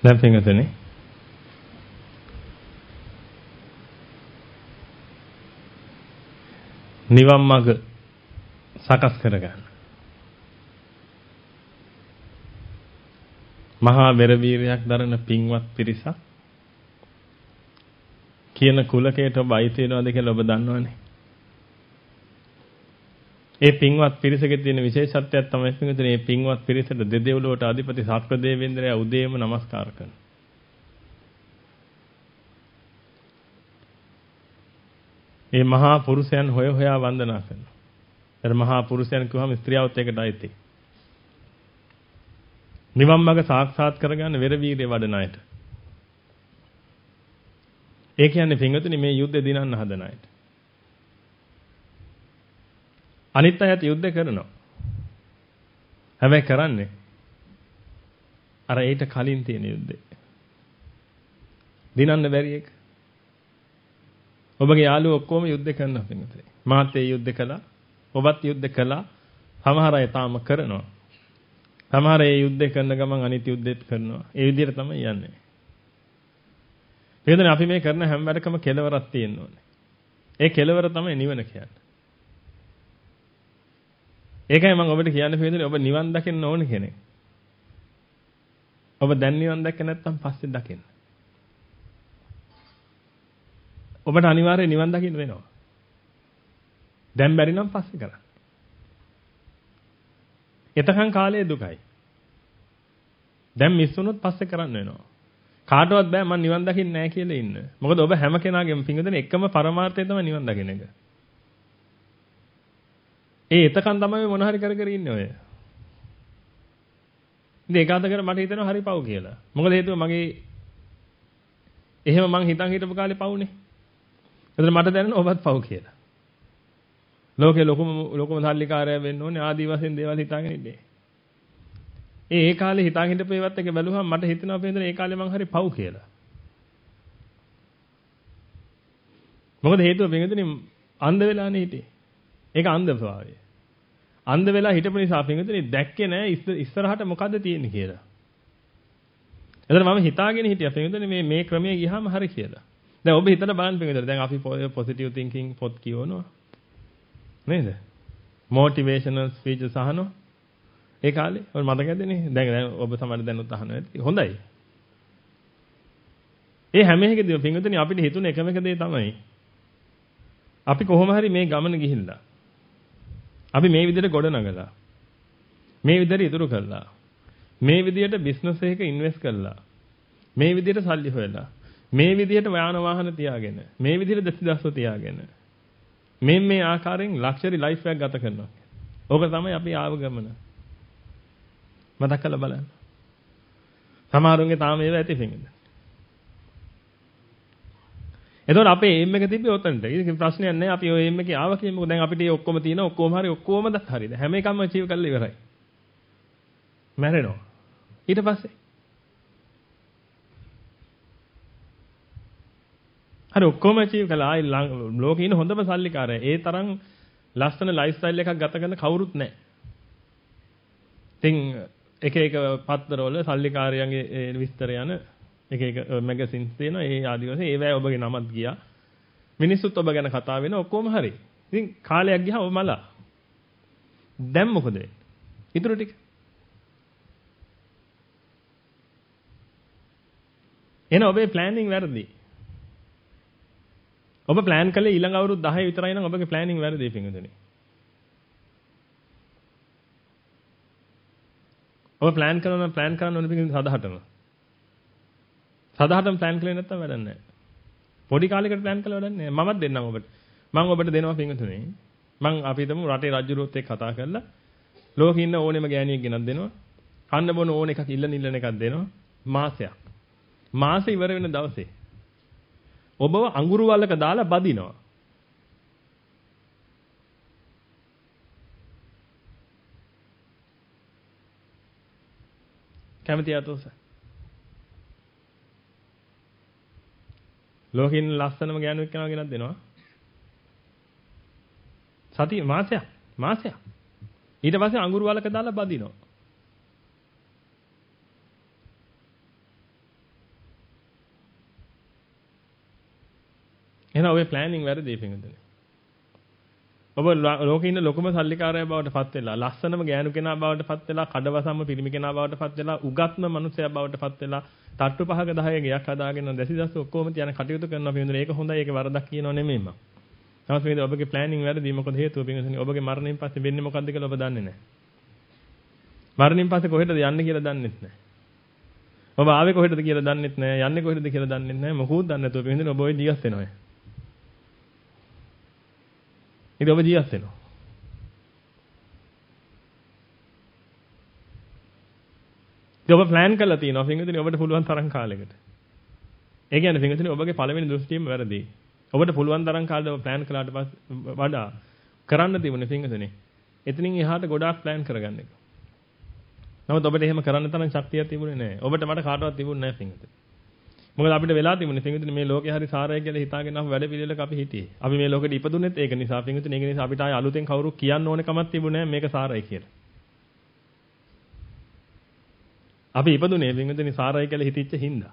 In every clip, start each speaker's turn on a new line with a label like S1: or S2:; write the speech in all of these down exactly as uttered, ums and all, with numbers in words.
S1: දැන් පින්වතුනි නිවන් මඟ සකස් කරගන්න. මහා වෙරවීරයක් දරන පින්වත් පිරිසක් කියන කුලකයට ඔබ අයිති වෙනවද කියලා ඔබ දන්නවනේ. ඒ පින්වත් පිරිසකේ තියෙන විශේෂත්වයක් තමයි පින්වතුනි මේ පින්වත් පිරිසට දෙදෙව්ලොවට අධිපති සක්‍ර දේවේන්ද්‍රයා උදේම নমස්කාර කරනවා. ඒ මහා පුරුෂයන් හොය හොයා වන්දනා කරනවා. ඒ මහා පුරුෂයන් කිව්වම ස්ත්‍රියවත් එකට අයිති. නිවන් මඟ සාක්ෂාත් කරගන්න වෙර වීර්ය වඩන අයට. ඒ කියන්නේ පින්වතුනි මේ යුද්ධ දිනන්න හදන අයට. අනිත් අයත් යුද්ධ කරනවා. හැබැයි කරන්නේ අර ඊට කලින් තියෙන යුද්ධේ. දිනන්න බැරි එක. ඔබගේ යාළුවෝ ඔක්කොම යුද්ධ කරනවා පින්වතුනි. මාත් ඒ යුද්ධ කළා. ඔබත් යුද්ධ කළා. සමහර අය තාම කරනවා. සමහර අය යුද්ධ කරන ගමන් අනිත් යුද්ධෙත් කරනවා. ඒ විදිහට තමයි යන්නේ. පින්වතුනි අපි මේ කරන හැම වැඩකම කෙලවරක් තියෙන්න ඕනේ. ඒ කෙලවර තමයි නිවන කියන්නේ. ඒකයි මම ඔබට කියන්නේ පින්වතුනි ඔබ නිවන් දකින්න ඕන කෙනෙක්. ඔබ දැන් නිවන් දැක්ක නැත්නම් පස්සේ දකින්න. ඔබට අනිවාර්යයෙන් නිවන් දකින්න වෙනවා. දැන් බැරි නම් පස්සේ කරන්න. එතකන් කාලයේ දුකයි. දැන් මිස් වුණොත් පස්සේ කරන්න වෙනවා. කාටවත් බෑ මම නිවන් දකින්නේ නැහැ කියලා ඉන්න. මොකද ඔබ හැම කෙනාගේම පිංගුදෙන එකම පරමාර්ථය තමයි නිවන් දකින්න එක. ඒ එතකන් තමයි මොන හරි කර කර ඉන්නේ ඔය. ඉතින් ඒකාන්ත කර මට හිතෙනවා හරි පව් කියලා. මොකද හේතුව මගේ එහෙම මං හිතන් හිටපු කාලේ පව්නේ. එතන මට දැනෙන ඔබත් පව් කියලා. ලෝකේ ලොකුම ලොකුම සල්ලිකාරය වෙන්න ඕනේ ආදී වශයෙන් දේවල් හිතාගෙන ඉන්නේ. ඒ ඒ කාලේ හිතාගෙන හිටපු ඒවත් එක බැලුවම මට හිතෙනවා පේන ඒ කාලේ මං හරි පව් කියලා. මොකද හේතුව පින්වතුනි අන්ධ වෙලානේ හිටියේ. ඒක අන්ධ ස්වභාවය. අන්ධ වෙලා හිටපු නිසා පින්වතුනි දැක්කේ නෑ ඉස්සරහට මොකද්ද තියෙන්නේ කියලා. එතන මම හිතාගෙන හිටියා පින්වතුනි මේ මේ ක්‍රමයේ ගියාම හරි කියලා. දැන් ඔබ හිතලා බලන්න පින්වතුනි දැන් අපි පොසිටිව් තින්කින් පොත් කියවනවා. නේද? මොටිවේෂනල් ස්පීචස් අහනවා. ඒ කාලේ ඔය මතකද නේ? දැන් දැන් ඔබ සමහර දැනුත් අහනවා ඇති. හොඳයි. ඒ හැම එකකදීම පින්වතුනි අපිට හිතුන එකම එක දේ තමයි අපි කොහොම හරි මේ ගමන ගිහිල්ලා අපි මේ විදිහට ගොඩ නගලා මේ විදිහට ඉතුරු කළා මේ විදිහට බිස්නස් එකක ඉන්වෙස්ට් කළා මේ විදිහට සල්ලි හොයලා මේ විදිහට යාන වාහන තියාගෙන මේ විදිහට දස්දස්ව තියාගෙන මේ මේ ආකාරයෙන් ලක්ෂරි ලයිෆ් එකක් ගත කරනවා. ඕක තමයි අපි ආව ගමන. මතක් කරලා බලන්න. සමහරුන්ගේ තාම ඒව ඇති පිටින්ද. එතකොට අපේ එම් එක තිබ්බේ ඔතනට. ඒක ප්‍රශ්නයක් නැහැ. අපි ඔය එම් එකේ ආවා කියමුකෝ. දැන් අපිට මේ ඔක්කොම තියෙනවා. ඔක්කොම හරි ඔක්කොමද හරිද? හැම එකක්ම අචීව් කරලා ඉවරයි. මැරෙනවා. ඊට පස්සේ හරි ඔක්කොම අචීව් කළා. ආයි ලෝකේ ඉන්න හොඳම සල්ලිකාරය. ඒ තරම් ලස්සන ලයිෆ් ස්ටයිල් එකක් ගත කරන කවුරුත් නැහැ. ඉතින් එක එක පත්තරවල සල්ලිකාරයන්ගේ විස්තර යන එක එක මැගසින්ස් තියෙනවා. ඒ ආදි වශයෙන් ඒවැය ඔබගේ නමත් ගියා. මිනිස්සුත් ඔබ ගැන කතා වෙනවා. ඔක්කොම හරි. ඉතින් කාලයක් ගියාම ඔබ මලා. දැන් මොකද වෙන්නේ? ඊටු ටික. එන ඔබේ ප්ලෑනින් වැරදි. ඔබ ප්ලෑන් කළේ ඊළඟ අවුරුදු දහය විතරයි නම් ඔබගේ ප්ලෑනින් වැරදි පිටුදුනේ. ඔබ ප්ලෑන් කරනවා ප්ලෑන් කරන්න ඕනේ පිටුදුනේ සදාහටම. සදාහටම ප්ලෑන් කළේ නැත්තම් වැඩක් නැහැ. පොඩි කාලයකට ප්ලෑන් කළා වැඩක් නැහැ. මමත් දෙන්නම් ඔබට. මම ඔබට දෙනවා පිටුදුනේ. මං අපි හිතමු රටේ රජුරුවත් එක්ක කතා කරලා ලෝකේ ඉන්න ඕනෙම ගෑණියෙක් ගෙනත් දෙනවා. කන්න බොන ඕන එකක් ඉල්ලන ඉල්ලන එකක් දෙනවා. මාසයක්. මාසෙ ඉවර වෙන දවසේ ඔබව අඟුරු වලක දාලා බදිනවා. කැමති අතෝස. ලෝකෙින් ලස්සනම ගෑනුවෙක් කෙනා ගෙනත් දෙනවා. සති මාසයක් මාසයක්. ඊට පස්සේ අඟුරු වලක දාලා බදිනවා. එහෙනම් ඔය ප්ලෑනින් වැරදි පින්වතුනි. ඔබ ලෝකේ ඉන්න ලොකුම සල්ලිකාරයා බවට පත් වෙලා, ලස්සනම ගෑනු කෙනා බවට පත් වෙලා, කඩවසම්ම පිරිමි කෙනා බවට පත් වෙලා, උගත්ම මිනිසයා බවට පත් වෙලා, තට්ටු පහක දහයක ගයක් හදාගෙන දැසිදස් ඔක්කොම තියන කටයුතු කරනවා පින්වතුනි. ඒක හොඳයි, ඒක වරදක් කියනව නෙමෙයි මම. නමුත් මේ ඔබගේ ප්ලෑනින් වැරදි. මොකද හේතුව පින්වතුනි, ඔබගේ මරණයෙන් පස්සේ වෙන්නේ මොකද්ද කියලා ඔබ දන්නේ නැහැ. මරණයෙන් පස්සේ කොහෙටද යන්නේ කියලා දන්නෙත් නැහැ. ඔබ ආවේ කොහෙටද කියලා දන්නෙත් නැහැ. යන්නේ කොහෙටද කියලා දන්නෙත් නැහැ. මොකුත් දන්නේ නැතුව පින්වතුනි ඔබ ඔය ජීවත් වෙනවා. ඉතින් ඔබ ජීවත් වෙනවා. ඉතින් ඔබ ප්ලෑන් කරලා තියෙනවා පින්වතුනි ඔබට පුළුවන් තරම් කාලයකට. ඒ කියන්නේ පින්වතුනි ඔබගේ පළවෙනි දෘෂ්ටියම වැරදි. ඔබට පුළුවන් තරම් කාලෙ ඔබ ප්ලෑන් කළාට පස්සේ වඩා කරන්න තිබුණේ පින්වතුනි. එතනින් එහාට ගොඩාක් ප්ලෑන් කරගන්න එක. නමුත් ඔබට එහෙම කරන්න තරම් ශක්තියක් තිබුණේ නැහැ. ඔබට මට කාටවත් තිබුණේ නැහැ පින්වතුනි. මොකද අපිට වෙලා තිබුණේ පින්වතුනි මේ ලෝකේ හරි සාරයි කියලා හිතාගෙන අපි වැඩ පිළිවෙලක අපි හිටියේ. අපි මේ ලෝකෙට ඉපදුනේත් ඒක නිසා පින්වතුනි. ඒක නිසා අපිට ආය අලුතෙන් කවුරු කියන්න ඕන කමක් තිබුණේ නැහැ මේක සාරයි කියලා. අපි ඉපදුනේ පින්වතුනි සාරයි කියලා හිතෙච්ච හින්දා.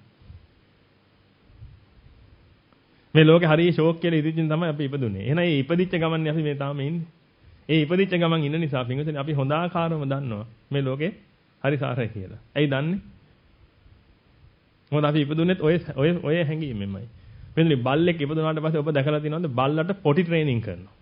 S1: මේ ලෝකේ හරිය ෂෝක් කියලා හිතෙච්චින් තමයි අපි ඉපදුනේ. එහෙනම් මේ ඉපදිච්ච ගමන්නේ අපි මේ තාම ඉන්නේ. ඒ ඉපදිච්ච ගමන් ඉන්න නිසා පින්වතුනි අපි හොඳ ආකාරව දන්නවා මේ ලෝකේ හරි සාරයි කියලා. ඇයි දන්නේ? මොකද අපි ඉපදුනේත් ඔය ඔය ඔය හැංගීමෙන්මයි. මෙන්න බල්ලෙක් ඉපදුනාට පස්සේ ඔබ දැකලා තියෙනවද බල්ලට පොටි ට්‍රේනින් කරනවා.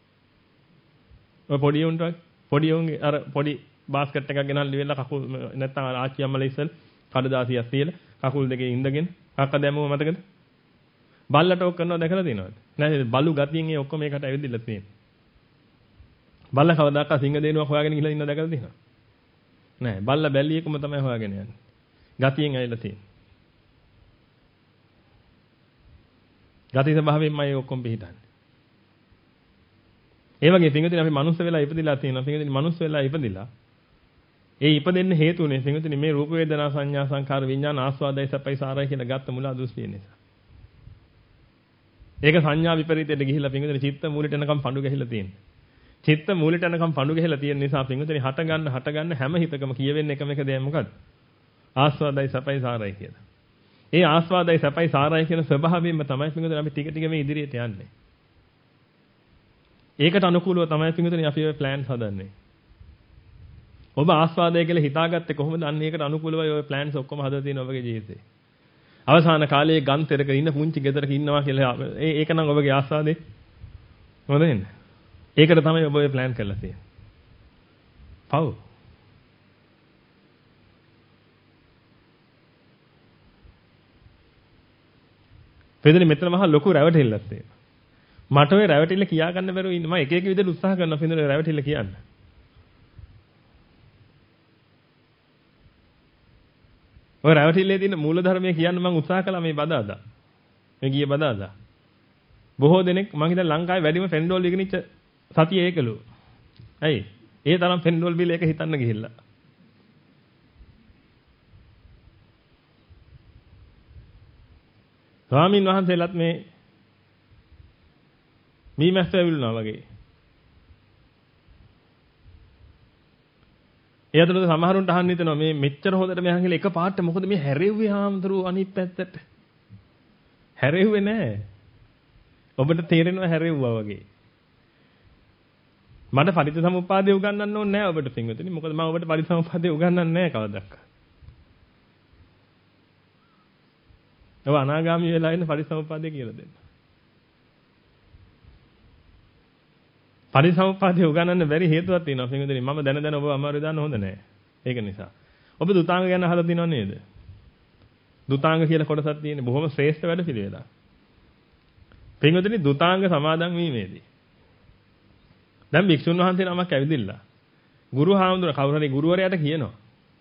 S1: ඔය පොඩි උන්ට පොඩි උන්ගේ අර පොඩි බාස්කට් එකක් ගෙනල්ලා ඉවෙලා කකුල් නැත්තම් අර ආච්චි අම්මලා ඉස්සෙල් කඩදාසියක් තියලා කකුල් දෙකේ ඉඳගෙන කක්ක දැමුව මතකද? බල්ලට ඔක් කරනවා දැකලා තියෙනවද? නැහැ බලු ගතියෙන් ඒ ඔක්කොම ඒකට ඇවිදilla තියෙන්නේ. බල්ලා කවදාකවත් සිංහ දේනුවක් හොයාගෙන ගිහලා ඉන්නව දැකලා තියෙනවද? නැහැ බල්ලා බැල්ලියකම තමයි හොයාගෙන යන්නේ. ගතියෙන් ඇවිල්ලා තියෙන්නේ. ගති ස්වභාවයෙන්මයි ඔක්කොම පිළිටන්නේ. ඒ වගේ පින්විතනේ අපි මනුස්ස වෙලා ඉපදිලා තියෙනවා. පින්විතනේ මනුස්ස වෙලා ඉපදිලා ඒ ඉපදෙන්න හේතුනේ පින්විතනේ මේ රූප වේදනා සංඥා සංකාර විඥාන ආස්වාදයි සපයි සාරයි කියලා ගත්ත මුලා දෘෂ්ටිය නිසා. ඒක සංඥා විපරීතයට ගිහිල්ලා පින්විතනේ චිත්ත මූලයට එනකම් පඳු ගහිලා තියෙනවා. චිත්ත මූලයට එනකම් පඳු ගහිලා තියෙන නිසා පින්විතනේ හට ගන්න හට ගන්න හැම හිතකම කියවෙන්නේ එකම එක දෙයක් මොකද්ද? ආස්වාදයි සපයි සාරයි කියලා. ඒ ආස්වාදයි සැපයි සාරයි කියන ස්වභාවයෙන්ම තමයි පින්වතුනි අපි ටික ටික මේ ඉදිරියට යන්නේ. ඒකට අනුකූලව තමයි පින්වතුනි අපි ඔය ප්ලෑන්ස් හදන්නේ. ඔබ ආස්වාදය කියලා හිතාගත්තේ කොහොමද? අන්න ඒකට අනුකූලව ඔය ප්ලෑන්ස් ඔක්කොම හදලා තියෙන ඔබගේ ජීවිතේ. අවසාන කාලයේ ගන්තරක ඉන්න පුංචි ගෙදරක ඉන්නවා කියලා ඒක නම් ඔබගේ ආස්වාදේ. හොඳ නේද? ඒකට තමයි ඔබ ඔය ප්ලෑන් කරලා තියෙන්නේ. පව්. පෙදෙලි මෙතන මහා ලොකු රැවටිල්ලක් තියෙනවා. මට ඔය රැවටිල්ල කියා ගන්න බැරුව ඉන්න මම එක එක විදිහට උත්සාහ කරනවා පෙදෙලි රැවටිල්ල කියන්න. ඔය රැවටිල්ලේ තියෙන මූල ධර්මය කියන්න මම උත්සාහ කළා මේ බදාදා. මේ ගියේ බදාදා. බොහෝ දෙනෙක් මං හිතන ලංකාවේ වැඩිම ෆෙන්ඩෝල් ඉගෙනිච්ච සතිය ඒකලු. ඇයි? ඒ තරම් ෆෙන්ඩෝල් බිල එක හිතන්න ගිහිල්ලා. ස්වාමීන් වහන්සේලාත් මේ මීමැස්ස ඇවිල්ලා වගේ. ඒ අතරතුර සමහරුන්ට අහන්න හිතෙනවා මේ මෙච්චර හොදට මෙහන් ගිහලා එක පාට මොකද මේ හැරෙව්වේ හාමුදුරුවෝ අනිත් පැත්තට. හැරෙව්වේ නැහැ. ඔබට තේරෙනවා හැරෙව්වා වගේ. මට පටිච්චසමුප්පාදේ උගන්වන්න ඕනේ නැහැ ඔබට පින්වතුනි. මොකද මම ඔබට පටිච්චසමුප්පාදේ උගන්වන්නේ නැහැ කවදාවත්. ඔබ අනාගාමී වෙලා ඉන්න පරිසම්පාදේ කියලා දෙන්න. පරිසම්පාදේ උගන්වන්න බැරි හේතුවක් තියෙනවා. පින්වතුනි මම දැන දැන ඔබ අමාරු දාන්න හොඳ නැහැ. ඒක නිසා. ඔබ දුතාංග ගැන අහලා තියෙනව නේද? දුතාංග කියලා කොටසක් තියෙන්නේ බොහොම ශ්‍රේෂ්ඨ වැඩ පිළිවෙලක්. පින්වතුනි දුතාංග සමාදන් වීමේදී දැන් භික්ෂුන් වහන්සේ නමක් ඇවිදින්න. ගුරු හාමුදුර කවුරු හරි ගුරුවරයාට කියනවා.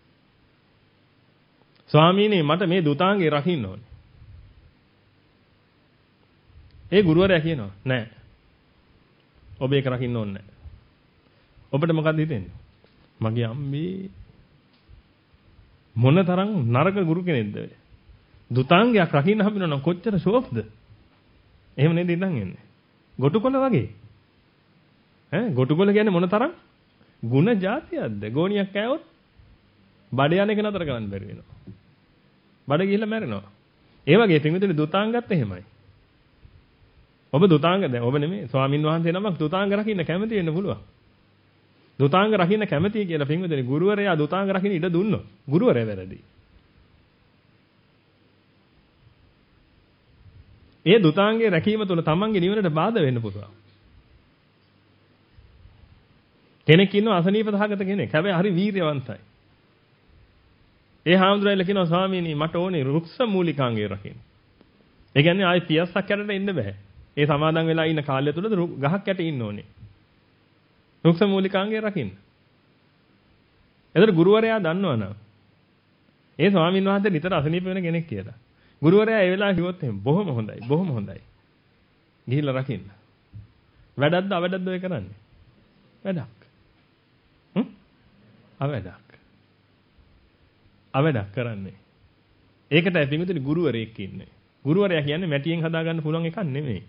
S1: ස්වාමීනි මට මේ දුතාංගේ රකින්න ඕනේ. ඒ ගුරුවරයා කියනවා නෑ. ඔබ ඒක රකින්න ඕනේ නෑ. ඔබට මොකද හිතෙන්නේ? මගේ අම්මේ මොනතරම් නරක ගුරු කෙනෙක්ද? දුතාංගයක් රකින්න හම්බෙනවා නම් කොච්චර ෂෝක්ද? එහෙම නේද ඉඳන් එන්නේ. ගොටුකොළ වගේ. ඈ ගොටුකොළ කියන්නේ මොනතරම් ಗುಣ જાතියක්ද? ගෝණියක් කෑවොත් බඩ යන එක නතර කරන්න බැරි වෙනවා. බඩ ගිහිල්ලා මැරෙනවා. ඒ වගේ පින්විතනේ දුතාංගත් එහෙමයි. ඔබ දුතාංග දැන් ඔබ නෙමෙයි ස්වාමින් වහන්සේ නමක් දුතාංග රකින්න කැමති වෙන්න පුළුවන්. දුතාංග රකින්න කැමතියි කියලා පින්වදෙනි ගුරුවරයා දුතාංග රකින්න ඉඩ දුන්නොත් ගුරුවරයා වැරදි. ඒ දුතාංගයේ රැකීම තුළ තමන්ගේ නිවනට බාධා වෙන්න පුළුවන්. කෙනෙක් ඉන්නවා අසනීප සහගත කෙනෙක්. හැබැයි හරි වීර්යවන්තයි. ඒ හාමුදුරුවෝ කියනවා ස්වාමීනි මට ඕනේ රුක්ෂ මූලිකාංගය රකින්න. ඒ කියන්නේ ආයි පියස්සක් යටට ඉන්න බෑ. ඒ සමාදන් වෙලා ඉන්න කාලය තුල ගහක් යට ඉන්න ඕනේ. රුක්ෂ මූලිකාංගය රකින්න. එතකොට ගුරුවරයා දන්නවනම් ඒ ස්වාමීන් වහන්සේ නිතර අසනීප වෙන කෙනෙක් කියලා. ගුරුවරයා ඒ වෙලාව කිව්වොත් එහෙම බොහොම හොඳයි බොහොම හොඳයි. ගිහිල්ලා රකින්න. වැඩක්ද අවැඩක්ද ඔය කරන්නේ? වැඩක්. හ්ම්? අවැඩක්. අවැඩක් කරන්නේ. ඒකටයි පිටුතුනි ගුරුවරයෙක් ඉන්නේ. ගුරුවරයා කියන්නේ මැටියෙන් හදාගන්න පුළුවන් එකක් නෙමෙයි.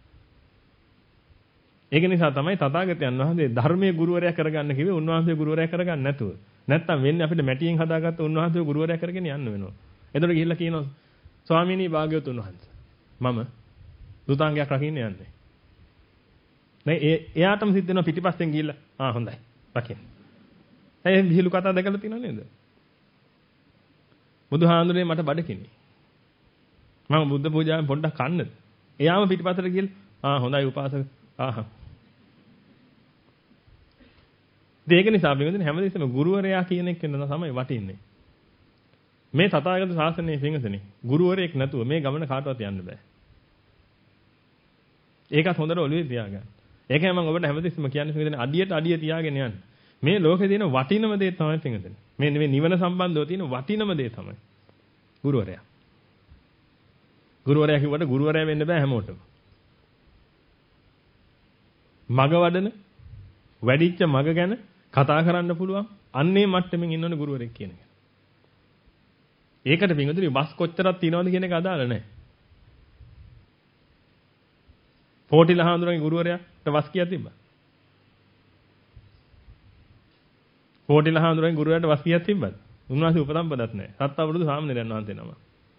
S1: ඒක නිසා තමයි තථාගතයන් වහන්සේ ධර්මයේ ගුරුවරයා කරගන්න කිව්වේ උන්වහන්සේ ගුරුවරයා කරගන්න නැතුව. නැත්තම් වෙන්නේ අපිට මැටියෙන් හදාගත්ත උන්වහන්සේ ගුරුවරයා කරගෙන යන්න වෙනවා. එතකොට ගිහිල්ලා කියනවා ස්වාමීනි භාග්‍යවතුන් වහන්සේ මම දුතාංගයක් රකින්න යන්නේ. නේ එයාටම සිද්ධ වෙනවා පිටිපස්සෙන් ගිහිල්ලා ආ හොඳයි රකින්න. ඒ විහිළු කතා දැකලා තියෙනව නේද? බුදුහාඳුනේ මට බඩකිනේ. මම බුද්ධ පූජාවෙන් පොඩ්ඩක් කන්නද? එයාම පිටිපස්සට ගිහලා ආ හොඳයි උපාසක ආහ්. ඒක නිසා අපි මෙතන හැමදෙස්සම ගුරුවරයා කියන එක වෙන තමයි වටින්නේ. මේ තථාගත ශාසනයේ පිංගසනේ ගුරුවරයෙක් නැතුව මේ ගමන කාටවත් යන්න බෑ. ඒකත් හොඳට ඔළුවේ තියාගන්න. ඒකයි මම ඔබට හැමදෙස්සම කියන්නේ පිංගසනේ අඩියට අඩිය තියාගෙන යන්න. මේ ලෝකේ තියෙන වටිනම දේ තමයි පිංගසනේ. මේ මේ නිවන සම්බන්ධව තියෙන වටිනම දේ තමයි ගුරුවරයා. ගුරුවරයා කිව්වට ගුරුවරයා වෙන්න බෑ හැමෝටම. මග වඩන වැඩිච්ච මග ගැන කතා කරන්න පුළුවන් අන්නේ මට්ටමින් ඉන්නෝනේ ගුරුවරයෙක් කියන එක. ඒකට පින්වතුනි බස් කොච්චරක් තියනවද කියන එක අදාළ නැහැ. පොටිල හාමුදුරන්ගේ ගුරුවරයාට වස් කියා තිබ්බා. පොටිල හාමුදුරන්ගේ ගුරුවරයාට වස් කියා තිබ්බද? උන්වහන්සේ උපසම්පදත් නැහැ. සත් අවුරුදු සාමණේරයන් වහන්සේ නම.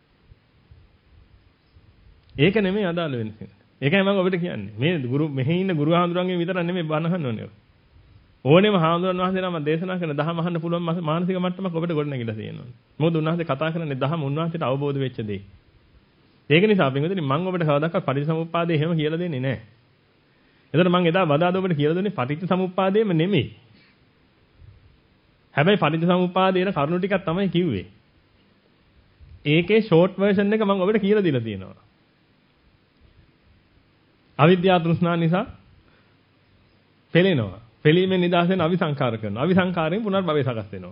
S1: ඒක නෙමෙයි අදාළ වෙන්නේ. ඒකයි මම ඔබට කියන්නේ. මේ ගුරු මෙහි ඉන්න ගුරු හාමුදුරන්ගේ විතර නෙමෙයි බණ අහන්න ඕනේ. ඕනෙම හාමුදුරන් වහන්සේ නම දේශනා කරන දහම අහන්න පුළුවන් මානසික මට්ටමක් ඔබට ගොඩනැගිලා තියෙනවා. මොකද උන්වහන්සේ කතා කරන්නේ දහම උන්වහන්සේට අවබෝධ වෙච්ච දේ. ඒක නිසා පින්වතුනි මම ඔබට කවදාකවත් පටිච්චසමුප්පාදේ එහෙම කියලා දෙන්නේ නැහැ. එතකොට මම එදා වදාද ඔබට කියලා දුන්නේ පටිච්චසමුප්පාදේම නෙමෙයි. හැබැයි පටිච්චසමුප්පාදේන කරුණු ටිකක් තමයි කිව්වේ. ඒකේ ෂෝට් වර්ෂන් එක මම ඔබට කියලා දීලා තියෙනවා. අවිද්‍යාව තෘෂ්ණා නිසා පෙළෙනවා. පෙළීමෙන් නිදහස් වෙන අවිසංකාර කරනවා. අවිසංකාරයෙන් පුනර්භවය සකස් වෙනවා.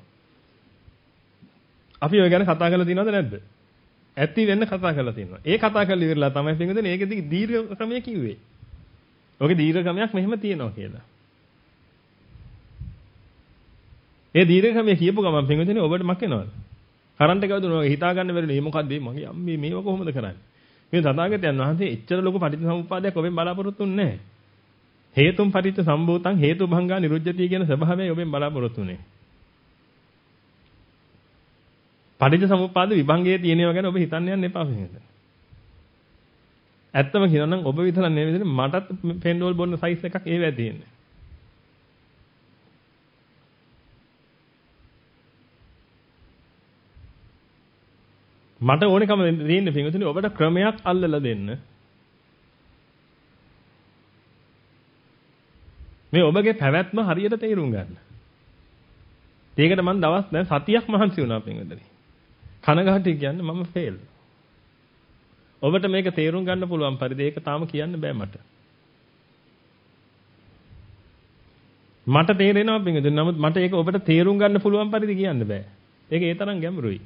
S1: අපි ඔය ගැන කතා කරලා තියෙනවද නැද්ද? ඇත්ති වෙන්න කතා කරලා තියෙනවා. ඒ කතා කරලා ඉවරලා තමයි පින්වතුනි ඒකෙදි දීර්ඝ ක්‍රමය කිව්වේ. ඔගේ දීර්ඝ ක්‍රමයක් මෙහෙම තියෙනවා කියලා. ඒ දීර්ඝ ක්‍රමය කියපු ගමන් පින්වතුනි ඔබට මක් වෙනවද? කරන්ට් එක වැදුනා වගේ හිතා ගන්න බැරිනේ. මේ මොකද්ද මගේ අම්මේ මේව කොහොමද කරන්නේ? මේ තථාගතයන් වහන්සේ එච්චර ලොකු පටිච්චසමුප්පාදයක් ඔබෙන් බලාපොරොත්තු වෙන්නේ නැහැ. හේතුම් පටිච්ච සම්භූතං හේතු භංගා නිරුද්ධති කියන ස්වභාවය ඔබෙන් බලාපොරොත්තු වෙන්නේ. පටිච්ච සමුප්පාද විභංගයේ තියෙනවා ගැන ඔබ හිතන්න යන්න එපා පිටින්. ඇත්තම කියනවා නම් ඔබ විතර නෙවෙයි මටත් පෙන්ඩෝල් බොන්න සයිස් එකක් ඒ වැඩි තියෙන්නේ. මට ඕනේකම දෙන්න පිටින් ඔබට ක්‍රමයක් අල්ලලා දෙන්න. මේ ඔබගේ පැවැත්ම හරියට තේරුම් ගන්න. ඒකට මම දවස් දැන් සතියක් මහන්සි වුණා පින්වදනි. කනගාටු කියන්නේ මම ෆේල්. ඔබට මේක තේරුම් ගන්න පුළුවන් පරිදි ඒක තාම කියන්න බෑ මට. මට තේරෙනවා පින්වදනි. නමුත් මට ඒක ඔබට තේරුම් ගන්න පුළුවන් පරිදි කියන්න බෑ. ඒක ඒ තරම් ගැඹුරුයි.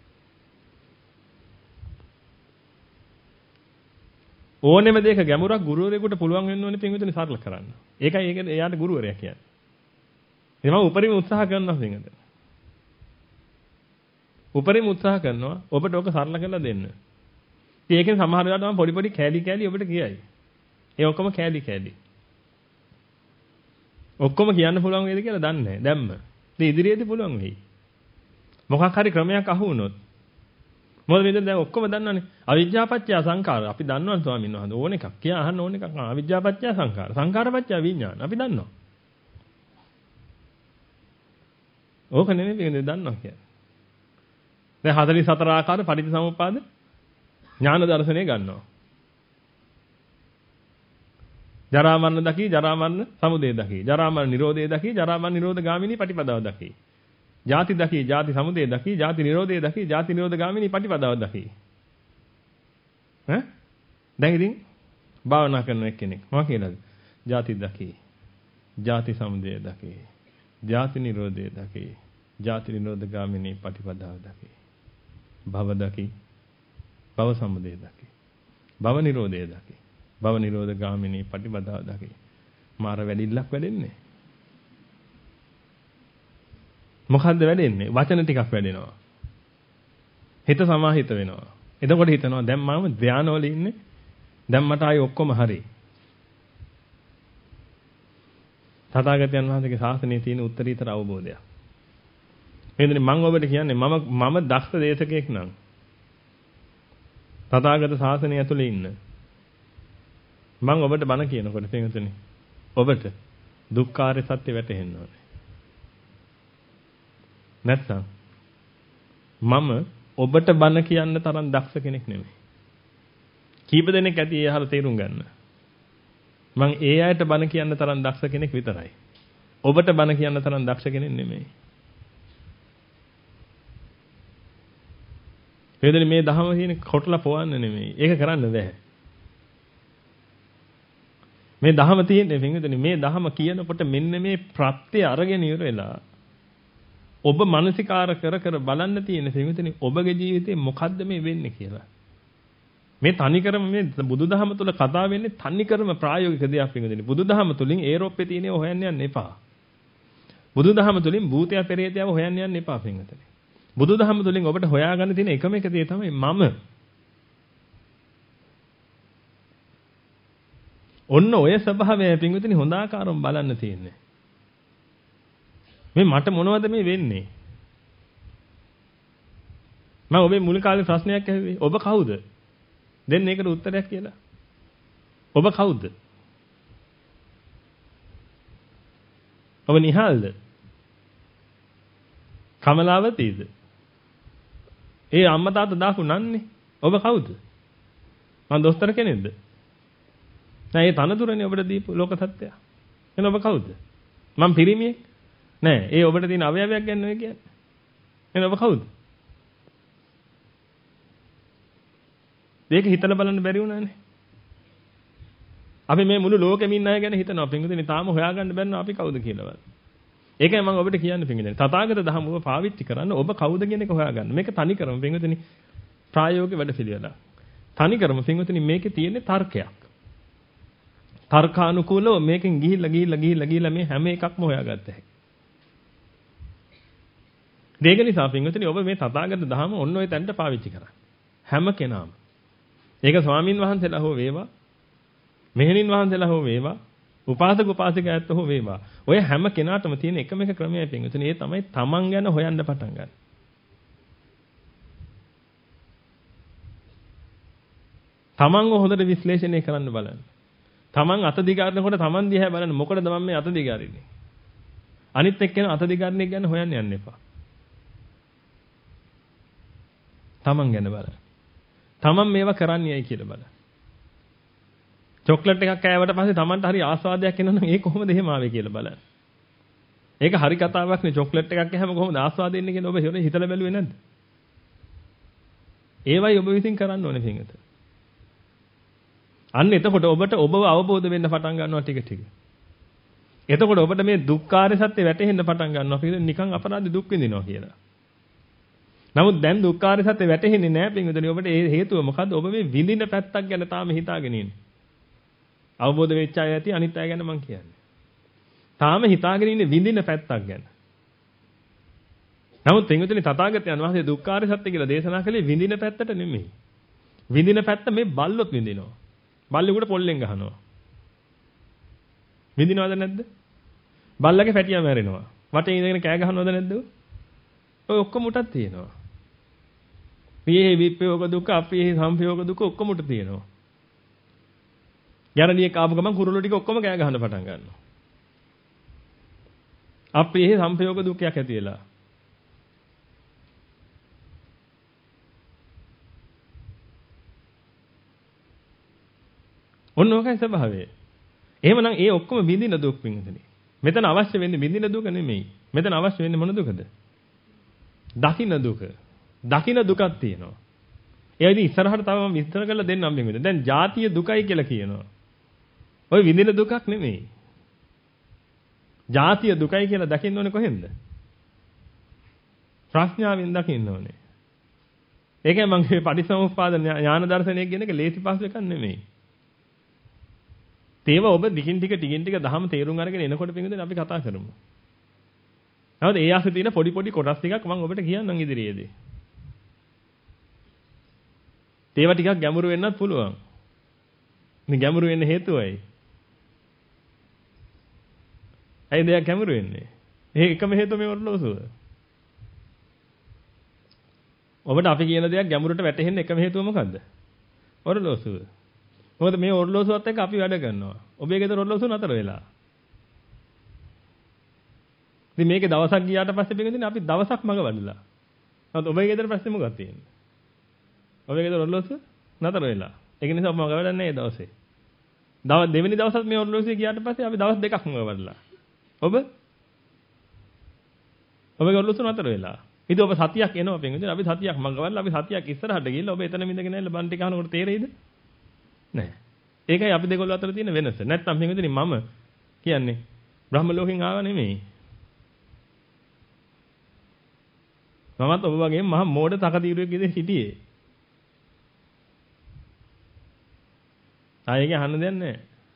S1: ඕනෙම දෙයක ගැඹුරක් ගුරුවරයෙකුට පුළුවන් වෙන්න ඕනේ පින්විතනේ සරල කරන්න. ඒකයි ඒක එයාට ගුරුවරයා කියන්නේ. ඉතින් මම උපරිම උත්සාහ කරනවා පින්විතනේ. උපරිම උත්සාහ කරනවා ඔබට ඔක සරල කරලා දෙන්න. ඉතින් ඒකෙන් සමහර වෙලාවට මම පොඩි පොඩි කෑලි කෑලි ඔබට කියයි. ඒ ඔක්කොම කෑලි කෑලි. ඔක්කොම කියන්න පුළුවන් වේද කියලා දන්නේ නැහැ. දැම්ම. ඉතින් ඉදිරියේදී පුළුවන් වෙයි. මොකක් හරි ක්‍රමයක් අහු වුණොත් මොකද මේ දැන් ඔක්කොම දන්නවනේ. අවිජ්ජාපච්චය සංඛාර. අපි දන්නවනේ ස්වාමීන් වහන්සේ ඕන එකක්. කියා අහන්න ඕන එකක්. අවිජ්ජාපච්චය සංඛාර. සංඛාරපච්චය විඥාන. අපි දන්නවා. ඕක නෙමෙයි මේක දන්නවා කියන්නේ. දැන් හතළිස් හතර ආකාර පටිච්චසමුප්පාද ඥාන දර්ශනය ගන්නවා. ජරා මරණ දකි, ජරා මරණ සමුදය දකි. ජරා මරණ නිරෝධය දකි, ජරා මරණ නිරෝධ ගාමිනී පටිපදාව දකි. ජාති දකි, ජාති සමුදය දකි, ජාති නිරෝධය දකි, ජාති නිරෝධ ගාමිනී පටිපදාව දකි. ඈ? දැන් ඉතින් භාවනා කරන එක්කෙනෙක් මොකක් කියලාද? ජාති දකි, ජාති සමුදය දකි, ජාති නිරෝධය දකි, ජාති නිරෝධ ගාමිනී පටිපදාව දකි. භව දකි, භව සමුදය දකි, භව නිරෝධය දකි. භව නිරෝධ ගාමිනී පටිපදාව දකි. මාර වැඩිල්ලක් වැඩෙන්නේ. මොකද්ද වැඩෙන්නේ? වචන ටිකක් වැඩෙනවා. හිත සමාහිත වෙනවා. එතකොට හිතනවා දැන් මම ධානවල ඉන්නේ. දැන් මට ආයේ ඔක්කොම හරි. තථාගතයන් වහන්සේගේ ශාසනයේ තියෙන උත්තරීතර අවබෝධයක්. එහෙනම් මම ඔබට කියන්නේ මම මම දක්ෂ දේශකයෙක් නම් තථාගත ශාසනය ඇතුලේ ඉන්න මම ඔබට බණ කියනකොට පින්වතුනි ඔබට දුක්ඛාරය සත්‍ය වැටහෙන්න ඕනේ. නැත්නම් මම ඔබට බණ කියන්න තරම් දක්ෂ කෙනෙක් නෙමෙයි. කීප දෙනෙක් ඇති ඒ අහලා තේරුම් ගන්න. මම ඒ අයට බණ කියන්න තරම් දක්ෂ කෙනෙක් විතරයි. ඔබට බණ කියන්න තරම් දක්ෂ කෙනෙක් නෙමෙයි. වේදනේ මේ දහම කියන කොටලා පොවන්න නෙමෙයි. ඒක කරන්න බෑ. මේ දහම තියෙන්නේ පින්විතනේ මේ දහම කියනකොට මෙන්න මේ ප්‍රත්‍ය අරගෙන ඉවර වෙලා ඔබ මානසිකාර කර කර බලන්න තියෙන පින්විතනේ ඔබගේ ජීවිතේ මොකද්ද මේ වෙන්නේ කියලා. මේ තනිකරම මේ බුදුදහම තුල කතා වෙන්නේ තනිකරම ප්‍රායෝගික දෙයක් පින්විතනේ. බුදුදහම තුලින් ඒරොප්පේ තියෙනව හොයන්න යන්න එපා. බුදුදහම තුලින් භූතය පෙරේතයව හොයන්න යන්න එපා පින්විතනේ. බුදුදහම තුලින් ඔබට හොයාගන්න තියෙන එකම එක දේ තමයි මම. ඔන්න ඔය ස්වභාවය පින්විතනි හොඳ ආකාරව බලන්න තියෙන්නේ. මේ මට මොනවද මේ වෙන්නේ? මම ඔබේ මුල් කාලේ ප්‍රශ්නයක් ඇහුවේ. ඔබ කවුද? දෙන්න ඒකට උත්තරයක් කියලා. ඔබ කවුද? ඔබ නිහාල්ද? කමලාවතීද? ඒ අම්මා තාත්තා දාපු නන්නේ. ඔබ කවුද? මම දොස්තර කෙනෙක්ද? නෑ ඒ තනතුරනේ ඔබට දීපු ලෝක සත්‍යය. එහෙනම් ඔබ කවුද? මම පිරිමියෙක්. නෑ ඒ ඔබට තියෙන අවයවයක් ගන්න ඔය කියන්නේ. එහෙනම් ඔබ කවුද? මේක හිතලා බලන්න බැරි වුණානේ. අපි මේ මුළු ලෝකෙම ඉන්න අය ගැන හිතනවා. පින්විතනේ තාම හොයාගන්න බැන්න අපි කවුද කියලාවත්. ඒකයි මම ඔබට කියන්න පින්විතනේ. තථාගත දහම ඔබ පාවිච්චි කරන්න ඔබ කවුද කියන එක හොයාගන්න. මේක තනිකරම පින්විතනේ ප්‍රායෝගික වැඩපිළිවෙලක්. තනිකරම පින්විතනේ මේකේ තියෙන්නේ තර්කයක්. තර්කානුකූලව මේකෙන් ගිහිල්ලා ගිහිල්ලා ගිහිල්ලා ගිහිල්ලා මේ හැම එකක්ම හොයාගත්ත හැකියි. ඒක නිසා පින්විතනේ ඔබ මේ තථාගත දහම ඔන්න ඔය තැනට පාවිච්චි කරන්න. හැම කෙනාම. ඒක ස්වාමින් වහන්සේලා හෝ වේවා, මෙහෙණින් වහන්සේලා හෝ වේවා, උපාසක උපාසිකායත් හෝ වේවා. ඔය හැම කෙනාටම තියෙන එකම එක ක්‍රමයයි පින්විතනේ. ඒ තමයි තමන් ගැන හොයන්න පටන් ගන්න. තමන්ව හොඳට විශ්ලේෂණය කරන්න බලන්න. තමන් අත දිගාරනකොට තමන් දිහා බලන්න මොකටද මම මේ අත දිගාරින්නේ? අනිත් එක්කෙනා අත දිගාරන්නේ ගැන හොයන්න යන්න එපා. තමන් ගැන බලන්න. තමන් මේවා කරන්නේයි කියලා බලන්න. චොක්ලට් එකක් කෑවට පස්සේ තමන්ට හරි ආස්වාදයක් එනවා නම් ඒක කොහොමද එහෙම ආවේ කියලා බලන්න. ඒක හරි කතාවක් නේ. චොක්ලට් එකක් කෑම කොහොමද ආස්වාද එන්නේ කියලා ඔබ හිතලා බැලුවේ නැද්ද? ඒවයි ඔබ විසින් කරන්න ඕනේ පින්විත. අන්න එතකොට ඔබට ඔබව අවබෝධ වෙන්න පටන් ගන්නවා ටික ටික. එතකොට ඔබට මේ දුක්ඛාරය සත්‍ය වැටහෙන්න පටන් ගන්නවා. පින්විත නිකන් අපරාධ දුක් විඳිනවා කියලා. නමුත් දැන් දුක්ඛාරය සත්‍ය වැටහෙන්නේ නැහැ පින්විතනි. ඔබට ඒ හේතුව මොකද්ද? ඔබ මේ විඳින පැත්තක් ගැන තාම හිතාගෙන ඉන්නේ. අවබෝධ වෙච්ච අය ඇති අනිත් අය ගැන මම කියන්නේ. තාම හිතාගෙන ඉන්නේ විඳින පැත්තක් ගැන. නමුත් පින්විතනි තථාගතයන් වහන්සේ දුක්ඛාරය සත්‍ය කියලා දේශනා කළේ විඳින පැත්තට නෙමෙයි. විඳින පැත්ත මේ බල්ලොත් විඳිනවා. බල්ලෙකුට පොල්ලෙන් ගහනවා. විඳිනවද නැද්ද? බල්ලගේ පැටියා මැරෙනවා. වටේ ඉඳගෙන කෑ ගහනවද නැද්ද? ඔය ඔක්කොම උටක් තියෙනවා. ප්‍රියේ විප්‍රයෝග දුක, අප්‍රියේ සංපයෝග දුක ඔක්කොම උට තියෙනවා. ගැරඩියක් ආපු ගමන් කුරුළු ටික ඔක්කොම කෑ ගහන්න පටන් ගන්නවා. අප්‍රියේ සංපයෝග දුකයක් ඇති වෙලා. ඔන්න ඔකයි ස්වභාවය. එහෙමනම් ඒ ඔක්කොම විඳින දුක් විඳිනේ. මෙතන අවශ්‍ය වෙන්නේ විඳින දුක නෙමෙයි. මෙතන අවශ්‍ය වෙන්නේ මොන දුකද? දකින්න දුක. දකින්න දුකක් තියෙනවා. ඒ ඉතින් ඉස්සරහට තව මම විස්තර කරලා දෙන්නම් මේකද. දැන් ජාතිය දුකයි කියලා කියනවා. ඔය විඳින දුකක් නෙමෙයි. ජාතිය දුකයි කියලා දකින්න ඕනේ කොහෙන්ද? ප්‍රඥාවෙන් දකින්න ඕනේ. ඒකයි මම මේ පටිච්චසමුප්පාද ඥාන දර්ශනය කියන එක ලේසි පහසු එකක් නෙමෙයි. තේව ඔබ දිගින් ටික ටිකින් ටික දහම තේරුම් අරගෙන එනකොට පිටින් අපි කතා කරමු. නේද? ඒ ආසේ තියෙන පොඩි පොඩි කොටස් ටිකක් මම ඔබට කියන්නම් ඉදිරියේදී. තේව ටිකක් ගැඹුරු වෙන්නත් පුළුවන්. මේ ගැඹුරු වෙන්න හේතුවයි. ඇයි දෙයක් ගැඹුරු වෙන්නේ? ඒ එකම හේතුව මේ ඔරලෝසුව. ඔබට අපි කියන දෙයක් ගැඹුරට වැටෙන්න එකම හේතුව මොකද්ද? ඔරලෝසුව. මොකද මේ ඔරලෝසුවත් එක්ක අපි වැඩ කරනවා. ඔබේ ගෙදර ඔරලෝසුව නතර වෙලා. ඉතින් මේකේ දවසක් ගියාට පස්සේ බෙගෙන්නේ අපි දවසක් මග වැඩලා. නමුත් ඔබේ ගෙදර ප්‍රශ්නේ මොකක්ද තියෙන්නේ? ඔබේ ගෙදර ඔරලෝසුව නතර වෙලා. ඒක නිසා මම මග වැඩන්නේ නැහැ ඒ දවසේ. දවස් දෙවෙනි දවසත් මේ ඔරලෝසුවේ ගියාට පස්සේ අපි දවස් දෙකක් මග වැඩලා. ඔබ ඔබේ ඔරලෝසුව නතර වෙලා. ඉතින් ඔබ සතියක් එනවා පෙන්වන්නේ. අපි සතියක් මග වැඩලා අපි සතියක් ඉස්සරහට ගිහිල්ලා ඔබ එතන මිඳගෙන ඇවිල්ලා බන් ටික අහනකොට තේරෙයිද? නැහැ. ඒකයි අපි දෙකොල්ල අතර තියෙන වෙනස. නැත්තම් පින්විතනි මම කියන්නේ බ්‍රහ්ම ලෝකෙන් ආව නෙමෙයි. මමත් ඔබ වගේම මහා මෝඩ තකතිරුවෙක් විදිහට හිටියේ. ආයෙක අහන්න දෙයක් නැහැ.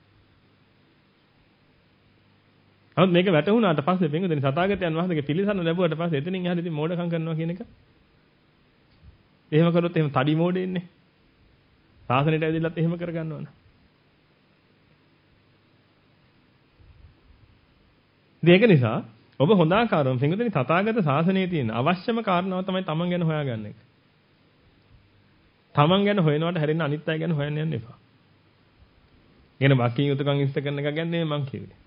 S1: නමුත් මේක වැටහුණාට පස්සේ පින්විතනි සතාගතයන් වහන්සේගේ පිළිසරණ ලැබුවට පස්සේ එතනින් එහාට ඉතින් මෝඩකම් කරනවා කියන එක. එහෙම කරොත් එහෙම තඩි මෝඩ එන්නේ. සාසනයට ඇවිදලත් එහෙම කරගන්නවනේ. ඒක නිසා ඔබ හොඳ ආකාරව පින්විතනි තථාගත ශාසනයේ තියෙන අවශ්‍යම කාරණාව තමයි තමන් ගැන හොයාගන්න එක. තමන් ගැන හොයනවට හැරෙන්න අනිත් අය ගැන හොයන්න යන්න එපා. එන බකින් යුතුයකම් ඉස්ත කරන එක ගැන නෙමෙයි මං කිව්වේ.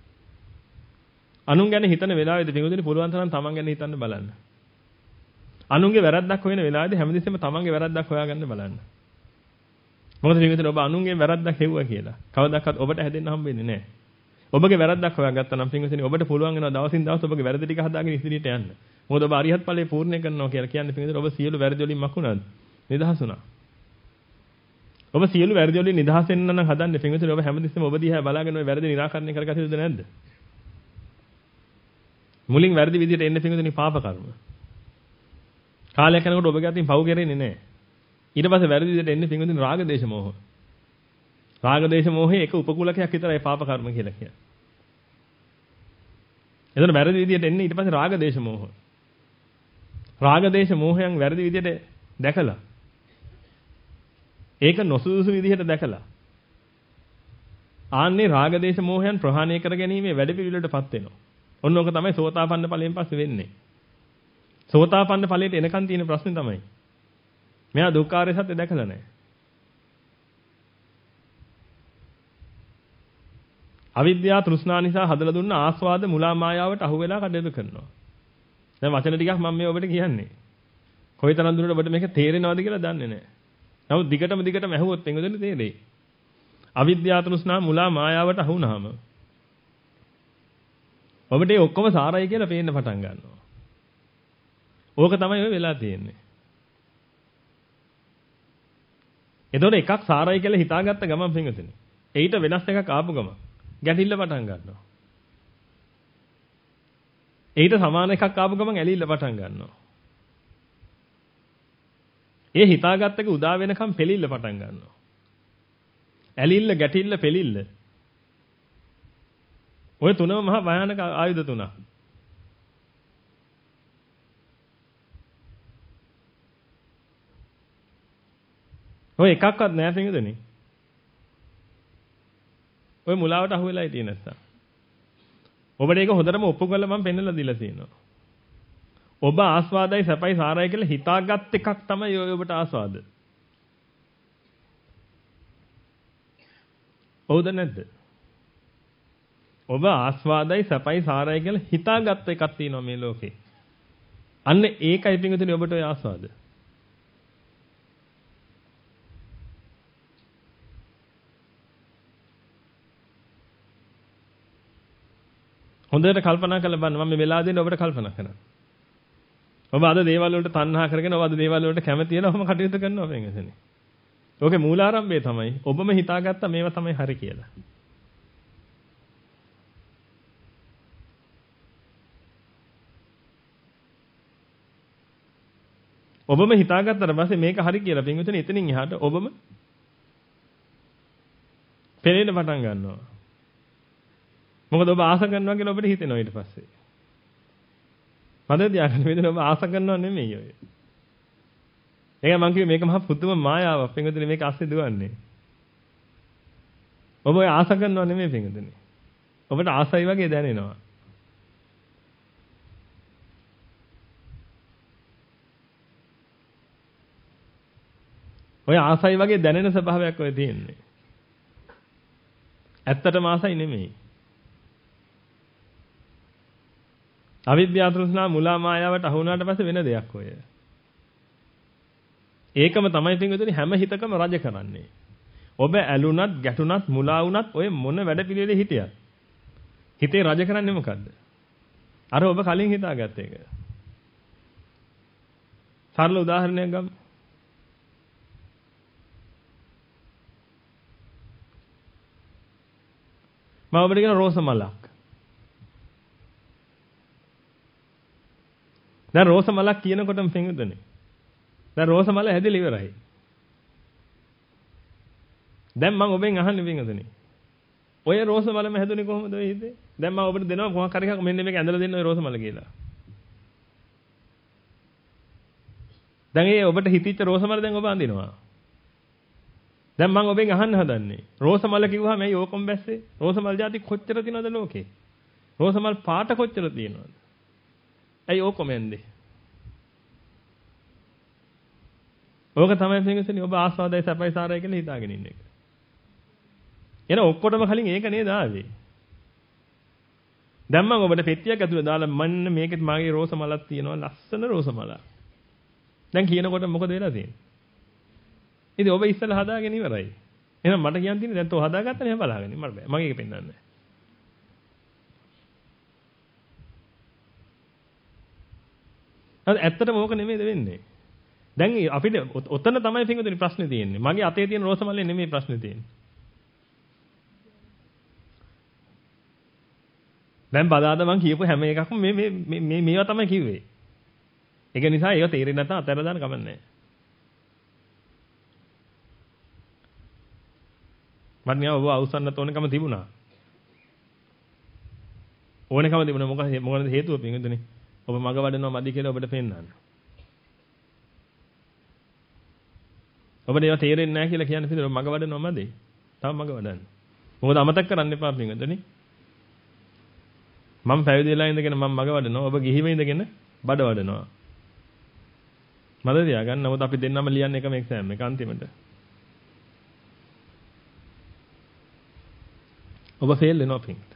S1: අනුන් ගැන හිතන වෙලාවෙදී පින්විතනි පුළුවන් තරම් තමන් ගැන හිතන්න බලන්න. අනුන්ගේ වැරද්දක් හොයන වෙලාවේදී හැමදෙස්සෙම තමන්ගේ වැරද්දක් හොයාගන්න බලන්න. මොකද පින්විතනි ඔබ අනුන්ගේ වැරද්දක් හෙව්වා කියලා කවදාවත් ඔබට හැදෙන්න හම්බෙන්නේ නැහැ. ඔබගේ වැරද්දක් හොයාගත්තා නම් පින්විතනි ඔබට පුළුවන් වෙනවා දවසින් දවස ඔබගේ වැරදි ටික හදාගෙන ඉදිරියට යන්න. මොකද ඔබ අරිහත් ඵලයේ පූර්ණ කරනවා කියලා කියන්නේ පින්විතනි ඔබ සියලු වැරදි වලින් මකුණාද? නිදහස් වුණා. ඔබ සියලු වැරදි වලින් නිදහස් වෙන්න නම් හදන්නේ පින්විතනි ඔබ හැමදෙස්සෙම ඔබ දිහා බලාගෙන ওই වැරදි निराකරණය කරගත යුතුද නැද්ද? මුලින් වැරදි විදිහට එන්නේ පින්විතනි පාප කර්ම. කාලයක් යනකොට ඔබගේ අතින් පව් කෙරෙන්නේ නැහැ. ඊට පස්සේ වැරදි විදිහට එන්නේ පින්විතනි රාග දේශ මොහ. රාග දේශ මොහේ එක උපකූලකයක් විතරයි පාප කර්ම කියලා කියන්නේ. එතන වැරදි විදිහට එන්නේ ඊට පස්සේ රාග දේශ මොහ. රාග දේශ මොහයන් වැරදි විදිහට දැකලා ඒක නොසුදුසු විදිහට දැකලා ආන්නේ රාග දේශ මොහයන් ප්‍රහාණය කර ගැනීමේ වැඩපිළිවෙලටපත් වෙනවා. ඔන්න ඕක තමයි සෝතාපන්න ඵලයෙන් පස්සේ වෙන්නේ. සෝතාපන්න ඵලයට එනකන් තියෙන ප්‍රශ්නේ තමයි. මෙයා දුක්ඛාරය සත්‍ය දැකලා නැහැ. අවිද්‍යාව තෘෂ්ණා නිසා හදලා දුන්න ආස්වාද මුලා මායාවට අහු වෙලා කටයුතු කරනවා. දැන් වචන ටිකක් මම මේ ඔබට කියන්නේ. කොයිතරම් දුරට ඔබට මේක තේරෙනවද කියලා දන්නේ නැහැ. නමුත් දිගටම දිගටම ඇහුවොත් එංගොදෙන්නේ තේරෙයි. අවිද්‍යාව තෘෂ්ණා මුලා මායාවට අහු වුනහම ඔබට ඒ ඔක්කොම සාරයි කියලා පේන්න පටන් ගන්නවා. ඕක තමයි ඔය වෙලා තියෙන්නේ. එතකොට එකක් සාරයි කියලා හිතාගත්ත ගමන් පින්වතුනි. ඊට වෙනස් එකක් ආපු ගමන් ගැටිල්ල පටන් ගන්නවා. ඊට සමාන එකක් ආපු ගමන් ඇලිල්ල පටන් ගන්නවා. ඒ හිතාගත්ත එක උදා වෙනකම් පෙලිල්ල පටන් ගන්නවා. ඇලිල්ල ගැටිල්ල පෙලිල්ල. ඔය තුනම මහා භයානක ආයුධ තුනක්. ඔය එකක්වත් නෑ පින්වතුනි. ඔය මුලාවට අහු වෙලායි තියෙන නිසා. ඔබට ඒක හොඳටම ඔප්පු කරලා මම පෙන්නලා දීලා තියෙනවා. ඔබ ආස්වාදයි සැපයි සාරයි කියලා හිතාගත් එකක් තමයි ඔය ඔබට ආස්වාද. ඔව්ද නැද්ද? ඔබ ආස්වාදයි සැපයි සාරයි කියලා හිතාගත් එකක් තියෙනවා මේ ලෝකේ. අන්න ඒකයි පිටුතුනේ ඔබට ඔය ආස්වාද. හොඳට කල්පනා කරලා බලන්න මම මේ වෙලාව දෙන්නේ ඔබට කල්පනා කරන්න. ඔබ අද දේවල් වලට තණ්හා කරගෙන ඔබ අද දේවල් වලට කැමති වෙනවා ඔබම කටයුතු කරනවා මේ එතනේ. ඕකේ මූලාරම්භය තමයි ඔබම හිතාගත්තා මේවා තමයි හරි කියලා. ඔබම හිතාගත්තට පස්සේ මේක හරි කියලා පින්විතනේ එතනින් එහාට ඔබම පෙරේන පටන් ගන්නවා. මොකද ඔබ ආස කරනවා කියලා ඔබට හිතෙනවා ඊට පස්සේ. මම තියාගන්න මෙතන ඔබ ආස කරනව නෙමෙයි ඔය. ඒක මම කිව්වේ මේක මහා පුදුම මායාවක්. පින්විතනේ මේක අස්සේ දුවන්නේ. ඔබ ඔය ආස කරනව නෙමෙයි පින්විතනේ. ඔබට ආසයි වගේ දැනෙනවා. ඔය ආසයි වගේ දැනෙන ස්වභාවයක් ඔය තියෙන්නේ. ඇත්තටම ආසයි නෙමෙයි. අවිද්‍යාව තෘෂ්ණා මුලා මායාවට අහු වුණාට පස්සේ වෙන දෙයක් ඔය. ඒකම තමයි පින්විතනි හැම හිතකම රජ කරන්නේ. ඔබ ඇලුනත් ගැටුනත් මුලා වුණත් ඔය මොන වැඩ පිළිවෙලේ හිටියත් හිතේ රජ කරන්නේ මොකද්ද? අර ඔබ කලින් හිතාගත්ත එක. සරල උදාහරණයක් ගමු. මම ඔබට කියන රෝස මලක්. දැන් රෝස මලක් කියනකොටම පින්විතනේ. දැන් රෝස මල හැදිලා ඉවරයි. දැන් මම ඔබෙන් අහන්නේ පින්විතනේ. ඔය රෝස මලම හැදුනේ කොහොමද ඔය හිතේ? දැන් මම ඔබට දෙනවා මොකක් හරි එකක් මෙන්න මේක ඇඳලා දෙන්න ඔය රෝස මල කියලා. දැන් ඒ ඔබට හිතිච්ච රෝස මල දැන් ඔබ අඳිනවා. දැන් මම ඔබෙන් අහන්න හදන්නේ රෝස මල කිව්වහම ඇයි ඕකම බැස්සේ? රෝස මල් ಜಾති කොච්චර තියෙනවද ලෝකේ? රෝස මල් පාට කොච්චර තියෙනවද? ඇයි ඕකම ඇන්නේ? ඕක තමයි පින්විතනි ඔබ ආස්වාදයි සැපයි සාරයි කියලා හිතාගෙන ඉන්න එක. එන ඔක්කොටම කලින් ඒක නේද ආවේ? දැන් මම ඔබට පෙට්ටියක් ඇතුලේ දාලා මන්න මේකෙත් මාගේ රෝස මලක් තියෙනවා ලස්සන රෝස මලක්. දැන් කියනකොට මොකද වෙලා තියෙන්නේ? ඉතින් ඔබ ඉස්සෙල්ලා හදාගෙන ඉවරයි. එහෙනම් මට කියන්න තියෙන්නේ දැන් තෝ හදාගත්තනේ මම බලාගෙන මට බෑ. මගේ එක පෙන්නන්න නෑ. ඇත්තටම ඕක නෙමෙයිද වෙන්නේ? දැන් අපිට ඔතන තමයි පින්වතුනි ප්‍රශ්නේ තියෙන්නේ. මගේ අතේ තියෙන රෝස මල්ලේ නෙමෙයි ප්‍රශ්නේ තියෙන්නේ. දැන් බදාද මං කියපු හැම එකක්ම මේ මේ මේ මේවා තමයි කිව්වේ. ඒක නිසා ඒව තේරෙන්නේ නැත්නම් අතහැරලා දාන්න කමක් නැහැ. මට නිකන් ඔබ අවසන්නත් ඕනකම තිබුණා. ඕනකම තිබුණා මොකද මොකද හේතුව පින්වතුනි? ඔබ මග වඩනවා මදි කියලා ඔබට පෙන්නන්න. ඔබට ඒවා තේරෙන්නේ නැහැ කියලා කියන්නේ පිළිදෙල මග වඩනවා මදි. තව මග වඩන්න. මොකද අමතක කරන්න එපා පින්වතුනි. මම පැවිදි වෙලා ඉඳගෙන මම මග වඩනවා. ඔබ ගිහිව ඉඳගෙන බඩ වඩනවා. මම තියාගන්න. නමුත් අපි දෙන්නම ලියන්නේ එකම එක්සෑම් එක අන්තිමට. ඔබ ෆේල් වෙනවා පින්ට.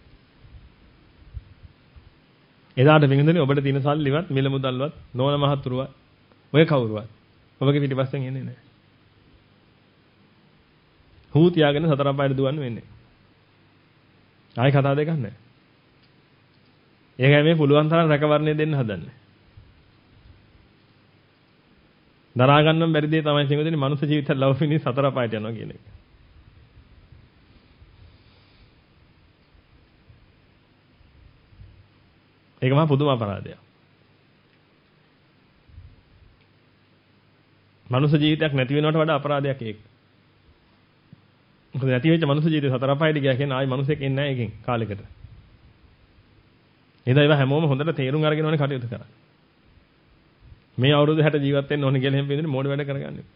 S1: එදාට පින්දුනේ ඔබට තියෙන සල්ලිවත් මිල මුදල්වත් නෝන මහතුරුවත් ඔය කවුරුවත් ඔබගේ පිටිපස්සෙන් එන්නේ නැහැ. හූ තියාගෙන සතර අපායට දුවන්න වෙන්නේ. ආයි කතා දෙකක් නැහැ. ඒකයි මේ පුළුවන් තරම් රැකවරණය දෙන්න හදන්නේ. දරා ගන්නම බැරි දේ තමයි පින්දුනේ මනුස්ස ජීවිතය ලව්විනි සතර අපායට යනවා කියන එක. ඒක මහා පුදුම අපරාධයක්. මනුස්ස ජීවිතයක් නැති වෙනවට වඩා අපරාධයක් ඒක. මොකද නැති වෙච්ච මනුස්ස ජීවිතේ සතර අපායට ගියා කියන්නේ ආයි මනුස්සෙක් එන්නේ නැහැ එකෙන් කාලෙකට. එදා ඒවා හැමෝම හොඳට තේරුම් අරගෙන ඕනේ කටයුතු කරන්න. මේ අවුරුදු හැට ජීවත් වෙන්න ඕනේ කියලා එහෙම පිළිදෙන මොඩ වැඩ කරගන්න එපා.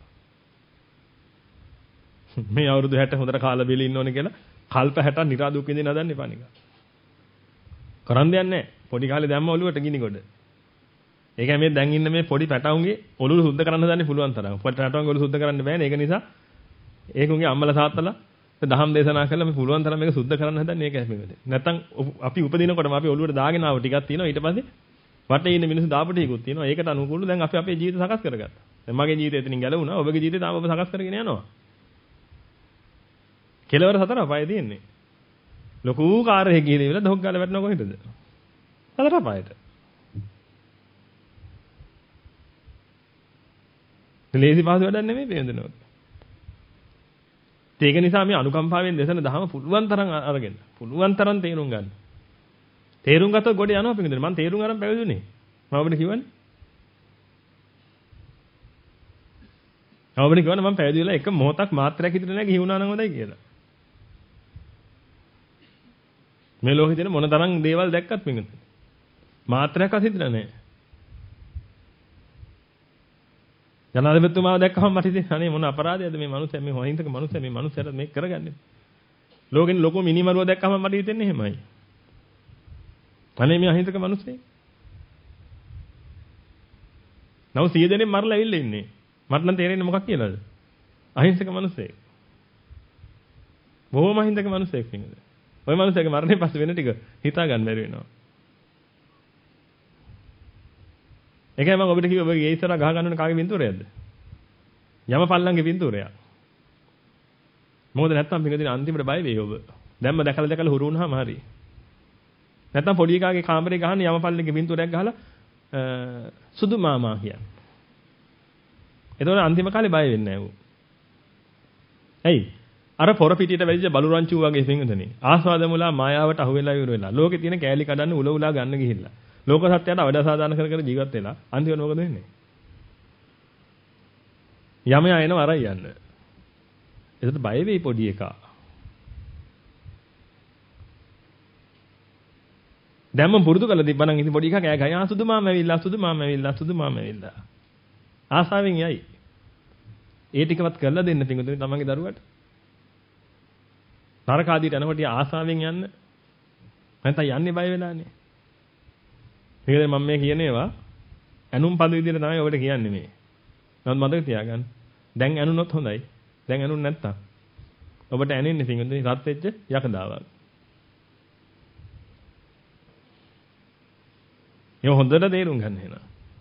S1: මේ අවුරුදු හැට හොඳට කාලා බෙලී ඉන්න ඕනේ කියලා කල්ප හැට නිරා දුක් විඳින්න හදන්න එපා නිකන්. කරන් දෙයක් නැහැ. පොඩි කාලේ දැම්ම ඔළුවට ගිනි ගොඩ. ඒකයි මේ දැන් ඉන්න මේ පොඩි පැටවුන්ගේ ඔළුව සුද්ධ කරන්න හදන්නේ පුළුවන් තරම්. පොඩි පැටවුන්ගේ ඔළුව සුද්ධ කරන්න බෑනේ. ඒක නිසා ඒකුන්ගේ අම්මලා තාත්තලා දහම් දේශනා කළා මේ පුළුවන් තරම් මේක සුද්ධ කරන්න හදන්නේ ඒකයි මේකද. නැත්තම් අපි උපදිනකොටම අපි ඔළුවට දාගෙන ආව ටිකක් තියෙනවා. ඊට පස්සේ වටේ ඉන්න මිනිස්සු දාපු ටිකකුත් තියෙනවා. ඒකට අනුකූලව දැන් අපි අපේ ජීවිත සකස් කරගත්තා. දැන් මගේ ජීවිතය එතනින් ගැලවුණා. ඔබගේ ජීවිතය තාම ඔබ සකස් කරගෙන යනවා. කෙලවර හතර අපායේ තියෙන්නේ. ලොකු කාර්යයක් ගිහලා ඉවර දොක් ගාලා වැටෙනවා කොහෙටද? හතර අපායට. ලේසි පහසු වැඩක් නෙමෙයි පේනදනොත්. ඒක නිසා මේ අනුකම්පාවෙන් දේශන දහම පුළුවන් තරම් අරගෙන පුළුවන් තරම් තේරුම් ගන්න. තේරුම් ගත්තොත් ගොඩ යනවා පිටින්ද මම තේරුම් අරන් පැවිදුනේ. මම ඔබට කිව්වනේ. මම ඔබට කිව්වනේ මම පැවිදි වෙලා එක මොහොතක් මාත්‍රයක් හිතේ නැහැ ගිහි වුණා නම් හොඳයි කියලා. මේ ලෝකේ තියෙන මොන තරම් දේවල් දැක්කත් පිටින්ද මාත්‍රයක් අසිතලා නැහැ. ජනාධිපතිතුමාව දැක්කම මට ඉතින් අනේ මොන අපරාධයක්ද මේ මනුස්සයා මේ හොහින්තක මනුස්සයා මේ මනුස්සයාට මේක කරගන්නේ. ලෝකෙන් ලොකු මිනිමරුව දැක්කම මට හිතෙන්නේ එහෙමයි. අනේ මේ අහිංසක මනුස්සයෙක්. නව සිය දෙනෙක් මරලා ඇවිල්ලා ඉන්නේ. මට නම් තේරෙන්නේ මොකක් කියලාද? අහිංසක මනුස්සයෙක්. බොහොම අහිංසක මනුස්සයෙක් නේද? ওই මනුස්සයාගේ මරණය පස්සේ වෙන ටික හිතා ගන්න බැරි වෙනවා. ඒකයි මම ඔබට කිව්වේ ඔබ ගේ ඉස්සරහ ගහ ගන්න ඕන කාගේ පින්තූරයක්ද? යමපල්ලන්ගේ පින්තූරයක්. මොකද නැත්තම් පින්කදින අන්තිමට බය වෙයි ඔබ. දැම්ම දැකලා දැකලා හුරු වුණාම හරි. නැත්තම් පොඩි එකාගේ කාමරේ ගහන්න යමපල්ලන්ගේ පින්තූරයක් ගහලා සුදු මාමා කියන්නේ. එතකොට අන්තිම කාලේ බය වෙන්නේ නැහැ ඌ. ඇයි? අර පොර පිටියට වැදිච්ච බලු රංචු වගේ පින්කදනේ. ආස්වාද මුලා මායාවට අහු වෙලා ඉවර වෙලා. ලෝකේ තියෙන කෑලි කඩන්න උල උලා ගන්න ගිහිල්ලා. ලෝක සත්‍යයට අවඩ සාධාරණ කර කර ජීවත් වෙලා අන්තිමට මොකද වෙන්නේ? යමයා එනවා අරයි යන්න. ඒකට බය වෙයි පොඩි එකා. දැන් මම පුරුදු කරලා තිබ්බනම් ඉතින් පොඩි එකා කෑ ගහයි ආ සුදු මාම ඇවිල්ලා සුදු මාම ඇවිල්ලා සුදු මාම ඇවිල්ලා. ආසාවෙන් යයි. ඒ ටිකවත් කරලා දෙන්න පිටුතුනේ තමන්ගේ දරුවට. නරක ආදීට යනකොට ආසාවෙන් යන්න. නැත්නම් යන්නේ බය වෙලානේ. මේකද මම මේ කියන ඒවා ඇනුම් පද විදිහට තමයි ඔබට කියන්නේ මේ. නමුත් මතක තියාගන්න. දැන් ඇනුනොත් හොඳයි. දැන් ඇනුන් නැත්තම් ඔබට ඇනෙන්නේ පිටුතුනේ රත් වෙච්ච යකඩාවක්. ඒ හොඳට තේරුම් ගන්න එනවා.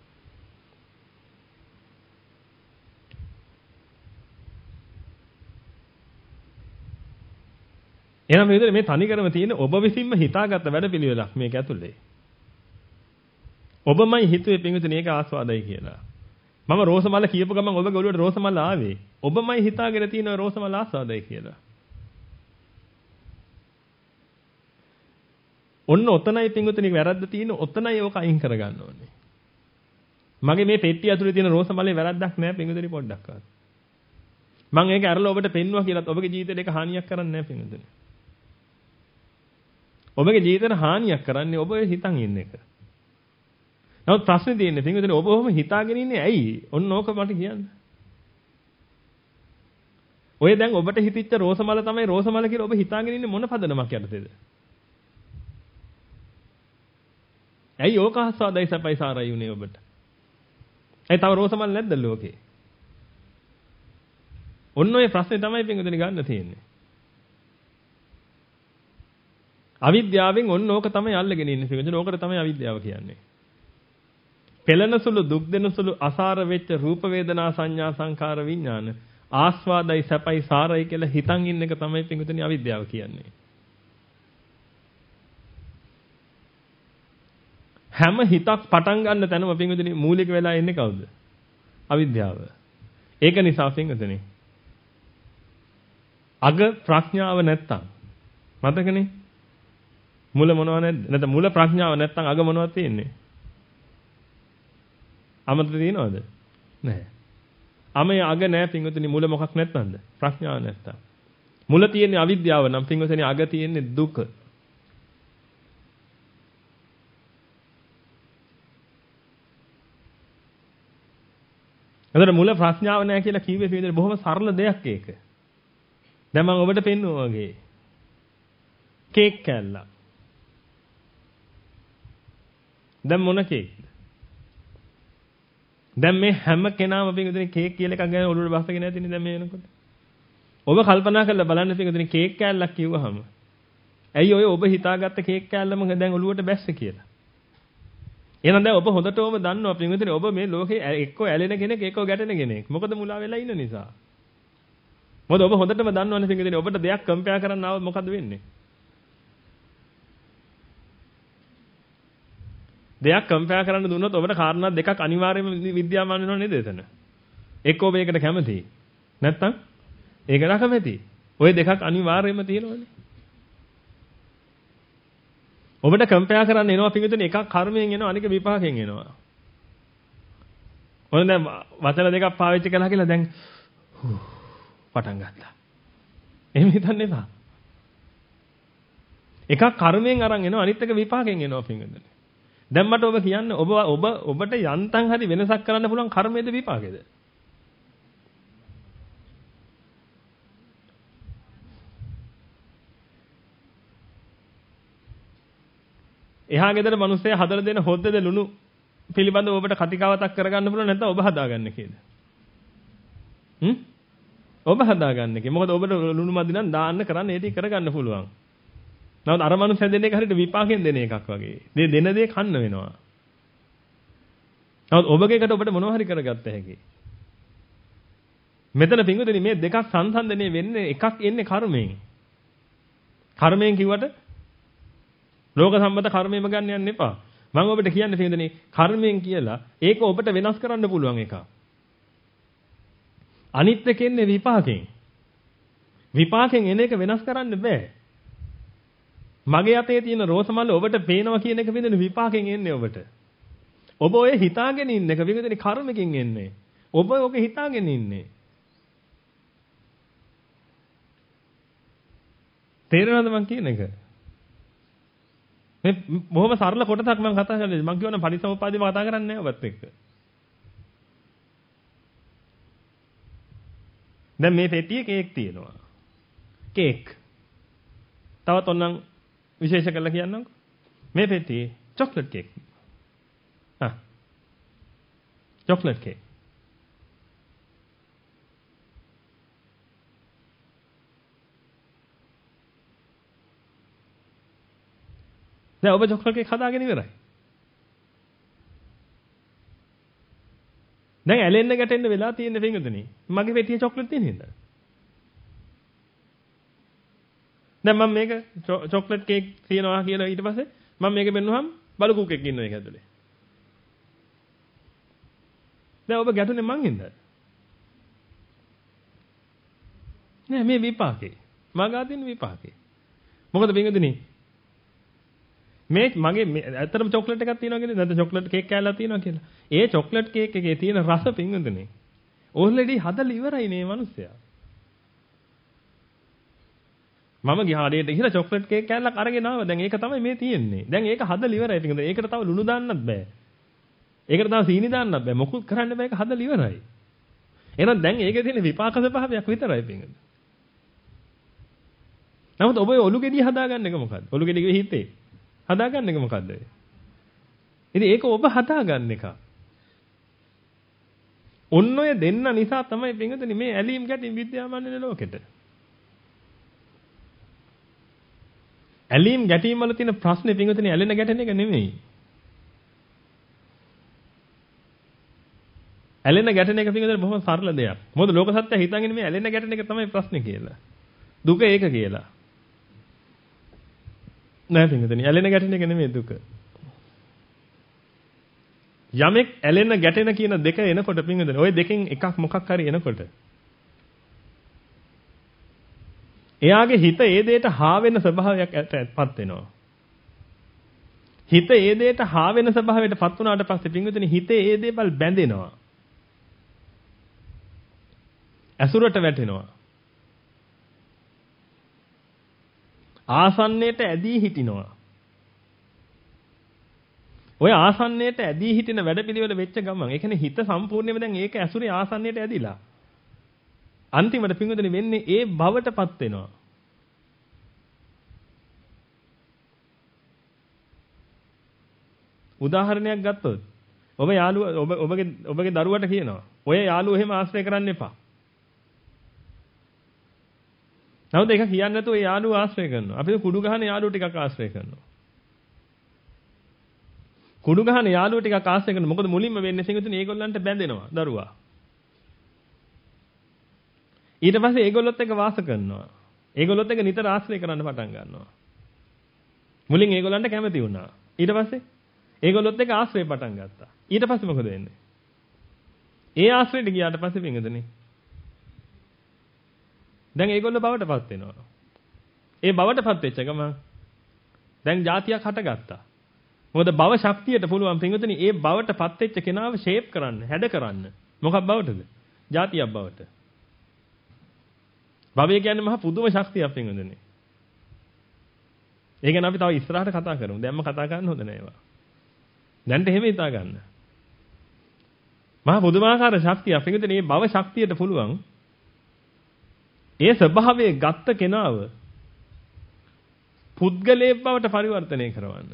S1: එහෙනම් මේ විදිහට මේ තනිකරම තියෙන ඔබ විසින්ම හිතාගත්ත වැඩපිළිවෙලක් මේක ඇතුලේ. ඔබමයි හිතුවේ පින්විතනේ ඒක ආස්වාදයි කියලා. මම රෝසමල කියපු ගමන් ඔබගේ ඔළුවට රෝසමල ආවේ. ඔබමයි හිතාගෙන තියෙන රෝසමල ආස්වාදයි කියලා. ඔන්න ඔතනයි පින්විතනේ වැරද්ද තියෙන ඔතනයි ඕක අයින් කරගන්න ඕනේ. මගේ මේ පෙට්ටිය ඇතුලේ තියෙන රෝසමලේ වැරද්දක් නෑ පින්විතනේ පොඩ්ඩක්වත්. මම ඒක අරලා ඔබට පෙන්නුවා කියලාත් ඔබගේ ජීවිතේට ඒක හානියක් කරන්නේ නෑ පින්විතනේ. ඔබගේ ජීවිතේට හානියක් කරන්නේ ඔබ හිතන් ඉන්න එක. නමුත් ප්‍රශ්නේ තියෙන්නේ පින්විතනේ ඔබ ඔහොම හිතාගෙන ඉන්නේ ඇයි? ඔන්න ඕක මට කියන්න. ඔය දැන් ඔබට හිතිච්ච රෝසමල තමයි රෝසමල කියලා ඔබ හිතාගෙන ඉන්නේ මොන පදනමක් යටතේද? ඇයි ඕක ආස්වාදයි සපයි සාරයි උනේ ඔබට? ඇයි තව රෝසමල් නැද්ද ලෝකේ? ඔන්න ඔය ප්‍රශ්නේ තමයි පින්විතනේ ගන්න තියෙන්නේ. අවිද්‍යාවෙන් ඔන්න ඕක තමයි අල්ලගෙන ඉන්නේ පින්විතනේ. ඕකට තමයි අවිද්‍යාව කියන්නේ. පෙළෙන සුළු දුක් දෙන සුළු අසාර වෙච්ච රූප වේදනා සංඥා සංකාර විඥාන ආස්වාදයි සැපයි සාරයි කියලා හිතන් ඉන්න එක තමයි පින්විතනේ අවිද්‍යාව කියන්නේ. හැම හිතක් පටන් ගන්න තැනම පින්විතනේ මූලික වෙලා ඉන්නේ කවුද? අවිද්‍යාව. ඒක නිසා පින්විතනේ අග ප්‍රඥාව නැත්තම් මතකනේ මුල මොනව නැද්ද? නැත්නම් මුල ප්‍රඥාව නැත්තම් අග මොනවද තියෙන්නේ? අමතක තියනවද? නැහැ. අමේ අග නැහැ පින්වතුනි මුල මොකක් නැත්තම්ද? ප්‍රඥාව නැත්තම්. මුල තියෙන්නේ අවිද්‍යාව නම් පින්වතුනි අග තියෙන්නේ දුක. එතකොට මුල ප්‍රඥාව නැහැ කියලා කිව්වේ පින්වතුනි බොහොම සරල දෙයක් ඒක. දැන් මම ඔබට පෙන්නුවා වගේ. කේක් කෑල්ලක්. දැන් මොන කේක්ද? දැන් මේ හැම කෙනාම පින්වතුනි කේක් කියලා එකක් ගැන ඔළුවට බස්සගෙන නැතිනේ දැන් මේ වෙනකොට. ඔබ කල්පනා කරලා බලන්න පින්වතුනි කේක් කෑල්ලක් කිව්වහම ඇයි ඔය ඔබ හිතාගත්ත කේක් කෑල්ලම දැන් ඔළුවට බැස්සේ කියලා. එහෙනම් දැන් ඔබ හොඳටම දන්නවා පින්වතුනි ඔබ මේ ලෝකේ එක්කෝ ඇලෙන කෙනෙක් එක්කෝ ගැටෙන කෙනෙක්. මොකද මුලා වෙලා ඉන්න නිසා. මොකද ඔබ හොඳටම දන්නවනේ පින්වතුනි ඔබට දෙයක් කම්පෙයාර් කරන්න ආවොත් මොකද වෙන්නේ? දෙයක් කම්පෙයාර් කරන්න දුන්නොත් ඔබට කාරණා දෙකක් අනිවාර්යයෙන්ම විද්‍යාමාන වෙනව නේද එතන? එක්කෝ ඔබ ඒකට කැමතියි. නැත්තම් ඒකට අකමැතියි. ওই දෙකක් අනිවාර්යයෙන්ම තියෙනවනේ. ඔබට කම්පෙයාර් කරන්න එනවා පිටුතුනේ එකක් කර්මයෙන් එනවා අනික විපාකයෙන් එනවා. ඔන්න දැන් වචන දෙකක් පාවිච්චි කළා කියලා දැන් පටන් ගත්තා. එහෙම හිතන්න එපා. එකක් කර්මයෙන් අරන් එනවා අනිත් එක විපාකයෙන් එනවා පිටුතුනේ. දැන් මට ඔබ කියන්න ඔබ ඔබ ඔබට යන්තම් හරි වෙනසක් කරන්න පුළුවන් කර්මයේද විපාකයේද? එහා ගෙදර මිනිස්සයා හදලා දෙන හොද්දද ලුණු පිළිබඳව ඔබට කතිකාවතක් කරගන්න පුළුවන් නැත්නම් ඔබ හදාගන්න කේද? හ්ම්? ඔබ හදාගන්න කේ. මොකද ඔබට ලුණු මදි නම් දාන්න කරන්න ඒ ටික කරගන්න පුළුවන්. නමුත් අර මිනිස්සයා දෙන එක හරියට විපාකයෙන් දෙන එකක් වගේ. මේ දෙන දේ කන්න වෙනවා. නමුත් ඔබගේ එකට ඔබට මොනව හරි කරගත්ත හැකි. මෙතන පින්වතුනි මේ දෙකක් සංසන්දනය වෙන්නේ එකක් එන්නේ කර්මයෙන්. කර්මයෙන් කිව්වට ලෝක සම්මත කර්මයම ගන්න යන්න එපා. මම ඔබට කියන්නේ පින්වතුනි කර්මයෙන් කියලා ඒක ඔබට වෙනස් කරන්න පුළුවන් එකක්. අනිත් එක එන්නේ විපාකයෙන්. විපාකයෙන් එන එක වෙනස් කරන්න බෑ. මගේ අතේ තියෙන රෝස මල්ල ඔබට පේනවා කියන එක පින්වතුනි විපාකයෙන් එන්නේ ඔබට. ඔබ ඔය හිතාගෙන ඉන්න එක පින්වතුනි කර්මකින් එන්නේ. ඔබ ඔක හිතාගෙන ඉන්නේ. තේරෙනවද මං කියන එක? මේ බොහොම සරල කොටසක් මම කතා කරන්නේ. මම කියවනම් පරිසම්පාදේම කතා කරන්නේ නැහැ ඔබත් එක්ක. දැන් මේ පෙට්ටියේ කේක් තියෙනවා. කේක්. තවත් ඔන්නම් විශේෂ කරලා කියන්නම්කෝ. මේ පෙට්ටියේ චොක්ලට් කේක්. ආ. Chocolate cake. දැන් ඔබ චොක්ලට් කේක් හදාගෙන ඉවරයි. දැන් ඇලෙන්න ගැටෙන්න වෙලා තියෙන පින්වතුනි. මගේ පෙට්ටියේ චොක්ලට් තියෙන හින්දා. දැන් මම මේක චොක්ලට් කේක් තියනවා කියලා ඊට පස්සේ මම මේක බෙන්නුවහම බලු කුක්ෙක් ඉන්නවා ඒක ඇතුලේ. දැන් ඔබ ගැටුනේ මං හින්දාද? නෑ මේ විපාකේ. මගා තියෙන විපාකේ. මොකද පින්වතුනි මේ මගේ ඇත්තටම චොක්ලට් එකක් තියෙනවා කියන්නේ නැත්නම් චොක්ලට් කේක් කෑල්ලක් තියෙනවා කියලා. ඒ චොක්ලට් කේක් එකේ තියෙන රස පින්වතුනි ඔල්රෙඩි හදලා ඉවරයි මේ මිනිස්සයා. මම ගිහාඩේට ගිහලා චොක්ලට් කේක් කෑල්ලක් අරගෙන ආවා. දැන් ඒක තමයි මේ තියෙන්නේ. දැන් ඒක හදලා ඉවරයි පින්වතුනි. ඒකට තව ලුණු දාන්නත් බෑ. ඒකට තව සීනි දාන්නත් බෑ. මොකුත් කරන්න බෑ. ඒක හදලා ඉවරයි. එහෙනම් දැන් ඒකේ තියෙන විපාක ස්වභාවයක් විතරයි පින්වතුනි. නමුත් ඔබ ඔලු ගෙඩිය හදාගන්න එක මොකද්ද? ඔලු ගෙඩියේ හිතේ හදාගන්න එක මොකද්ද? ඉතින් ඒක ඔබ හදාගන්න එක. ඔන්න ඔය දෙන්න නිසා තමයි පින්වතුනි මේ ඇලීම් ගැටීම් විද්‍යාමාන වෙන ලෝකෙට. ඇලීම් ගැටීම් වල තියෙන ප්‍රශ්නේ පින්වතුනි ඇලෙන ගැටෙන එක නෙමෙයි. ඇලෙන ගැටෙන එක පින්වතුනි බොහොම සරල දෙයක්. මොකද ලෝක සත්‍යය හිතන්නේ මේ ඇලෙන ගැටෙන එක තමයි ප්‍රශ්නේ කියලා. දුක ඒක කියලා. නෑ පින්වතුනි ඇලෙන ගැටෙන එක නෙමෙයි දුක. යමෙක් ඇලෙන ගැටෙන කියන දෙක එනකොට පින්වතුනි ওই දෙකෙන් එකක් මොකක් හරි එනකොට එයාගේ හිත ඒ දෙයට හා වෙන ස්වභාවයක් ඇත්තපත් වෙනවා. හිත ඒ දෙයට හා වෙන ස්වභාවයටපත් වුණාට පස්සේ පින්වතුනි හිතේ ඒ දේවල් බැඳෙනවා. ඇසුරට වැටෙනවා. ආසන්නයට ඇදී හිටිනවා. ඔය ආසන්නයට ඇදී හිටින වැඩපිළිවෙල වෙච්ච ගමන් ඒ කියන්නේ හිත සම්පූර්ණයෙන්ම දැන් ඒක ඇසුරේ ආසන්නයට ඇදිලා. අන්තිමට පින්වතුනි වෙන්නේ ඒ භවටපත් වෙනවා. උදාහරණයක් ගත්තොත් ඔබ යාළුවා ඔබ ඔබගේ ඔබගේ දරුවට කියනවා. ඔය යාළුවෝ එහෙම ආශ්‍රය කරන්න එපා. නමුත් ඒක කියන්නේ නැතුව ඒ යාළුවෝ ආශ්‍රය කරනවා. අපි කුඩු ගහන යාළුවෝ ටිකක් ආශ්‍රය කරනවා. කුඩු ගහන යාළුවෝ ටිකක් ආශ්‍රය කරනවා. මොකද මුලින්ම වෙන්නේ සිංහතුනි ඒගොල්ලන්ට බැඳෙනවා දරුවා. ඊට පස්සේ ඒගොල්ලොත් එක්ක වාස කරනවා. ඒගොල්ලොත් එක්ක නිතර ආශ්‍රය කරන්න පටන් ගන්නවා. මුලින් ඒගොල්ලන්ට කැමති වුණා. ඊට පස්සේ ඒගොල්ලොත් එක්ක ආශ්‍රය පටන් ගත්තා. ඊට පස්සේ මොකද වෙන්නේ? ඒ ආශ්‍රයට ගියාට පස්සේ පින්වතුනි දැන් ඒගොල්ලෝ බවටපත් වෙනවා. ඒ බවටපත් වෙච්ච ගමන් දැන් જાතියක් හටගත්තා. මොකද භව ශක්තියට පුළුවන් පින්වතුනි ඒ බවටපත් වෙච්ච කෙනාව ෂේප් කරන්න, හැඩ කරන්න. මොකක් බවටද? જાතියක් බවට. භවය කියන්නේ මහා පුදුම ශක්තියක් පින්වතුනි. ඒ ගැන අපි තව ඉස්සරහට කතා කරමු. දැන්ම කතා කරන්න හොඳ නෑ ඒවා. දැන්ට එහෙම හිතා ගන්න. මහා පුදුමාකාර ශක්තියක්. පින්වතුනි මේ භව ශක්තියට පුළුවන් ඒ ස්වභාවයේ ගත්ත කෙනාව පුද්ගලයෙක් බවට පරිවර්තනය කරවන්න.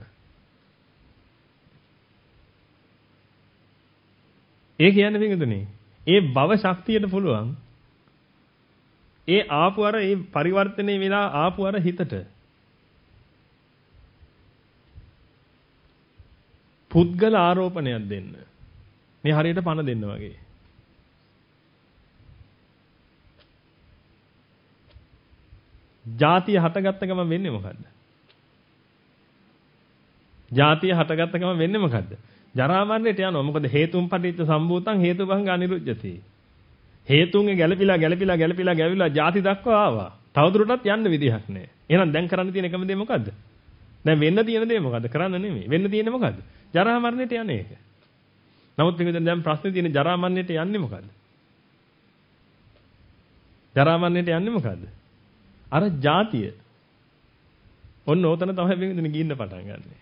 S1: ඒ කියන්නේ පින්වතුනි ඒ භව ශක්තියට පුළුවන් ඒ ආපු අර ඒ පරිවර්තනය වෙලා ආපු අර හිතට පුද්ගල ආරෝපණයක් දෙන්න. මේ හරියට පණ දෙන්න වගේ. ජාතිය හටගත්ත ගමන් වෙන්නේ මොකද්ද? ජාතිය හටගත්ත ගමන් වෙන්නේ මොකද්ද? ජරා මරණයට යනවා. මොකද හේතුන් පටිච්ච සම්භූතං හේතුභංග අනිරුද්ධති. හේතුන්ගේ ගැළපිලා ගැළපිලා ගැළපිලා ගැවිලා ජාති දක්වා ආවා. තවදුරටත් යන්න විදිහක් නැහැ. එහෙනම් දැන් කරන්න තියෙන එකම දේ මොකද්ද? දැන් වෙන්න තියෙන දේ මොකද්ද? කරන්න නෙමෙයි. වෙන්න තියෙන්නේ මොකද්ද? ජරා මරණයට යන්නේ ඒක. නමුත් පිටින් දැන් ප්‍රශ්නේ තියෙන්නේ ජරා මරණයට යන්නේ මොකද්ද? ජරා මරණයට යන්නේ මොකද්ද? අර જાතිය. ඔන්න ඕතන තමයි පිටින් ගින්න පටන් ගන්නෙ.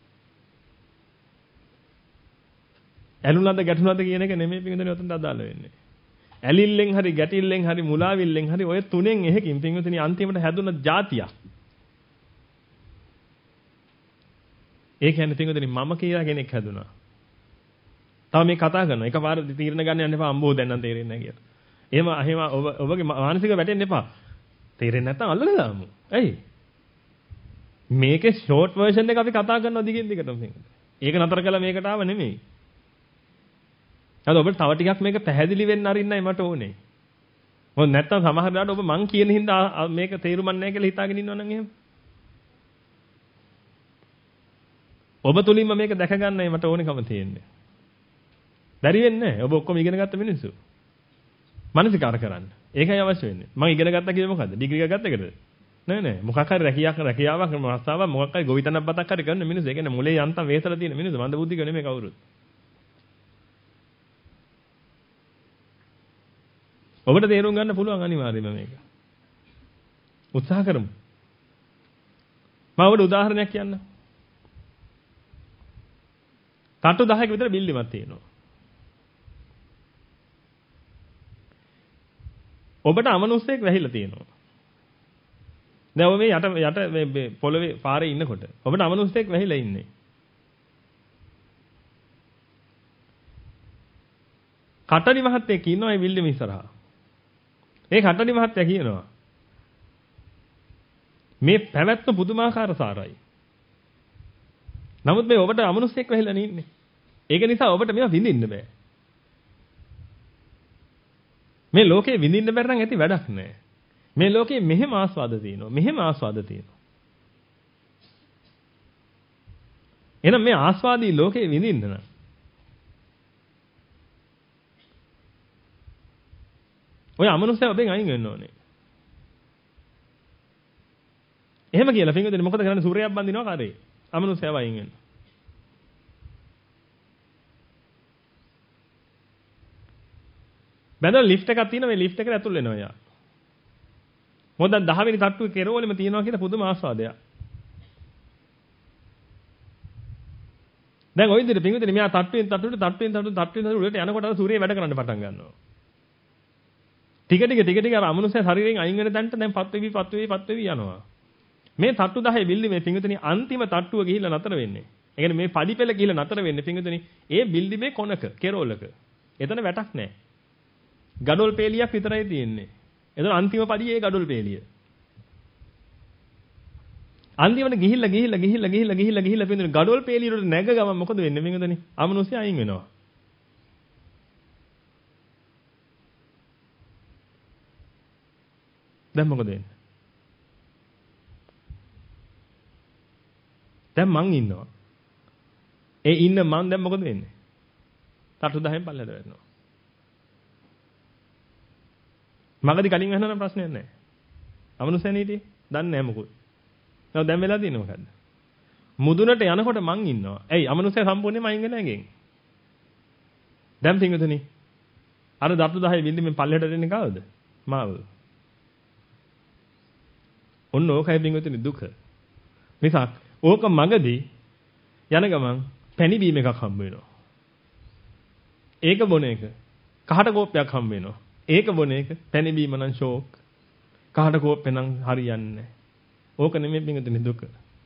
S1: ඇලුනද ගැටුනද කියන එක නෙමෙයි පිටින් ඔතනට අදාළ වෙන්නේ. ඇලිල්ලෙන් හරි ගැටිල්ලෙන් හරි මුලාවිල්ලෙන් හරි ඔය තුනෙන් එකකින් පිටින් අන්තිමට හැදුන જાතියක්. ඒ කියන්නේ පිටින් මම කියලා කෙනෙක් හැදුනා. තව මේ කතා කරනවා. එකපාර තීරණ ගන්න යන්න එපා. අම්බෝ දැන් නම් තේරෙන්නේ නැහැ කියලා. එහෙම එහෙම ඔබ ඔබගේ මානසික වැටෙන්න එපා. තේරෙන්නේ නැත්නම් අල්ලලා දාමු. ඇයි? මේකේ ෂෝට් වර්ෂන් එක අපි කතා කරනවා දිගින් දිගටම මේක. ඒක නතර කළා මේකට ආව නෙමෙයි. අද ඔබට තව ටිකක් මේක පැහැදිලි වෙන්න අරින්නයි මට ඕනේ. මොකද නැත්නම් සමහර වෙලාවට ඔබ මං කියන හින්දා මේක තේරුම් නැහැ කියලා හිතාගෙන ඉන්නවනම් එහෙම. ඔබ තුලින්ම මේක දැක ගන්නයි මට ඕනේකම තියෙන්නේ. බැරි වෙන්නේ නැහැ. ඔබ ඔක්කොම ඉගෙන ගත්ත මිනිස්සු. මානසිකාර කරන්න. ඒකයි අවශ්‍ය වෙන්නේ. මම ඉගෙන ගත්තා කියන්නේ මොකද්ද? ඩිග්‍රී එකක් ගත්ත එකද? නෑ නෑ. මොකක් හරි රැකියාවක් රැකියාවක් මාස්තාවක් මොකක් හරි ගොවිතැනක් බතක් හරි කරන මිනිස්සු. ඒ කියන්නේ මුලේ යන්තම් වේසලා තියෙන මිනිස්සු. මන්ද බුද්ධික නෙමෙයි කවුරුත්. ඔබට තේරුම් ගන්න පුළුවන් අනිවාර්යයෙන්ම මේක. උත්සාහ කරමු. මම ඔබට උදාහරණයක් කියන්නම්. තට්ටු දහයක විතර බිල්ඩිමක් තියෙනවා. ඔබට අමනුස්සයෙක් වැහිලා තියෙනවා. දැන් ඔබ මේ යට යට මේ පොළවේ පාරේ ඉන්නකොට ඔබට අමනුස්සයෙක් වැහිලා ඉන්නේ. කටඩි මහත්තයෙක් ඉන්නවා මේ බිල්ඩිම ඉස්සරහා. ඒ කටඩි මහත්තයා කියනවා මේ පැවැත්ම පුදුමාකාර සාරයි. නමුත් මේ ඔබට අමනුස්සයෙක් වැහිලා නෙන්නේ. ඒක නිසා ඔබට මේවා විඳින්න බෑ. මේ ලෝකේ විඳින්න බැරි නම් ඇති වැඩක් නැහැ. මේ ලෝකේ මෙහෙම ආස්වාද තියෙනවා. මෙහෙම ආස්වාද තියෙනවා. එහෙනම් මේ ආස්වාදී ලෝකේ විඳින්න නම් ඔය අමනුස්සයා ඔබෙන් අයින් වෙන්න ඕනේ. එහෙම කියලා පින්වතුනි මොකද කරන්නේ? සූර්යයක් බඳිනවා කරේ. අමනුස්සයාව අයින් වෙන්න. බැලුවා ලිෆ්ට් එකක් තියෙනවා. මේ ලිෆ්ට් එකට ඇතුල් වෙනවා යා. මොකද දැන් දහ වෙනි තට්ටුවේ කෙරෝලෙම තියෙනවා කියලා පුදුම ආස්වාදයක්. දැන් ওই විදිහට පින්විතනේ මෙයා තට්ටුවෙන් තට්ටුවට තට්ටුවෙන් තට්ටුවට තට්ටුවෙන් තට්ටුවට උඩට යනකොට අර සූර්යය වැඩ කරන්න පටන් ගන්නවා. ටික ටික ටික ටික අර අමනුෂ්‍ය ශරීරයෙන් අයින් වෙන තැනට දැන් පත් වෙවි පත් වෙවි පත් වෙවි යනවා. මේ තට්ටු දහයේ බිල්ලි මේ පින්විතනේ අන්තිම තට්ටුව ගිහිල්ලා නතර වෙන්නේ. ඒ කියන්නේ මේ පඩි පෙළ ගිහලා නතර වෙන්නේ පින්විතනි. ඒ බිල්ඩිමේ කොනක, කෙරෝලක. එතන වැටක් නැහැ. ගඩොල් පේලියක් විතරයි තියෙන්නේ. එතන අන්තිම පඩියේ ඒ ගඩොල් පේලිය. අන්තිමට ගිහිල්ලා ගිහිල්ලා ගිහිල්ලා ගිහිල්ලා ගිහිල්ලා ගිහිල්ලා පින්විතනි ගඩොල් පේලිය වලට නැග ගමන් මොකද වෙන්නේ පින්විතනි? අමනුෂ්‍ය අයින් වෙනවා. දැන් මොකද වෙන්නේ? දැන් මං ඉන්නවා. ඒ ඉන්න මං දැන් මොකද වෙන්නේ? තටු දහයෙන් පල්ලෙහාට වැටෙනවා. මගදී කලින් අහන ප්‍රශ්නයක් නැහැ. අමනුෂ්‍යනීටි දන්නේ නැහැ මොකද? නෝ දැන් වෙලා තියෙන්නේ මොකද්ද? මුදුනට යනකොට මං ඉන්නවා. ඇයි අමනුෂ්‍ය සම්පූර්ණයෙන්ම අයින් වෙලා නැගෙන්. දැන් පින්විතනි අර තටු දහය බිල්ඩින්ගෙන් පල්ලෙහාට එන්නේ කවුද? මාව. ඔන්න ඕකයි පින්විතනි දුක. මිසක් ඕක මගදී යන ගමන් පැණි බීම එකක් හම්බ වෙනවා. ඒක බොන එක. කහට කෝප්පයක් හම්බ වෙනවා. ඒක බොන එක පැණි බීම නම් ෂෝක්. කහට කෝප්පේ නම් හරියන්නේ නැහැ. ඕක නෙමෙයි පින්විතනි දුක.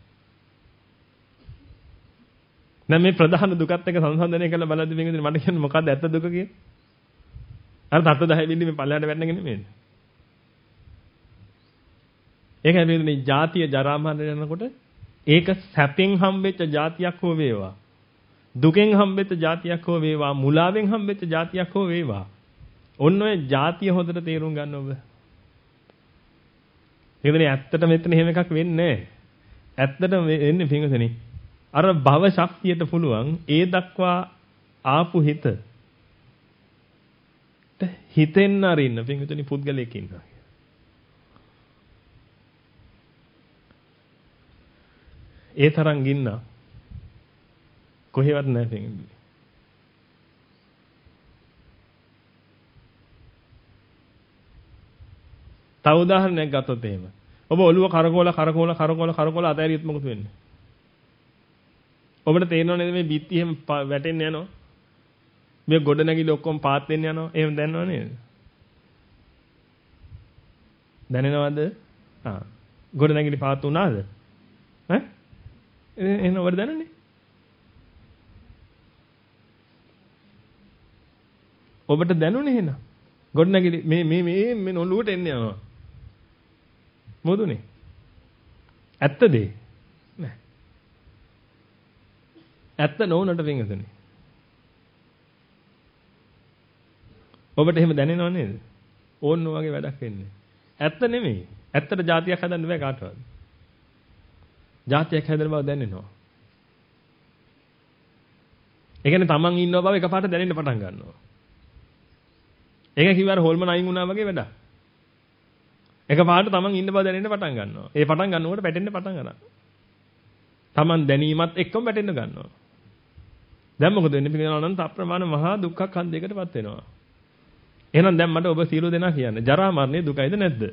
S1: දැන් මේ ප්‍රධාන දුකත් එක්ක සංසන්දනය කරලා බලද්දි පින්විතනි මට කියන්නේ මොකද්ද ඇත්ත දුක කියන්නේ? අර තත්ත්ව දහය බින්දි මේ පල්ලෙහාට වැටෙනගෙන නෙමෙයිද? ඒකයි පින්විතනි ජාතිය ජරා මරණ යනකොට ඒක සැපෙන් හම්බෙච්ච જાතියක් හෝ වේවා. දුකෙන් හම්බෙච්ච જાතියක් හෝ වේවා. මුලාවෙන් හම්බෙච්ච જાතියක් හෝ වේවා. ඔන්න ඔය જાතිය හොඳට තේරුම් ගන්න ඔබ. ඒකනේ ඇත්තට මෙතන එහෙම එකක් වෙන්නේ නැහැ. ඇත්තටම වෙන්නේ පින්වතුනි. අර භව ශක්තියට පුළුවන් ඒ දක්වා ආපු හිත හිතෙන් අරින්න පින්වතුනි පුද්ගලයෙක් ඉන්නවා. ඒ තරම් ගින්න කොහෙවත් නැහැ පින්වතුනි. තව උදාහරණයක් ගත්තොත් එහෙම. ඔබ ඔළුව කරකෝල කරකෝල කරකෝල කරකෝල අතෑරියොත් මොකද වෙන්නේ? ඔබට තේරෙනව නේද මේ බිත්ති එහෙම වැටෙන්න යනවා? මේ ගොඩ නැගිලි ඔක්කොම පාත් වෙන්න යනවා. එහෙම දැනනව නේද? දැනෙනවද? ආ. ගොඩ නැගිලි පාත් වුණාද? ඈ? එහෙනම් ඔබට දැනන්නේ? ඔබට දැනුනේ එහෙනම්? ගොඩ නැගිලි මේ මේ මේ මේ ඔළුවට එන්න යනවා. මොදුනේ? ඇත්තද? නෑ. ඇත්ත නොවුනට පින්වතුනි. ඔබට එහෙම දැනෙනව නේද? ඕන්න ඔයගේ වැඩක් වෙන්නේ. ඇත්ත නෙමෙයි. ඇත්තට જાතියක් හදන්න බෑ කාටවත්. જાතියක් හැදෙන බව දැනෙනවා. ඒ කියන්නේ තමන් ඉන්නව බව එකපාරට දැනෙන්න පටන් ගන්නවා. ඒක කිව්වර හොල්මන අයින් වුණා වගේ වැඩක්. එකපාරට තමන් ඉන්න බව දැනෙන්න පටන් ගන්නවා. ඒ පටන් ගන්නකොට පැටෙන්න පටන් ගන්නවා. තමන් දැනීමත් එක්කම පැටෙන්න ගන්නවා. දැන් මොකද වෙන්නේ? පිළිගන්න අනන්ත අප්‍රමාණ මහා දුක්ඛ ඛන්දයකටපත් වෙනවා. එහෙනම් දැන් මට ඔබ සියලු දෙනා කියන්න. ජරා මරණය දුකයිද නැද්ද?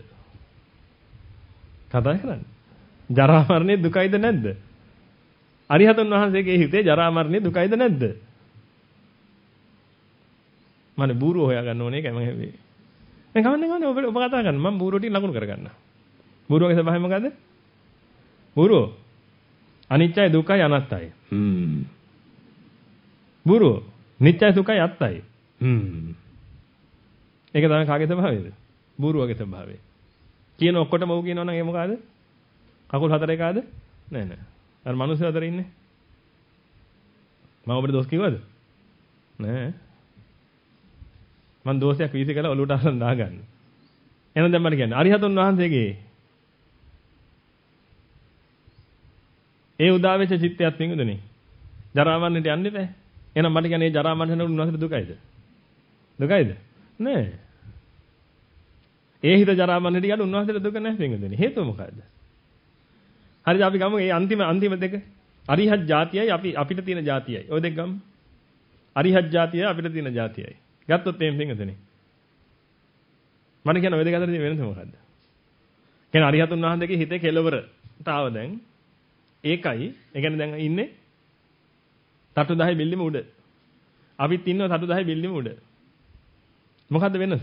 S1: කතා කරන්නේ. ජරා මරණය දුකයිද නැද්ද? අරිහතන් වහන්සේගේ හිතේ ජරා මරණය දුකයිද නැද්ද? මම බූරුව හොයාගන්න ඕනේ ඒකයි මම හැබැයි. දැන් කවන්නේ කවන්නේ ඔබ ඔබ කතා කරන්න. මම බූරුව ටික ලකුණු කරගන්න. බූරුවගේ ස්වභාවය මොකද්ද? බූරුව අනිත්‍යයි දුකයි අනාත්තයි. හ්ම්. බූරුව නිත්‍යයි සුඛයි අත්තයි. හ්ම්. ඒක තමයි කාගේ ස්වභාවයද? බූරුවගේ ස්වභාවය. කියන ඔක්කොටම ඔව් කියනවනම් ඒ මොකಾದ? කකුල් හතර එකාද? නෑ නෑ. අර මිනිස්සු අතර ඉන්නේ. මම ඔබට දොස් කිව්වද? නෑ. මම දෝෂයක් වීසි කළා ඔලුවට අරන් දාගන්න. එහෙනම් දැන් මට කියන්න. අරිහතුන් වහන්සේගේ ඒ උදා වෙච්ච චිත්තයත් නිකුදුනේ. ජරා මරණයට යන්නේ නැහැ. එහෙනම් මට කියන්නේ ජරා මරණයට උන්වහන්සේට දුකයිද? දුකයිද? නෑ. ඒ හිත ජරා මරණයට යන උන්වහන්සේට දුක නැහැ නිකුදුනේ. හේතුව මොකද්ද? හරිද අපි ගමු මේ අන්තිම අන්තිම දෙක. අරිහත් જાතියයි අපි අපිට තියෙන જાතියයි. ඔය දෙක ගමු. අරිහත් જાතියයි අපිට තියෙන જાතියයි. ගත්තොත් එහෙම පින්වතුනි. මම කියන ඔය දෙක අතර තියෙන වෙනස මොකද්ද? කියන්නේ අරිහතුන් වහන්සේගේ හිතේ කෙලවරට ආව දැන් ඒකයි. ඒ කියන්නේ දැන් ඉන්නේ තටු දහය බිල්ලිම උඩ. අපිත් ඉන්නවා තටු දහය බිල්ලිම උඩ. මොකද්ද වෙනස?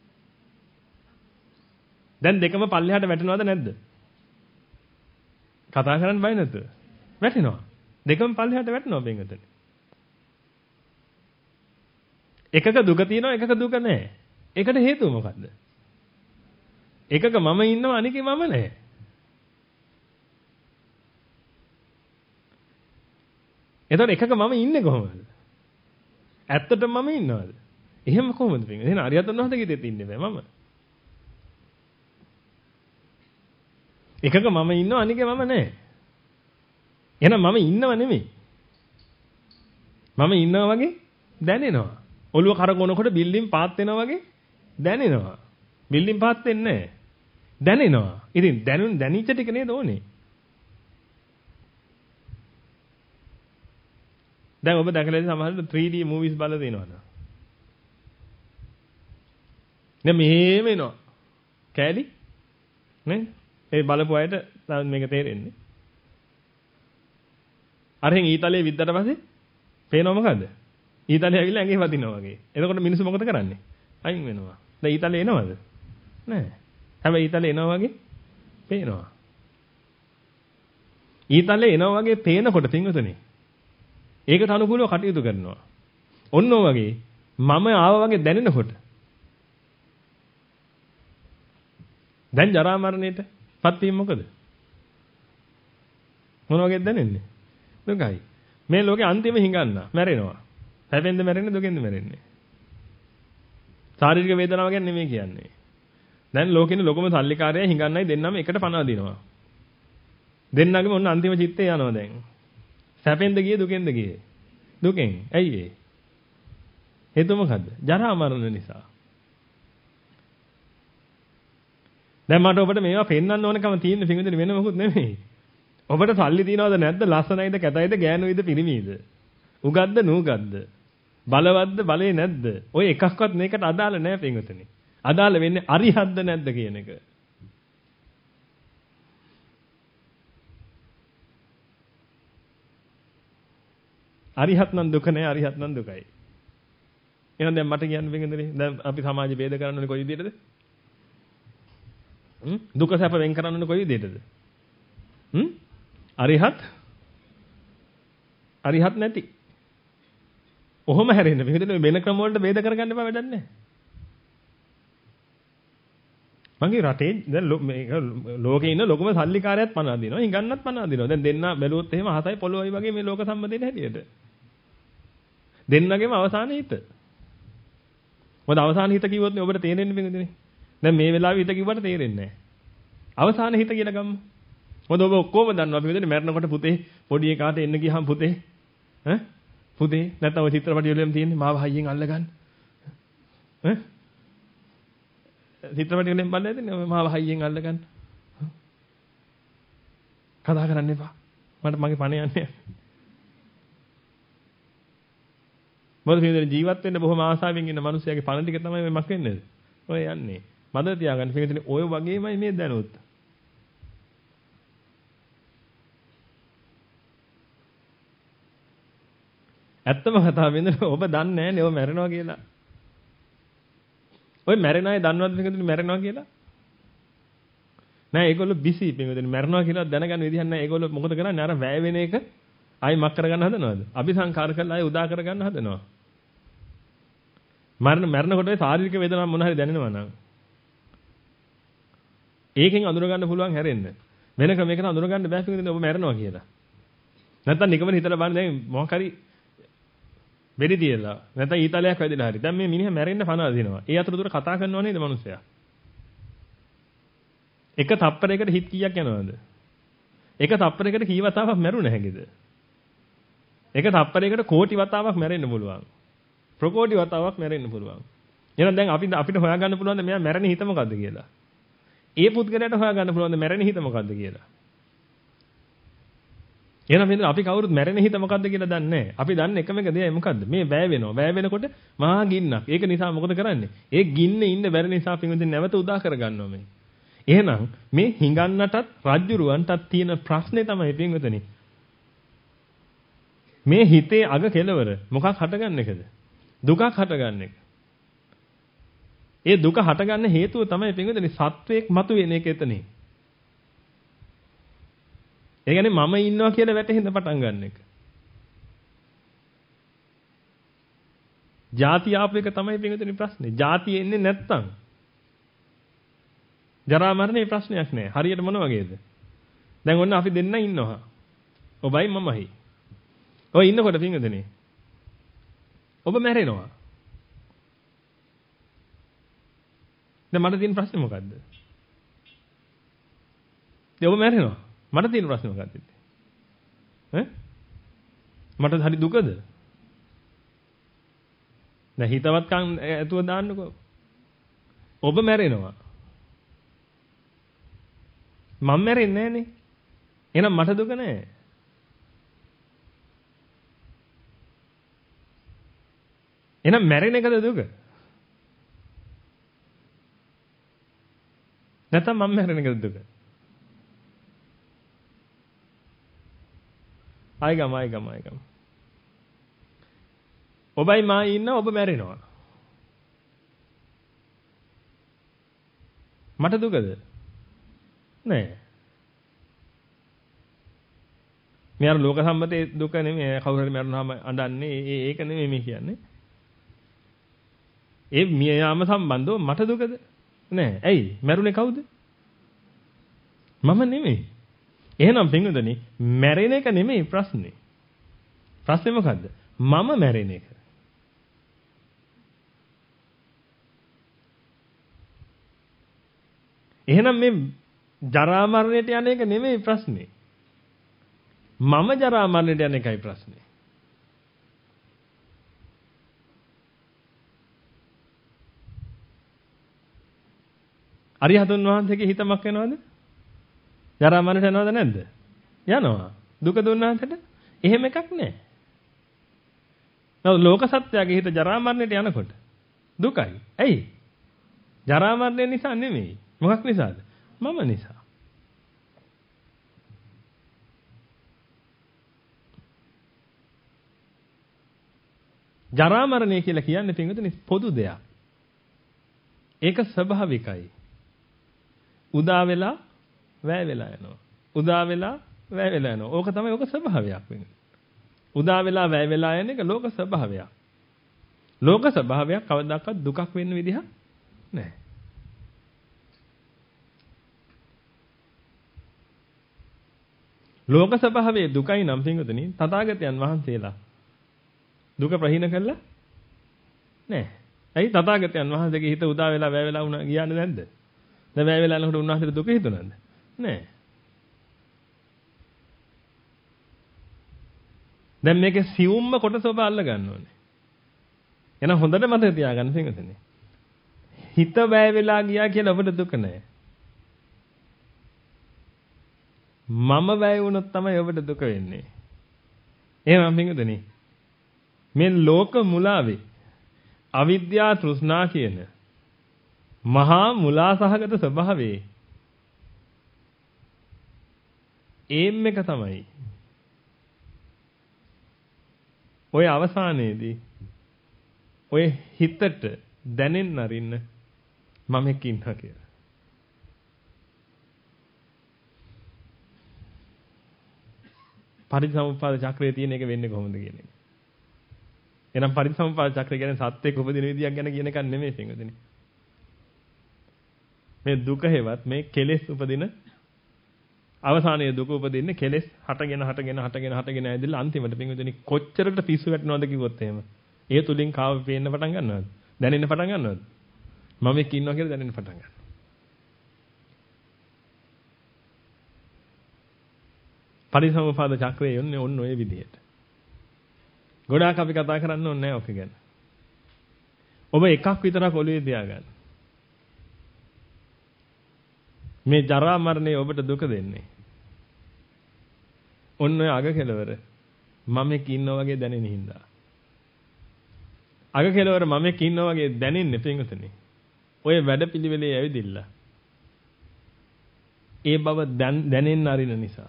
S1: දැන් දෙකම පල්ලෙහාට වැටෙනවද නැද්ද? කතා කරන්න බය නැතුව. වැටෙනවා. දෙකම පල්ලෙහාට වැටෙනවා බෙන්ගතනේ. එකක දුක තියෙනවා එකක දුක නැහැ. ඒකට හේතුව මොකද්ද? එකක මම ඉන්නවා අනිකේ මම නැහැ. එතකොට එකක මම ඉන්නේ කොහොමද? ඇත්තටම මම ඉන්නවද? එහෙම කොහොමද පිටින්? එහෙනම් අරියතන් වහන්සේගේ දෙත් ඉන්නේ බෑ මම. එකක මම ඉන්නවා අනිකේ මම නැහැ. එහෙනම් මම ඉන්නව නෙමෙයි. මම ඉන්නවා වගේ දැනෙනවා. ඔළුව කරකවනකොට බිල්ඩින් පාත් වෙනවා වගේ දැනෙනවා. බිල්ඩින් පාත් වෙන්නේ නැහැ. දැනෙනවා. ඉතින් දැනුන් දැනිච්ච ටික නේද ඕනේ. දැන් ඔබ දැකලා ඉතින් සමහරවිට three D movies බලලා තියෙනවද? දැන් මෙහෙම එනවා. කෑලි නේ? ඒ බලපු අයට මේක තේරෙන්නේ. අරහෙන් ඊතලයේ විද්දට පස්සේ පේනව මොකද්ද? ඊතලයේ ඇවිල්ලා ඇඟේ වදිනවා වගේ. එතකොට මිනිස්සු මොකද කරන්නේ? අයින් වෙනවා. දැන් ඊතලයේ එනවද? නැහැ. හැබැයි ඊතලයේ එනවා වගේ පේනවා. ඊතලයේ එනවා වගේ පේනකොට පින්වතුනි ඒකට අනුකූලව කටයුතු කරනවා. ඔන්න ඔය වගේ මම ආවා වගේ දැනෙනකොට දැන් ජරා මරණයට පත් වීම මොකද? මොන වගේද දැනෙන්නේ? දුකයි. මේ ලෝකේ අන්තිම හිඟන්න මැරෙනවා. හැපෙන්ද මැරෙන්නේ දුකෙන්ද මැරෙන්නේ. ශාරීරික වේදනාව ගැන නෙමෙයි කියන්නේ. දැන් ලෝකෙන ලොකම සල්ලිකාරයයි හිඟන්නයි දෙන්නම එකට පණ අදිනවා. දෙන්නගේම ඔන්න අන්තිම චිත්තේ යනවා දැන්. සැපෙන්ද ගියේ දුකෙන්ද ගියේ? දුකෙන්. ඇයි ඒ? හේතුව මොකද්ද? ජරා මරණ නිසා. දැන් මට ඔබට මේවා පෙන්වන්න ඕනකම තියෙන පිඟුදුනේ වෙන මොකුත් නෙමෙයි. ඔබට සල්ලි තියනවද නැද්ද? ලස්සනයිද, කැතයිද, ගෑනුයිද, පිරිමියිද? උගත්ද, නූගත්ද? බලවත්ද, බලේ නැද්ද? ඔය එකක්වත් මේකට අදාළ නැහැ පිඟුතුනේ. අදාළ වෙන්නේ අරිහත්ද නැද්ද කියන එක. අරිහත් නම් දුක නෑ, අරිහත් නම් දුකයි. එහෙනම් දැන් මට කියන්න බැංගුනේ දැන් අපි සමාජය ભેද කරන්න ඕනේ කොයි විදිහටද? හ්ම් දුක සැප වෙන් කරන්න ඕනේ කොයි විදිහටද? හ්ම් අරිහත් අරිහත් නැති. ඔහොම හැරෙන්න බැංගුනේ වෙන ක්‍රම වලට ભેද කරගන්න එපා වැඩක් නැහැ. මගේ රටේ දැන් මේක ලෝකේ ඉන්න ලොකුම සල්ලිකාරයත් පණ අදිනවා. හිඟන්නත් පණ අදිනවා. දැන් දෙන්න බැලුවොත් එහෙම අහසයි පොළොවයි වගේ මේ ලෝක සම්බන්ධයෙන් හැටියට. දෙන්නගේම අවසාන හිත. මොකද අවසාන හිත කිව්වොත් නේ ඔබට තේරෙන්නේ බෙන්ගුනේ. දැන් මේ වෙලාවේ හිත කිව්වට තේරෙන්නේ නැහැ. අවසාන හිත කියලා ගමු. මොකද ඔබ ඔක්කොම දන්නවා බෙන්ගුනේ මැරෙනකොට පුතේ පොඩි එකාට එන්න ගියාම පුතේ ඈ පුතේ නැත්නම් ඔය චිත්‍රපටිය වලම තියෙන්නේ මාව හයියෙන් අල්ලගන්න. ඈ චිත්‍රපටිය වලින් බලලා ඉතින් මාව හයියෙන් අල්ලගන්න. කතා කරන්න එපා. මට මගේ පණ යන්නේ. මොකද මේ ජීවත් වෙන්න බොහොම ආසාවෙන් ඉන්න මිනිස්සයාගේ පණ ටික තමයි මේ මක් වෙන්නේ. ඔය යන්නේ. මදර තියාගන්න පිටින් ඔය වගේමයි මේ දැනුත්. ඇත්තම කතාව වෙන්නේ ඔබ දන්නේ නැහැ නේ ඔය මැරෙනවා කියලා. ඔය මැරෙන අය දන්නවද පිටින් මැරෙනවා කියලා? නෑ ඒගොල්ලෝ බිසි පිටින් මැරෙනවා කියලා දැනගන්න විදිහක් නෑ. ඒගොල්ලෝ මොකද කරන්නේ? අර වැය වෙන එක ආයි මක් කරගන්න හදනවද? අபிසංකාර කරලා ආයි උදා කරගන්න හදනවා. මරණ මරණකොට ශාරීරික වේදනාවක් මොන හරි දැනෙනවා නම් ඒකෙන් අඳුර ගන්න පුළුවන් හැරෙන්න. වෙන ක්‍රමයකට අඳුර ගන්න බෑ පිටින් ඔබ මැරෙනවා කියලා. නැත්තම් නිකමන හිතලා බලන්න දැන් මොකක් හරි වෙඩි තියලා නැත්නම් ඊතලයක් වැදිලා හරි. දැන් මේ මිනිහා මැරෙන්න පණ අදිනවා. ඒ අතරතුර කතා කරනව නේද මිනිස්සයා? එක තප්පරයකට හිත කීයක් යනවද? එක තප්පරයකට කී වතාවක් මැරුණ හැකිද? එක තප්පරයකට කෝටි වතාවක් මැරෙන්න පුළුවන්. ප්‍රකෝටි වතාවක් මැරෙන්න පුළුවන්. එහෙනම් දැන් අපි අපිට හොයාගන්න පුළුවන් ද මෙයා මැරෙන හිත මොකද්ද කියලා? ඒ පුද්ගලයාට හොයාගන්න පුළුවන් ද මැරෙන හිත මොකද්ද කියලා? එහෙනම් මෙතන අපි කවුරුත් මැරෙන හිත මොකද්ද කියලා දන්නේ නැහැ. අපි දන්නේ එකම එක දෙයයි මොකද්ද? මේ වැය වෙනවා. වැය වෙනකොට මහා ගින්නක්. ඒක නිසා මොකද කරන්නේ? ඒ ගින්නේ ඉන්න බැරි නිසා පින්විතින් නැවත උදා කරගන්නවා මේ. එහෙනම් මේ හිඟන්නටත් රජ්ජුරුවන්ටත් තියෙන ප්‍රශ්නේ තමයි පින්විතනි. මේ හිතේ අග කෙලවර මොකක් හටගන්න එකද? දුකක් හටගන්න එක. ඒ දුක හටගන්න හේතුව තමයි පින්විතනි සත්වයක් මතුවෙන එක එතනේ. ඒ කියන්නේ මම ඉන්නවා කියලා වැටහෙන්න පටන් ගන්න එක. ಜಾති ආපු එක තමයි පිටුතුනි ප්‍රශ්නේ. ಜಾති එන්නේ නැත්තම් ජරා මරණේ ප්‍රශ්නයක් නෑ. හරියට මොන වගේද? දැන් ඔන්න අපි දෙන්න ඉන්නවා. ඔබයි මමයි. ඔය ඉන්නකොට පිටුතුනි ඔබ මැරෙනවා. දැන් මට තියෙන ප්‍රශ්නේ මොකද්ද? දැන් ඔබ මැරෙනවා. මට තියෙන ප්‍රශ්නේ මොකද්ද? ඈ? මට හරි දුකද? දැන් හිතවත් කන් ඇතුව දාන්නකෝ. ඔබ මැරෙනවා. මම මැරෙන්නේ නැහනේ. එහෙනම් මට දුක නැහැ. එහෙනම් මැරෙන එකද දුක? නැත්නම් මම මැරෙන එකද දුක? ආයිගම ආයිගම ආයිගම. ඔබයි මා ඉන්න ඔබ මැරෙනවා. මට දුකද? නෑ. මේ අර ලෝක සම්මතයේ දුක නෙමෙයි කවුරු හරි මැරුණාම අඬන්නේ ඒක නෙමෙයි මේ කියන්නේ. ඒ මිය යාම සම්බන්ධව මට දුකද? නෑ. ඇයි? මැරුණේ කවුද? මම නෙමෙයි. එහෙනම් පින්වදනි මැරෙන එක නෙමෙයි ප්‍රශ්නේ. ප්‍රශ්නේ මොකද්ද? මම මැරෙන එක. එහෙනම් මේ ජරා මරණයට යන එක නෙමෙයි ප්‍රශ්නේ. මම ජරා මරණයට යන එකයි ප්‍රශ්නේ. අරිහතුන් වහන්සේගේ හිතමක් වෙනවද? ජරා මරණයට යනවද නැද්ද? යනවා. දුක දුන්නාන්ට එහෙම එකක් නැහැ. නමුත් ලෝක සත්‍යයේ හිත ජරා මරණයට යනකොට දුකයි. ඇයි? ජරා මරණය නිසා නෙමෙයි. මොකක් නිසාද? මම නිසා. ජරා මරණය කියලා කියන්නේ පින්විතනි පොදු දෙයක්. ඒක ස්වභාවිකයි. උදා වෙලා වැය වෙලා යනවා. උදා වෙලා වැය වෙලා යනවා. ඕක තමයි ඕක ස්වභාවයක් වෙන්නේ. උදා වෙලා වැය වෙලා යන එක ලෝක ස්වභාවයක්. ලෝක ස්වභාවයක් කවදාකවත් දුකක් වෙන්න විදිහක් නැහැ. ලෝක ස්වභාවයේ දුකයි නම් පින්වතුනි තථාගතයන් වහන්සේලා දුක ප්‍රහීන කළා නැහැ. ඇයි තථාගතයන් වහන්සේගේ හිත උදා වෙලා වැය වෙලා වුණා කියන්නේ නැද්ද? දැන් වැය වෙලා යනකොට උන්වහන්සේට දුක හිතුණාද? නැහැ. දැන් මේකේ සියුම්ම කොටස ඔබ අල්ල ගන්න ඕනේ. එහෙනම් හොඳට මතක තියාගන්න පින්වතුනි. හිත වැය වෙලා ගියා කියලා ඔබට දුක නැහැ. මම වැය වුණොත් තමයි ඔබට දුක වෙන්නේ. එහෙනම් පින්වතුනි මේ ලෝක මුලාවේ අවිද්‍යා තෘෂ්ණා කියන මහා මුලා සහගත ස්වභාවයේ ඒම් එක තමයි ඔය අවසානයේදී ඔය හිතට දැනෙන්න අරින්න මම එක්ක ඉන්නවා කියලා. පරිසම්පාද චක්‍රයේ තියෙන එක වෙන්නේ කොහොමද කියන එක. එහෙනම් පරිසම්පාද චක්‍රය කියන්නේ සත්‍යයක උපදින විදියක් ගැන කියන එකක් නෙමෙයි පින්වතුනි. මේ දුක හේවත් මේ කෙලෙස් උපදින අවසානයේ දුක උපදින්නේ කෙලෙස් හටගෙන හටගෙන හටගෙන හටගෙන ඇදලා අන්තිමට පින්වතුනි කොච්චරට පිස්සු වැටෙනවද කිව්වොත් එහෙම. ඒ තුලින් කාව පේන්න පටන් ගන්නවද? දැනෙන්න පටන් ගන්නවද? මම එක්ක ඉන්නවා කියලා දැනෙන්න පටන් ගන්නවා. පරිසම්පාද චක්‍රයේ යන්නේ ඔන්න ඔය විදිහට. ගොඩාක් අපි කතා කරන්න ඕනේ නැහැ ඔක ගැන. ඔබ එකක් විතරක් ඔළුවේ තියාගන්න. මේ ජරා මරණය ඔබට දුක දෙන්නේ. ඔන්න ඔය අග කෙලවර මම එක්ක ඉන්නා වගේ දැනෙන හින්දා. අග කෙලවර මම එක්ක ඉන්නා වගේ දැනෙන්නේ පින්වතුනි. ඔය වැඩපිළිවෙලේ ඇවිදින්න. ඒ බව දැනෙන්න අරින නිසා.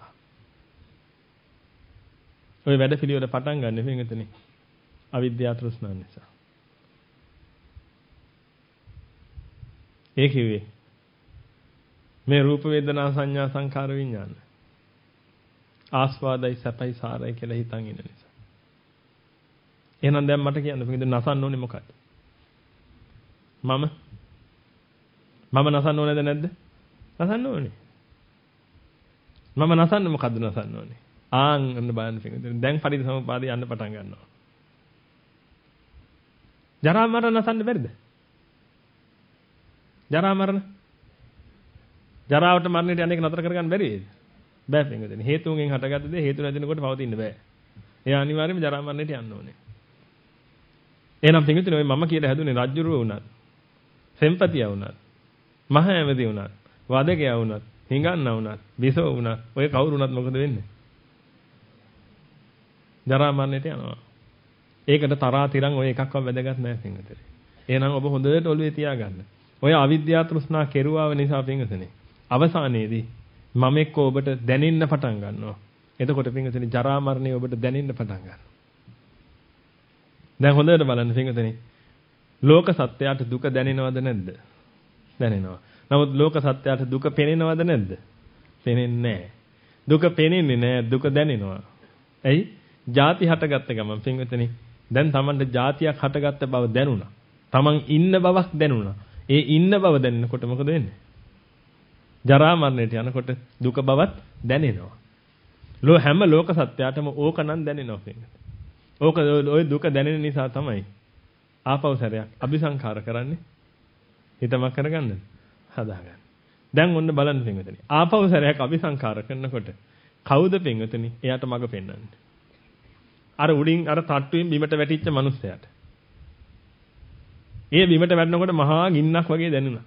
S1: ඔය වැඩපිළිවෙල පටන් ගන්න පින්වතුනි. අවිද්‍යාව තෘෂ්ණාව නිසා. ඒ කිව්වේ මේ රූප වේදනා සංඥා සංකාර විඥාන ආස්වාදයි සැපයි සාරයි කියලා හිතන් ඉන්න නිසා. එහෙනම් දැන් මට කියන්න පිටින් නසන්න ඕනේ මොකක්ද? මම මම නසන්න ඕනේද නැද්ද? නසන්න ඕනේ. මම නසන්න මොකද්ද නසන්න ඕනේ? ආන් අන්න බලන්න පිටින් දැන් පරිසම්පාදේ යන්න පටන් ගන්නවා. ජරා මරණ නසන්න බැරිද? ජරා මරණ ජරාවට මරණයට යන්නේ නතර කරගන්න බැරි වේද? බෑ පිටින් හේතුන්ගෙන් හටගත්ත දේ හේතු නැතිනකොට පවතින්න බෑ. ඒ අනිවාර්යයෙන්ම ජරා මරණයට යන්න ඕනේ. එහෙනම් පිටින් ඔය මම කියලා හැදුනේ රජ්ජුරුව වුණත්, සෙම්පතිය වුණත්, මහ ඇමති වුණත්, වදකයා වුණත්, හිඟන්න වුණත්, බිසව වුණත්, ඔය කවුරු වුණත් මොකද වෙන්නේ? ජරා මරණයට යනවා. ඒකට තරහා තිරන් ඔය එකක්වත් වැදගත් නැහැ පිටින්. එහෙනම් ඔබ හොඳට ඔළුවේ තියාගන්න. ඔය අවිද්‍යා තෘෂ්ණා කෙරුවාව නිසා පිටින් අවසානයේදී මම එක්ක ඔබට දැනෙන්න පටන් ගන්නවා. එතකොට පිටින් ජරා මරණය ඔබට දැනෙන්න පටන් ගන්නවා. දැන් හොඳට බලන්න පිටින් ලෝක සත්‍යයට දුක දැනෙනවද නැද්ද? දැනෙනවා. නමුත් ලෝක සත්‍යයට දුක පෙනෙනවද නැද්ද? පෙනෙන්නේ නැහැ. දුක පෙනෙන්නේ නැහැ, දුක දැනෙනවා. ඇයි? ಜಾති හටගත්ත ගමන් පිටින් දැන් Tamanට ಜಾතියක් හටගත්ත බව දැනුණා. Taman ඉන්න බවක් දැනුණා. ඒ ඉන්න බව දැනෙනකොට මොකද වෙන්නේ? ජරා මරණයට යනකොට දුක බවත් දැනෙනවා. ලෝ හැම ලෝක සත්‍යයටම ඕකනම් දැනෙනවා කියන්නේ. ඕක ඔය දුක දැනෙන නිසා තමයි ආපෞසරයක් අபிසංඛාර කරන්නේ. හිතමක් කරගන්නද? හදාගන්න. දැන් ඔන්න බලන්න පින්වතුනි. ආපෞසරයක් අபிසංඛාර කරනකොට කවුද පින්වතුනි? එයාට මග පෙන්වන්නේ. අර උඩින් අර තට්ටුවෙන් බිමට වැටිච්ච මිනිස්සයාට. ඒ බිමට වැටෙනකොට මහා ගින්නක් වගේ දැනුණා.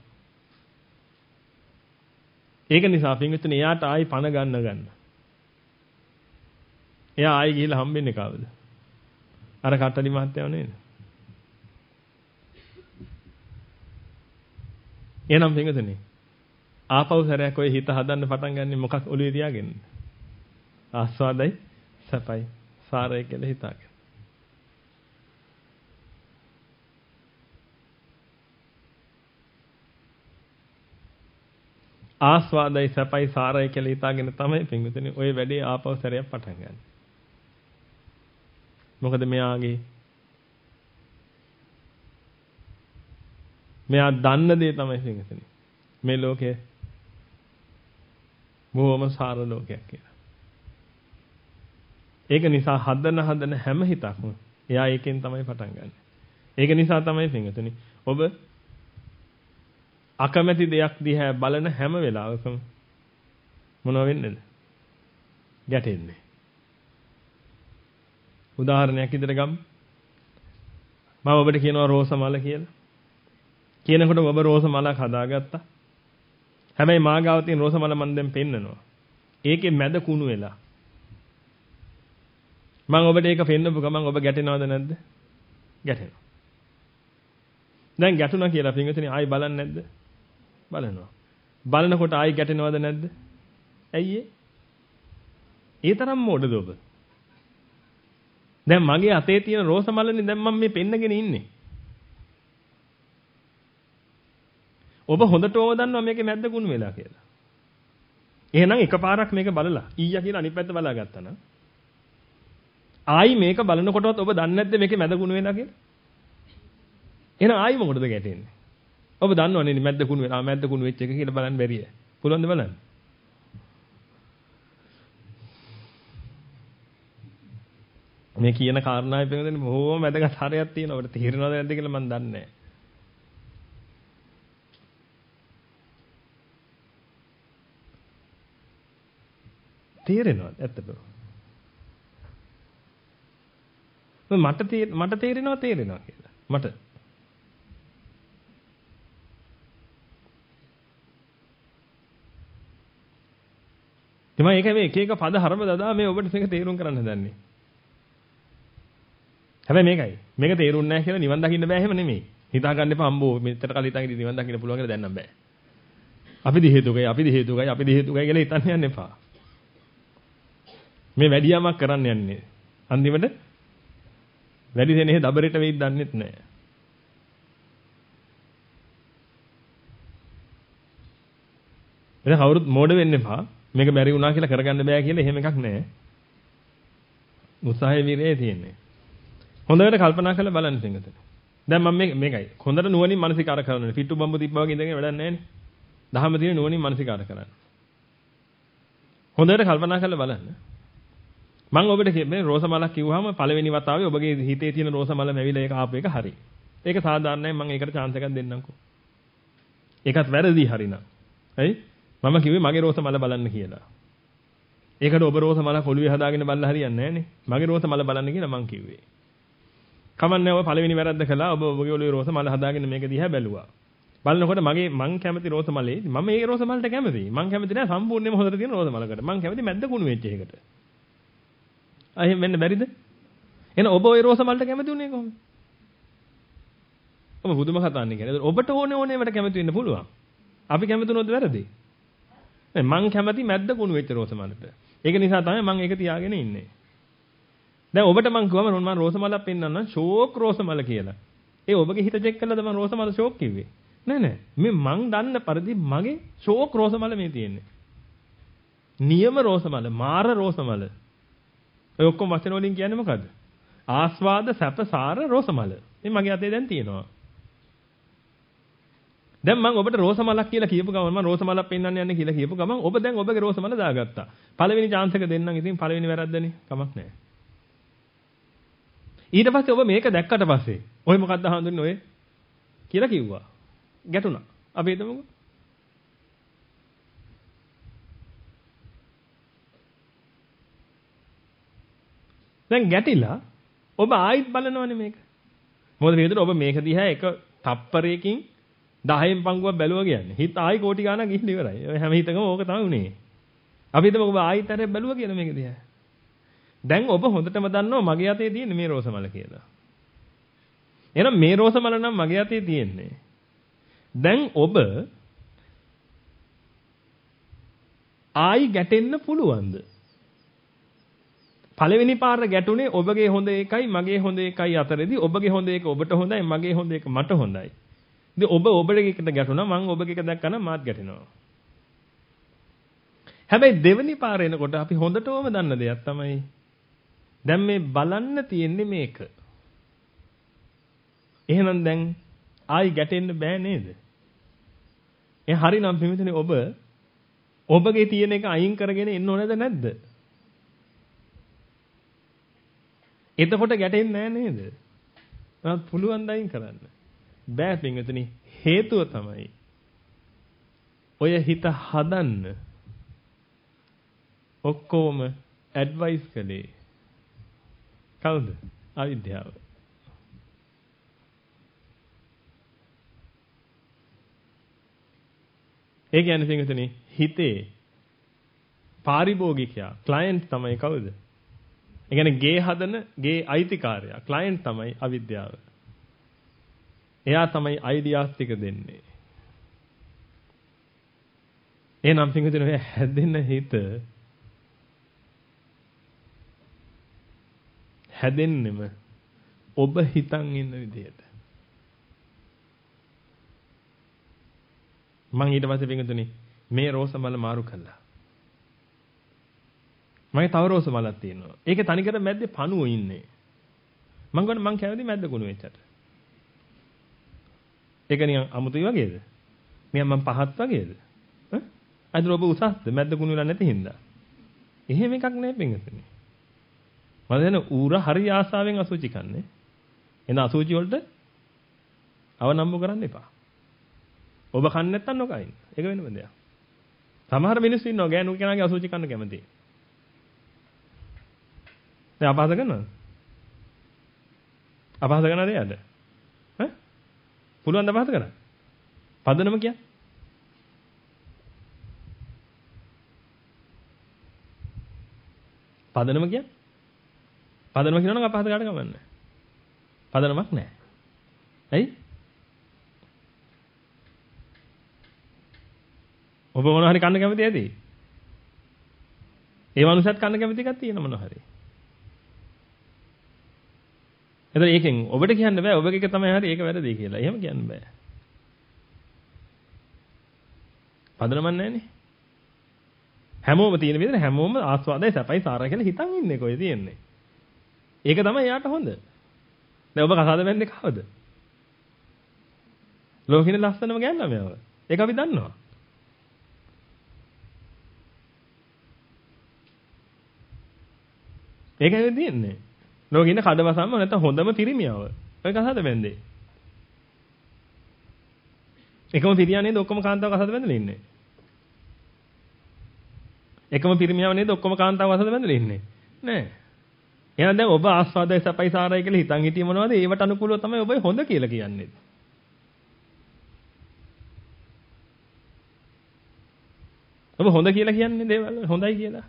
S1: ඒක නිසා පින්විතනේ එයාට ආයි පණ ගන්න ගන්න. එයා ආයි ගිහිල්ලා හම්බෙන්නේ කවුද? අර කට්ටලි මහත්තයව නේද? එහෙනම් පින්විතනේ ආපහු සැරයක් ඔය හිත හදන්න පටන් ගන්නෙ මොකක් ඔළුවේ තියාගෙනද? ආස්වාදයි සැපයි සාරයි කියලා හිතාගෙන. ආස්වාදයි සැපයි සාරයි කියලා හිතාගෙන තමයි පින්විතනේ ඔය වැඩේ ආපහු සැරයක් පටන් ගන්න. මොකද මෙයාගේ මෙයා දන්න දේ තමයි පින්විතනේ මේ ලෝකයේ බොහොම සාර ලෝකයක් කියලා. ඒක නිසා හදන හදන හැම හිතක්ම එයා ඒකෙන් තමයි පටන් ගන්න. ඒක නිසා තමයි පින්විතනේ ඔබ අකමැති දෙයක් දිහා බලන හැම වෙලාවකම මොනව වෙන්නේද? ගැටෙන්නේ. උදාහරණයක් විදිහට ගමු. මම ඔබට කියනවා රෝස මල කියලා. කියනකොට ඔබ රෝස මලක් හදාගත්තා. හැබැයි මා ගාව තියෙන රෝස මල මම දැන් පෙන්නනවා. ඒකේ මැද කුණු වෙලා. මම ඔබට ඒක පෙන්නපු ගමන් ඔබ ගැටෙනවද නැද්ද? ගැටෙනවා. දැන් ගැටුණා කියලා පින්විතනේ ආයි බලන්නේ නැද්ද? බලනවා. බලනකොට ආයි ගැටෙනවද නැද්ද? ඇයි ඒ? ඒ තරම් මොඩද ඔබ? දැන් මගේ අතේ තියෙන රෝස මලනේ දැන් මම මේ පෙන්නගෙන ඉන්නේ. ඔබ හොඳට ඕව දන්නවා මේකේ මැද්ද කුණු වෙලා කියලා. එහෙනම් එකපාරක් මේක බලලා ඊයා කියලා අනිත් පැත්ත බලාගත්තා නම් ආයි මේක බලනකොටවත් ඔබ දන්නේ නැද්ද මේකේ මැද කුණු වෙලා කියලා? එහෙනම් ආයි මොකටද ගැටෙන්නේ? ඔබ දන්නවනේ මැද්ද කුණු වෙලා මැද්ද කුණු වෙච්ච එක කියලා බලන්න බැරිය. පුළුවන්ද බලන්න? මේ කියන කාරණාවේ පිළිබඳව බොහෝම වැදගත් හරයක් තියෙනවා. ඔබට තේරෙනවද නැද්ද කියලා මම දන්නේ නැහැ. තේරෙනවද ඇත්තටම? මට මට තේරෙනවා තේරෙනවා කියලා. මට එතම ඒක මේ එක එක පද හරම දදා මේ ඔබට මේක තේරුම් කරන්න හදන්නේ. හැබැයි මේකයි. මේක තේරුන්නේ නැහැ කියලා නිවන් දකින්න බෑ එහෙම නෙමෙයි. හිතා ගන්න එපා අම්බෝ මෙතර කලින් හිතාගෙන නිවන් දකින්න පුළුවන් කියලා දැන් නම් බෑ. අපි දි හේතුකයි අපි දි හේතුකයි අපි දි හේතුකයි කියලා හිතන්න යන්න එපා. මේ වැඩි යමක් කරන්න යන්නේ. අන්තිමට වැඩි දෙනේ දබරෙට වෙයිද දන්නෙත් නැහැ. එතන කවුරුත් මෝඩ වෙන්න එපා. මේක බැරි වුණා කියලා කරගන්න බෑ කියලා එහෙම එකක් නැහැ. උත්සාහය විරේ තියෙන්නේ. හොඳට කල්පනා කරලා බලන්න පිටුතුනි. දැන් මම මේ මේකයි. හොඳට නුවණින් මානසිකාර කරන්න. පිටු බම්බු තිබ්බා වගේ ඉඳගෙන වැඩක් නැහැ නේ. දහම තියෙන නුවණින් මානසිකාර කරන්න. හොඳට කල්පනා කරලා බලන්න. මම ඔබට කියන්නේ රෝස මලක් කිව්වහම පළවෙනි වතාවේ ඔබගේ හිතේ තියෙන රෝස මල මැවිලා ඒක ආපු එක හරි. ඒක සාධාරණයි මම ඒකට chance එකක් දෙන්නම්කෝ. ඒකත් වැරදි හරිනම්. හරි? මම කිව්වේ මගේ රෝස මල බලන්න කියලා. ඒකට ඔබ රෝස මල කොළුවේ හදාගෙන බලලා හරියන්නේ නැහනේ. මගේ රෝස මල බලන්න කියලා මං කිව්වේ. කමන්නේ ඔබ පළවෙනි වැරද්ද කළා. ඔබ ඔබගේ ඔළුවේ රෝස මල හදාගෙන මේක දිහා බැලුවා. බලනකොට මගේ මං කැමති රෝස මලේ මම මේ රෝස මලට කැමතියි. මං කැමති නෑ සම්පූර්ණයෙන්ම හොදට තියෙන රෝස මලකට. මං කැමති මැද්ද කුණු වෙච්ච එකට. අය වෙන්න බැරිද? එහෙනම් ඔබ ওই රෝස මලට කැමති උනේ කොහොමද? ඔබ බුදුම කතාන්නේ කියන්නේ. ඔබට ඕනේ ඕනේකට කැමති වෙන්න පුළුවන්. අපි කැමති උනොත් වැරදි. නෑ මං කැමති මැද්ද කුණු වෙච්ච රෝස මලට. ඒක නිසා තමයි මං ඒක තියාගෙන ඉන්නේ. දැන් ඔබට මං කිව්වම මම රෝස මලක් පෙන්නන්නම් ෂෝක් රෝස මල කියලා. ඒ ඔබගේ හිත චෙක් කළාද මම රෝස මල ෂෝක් කිව්වේ? නෑ නෑ. මේ මං දන්න පරිදි මගේ ෂෝක් රෝස මල මේ තියෙන්නේ. නියම රෝස මල, මාර රෝස මල. ඔය ඔක්කොම වචන වලින් කියන්නේ මොකද්ද? ආස්වාද සැප සාර රෝස මල. මේ මගේ අතේ දැන් තියෙනවා. දැන් මම ඔබට රෝස මලක් කියලා කියපු ගමන් මම රෝස මලක් පෙන්වන්න යන්නේ කියලා කියපු ගමන් ඔබ දැන් ඔබගේ රෝස මල දාගත්තා. පළවෙනි chance එක දෙන්නම් ඉතින් පළවෙනි වැරද්දනේ. කමක් නැහැ. ඊට පස්සේ ඔබ මේක දැක්කට පස්සේ ඔය මොකද්ද හඳුන්නේ ඔය කියලා කිව්වා. ගැටුණා. අපි හිතමුකෝ. දැන් ගැටිලා ඔබ ආයිත් බලනවනේ මේක. මොකද මේකට ඔබ මේක දිහා එක තප්පරයකින් දහයෙන් පංගුවක් බැලුවා කියන්නේ. හිත ආයි කෝටි ගාණක් ගිහින් ඉවරයි. ඔය හැම හිතකම ඕක තමයි උනේ. අපි හිතමු ඔබ ආයිත් අර බැලුවා කියලා මේක දිහා. දැන් ඔබ හොඳටම දන්නවා මගේ අතේ තියෙන මේ රෝස මල කියලා. එහෙනම් මේ රෝස මල නම් මගේ අතේ තියෙන්නේ. දැන් ඔබ ආයි ගැටෙන්න පුළුවන්ද? පළවෙනි පාර ගැටුනේ ඔබගේ හොඳ එකයි මගේ හොඳ එකයි අතරේදී ඔබගේ හොඳ එක ඔබට හොඳයි මගේ හොඳ එක මට හොඳයි. ඉතින් ඔබ ඔබට එකට ගැටුණා මම ඔබගේ එක දැක්කම මාත් ගැටෙනවා. හැබැයි දෙවෙනි පාර එනකොට අපි හොඳටම දන්න දෙයක් තමයි දැන් මේ බලන්න තියෙන්නේ මේක. එහෙනම් දැන් ආයි ගැටෙන්න බෑ නේද? ඒ හරිනම් පිමිතුනේ ඔබ ඔබගේ තියෙන එක අයින් කරගෙන එන්න ඕනද නැද්ද? එතකොට ගැටෙන්නේ නෑ නේද? මම පුළුවන් දයින් කරන්න. බෑ පින්විතනි හේතුව තමයි ඔය හිත හදන්න ඔක්කොම ඇඩ්වයිස් කළේ කවුද? අවිද්‍යාව. ඒ කියන්නේ පින්විතනි හිතේ පාරිභෝගිකයා ක්ලයන්ට් තමයි කවුද? ඒ කියන්නේ ගේ හදන ගේ අයිතිකාරයා ක්ලයන්ට් තමයි අවිද්‍යාව. එයා තමයි අයිඩියාස් ටික දෙන්නේ. එහෙනම් පින්විතනි ඔය හැදෙන හිත හැදෙන්නෙම ඔබ හිතන් ඉන්න විදිහට. මම ඊට පස්සේ පින්විතනි මේ රෝස මල මාරු කළා. මගේ තව රෝස මලක් තියෙනවා. ඒකේ තනිකර මැද්දේ පණුව ඉන්නේ. මං ගොඩ මං කැමති මැද්ද කුණු වෙච්චට. ඒක නිකන් අමුතුයි වගේද? නිකන් මං පහත් වගේද? ඈ? අද ඔබ උසස්ද මැද්ද කුණු වෙලා නැති හින්දා. එහෙම එකක් නෑ පින්විතනි. මම දැන් ඌර හරි ආසාවෙන් අසුචි කන්නේ. එන අසුචි වලට අවනම්බු කරන්න එපා. ඔබ කන්නේ නැත්තම් නොකයින්. ඒක වෙනම දෙයක්. සමහර මිනිස්සු ඉන්නවා ගෑනු කෙනාගේ අසුචි කන්න කැමති. දැන් අපහාස කරනවද? අපහාස කරනවද එයාද? ඈ? පුළුවන් ද අපහාස කරන්න? පදනම කියන්නේ? පදනම කියන්නේ? පදනම කියනවනම් අපහාස කාට කමන්නේ? පදනමක් නැහැ. ඇයි? ඔබ මොනවා හරි කන්න කැමති ඇති? ඒ මනුස්සයත් කන්න කැමති එකක් තියෙන මොනවා හරි. එතන ඒකෙන් ඔබට කියන්න බෑ ඔබගේ එක තමයි හරි ඒක වැරදි කියලා. එහෙම කියන්න බෑ. පදනමක් නැහැනේ. හැමෝම තියෙන විදිහට හැමෝම ආස්වාදයි සැපයි සාරයි කියලා හිතන් ඉන්නේ කොයි තියෙන්නේ. ඒක තමයි යාට හොඳ. දැන් ඔබ කසාද බැන්නේ කවද? ලෝකෙනේ ලස්සනම ගෑන් ළමයාව. ඒක අපි දන්නවා. ඒකයි තියෙන්නේ. ලෝකෙ ඉන්න කඩවසම්ම නැත්නම් හොඳම පිරිමියව. ඔය කසාද බැන්නේ. එකම පිරියා නේද ඔක්කොම කාන්තාව කසාද බැඳලා ඉන්නේ. එකම පිරිමියව නේද ඔක්කොම කාන්තාව කසාද බැඳලා ඉන්නේ. නෑ. එහෙනම් දැන් ඔබ ආස්වාදයි සපයි සාරයි කියලා හිතන් හිටියේ මොනවද? ඒවට අනුකූලව තමයි ඔබ හොඳ කියලා කියන්නේ. ඔබ හොඳ කියලා කියන්නේ දේවල් හොඳයි කියලා.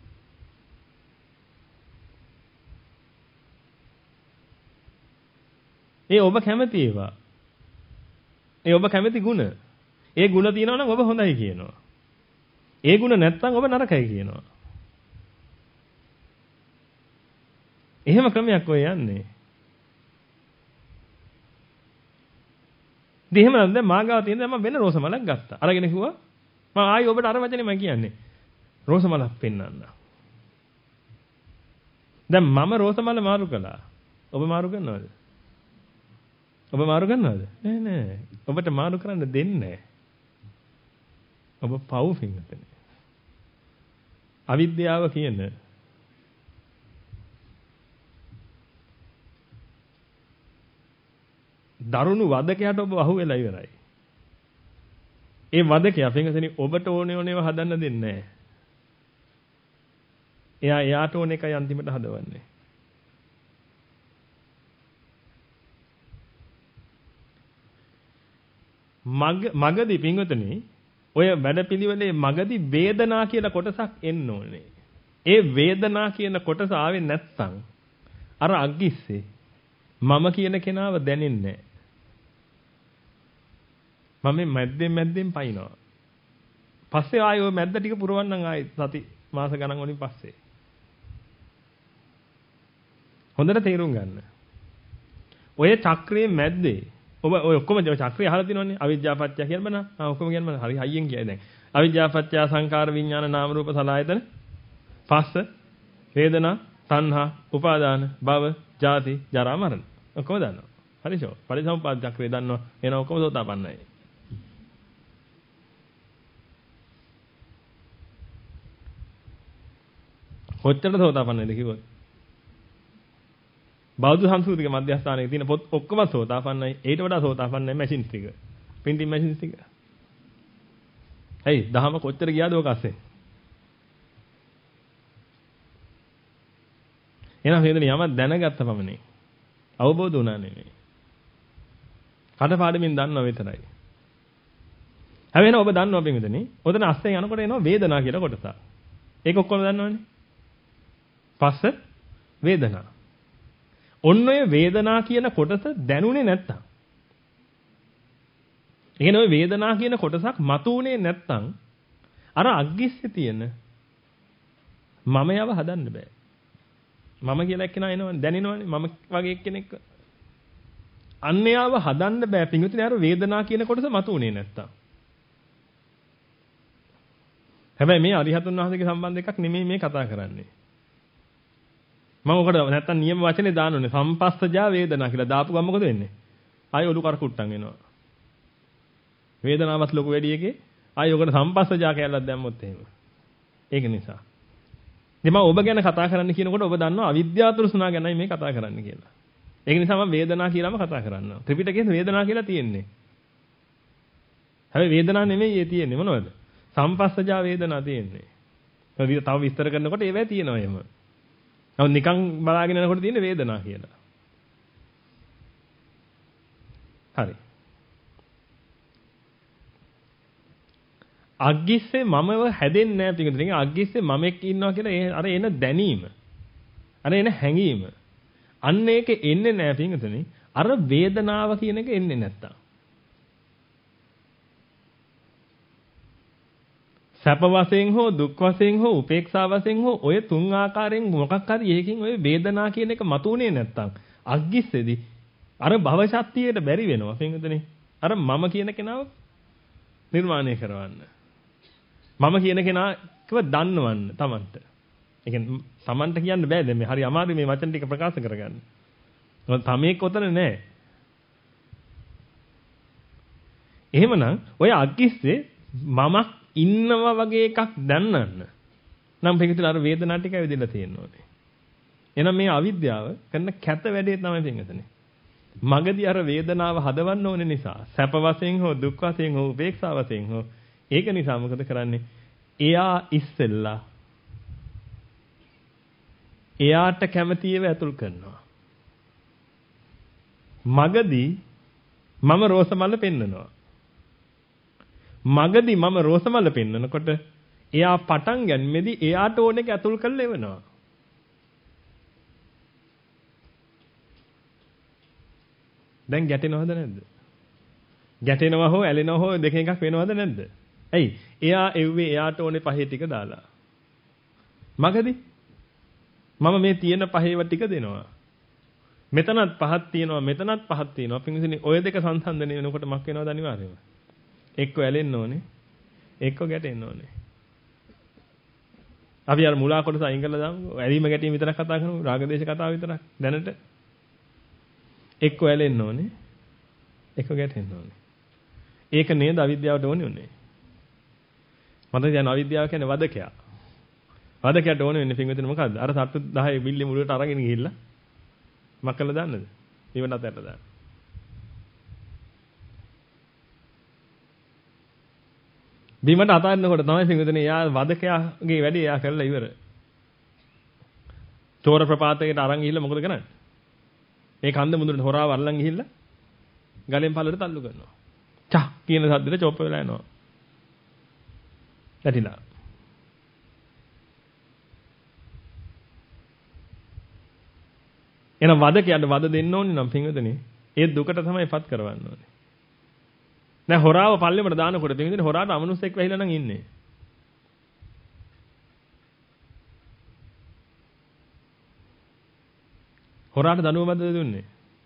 S1: ඒ ඔබ කැමති ඒවා. ඒ ඔබ කැමති ಗುಣ. ඒ ಗುಣ තියෙනවා නම් ඔබ හොඳයි කියනවා. ඒ ಗುಣ නැත්නම් ඔබ නරකයි කියනවා. එහෙම ක්‍රමයක් ඔය යන්නේ. දෙහෙම නම් දැන් මාගාව තියෙන දැන් මම වෙන රෝස මලක් ගත්තා. අරගෙන කිව්වා මම ආයි ඔබට අර වචනේ මම කියන්නේ. රෝස මලක් පෙන්වන්න. දැන් මම රෝස මල මාරු කළා. ඔබ මාරු කරනවද? ඔබ මාරු කරනවද? නෑ නෑ. ඔබට මාරු කරන්න දෙන්නේ නෑ. ඔබ පව් පින්වතුනි. අවිද්‍යාව කියන දරුණු වදකයට ඔබ අහු වෙලා ඉවරයි. ඒ වදකයා පින්වතුනි ඔබට ඕනේ ඕනේව හදන්න දෙන්නේ නෑ. එයා එයාට ඕන එකයි අන්තිමට හදවන්නේ. මග මගදී පින්වතුනි ඔය වැඩපිළිවෙලේ මගදී වේදනා කියලා කොටසක් එන්න ඕනේ. ඒ වේදනා කියන කොටස ආවේ නැත්නම් අර අග්ගිස්සේ මම කියන කෙනාව දැනෙන්නේ නැහැ. මම මැද්දෙන් මැද්දෙන් පයින්නවා. පස්සේ ආයෙ ඔය මැද්ද ටික පුරවන්නම් ආයෙ සති මාස ගණන් වලින් පස්සේ. හොඳට තේරුම් ගන්න. ඔය චක්‍රයේ මැද්දේ ඔබ ඔය ඔක්කොම චක්‍රය අහලා තියෙනවනේ අවිජ්ජාපත්‍ය කියන බණ. ආ ඔක්කොම කියන්නේ හරි හයියෙන් කියයි දැන්. අවිජ්ජාපත්‍ය සංකාර විඥාන නාම රූප සලආයතන පස්ස වේදනා තණ්හා උපාදාන භව ජාති ජරා මරණ. ඔක්කොම දන්නවා. හරිෂෝ. පරිසම්පාද චක්‍රය දන්නවා. එන ඔක්කොම සෝතාපන්නයි. කොච්චර සෝතාපන්නයිද කිව්වොත්? බෞද්ධ සංස්කෘතික මධ්‍යස්ථානයේ තියෙන පොත් ඔක්කොම සෝතාපන්නයි. ඊට වඩා සෝතාපන්නයි මැෂින්ස් ටික. පින්ටින් මැෂින්ස් ටික. ඇයි දහම කොච්චර ගියාද ඔක අස්සේ? එහෙනම් හේතුනේ යමක් දැනගත්ත පමණේ අවබෝධ වුණා නෙමෙයි. කඩපාඩමින් දන්නව විතරයි. හැබැයි ඔබ දන්නවා පින්විතනේ. ඔතන අස්සේ යනකොට එනවා වේදනා කියලා කොටසක්. ඒක ඔක්කොම දන්නවනේ. පස්ස වේදනා. ඔන්න ඔය වේදනා කියන කොටස දැනුනේ නැත්තම්. ඒ කියන්නේ ඔය වේදනා කියන කොටසක් මතුනේ නැත්තම් අර අග්ගිස්සේ තියෙන මම යව හදන්න බෑ. මම කියලා එක්කෙනා එනවනේ දැනෙනවනේ මම වගේ එක්කෙනෙක්. අන්‍යයව හදන්න බෑ පිංගුතුනේ අර වේදනා කියන කොටස මතුනේ නැත්තම්. හැබැයි මේ අරිහතුන් වහන්සේගේ සම්බන්ධ එකක් නෙමෙයි මේ කතා කරන්නේ. මම ඔකට නැත්තම් නියම වචනේ දාන්න ඕනේ සම්පස්සජා වේදනා කියලා දාපු ගමන් මොකද වෙන්නේ? ආයෙ ඔලු කරකුට්ටන් එනවා. වේදනාවත් ලොකු වැඩි එකේ ආයෙ ඔකට සම්පස්සජා කැලලක් දැම්මොත් එහෙම. ඒක නිසා. ඉතින් මම ඔබ ගැන කතා කරන්න කියනකොට ඔබ දන්නවා අවිද්‍යාව තෘෂ්ණා ගැනයි මේ කතා කරන්න කියලා. ඒක නිසා මම වේදනා කියලාම කතා කරනවා. ත්‍රිපිටකයේ වේදනා කියලා තියෙන්නේ. හැබැයි වේදනා නෙමෙයි ඒ තියෙන්නේ මොනවද? සම්පස්සජා වේදනා තියෙන්නේ. තව විස්තර කරනකොට ඒවැ තියෙනවා එහෙම. නමුත් නිකන් බලාගෙන යනකොට තියෙන වේදනා කියලා. හරි. අග්ගිස්සේ මමව හැදෙන්නේ නැහැ පිටින්. අග්ගිස්සේ මමෙක් ඉන්නවා කියලා ඒ අර එන දැනීම. අර එන හැඟීම. අන්න ඒක එන්නේ නැහැ පිටින්. අර වේදනාව කියන එක එන්නේ නැත්තම්. සැප වශයෙන් හෝ දුක් වශයෙන් හෝ උපේක්ෂා වශයෙන් හෝ ඔය තුන් ආකාරයෙන් මොකක් හරි එකකින් ඔය වේදනා කියන එක මතුනේ නැත්තම් අග්ගිස්සේදී අර භව ශක්තියට බැරි වෙනවා පින්වතුනි. අර මම කියන කෙනාව නිර්මාණය කරවන්න. මම කියන කෙනාව දන්නවන්න Tamanට. ඒ කියන්නේ Tamanට කියන්න බෑ දැන් මේ හරි අමාරුයි මේ වචන ටික ප්‍රකාශ කරගන්න. මොකද තමේක උතන නෑ. එහෙමනම් ඔය අග්ගිස්සේ මමක් ඉන්නවා වගේ එකක් දැනන්න. නම් පිටින් අර වේදනාව ටික ඇවිදලා තියෙනවා. එහෙනම් මේ අවිද්‍යාව කරන කැත වැඩේ තමයි පිටින්. මගදී අර වේදනාව හදවන්න ඕනේ නිසා සැප වශයෙන් හෝ දුක් වශයෙන් හෝ උපේක්ෂා වශයෙන් හෝ ඒක නිසා මොකද කරන්නේ? එයා ඉස්සෙල්ලා එයාට කැමතිව ඇතුල් කරනවා. මගදී මම රෝසමල්ල පෙන්නනවා. මගදී මම රෝසමල්ල පෙන්නනකොට එයා පටන් ගන්නෙදී එයාට ඕන එක ඇතුල් කරලා එවනවා. දැන් ගැටෙනවද නැද්ද? ගැටෙනවා හෝ ඇලෙනවා හෝ දෙක එකක් වෙනවද නැද්ද? ඇයි? එයා එව්වේ එයාට ඕනේ පහේ ටික දාලා. මගදී මම මේ තියෙන පහේව ටික දෙනවා. මෙතනත් පහක් තියෙනවා මෙතනත් පහක් තියෙනවා. පින්විතනේ ඔය දෙක සංසන්දනය වෙනකොට මක් වෙනවද අනිවාර්යයෙන්ම? එක්ක ඇලෙන්න ඕනේ. එක්ක ගැටෙන්න ඕනේ. අපි අර මුලා කොටස අයින් කරලා දාමු. ඇලීම ගැටීම විතරක් කතා කරමු. රාගදේශ කතාව විතරක් දැනට. එක්ක ඇලෙන්න ඕනේ. එක්ක ගැටෙන්න ඕනේ. ඒක නේද අවිද්‍යාවට ඕනේ උනේ. මට දැන් අවිද්‍යාව කියන්නේ වදකයා. වදකයට ඕනේ වෙන්නේ පින්විතනේ මොකද්ද? අර සත්තු දහය බිල්ලි මුලට අරගෙන ගිහිල්ලා මක් කළා දන්නද? ඊවනත් ඇට දාන්න. බීමට අතාරිනකොට තමයි පින්විතනේ එයා වදකයාගේ වැඩේ එයා කරලා ඉවර. චෝර ප්‍රපාතයකට අරන් ගිහිල්ලා මොකද කරන්නේ? මේ කන්ද මුදුනට හොරාව අල්ලන් ගිහිල්ලා ගලෙන් පල්ලට තල්ලු කරනවා. චා කියන සද්දෙට චොප් වෙලා යනවා. ඇටිලා. එහෙනම් වදකයට වද දෙන්න ඕනේ නම් පින්විතනේ ඒ දුකට තමයිපත් කරවන්න ඕනේ. දැන් හොරාව පල්ලෙමට දානකොට පින්විතනේ හොරාට අමනුස්සෙක් වැහිලා නම් ඉන්නේ. හොරාට දනුවමද දුන්නේ?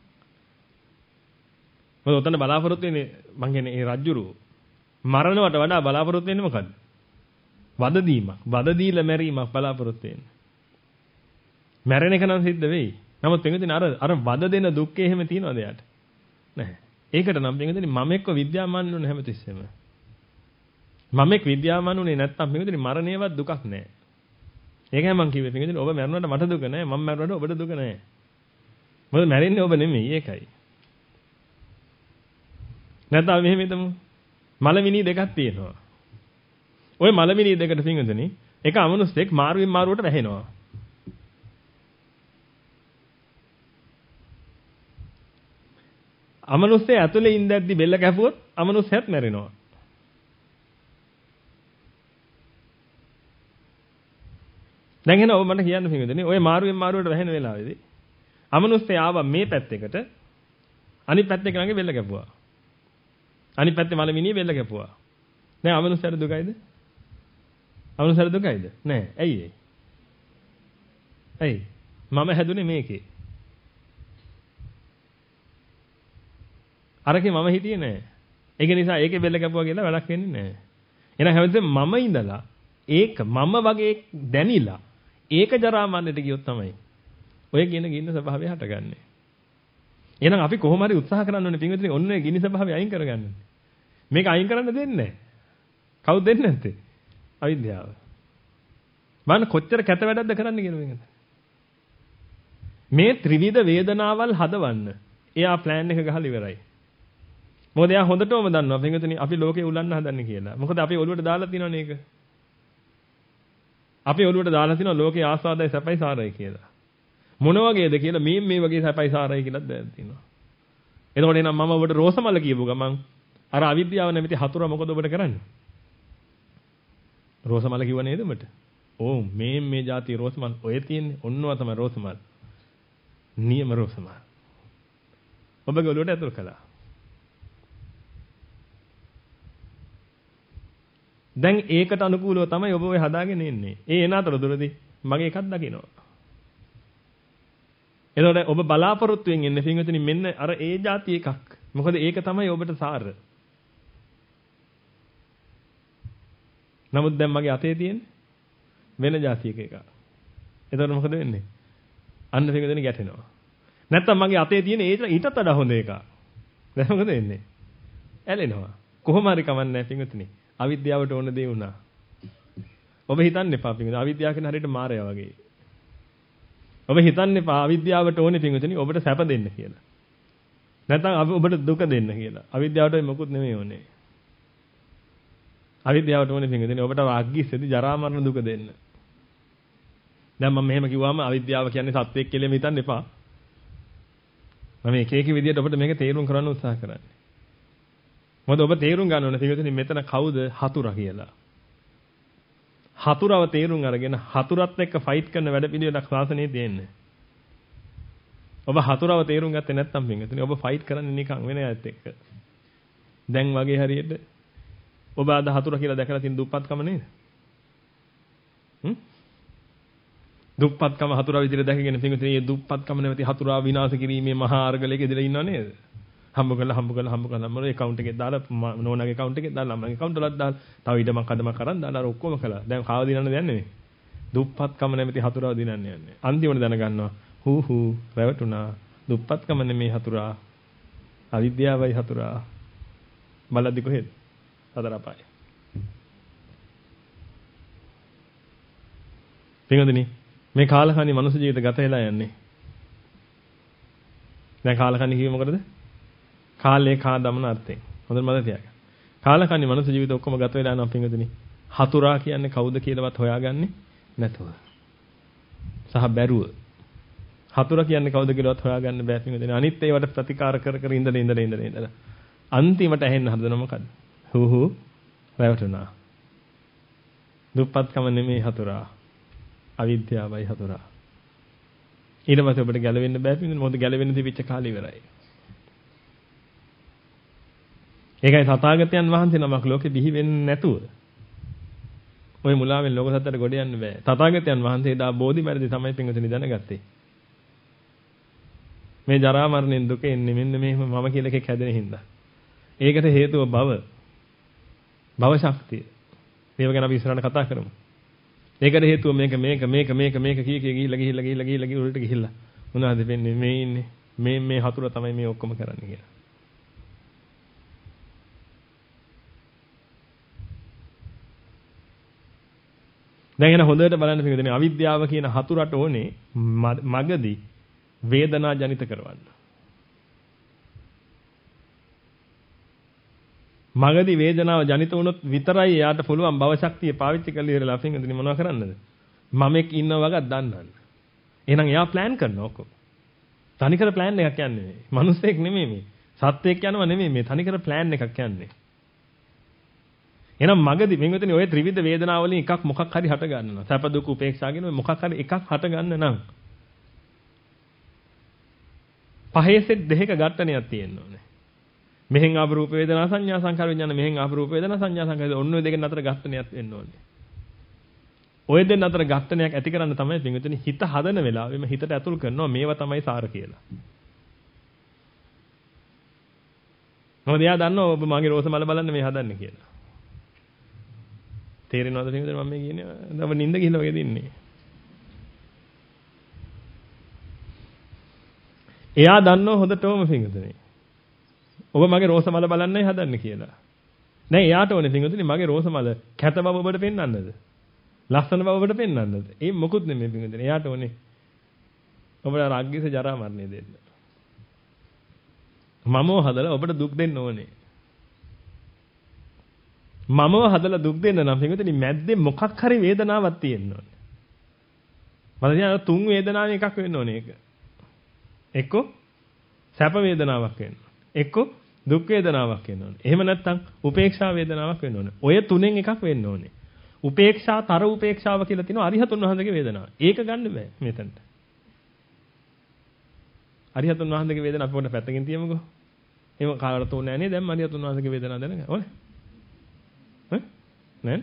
S1: මොකද උතන බලාපොරොත්තු වෙන්නේ මං කියන්නේ ඒ රජ්ජුරුව මරණවට වඩා බලාපොරොත්තු වෙන්නේ මොකද්ද? වද දීමක්. වද දීලා මැරීමක් බලාපොරොත්තු වෙන්නේ. මැරෙන එක නම් සිද්ධ වෙයි. නමුත් පින්විතනේ අර අර වද දෙන දුක්කේ එහෙම තියනවද යාට? නැහැ. ඒකට නම් පින්විතනේ මම එක්ක විද්‍යාමාන වුණේ හැමතිස්සෙම. මම එක්ක විද්‍යාමාන වුණේ නැත්තම් පින්විතනේ මරණයවත් දුකක් නැහැ. ඒකයි මම කිව්වේ පින්විතනේ ඔබ මැරුණාට මට දුක නැහැ. මම මැරුණාට ඔබට දුක නැහැ. මොකද මැරෙන්නේ ඔබ නෙමෙයි ඒකයි. නැත්නම් මෙහෙම හිතමු. මලමිනී දෙකක් තියෙනවා. ওই මලමිනී දෙකට පින්විතනේ එක අමනුස්සෙක් මාරුවෙන් මාරුවට වැහෙනවා. අමනුස්සය ඇතුලේ ඉඳද්දි බෙල්ල කැපුවොත් අමනුස්සයත් මැරෙනවා. දැන් එන ඔබ මට කියන්න පින්විතනේ ඔය මාරුවෙන් මාරුවට වැහෙන වෙලාවේදී අමනුස්සය ආවා මේ පැත්තකට අනිත් පැත්තේ කෙනාගේ බෙල්ල කැපුවා. අනිත් පැත්තේ මලමිනිය බෙල්ල කැපුවා. දැන් අමනුස්සයට දුකයිද? අමනුස්සයට දුකයිද? නෑ. ඇයි ඒ? ඇයි? මම හැදුනේ මේකේ. අරකේ මම හිටියේ නෑ. ඒක නිසා ඒකේ බෙල්ල කැපුවා කියලා වැඩක් වෙන්නේ නෑ. එහෙනම් හැමතිස්සෙම මම ඉඳලා ඒක මම වගේ දැනිලා ඒක ජරා මරණයට ගියොත් තමයි ඔය කියන ගින්න ස්වභාවය හටගන්නේ. එහෙනම් අපි කොහොම හරි උත්සාහ කරන්න ඕනේ පින්විතනේ ඔන්න ඔය ගිනි ස්වභාවය අයින් කරගන්න. මේක අයින් කරන්න දෙන්නේ නැහැ. කවුද දෙන්නේ නැත්තේ? අවිද්‍යාව. බලන්න කොච්චර කැත වැඩක්ද කරන්න කියන මේකද? මේ ත්‍රිවිධ වේදනාවල් හදවන්න එයා ප්ලෑන් එක ගහලා ඉවරයි. මොකද එයා හොඳටම දන්නවා පින්විතනේ අපි ලෝකේ උලන්න හදන්නේ කියලා. මොකද අපි ඔළුවට දාලා තියෙනවනේ ඒක. අපි ඔළුවට දාලා තියෙනවා ලෝකේ ආස්වාදයි සැපයි සාරයි කියලා. මොන වගේද කියලා මේ මේ වගේ සැපයි සාරයි කියලාත් දැන් තියෙනවා. එතකොට එනම් මම ඔබට රෝසමල කියපු ගමන් අර අවිද්‍යාව නැමැති හතුර මොකද ඔබට කරන්නේ? රෝසමල කිව්ව නේද ඔබට? ඕ මේ මේ જાති රෝසමල් ඔය තියෙන්නේ ඔන්නවා තමයි රෝසමල්. නියම රෝසමල්. ඔබගේ ඔළුවට ඇතුල් කළා. දැන් ඒකට අනුකූලව තමයි ඔබ ඔය හදාගෙන ඉන්නේ. ඒ එන අතරතුරදී මගේ එකක් දකිනවා. එතකොට ඔබ බලාපොරොත්තුෙන් ඉන්නේ පින්විතනි මෙන්න අර ඒ જાති එකක්. මොකද ඒක තමයි ඔබට සාර. නමුත් දැන් මගේ අතේ තියෙන්නේ වෙන જાතියක එකක්. එතකොට මොකද වෙන්නේ? අන්න පින්වතුනි ගැටෙනවා. නැත්තම් මගේ අතේ තියෙන ඊටත් වඩා හොඳ එකක්. දැන් මොකද වෙන්නේ? ඇලෙනවා. කොහොම හරි කමන්නේ පින්වතුනි. අවිද්‍යාවට ඕන දේ වුණා. ඔබ හිතන්න එපා පින්වතුනි. අවිද්‍යාව කියන හරියට මායя වගේ. ඔබ හිතන්න එපා අවිද්‍යාවට ඕනේ පින්වතුනි ඔබට සැප දෙන්න කියලා. නැත්නම් ඔබට දුක දෙන්න කියලා. අවිද්‍යාවට මොකුත් නෙමෙයි ඕනේ. අවිද්‍යාවට ඕනේ පින්වතුනි ඔබට වාග්ගිස්සෙදි ජරා මරණ දුක දෙන්න. දැන් මම මෙහෙම කිව්වම අවිද්‍යාව කියන්නේ සත්‍යයක් කියලා හිතන්න එපා. මම එක එක විදිහට ඔබට මේක තේරුම් කරන්න උත්සාහ කරන්නේ. මොකද ඔබ තේරුම් ගන්න ඕනේ පින්වතුනි මෙතන කවුද හතුරා කියලා. හතුරව තේරුම් අරගෙන හතුරත් එක්ක ෆයිට් කරන වැඩ පිළිවෙලක් ශාසනයේ තියෙන්නේ. ඔබ හතුරව තේරුම් ගත්තේ නැත්නම් පින්වතුනි ඔබ ෆයිට් කරන්නේ නිකන් වෙන අයත් එක්ක. දැන් වගේ හරියට ඔබ අද හතුර කියලා දැකලා තියෙන දුප්පත්කම නේද? හ්ම්? දුප්පත්කම හතුරා විදිහට දැකගෙන පින්වතුනි මේ දුප්පත්කම නැවති හතුරා විනාශ කිරීමේ මහා අර්ගලයක ඉඳලා ඉන්නව නේද? හම්බ කරලා හම්බ කරලා හම්බ කරලා මම account එකේ දාලා නෝනාගේ account එකේ දාලා මගේ account වලත් දාලා තව ඊටමක් අදමක් කරන් දාලා අර ඔක්කොම කළා. දැන් කාව දිනන්න දෙන්නේ නෙමෙයි. දුප්පත්කම නැමැති හතුරාව දිනන්න යන්නේ. අන්තිමට දැනගන්නවා හූ හූ රැවටුණා. දුප්පත්කම නෙමෙයි හතුරා. අවිද්‍යාවයි හතුරා. බලද්දි කොහෙද? සතර අපායේ. පින්වතුනි මේ කාලකන්ණි මනුස්ස ජීවිත ගත වෙලා යන්නේ. දැන් කාලකන්ණි කිව්වේ මොකටද? කාලේ කා දමන අර්ථයෙන්. හොඳට මතක තියාගන්න. කාලකන්ණි මනුස්ස ජීවිත ඔක්කොම ගත වෙලා යනවා පින්වතුනි. හතුරා කියන්නේ කවුද කියලාවත් හොයාගන්නේ නැතුව. සහ බැරුව. හතුරා කියන්නේ කවුද කියලාවත් හොයාගන්න බෑ පින්වතුනි. අනිත් ඒවට ප්‍රතිකාර කර කර ඉඳලා ඉඳලා ඉඳලා ඉඳලා. අන්තිමට ඇහෙන්න හදන මොකද්ද? හූ හූ රැවටුණා. දුප්පත්කම නෙමෙයි හතුරා. අවිද්‍යාවයි හතුරා. ඊට පස්සේ ඔබට ගැලවෙන්න බෑ පින්වතුනි. මොකද ගැලවෙන්න තිබිච්ච කාලය ඉවරයි. ඒකයි තථාගතයන් වහන්සේ නමක් ලෝකෙ බිහි වෙන්නේ නැතුව ওই මුලාවෙන් ලෝක සත්‍යයට ගොඩ යන්න බෑ. තථාගතයන් වහන්සේ දා බෝධි මැරදි තමයි පින්වතුනි දැනගත්තේ. මේ ජරා මරණෙන් දුක එන්නේ මෙන්න මේ මම කියලා එකෙක් හැදෙන හින්දා. ඒකට හේතුව භව. භව ශක්තිය. මේව ගැන අපි ඉස්සරහට කතා කරමු. ඒකට හේතුව මේක මේක මේක මේක මේක කී කී ගිහිල්ලා ගිහිල්ලා ගිහිල්ලා ගිහිල්ලා ගිහිල්ලා උඩට ගිහිල්ලා මොනවද වෙන්නේ මේ ඉන්නේ මේ මේ හතුර තමයි මේ ඔක්කොම කරන්නේ කියලා. දැන් එන හොඳට බලන්න පිළිදෙන අවිද්‍යාව කියන හතුරට ඕනේ මගදී වේදනා ජනිත කරවන්න. මගදී වේදනාව ජනිත වුණොත් විතරයි එයාට පුළුවන් භව ශක්තිය පාවිච්චි කරලා ඉවරලා අපින් ඉතින් මොනව කරන්නද? මමෙක් ඉන්නවා වගක් දන්නන්න. එහෙනම් එයා ප්ලෑන් කරනවා ඔක්කොම. තනිකර ප්ලෑන් එකක් යන්නේ නෙමෙයි. මිනිස්සෙක් නෙමෙයි මේ. සත්වෙක් යනවා නෙමෙයි මේ. තනිකර ප්ලෑන් එකක් යන්නේ. එහෙනම් මගදී මෙන්විතනේ ඔය ත්‍රිවිධ වේදනාවලින් එකක් මොකක් හරි හට ගන්නවා. සැප දුක උපේක්ෂාගෙන ඔය මොකක් හරි එකක් හට ගන්න නම් පහේ සෙට් දෙකක ඝට්ටනයක් තියෙන්න ඕනේ. මෙහෙන් ආප රූප වේදනා සංඥා සංකාර විඥාන මෙහෙන් ආප රූප වේදනා සංඥා සංකාර ඔන්න ඔය දෙකෙන් අතර ඝට්ටනයක් වෙන්න ඕනේ. ඔය දෙන්න අතර ඝට්ටනයක් ඇති කරන්න තමයි පින්විතනේ හිත හදන වෙලාවෙම හිතට ඇතුල් කරනවා මේවා තමයි සාර කියලා. මොකද එයා දන්නවා ඔබ මගේ රෝස මල බලන්න මේ හදන්නේ කියලා. තේරෙනවද පින්විතනේ මම මේ කියන්නේ? ඔබ නිින්ද ගිහලා වගේ දින්නේ. එයා දන්නව හොඳටම පින්විතනේ. ඔබ මගේ රෝස මල බලන්නයි හදන්නේ කියලා. දැන් එයාට ඕනේ පින්විතනේ මගේ රෝස මල කැත බව ඔබට පෙන්වන්නද? ලස්සන බව ඔබට පෙන්වන්නද? ඒ මොකුත් නෙමෙයි පින්විතනේ. එයාට ඕනේ ඔබට රාග්ගීස ජරා මරණය දෙන්න. මමව හදලා ඔබට දුක් දෙන්න ඕනේ. මමව හදලා දුක් දෙන්න නම් පින්විතනේ මැද්දේ මොකක් හරි වේදනාවක් තියෙන්න ඕනේ. මම කියන තුන් වේදනාවෙන් එකක් වෙන්න ඕනේ ඒක. එක්ක සැප වේදනාවක් වෙන්න ඕනේ. එක්ක දුක් වේදනාවක් වෙන්න ඕනේ. එහෙම නැත්නම් උපේක්ෂා වේදනාවක් වෙන්න ඕනේ. ඔය තුනෙන් එකක් වෙන්න ඕනේ. උපේක්ෂා තර උපේක්ෂාව කියලා තියෙනවා අරිහතුන් වහන්සේගේ වේදනාව. ඒක ගන්න බෑ මෙතනට. අරිහතුන් වහන්සේගේ වේදනාව අපි පොඩ්ඩක් පැත්තකින් තියමුකෝ. එහෙම කාලවලට ඕනේ නැහැ නේද? දැන් අරිහතුන් වහන්සේගේ වේදනාව දැනගන්න ඕනේ. ඈ? නෑ.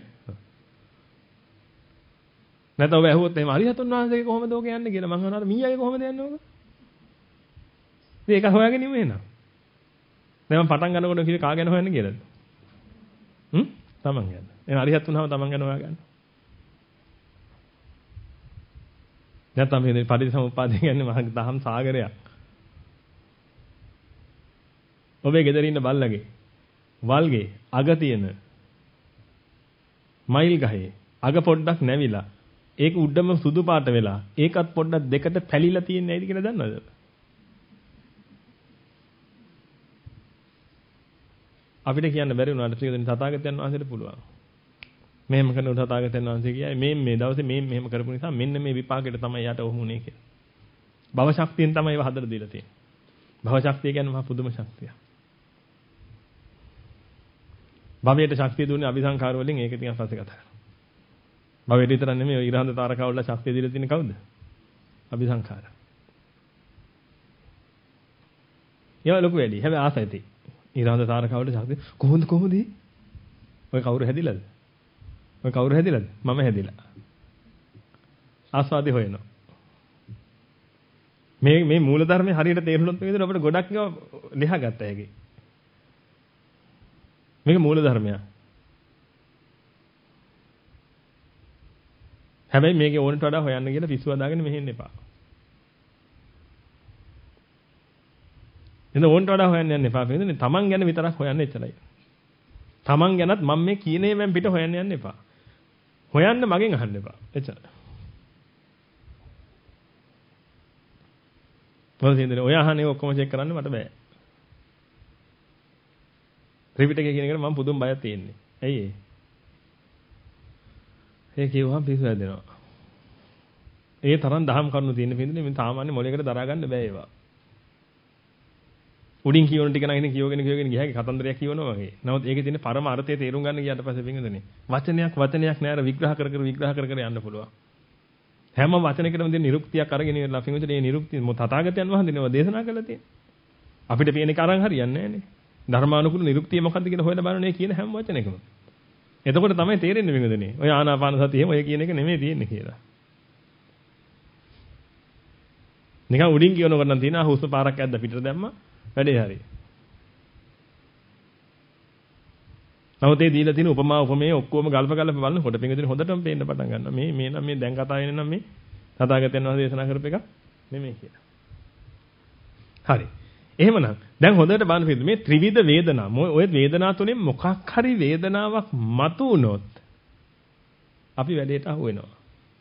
S1: නැත්නම් ඔබ ඇහුවොත් එහෙම අරිහතුන් වහන්සේගේ කොහොමද ඕක යන්නේ කියලා මං අහනවා මීයාගේ කොහොමද යන්නේ ඕක? ඉතින් ඒක හොයාගෙන ඉමු එහෙනම්. දැන් මම පටන් ගන්නකොට කිව්වේ කා ගැන හොයන්න කියලාද? හ්ම්? තමන් ගැන. එහෙනම් අරිහත් වුණාම තමන් ගැන හොයාගන්න. නැත්නම් මේ පටිච්චසමුප්පාදය කියන්නේ මහා දහම් සාගරයක්. ඔබේ ගෙදර ඉන්න බල්ලගේ වල්ගේ අග තියෙන මයිල් ගහේ අග පොඩ්ඩක් නැවිලා ඒක උඩම සුදු පාට වෙලා ඒකත් පොඩ්ඩක් දෙකට පැලිලා තියෙන්නේ ඇයිද කියලා දන්නවද? අපිට කියන්න බැරි වුණාට ශ්‍රීදෙනි තථාගතයන් වහන්සේට පුළුවන්. මෙහෙම කරන තථාගතයන් වහන්සේ කියයි මේ මේ දවසේ මේ මෙහෙම කරපු නිසා මෙන්න මේ විපාකෙට තමයි යට ඔහුුනේ කියලා. භව ශක්තියෙන් තමයි ඒව හදලා දීලා තියෙන්නේ. භව ශක්තිය කියන්නේ මහා පුදුම ශක්තියක්. භවයට ශක්තිය දුන්නේ අபிසංකාර වලින් ඒක ටිකක් පස්සේ කතා කරමු. භවයට විතර නෙමෙයි ඔය ඉරහඳ තාරකා වල ශක්තිය දීලා තියෙන්නේ කවුද? අபிසංකාර. ඒවා ලොකු වැඩි. හැබැයි ආසයිති. ඉරහඳ තාරකා වල ශක්තිය කොහොමද කොහොමද? ඔය කවුරු හැදිලාද? ඔය කවුරු හැදිලාද? මම හැදිලා. ආස්වාදේ හොයනවා. මේ මේ මූල ධර්මයේ හරියට තේරුනොත් මේ විදිහට අපිට ගොඩක් ඒවා ලියා ගත්ත හැකි. මේක මූල ධර්මයක්. හැබැයි මේකේ ඕනට වඩා හොයන්න කියලා පිස්සුව දාගෙන මෙහෙන්න එපා. එතන ඕනට වඩා හොයන්න යන්න එපා. කියන්නේ තමන් ගැන විතරක් හොයන්න එච්චරයි. තමන් ගැනත් මම මේ කියන ඒවායින් පිට හොයන්න යන්න එපා. හොයන්න මගෙන් අහන්න එපා. එච්චරයි. මොකද කියන්නේ ඔය අහන්නේ ඔක්කොම චෙක් කරන්න මට බෑ. ත්‍රිපිටකය කියන එකට මම පුදුම බයක් තියෙන්නේ. ඇයි ඒ? ඒ කියවහම පිස්සු හැදෙනවා. ඒ තරම් දහම් කරුණු තියෙන පින්දුනේ මේ සාමාන්‍ය මොලේකට දරා ගන්න බෑ ඒවා. උඩින් කියවන ටික නම් ඉතින් කියවගෙන කියවගෙන ගියාගේ කතන්දරයක් කියවනවා වගේ. නමුත් ඒකේ තියෙන පරම අර්ථය තේරුම් ගන්න ගියාට පස්සේ පින්දුනේ වචනයක් වචනයක් නෑර විග්‍රහ කර කර විග්‍රහ කර කර යන්න පුළුවන්. හැම වචනයකටම දෙන නිරුක්තියක් අරගෙන ඉවරලා පින්දුනේ මේ නිරුක්තිය මො තථාගතයන් වහන්සේ නේව දේශනා කළා තියෙන්නේ. අපිට පේන එක අරන් හරියන්නේ නෑනේ. ධර්මානුකූල නිරුක්තිය මොකක්ද කියලා හොයලා බලන්නේ කියන හැම වචනයකම. එතකොට තමයි තේරෙන්නේ වින්දුනේ. ඔය ආනාපාන සතියෙම ඔය කියන එක නෙමෙයි තියෙන්නේ කියලා. නිකන් උඩින් කියනකොට නම් තියෙනවා හුස්ම පාරක් ඇද්ද පිටට දැම්මා වැඩේ හරි. නමුත් ඒ දීලා තියෙන උපමා උපමේය ඔක්කොම ගල්ප ගල්ප බලනකොට පින්විතනේ හොඳටම පේන්න පටන් ගන්නවා. මේ මේ නම් මේ දැන් කතා වෙන්නේ නම් මේ තථාගතයන් වහන්සේ දේශනා කරපු එක නෙමෙයි කියලා. හරි. එහෙමනම් දැන් හොඳට බලන්න පිළිද මේ ත්‍රිවිධ වේදනා ඔය වේදනා තුනෙන් මොකක් හරි වේදනාවක් මතු වුණොත් අපි වැඩේට අහු වෙනවා.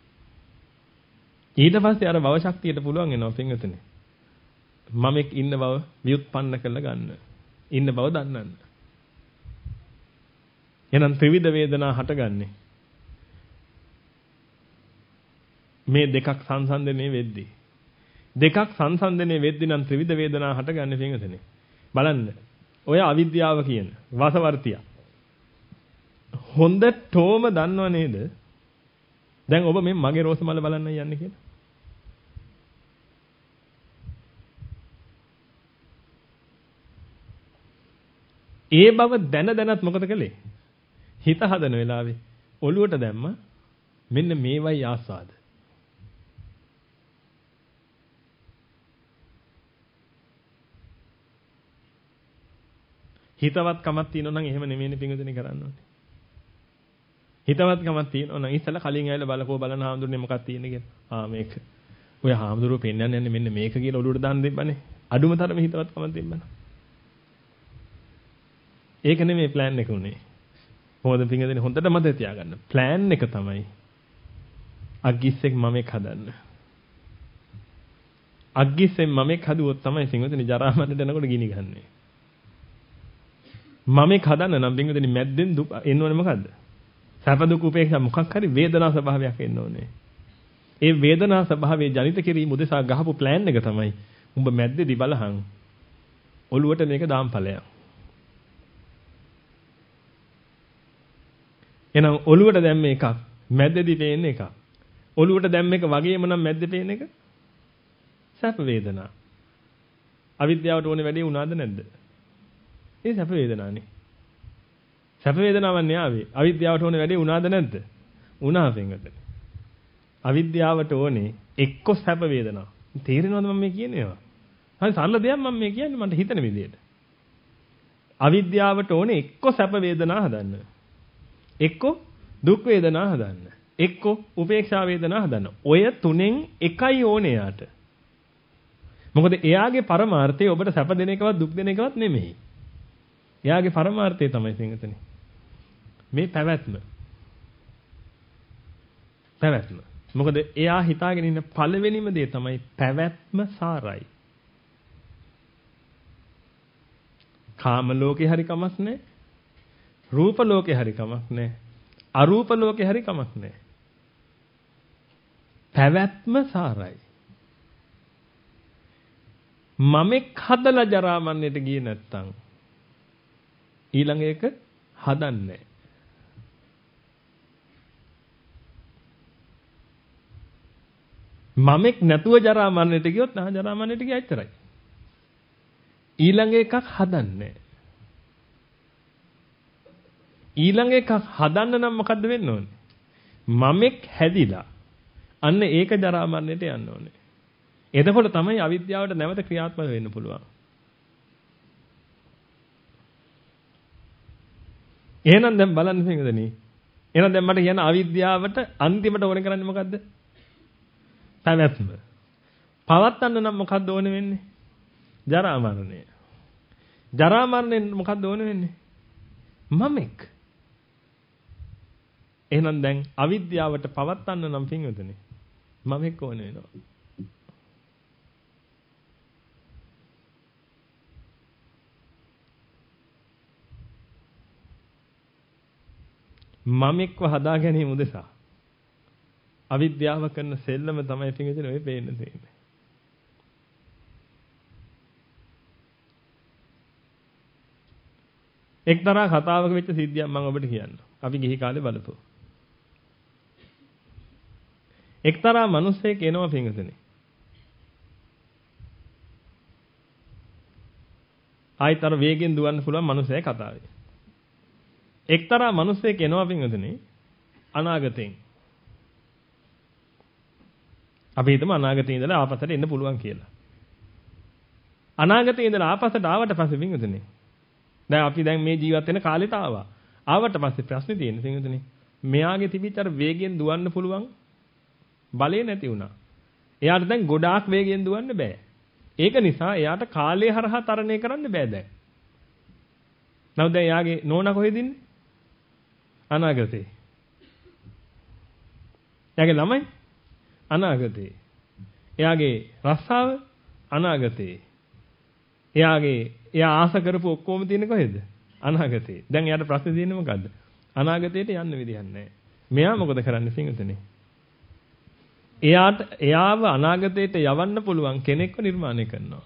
S1: ඊට පස්සේ අර භව ශක්තියට පුළුවන් වෙනවා පින්විතනේ. මම එක් ඉන්න බව ව්‍යුත්පන්න කරලා ගන්න. ඉන්න බව දන්නන්න. එහෙනම් ත්‍රිවිධ වේදනා හටගන්නේ මේ දෙකක් සංසන්දනය වෙද්දී. දෙකක් සංසන්දනය වෙද්දී නම් ත්‍රිවිධ වේදනා හටගන්නේ පින්විතනේ. බලන්න. ඔය අවිද්‍යාව කියන වාසවර්තිය. හොඳටම දන්නව නේද? දැන් ඔබ මේ මගේ රෝස මල බලන්න යන්නේ කියලා. ඒ බව දැන දැනත් මොකද කළේ? හිත හදන වෙලාවේ ඔළුවට දැම්ම මෙන්න මේවයි ආස්වාද. හිතවත් කමක් තියෙනවා නම් එහෙම නෙමෙයිනේ පිංගුදෙනේ කරන්න ඕනේ. හිතවත් කමක් තියෙනවා නම් ඉස්සලා කලින් ඇවිල්ලා බලකෝ බලන හාමුදුරනේ මොකක්ද තියෙන්නේ කියලා. ආ මේක. ඔය හාමුදුරුවෝ පෙන්වන්න යන්නේ මෙන්න මේක කියලා ඔළුවට දාන්න දෙන්නනේ. අඩුම තරමේ හිතවත් කමක් දෙන්න. ඒක නෙමෙයි plan එක උනේ. මොකද පිංගුදෙනේ හොඳට මතක තියාගන්න. plan එක තමයි අග්ගිස්සෙක් මමෙක් හදන්න. අග්ගිස්සෙන් මමෙක් හදුවොත් තමයි පිංගුදෙනේ ජරා මරණයට යනකොට ගිනි ගන්නේ. මමෙක් හදන්න නම් පින්විතනි මැද්දෙන් දුක එන්න ඕනේ මොකද්ද? සැප දුක උපේක්ෂා මොකක් හරි වේදනා ස්වභාවයක් එන්න ඕනේ. ඒ වේදනා ස්වභාවයේ ජනිත කිරීම උදෙසා ගහපු plan එක තමයි උඹ මැද්දේදී බලහන් ඔළුවට මේක දාම්පලයක්. එහෙනම් ඔළුවට දැම්ම එකක් මැද්දේදී පේන්නේ එකක්. ඔළුවට දැම්ම එක වගේම නම් මැද්දේ පේන එක සැප වේදනා. අවිද්‍යාවට ඕනේ වැඩේ උනාද නැද්ද? ඒ සැප වේදනානේ. සැප වේදනාවක් නේ ආවේ. අවිද්‍යාවට ඕනේ වැඩේ උනාද නැද්ද? උනා වෙන්ගත. අවිද්‍යාවට ඕනේ එක්ක සැප වේදනාව. තේරෙනවද මම මේ කියන්නේ ඒවා? හරි සරල දෙයක් මම මේ කියන්නේ මට හිතෙන විදිහට. අවිද්‍යාවට ඕනේ එක්ක සැප වේදනා හදන්න. එක්ක දුක් වේදනා හදන්න. එක්ක උපේක්ෂා වේදනා හදන්න. ඔය තුනෙන් එකයි ඕනේ යාට. මොකද එයාගේ පරමාර්ථය ඔබට සැප දෙන එකවත් දුක් දෙන එකවත් නෙමෙයි. එයාගේ පරමාර්ථය තමයි පින්වතුනි. මේ පැවැත්ම. පැවැත්ම. මොකද එයා හිතාගෙන ඉන්න පළවෙනිම දේ තමයි පැවැත්ම සාරයි. කාම ලෝකේ හරි කමක් නැහැ. රූප ලෝකේ හරි කමක් නැහැ. අරූප ලෝකේ හරි කමක් නැහැ. පැවැත්ම සාරයි. මමෙක් හදලා ජරා මරණයට ගියේ නැත්තම් ඊළඟ එක හදන්නේ. මමෙක් නැතුව ජරා මරණයට ගියොත් නා ජරා මරණයට ගියා ඇච්චරයි. ඊළඟ එකක් හදන්නේ. ඊළඟ එකක් හදන්න නම් මොකද්ද වෙන්න ඕනේ? මමෙක් හැදිලා අන්න ඒක ජරා මරණයට යන්න ඕනේ. එතකොට තමයි අවිද්‍යාවට නැවත ක්‍රියාත්මක වෙන්න පුළුවන්. එහෙනම් දැන් බලන්න පින්වදනි. එහෙනම් දැන් මට කියන අවිද්‍යාවට අන්තිමට ඕනේ කරන්නේ මොකද්ද? පැවැත්ම. පවත්තන්න නම් මොකද්ද ඕනේ වෙන්නේ? ජරා මරණය. ජරා මරණයෙන් මොකද්ද ඕනේ වෙන්නේ? මමෙක්. එහෙනම් දැන් අවිද්‍යාවට පවත්තන්න නම් පින්වදනි මමෙක් ඕනේ වෙනවා. මමෙක්ව හදා ගැනීම උදෙසා අවිද්‍යාව කරන සෙල්ලම තමයි පිටින් ඔය පේන්න තියෙන්නේ. එක්තරා කතාවක වෙච්ච සිද්ධියක් මම ඔබට කියන්නම්. අපි ගිහි කාලේ බලපුවා. එක්තරා මිනිහෙක් එනවා පිටින්. ආයිතර වේගෙන් දුවන්න පුළුවන් මිනිහයි කතාවේ. එක්තරා මිනිහෙක් එනවා පිටින් අනාගතෙන්. අපි හිතමු අනාගතේ ඉඳලා ආපස්සට එන්න පුළුවන් කියලා. අනාගතේ ඉඳලා ආපස්සට ආවට පස්සේ පින්වතුනි දැන් අපි දැන් මේ ජීවත් වෙන කාලෙට ආවා. ආවට පස්සේ ප්‍රශ්නේ තියෙන්නේ පින්වතුනි මෙයාගේ තිබිච්ච අර වේගයෙන් දුවන්න පුළුවන් බලය නැති වුණා. එයාට දැන් ගොඩාක් වේගයෙන් දුවන්න බෑ. ඒක නිසා එයාට කාලය හරහා තරණය කරන්න බෑ දැන්. නමුත් දැන් එයාගේ නෝනා කොහෙද ඉන්නේ? අනාගතේ. එයාගේ ළමයි අනාගතේ. එයාගේ රස්සාව අනාගතේ. එයාගේ එයා ආස කරපු ඔක්කොම තියෙන්නේ කොහෙද? අනාගතේ. දැන් එයාට ප්‍රශ්නේ තියෙන්නේ මොකද්ද? අනාගතේට යන්න විදිහක් නැහැ. මෙයා මොකද කරන්නේ සිංහතනේ? එයාට එයාව අනාගතයට යවන්න පුළුවන් කෙනෙක්ව නිර්මාණය කරනවා.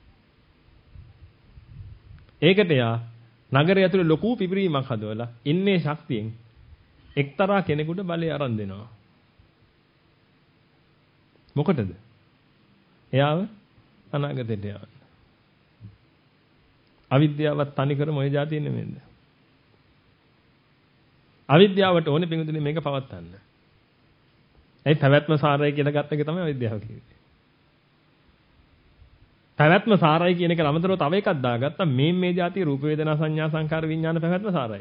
S1: ඒකට එයා නගරය ඇතුලේ ලොකු පිපිරීමක් හදවලා ඉන්නේ ශක්තියෙන් එක්තරා කෙනෙකුට බලය අරන් දෙනවා. මොකටද? එයාව අනාගතයට යවන්න. අවිද්‍යාවත් තනිකරම ඔය જાතිය නෙමෙයිද? අවිද්‍යාවට ඕනේ පිටුදුනේ මේක පවත්තන්න. ඒ පැවැත්ම සාරයි කියලා ගත්ත එක තමයි අවිද්‍යාව කියන්නේ. පැවැත්ම සාරයි කියන එක අමතරව තව එකක් දාගත්තා මේ මේ જાතිය රූප වේදනා සංඥා සංකාර විඥාන පැවැත්ම සාරයි.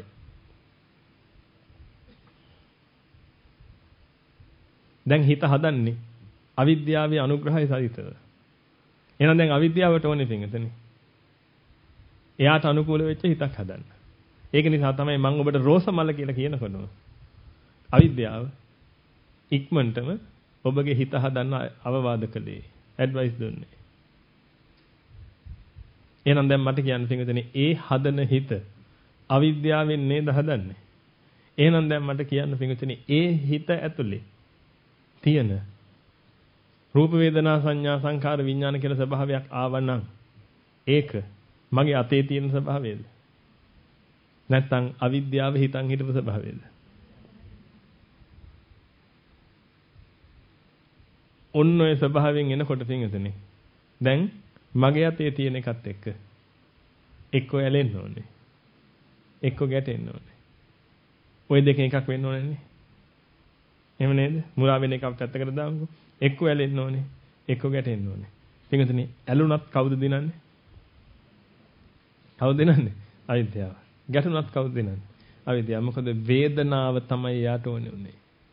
S1: දැන් හිත හදන්නේ අවිද්‍යාවේ අනුග්‍රහය සහිතව. එහෙනම් දැන් අවිද්‍යාවට ඕනේ පිටුනේ. එයාට අනුකූල වෙච්ච හිතක් හදන්න. ඒක නිසා තමයි මම ඔබට රෝස මල කියලා කියනකොටම අවිද්‍යාව ඉක්මනටම ඔබගේ හිත හදන්න අවවාද කළේ, ඇඩ්වයිස් දුන්නේ. එහෙනම් දැන් මට කියන්න තියෙන්නේ ඒ හදන හිත අවිද්‍යාවෙන් නේද හදන්නේ? එහෙනම් දැන් මට කියන්න තියෙන්නේ ඒ හිත ඇතුලේ තියෙන රූප වේදනා සංඥා සංකාර විඥාන කියලා ස්වභාවයක් ආවනම් ඒක මගේ අතේ තියෙන ස්වභාවයද? නැත්නම් අවිද්‍යාව හිතන් හිටපු ස්වභාවයද? ඔන්න ඔය ස්වභාවයෙන් එනකොට පින්වතුනි දැන් මගේ අතේ තියෙන එකත් එක්ක එක්ක ඇලෙන්න ඕනේ. එක්ක ගැටෙන්න ඕනේ. ওই දෙකෙන් එකක් වෙන්න ඕනේ නේ. එහෙම නේද? මුලා වෙන එකක් පැත්තකට දාමුකෝ. එක්ක ඇලෙන්න ඕනේ. එක්ක ගැටෙන්න ඕනේ. පින්වතුනි ඇලුනත් කවුද දිනන්නේ? කවුද දිනන්නේ? අවිද්‍යාව. ගැටුනත් කවුද දිනන්නේ? අවිද්‍යාව. මොකද වේදනාව තමයි යාට ඕනේ උනේ.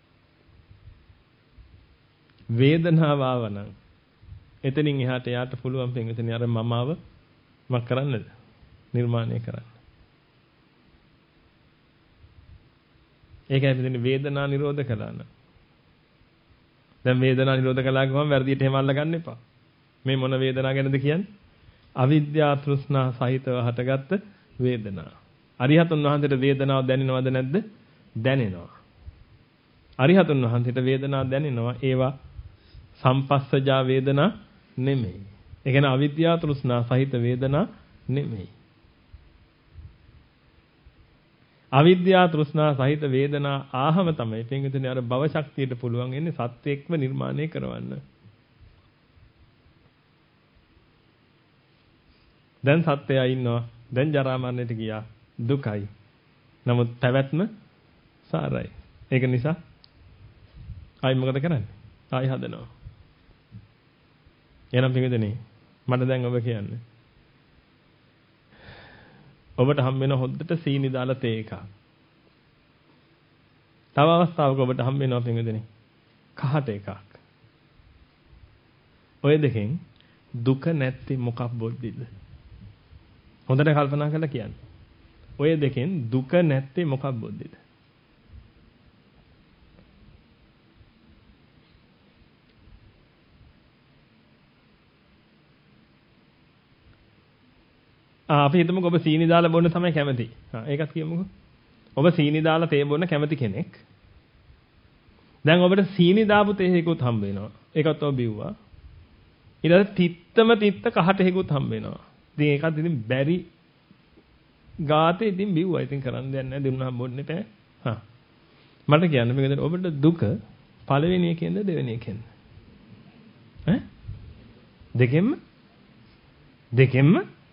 S1: වේදනාව ආවනම් එතනින් එහාට යාට පුළුවන් පින්විතනි අර මමව මක් කරන්නද? නිර්මාණය කරන්න. ඒකයි මෙතන වේදනා නිරෝධ කළා නම්. දැන් වේදනා නිරෝධ කළා ගමන් වැරදියට එහෙම අල්ලගන්න එපා. මේ මොන වේදනාව ගැනද කියන්නේ? අවිද්‍යා තෘෂ්ණා සහිතව හටගත්ත වේදනා. අරිහතුන් වහන්සේට වේදනාව දැනෙනවද නැද්ද? දැනෙනවා. අරිහතුන් වහන්සේට වේදනාව දැනෙනවා. ඒවා සම්පස්සජා වේදනා නෙමෙයි. ඒ කියන්නේ අවිද්‍යා තෘෂ්ණා සහිත වේදනා නෙමෙයි. අවිද්‍යා තෘෂ්ණා සහිත වේදනා ආහම තමයි පින්විතනේ අර භව ශක්තියට පුළුවන් ඉන්නේ සත්‍යයක්ම නිර්මාණය කරවන්න. දැන් සත්‍යය ඉන්නවා. දැන් ජරා මරණයට ගියා. දුකයි. නමුත් පැවැත්ම සාරයි. ඒක නිසා ආයි මොකද කරන්නේ? ආයි හදනවා. එහෙනම් පින්විතනේ මට දැන් ඔබ කියන්නේ ඔබට හම් වෙන හොද්දට සීනි දාලා තේ එකක්. තව අවස්ථාවක ඔබට හම් වෙනවා පින්විතනේ කහට එකක්. ඔය දෙකෙන් දුක නැත්තේ මොකක් බොද්දිද? හොඳට කල්පනා කරලා කියන්න. ඔය දෙකෙන් දුක නැත්තේ මොකක් බොද්දිද? ආ අපි හිතමුකෝ ඔබ සීනි දාලා බොන්න තමයි කැමති. ආ ඒකත් කියමුකෝ. ඔබ සීනි දාලා තේ බොන්න කැමති කෙනෙක්. දැන් ඔබට සීනි දාපු තේ එකකුත් හම්බ වෙනවා. ඒකත් ඔබ බිව්වා. ඊට පස්සේ තිත්තම තිත්ත කහට එකකුත් හම්බ වෙනවා. ඉතින් ඒකත් ඉතින් බැරි ගාතේ ඉතින් බිව්වා. ඉතින් කරන්න දෙයක් නැහැ. දෙන්නා බොන්න එපා. හා. මට කියන්න මේකද ඔබට දුක පළවෙනි එකෙන්ද දෙවෙනි එකෙන්ද? ඈ? දෙකෙන්ම? දෙකෙන්ම?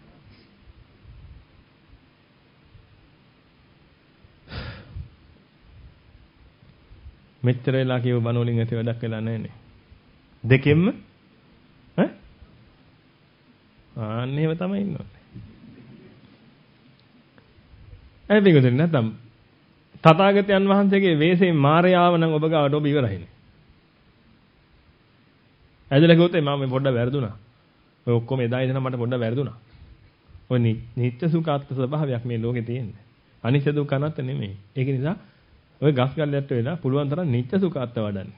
S1: මෙච්චර වෙලා කියව බණ වලින් ඇති වැඩක් වෙලා නැහැ නේ. දෙකෙන්ම ඈ? ආන්න එහෙම තමයි ඉන්නවා. ඇයි මේකද නැත්නම් තථාගතයන් වහන්සේගේ වෙස්යෙන් මායාව නම් ඔබ ගාවට ඔබ ඉවරයිනේ. ඇදලා ගියොත් මම පොඩ්ඩක් වැරදුනා. ඔය ඔක්කොම එදා ඉඳන් මට පොඩ්ඩක් වැරදුනා. ඔය නිත්‍ය සුඛාත්ම ස්වභාවයක් මේ ලෝකේ තියෙන්නේ. අනිත්‍ය දුක්ඛ අනාත්ම නෙමෙයි. ඒක නිසා ඔය ගස් ගල්ලට වෙලා පුළුවන් තරම් නිත්‍ය සුඛාත්ම වඩන්න.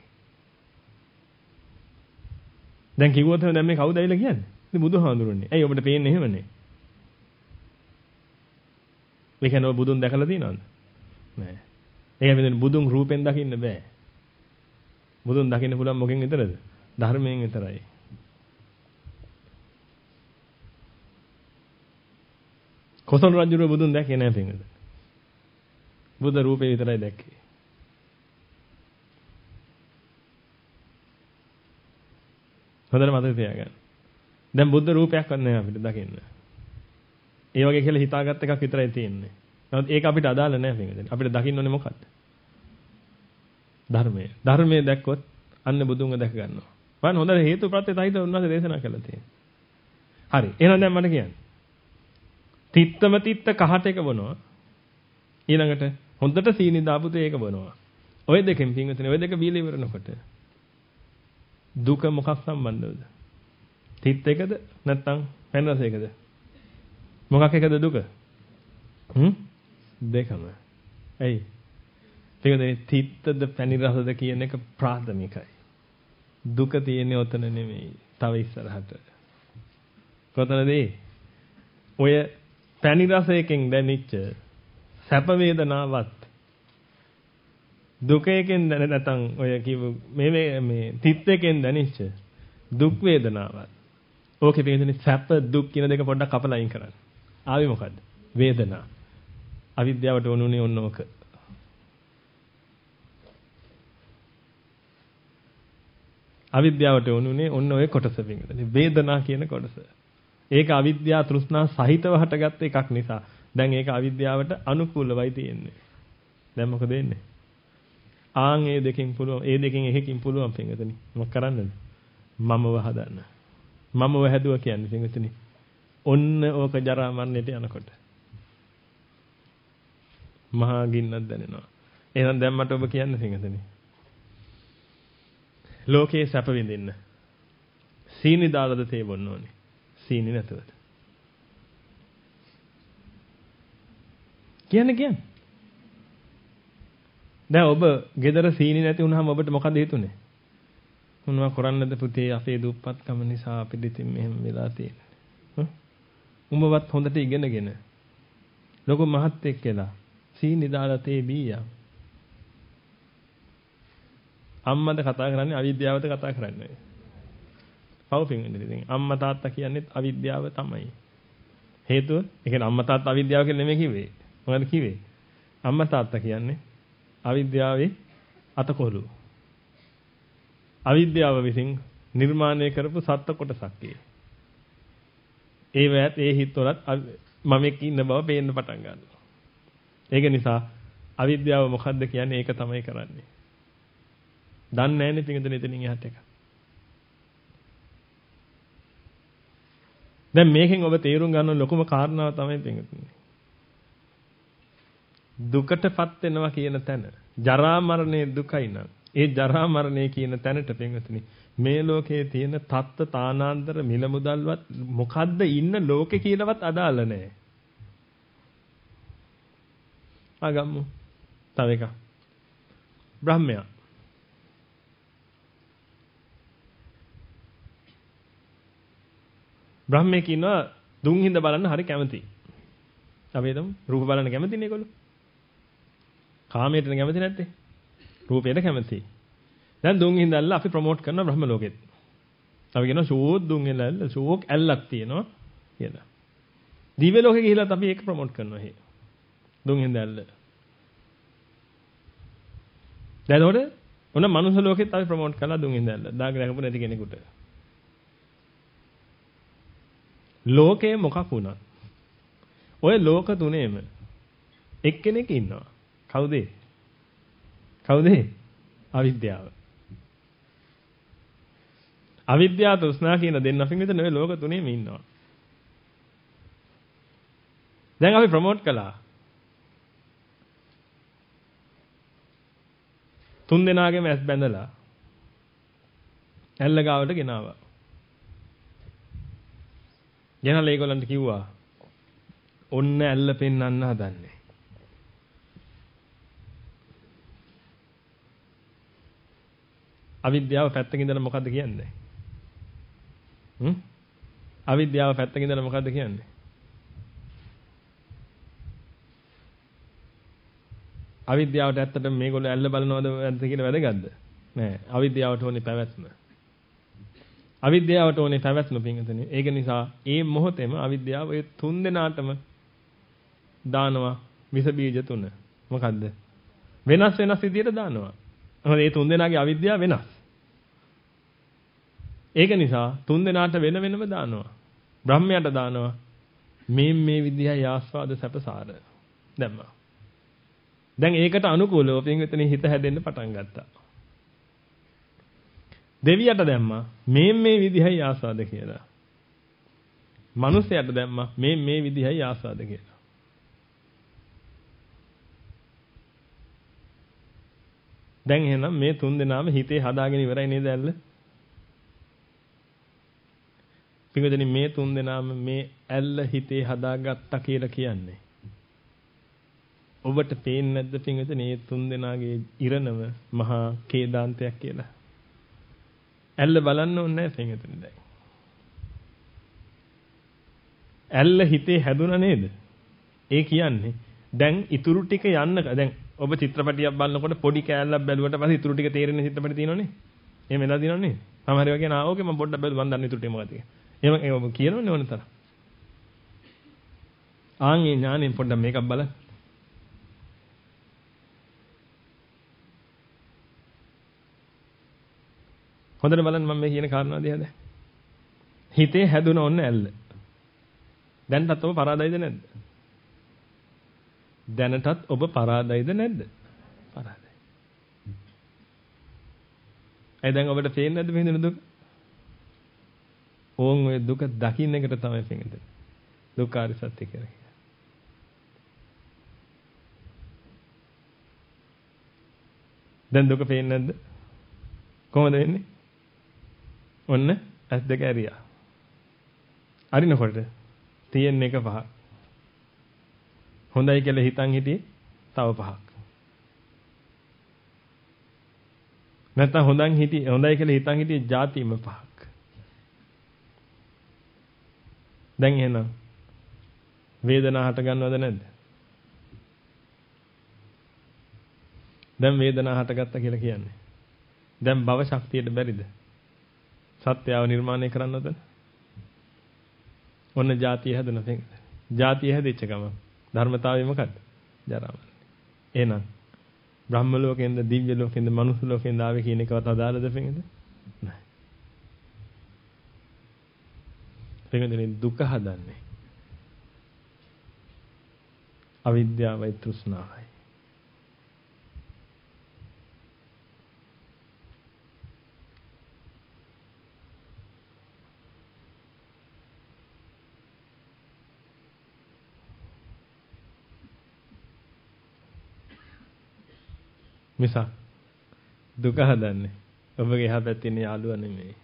S1: දැන් කිව්වොත් එහෙනම් දැන් මේ කවුද ඇවිල්ලා කියන්නේ? ඉතින් බුදුහාඳුරන්නේ. ඇයි ඔබට පේන්නේ එහෙමනේ? මේ කියන්නේ ඔබ බුදුන් දැකලා තියෙනවද? නෑ. ඒක මෙතන බුදුන් රූපෙන් දකින්න බෑ. බුදුන් දකින්න පුළුවන් මොකෙන් විතරද? ධර්මයෙන් විතරයි. කොසල් රජුගේ බුදුන් දැකේ නෑ පින්වද? බුද්ධ රූපේ විතරයි දැක්කේ. හොඳට මතක තියාගන්න. දැන් බුද්ධ රූපයක්වත් නෑ අපිට දකින්න. ඒ වගේ කියලා හිතාගත් එකක් විතරයි තියෙන්නේ. නමුත් ඒක අපිට අදාළ නෑ පින්වද? අපිට දකින්න ඕනේ මොකක්ද? ධර්මය. ධර්මය දැක්කොත් අන්න බුදුන්ව දැක ගන්නවා. බලන්න හොඳට හේතු ප්‍රත්‍ය සහිත උන්වහන්සේ දේශනා කළා තියෙන්නේ. හරි. එහෙනම් දැන් මට කියන්න. තිත්තම තිත්ත කහට එක බොනවා. ඊළඟට හොඳට සීනි දාපු තේ එක බොනවා. ඔය දෙකෙන් පින්විතනේ ඔය දෙක බීලා ඉවරනකොට දුක මොකක් සම්බන්ධවද? තිත් එකද නැත්නම් පැන් රස එකද? මොකක් එකද දුක? හ්ම් දෙකම. ඇයි? පින්විතනේ තිත්තද පැණි රසද කියන එක ප්‍රාථමිකයි. දුක තියෙන්නේ ඔතන නෙමෙයි. තව ඉස්සරහට. කොතනද? ඔය පැණි රසයෙන් දැනෙච්ච සැප වේදනාවත් දුක එකෙන් දැන නැතනම් ඔය කිව්ව මේ මේ තිත් එකෙන් දැනෙච්ච දුක් වේදනාවත් ඕකේ වේදනේ සැප දුක් කියන දෙක පොඩ්ඩක් කපලා අයින් කරන්න. ආවේ මොකද්ද? වේදනා. අවිද්‍යාවට වුණුනේ ඔන්න ඕක. අවිද්‍යාවට වුණුනේ ඔන්න ඔය කොටස පිටින්. වේදනා කියන කොටස. ඒක අවිද්‍යා තෘෂ්ණා සහිතව හටගත්ත එකක් නිසා දැන් ඒක අවිද්‍යාවට අනුකූලවයි තියෙන්නේ. දැන් මොකද වෙන්නේ? ආන් ඒ දෙකෙන් පුළුවන් ඒ දෙකෙන් එකකින් පුළුවන් පින්වතුනි. මොකක් කරන්නද? මමව හදන්න. මමව හැදුවා කියන්නේ පින්වතුනි. ඔන්න ඕක ජරා මරණයට යනකොට. මහා ගින්නක් දැනෙනවා. එහෙනම් දැන් මට ඔබ කියන්න පින්වතුනි. ලෝකේ සැප විඳින්න. සීනි දාලාද තේ බොන්න ඕනේ. සීනි නැතුවද? කියන්නේ කියන්නේ. දැන් ඔබ ගෙදර සීනි නැති වුනහම ඔබට මොකද හිතුනේ? මොනවා කරන්නද පුතේ අපේ දුප්පත්කම නිසා අපිට ඉතින් මෙහෙම වෙලා තියෙන්නේ. හ්ම්? උඹවත් හොඳට ඉගෙනගෙන ලොකු මහත්ෙක් කියලා සීනි දාලා තේ බීයා. අම්මද කතා කරන්නේ අවිද්‍යාවද කතා කරන්නේ? පව්පින් ඉතින් අම්මා තාත්තා කියන්නේත් අවිද්‍යාව තමයි. හේතුව ඒ කියන්නේ අම්මා තාත්තා අවිද්‍යාව කියලා නෙමෙයි කිව්වේ. මොකද කිව්වේ? අම්මා තාත්තා කියන්නේ අවිද්‍යාවේ අතකොළු. අවිද්‍යාව විසින් නිර්මාණය කරපු සත්ත්ව කොටසක් ඒ. ඒ වෑත් ඒ හිතවලත් මම එක්ක ඉන්න බව පේන්න පටන් ගන්නවා. ඒක නිසා අවිද්‍යාව මොකද්ද කියන්නේ ඒක තමයි කරන්නේ. දන්නේ නැන්නේ පිටින් එතනින් එහාට එක. දැන් මේකෙන් ඔබ තේරුම් ගන්න ලොකුම කාරණාව තමයි පිටින්. දුකටපත් වෙනවා කියන තැන ජරා මරණය දුකයි නම් ඒ ජරා මරණය කියන තැනට පිටින් මේ ලෝකයේ තියෙන තත්ත්ව තානාන්තර මිල මුදල්වත් මොකද්ද ඉන්න ලෝකේ කියලාවත් අදාළ නැහැ. ආගම්මු. තව එකක්. බ්‍රහ්මයා. බ්‍රහ්මයෙක් ඉන්නවා දුන් හිඳ බලන්න හරි කැමතියි. අපි හිතමු රූප බලන්න කැමතිනේ ඒගොල්ලෝ. කාමයට කැමති නැත්තේ. රූපයට කැමතියි. දැන් දුන් හිඳල්ල අපි ප්‍රොමෝට් කරන බ්‍රහ්ම ලෝකෙත්. අපි කියනවා ෂෝක් දුන් හිඳල්ල ෂෝක් ඇල්ලක් තියෙනවා කියලා. දිව්‍ය ලෝකෙ ගිහිල්ලාත් අපි ඒක ප්‍රොමෝට් කරනවා හේ. දුන් හිඳල්ල. දැන් උඩ ඔන්න මනුස්ස ලෝකෙත් අපි ප්‍රොමෝට් කරලා දුන් හිඳල්ල. දාගෙන රැකපු නැති කෙනෙකුට. ලෝකේ මොකක් වුණත් ඔය ලෝක තුනේම එක්කෙනෙක් ඉන්නවා. කවුද? කවුද? අවිද්‍යාව. අවිද්‍යාව තෘෂ්ණා කියන දෙන්න අපි මෙතන ඔය ලෝක තුනේම ඉන්නවා. දැන් අපි ප්‍රොමෝට් කළා. තුන් දෙනාගේම ඇස් බැඳලා ඇල්ල ගාවට ගෙනාවා. ගෙනලා ඒගොල්ලන්ට කිව්වා ඔන්න ඇල්ල පෙන්වන්න හදන්නේ. අවිද්‍යාව පැත්තකින් ඉඳලා මොකද්ද කියන්නේ? හ්ම්? අවිද්‍යාව පැත්තකින් ඉඳලා මොකද්ද කියන්නේ? අවිද්‍යාවට ඇත්තටම මේගොල්ලෝ ඇල්ල බලනවද නැද්ද කියලා වැදගත්ද? නෑ. අවිද්‍යාවට ඕනේ පැවැත්ම. අවිද්‍යාවට ඕනේ පැවැත්ම පිංගුතුනේ. ඒක නිසා ඒ මොහොතේම අවිද්‍යාව ඒ තුන් දෙනාටම දානවා විස බීජ තුන. මොකද්ද? වෙනස් වෙනස් විදියට දානවා. මොකද මේ තුන් දෙනාගේ අවිද්‍යාව වෙනස්. ඒක නිසා තුන් දෙනාට වෙන වෙනම දානවා. බ්‍රහ්මයාට දානවා මේ මේ විදිහයි ආස්වාද සැපසාර. දැම්මා. දැන් ඒකට අනුකූලව පින්විතනේ හිත හැදෙන්න පටන් ගත්තා. දෙවියට දැම්මා මේ මේ විදිහයි ආස්වාද කියලා. මනුස්සයට දැම්මා මේ මේ විදිහයි ආස්වාද කියලා. දැන් එහෙනම් මේ තුන් දෙනාම හිතේ හදාගෙන ඉවරයි නේද ඇල්ල? පින්වතුනි මේ තුන් දෙනාම මේ ඇල්ල හිතේ හදාගත්තා කියලා කියන්නේ. ඔබට පේන්නේ නැද්ද පින්වතුනි මේ තුන් දෙනාගේ ඉරණම මහා කේදාන්තයක් කියලා? ඇල්ල බලන්න ඕනේ නැහැ පින්වතුනි දැන්. ඇල්ල හිතේ හැදුනා නේද? ඒ කියන්නේ දැන් ඉතුරු ටික යන්න දැන් ඔබ චිත්‍රපටියක් බලනකොට පොඩි කෑල්ලක් බැලුවට පස්සේ ඉතුරු ටික තේරෙන්නේ චිත්‍රපටිය තියෙනවනේ. එහෙම වෙලා තියෙනවනේ. සමහර ඒවා කියන ආ ඕකේ මම පොඩ්ඩක් බැලුවා මම දන්නේ ඉතුරු ටික මොකද කියලා. එහෙම ඒක කියනවනේ ඕන තරම්. ආන් ඒ ඥානෙන් පොඩ්ඩක් මේකක් බලන්න. හොඳට බලන්න මම මේ කියන කාරණා දිහා දැන්. හිතේ හැදුන ඔන්න ඇල්ල. දැන්ටත් ඔබ පරාදයිද නැද්ද? දැනටත් ඔබ පරාදයිද නැද්ද? පරාදයි. ඒ දැන් ඔබට පේන්නේ නැද්ද මේ දුක? ඕන් ඔය දුක දකින්න එකට තමයි පේන්නේ. දුක්ඛාර සත්‍ය කියලා. දැන් දුක පේන්නේ නැද්ද? කොහොමද වෙන්නේ? ඔන්න ඇස් දෙක ඇරියා. අරිනකොට තියෙන එක පහක්. හොඳයි කියලා හිතන් හිටියේ තව පහක්. නැත්නම් හොඳන් හිටියේ හොඳයි කියලා හිතන් හිටියේ જાතිම පහක්. දැන් එහෙනම් වේදනාව හට ගන්නවද නැද්ද? දැන් වේදනාව හටගත්තා කියලා කියන්නේ. දැන් භව ශක්තියට බැරිද? සත්‍යව නිර්මාණය කරන්නවද? ඔන්න જાතිය හැදෙන තැන. જાතිය හැදෙච්ච ගම ධර්මතාවය මොකද්ද? ජරාව. එහෙනම් බ්‍රහ්ම ලෝකෙන්ද දිව්‍ය ලෝකෙන්ද මනුස්ස ලෝකෙන්ද ආවේ කියන එකවත් අදාළද වෙන්නේ? නැහැ. වෙන්නේ දුක හදන්නේ. අවිද්‍යාවයි තෘෂ්ණාවයි. මිසක් දුක හදන්නේ ඔබගේ එහා පැත්තේ ඉන්න යාළුවා නෙමෙයි.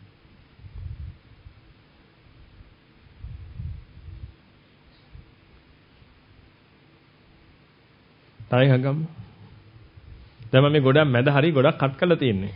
S1: තායි හගම්. දැන් මම මේ ගොඩක් මැද හරි ගොඩක් කට් කරලා තියෙන්නේ.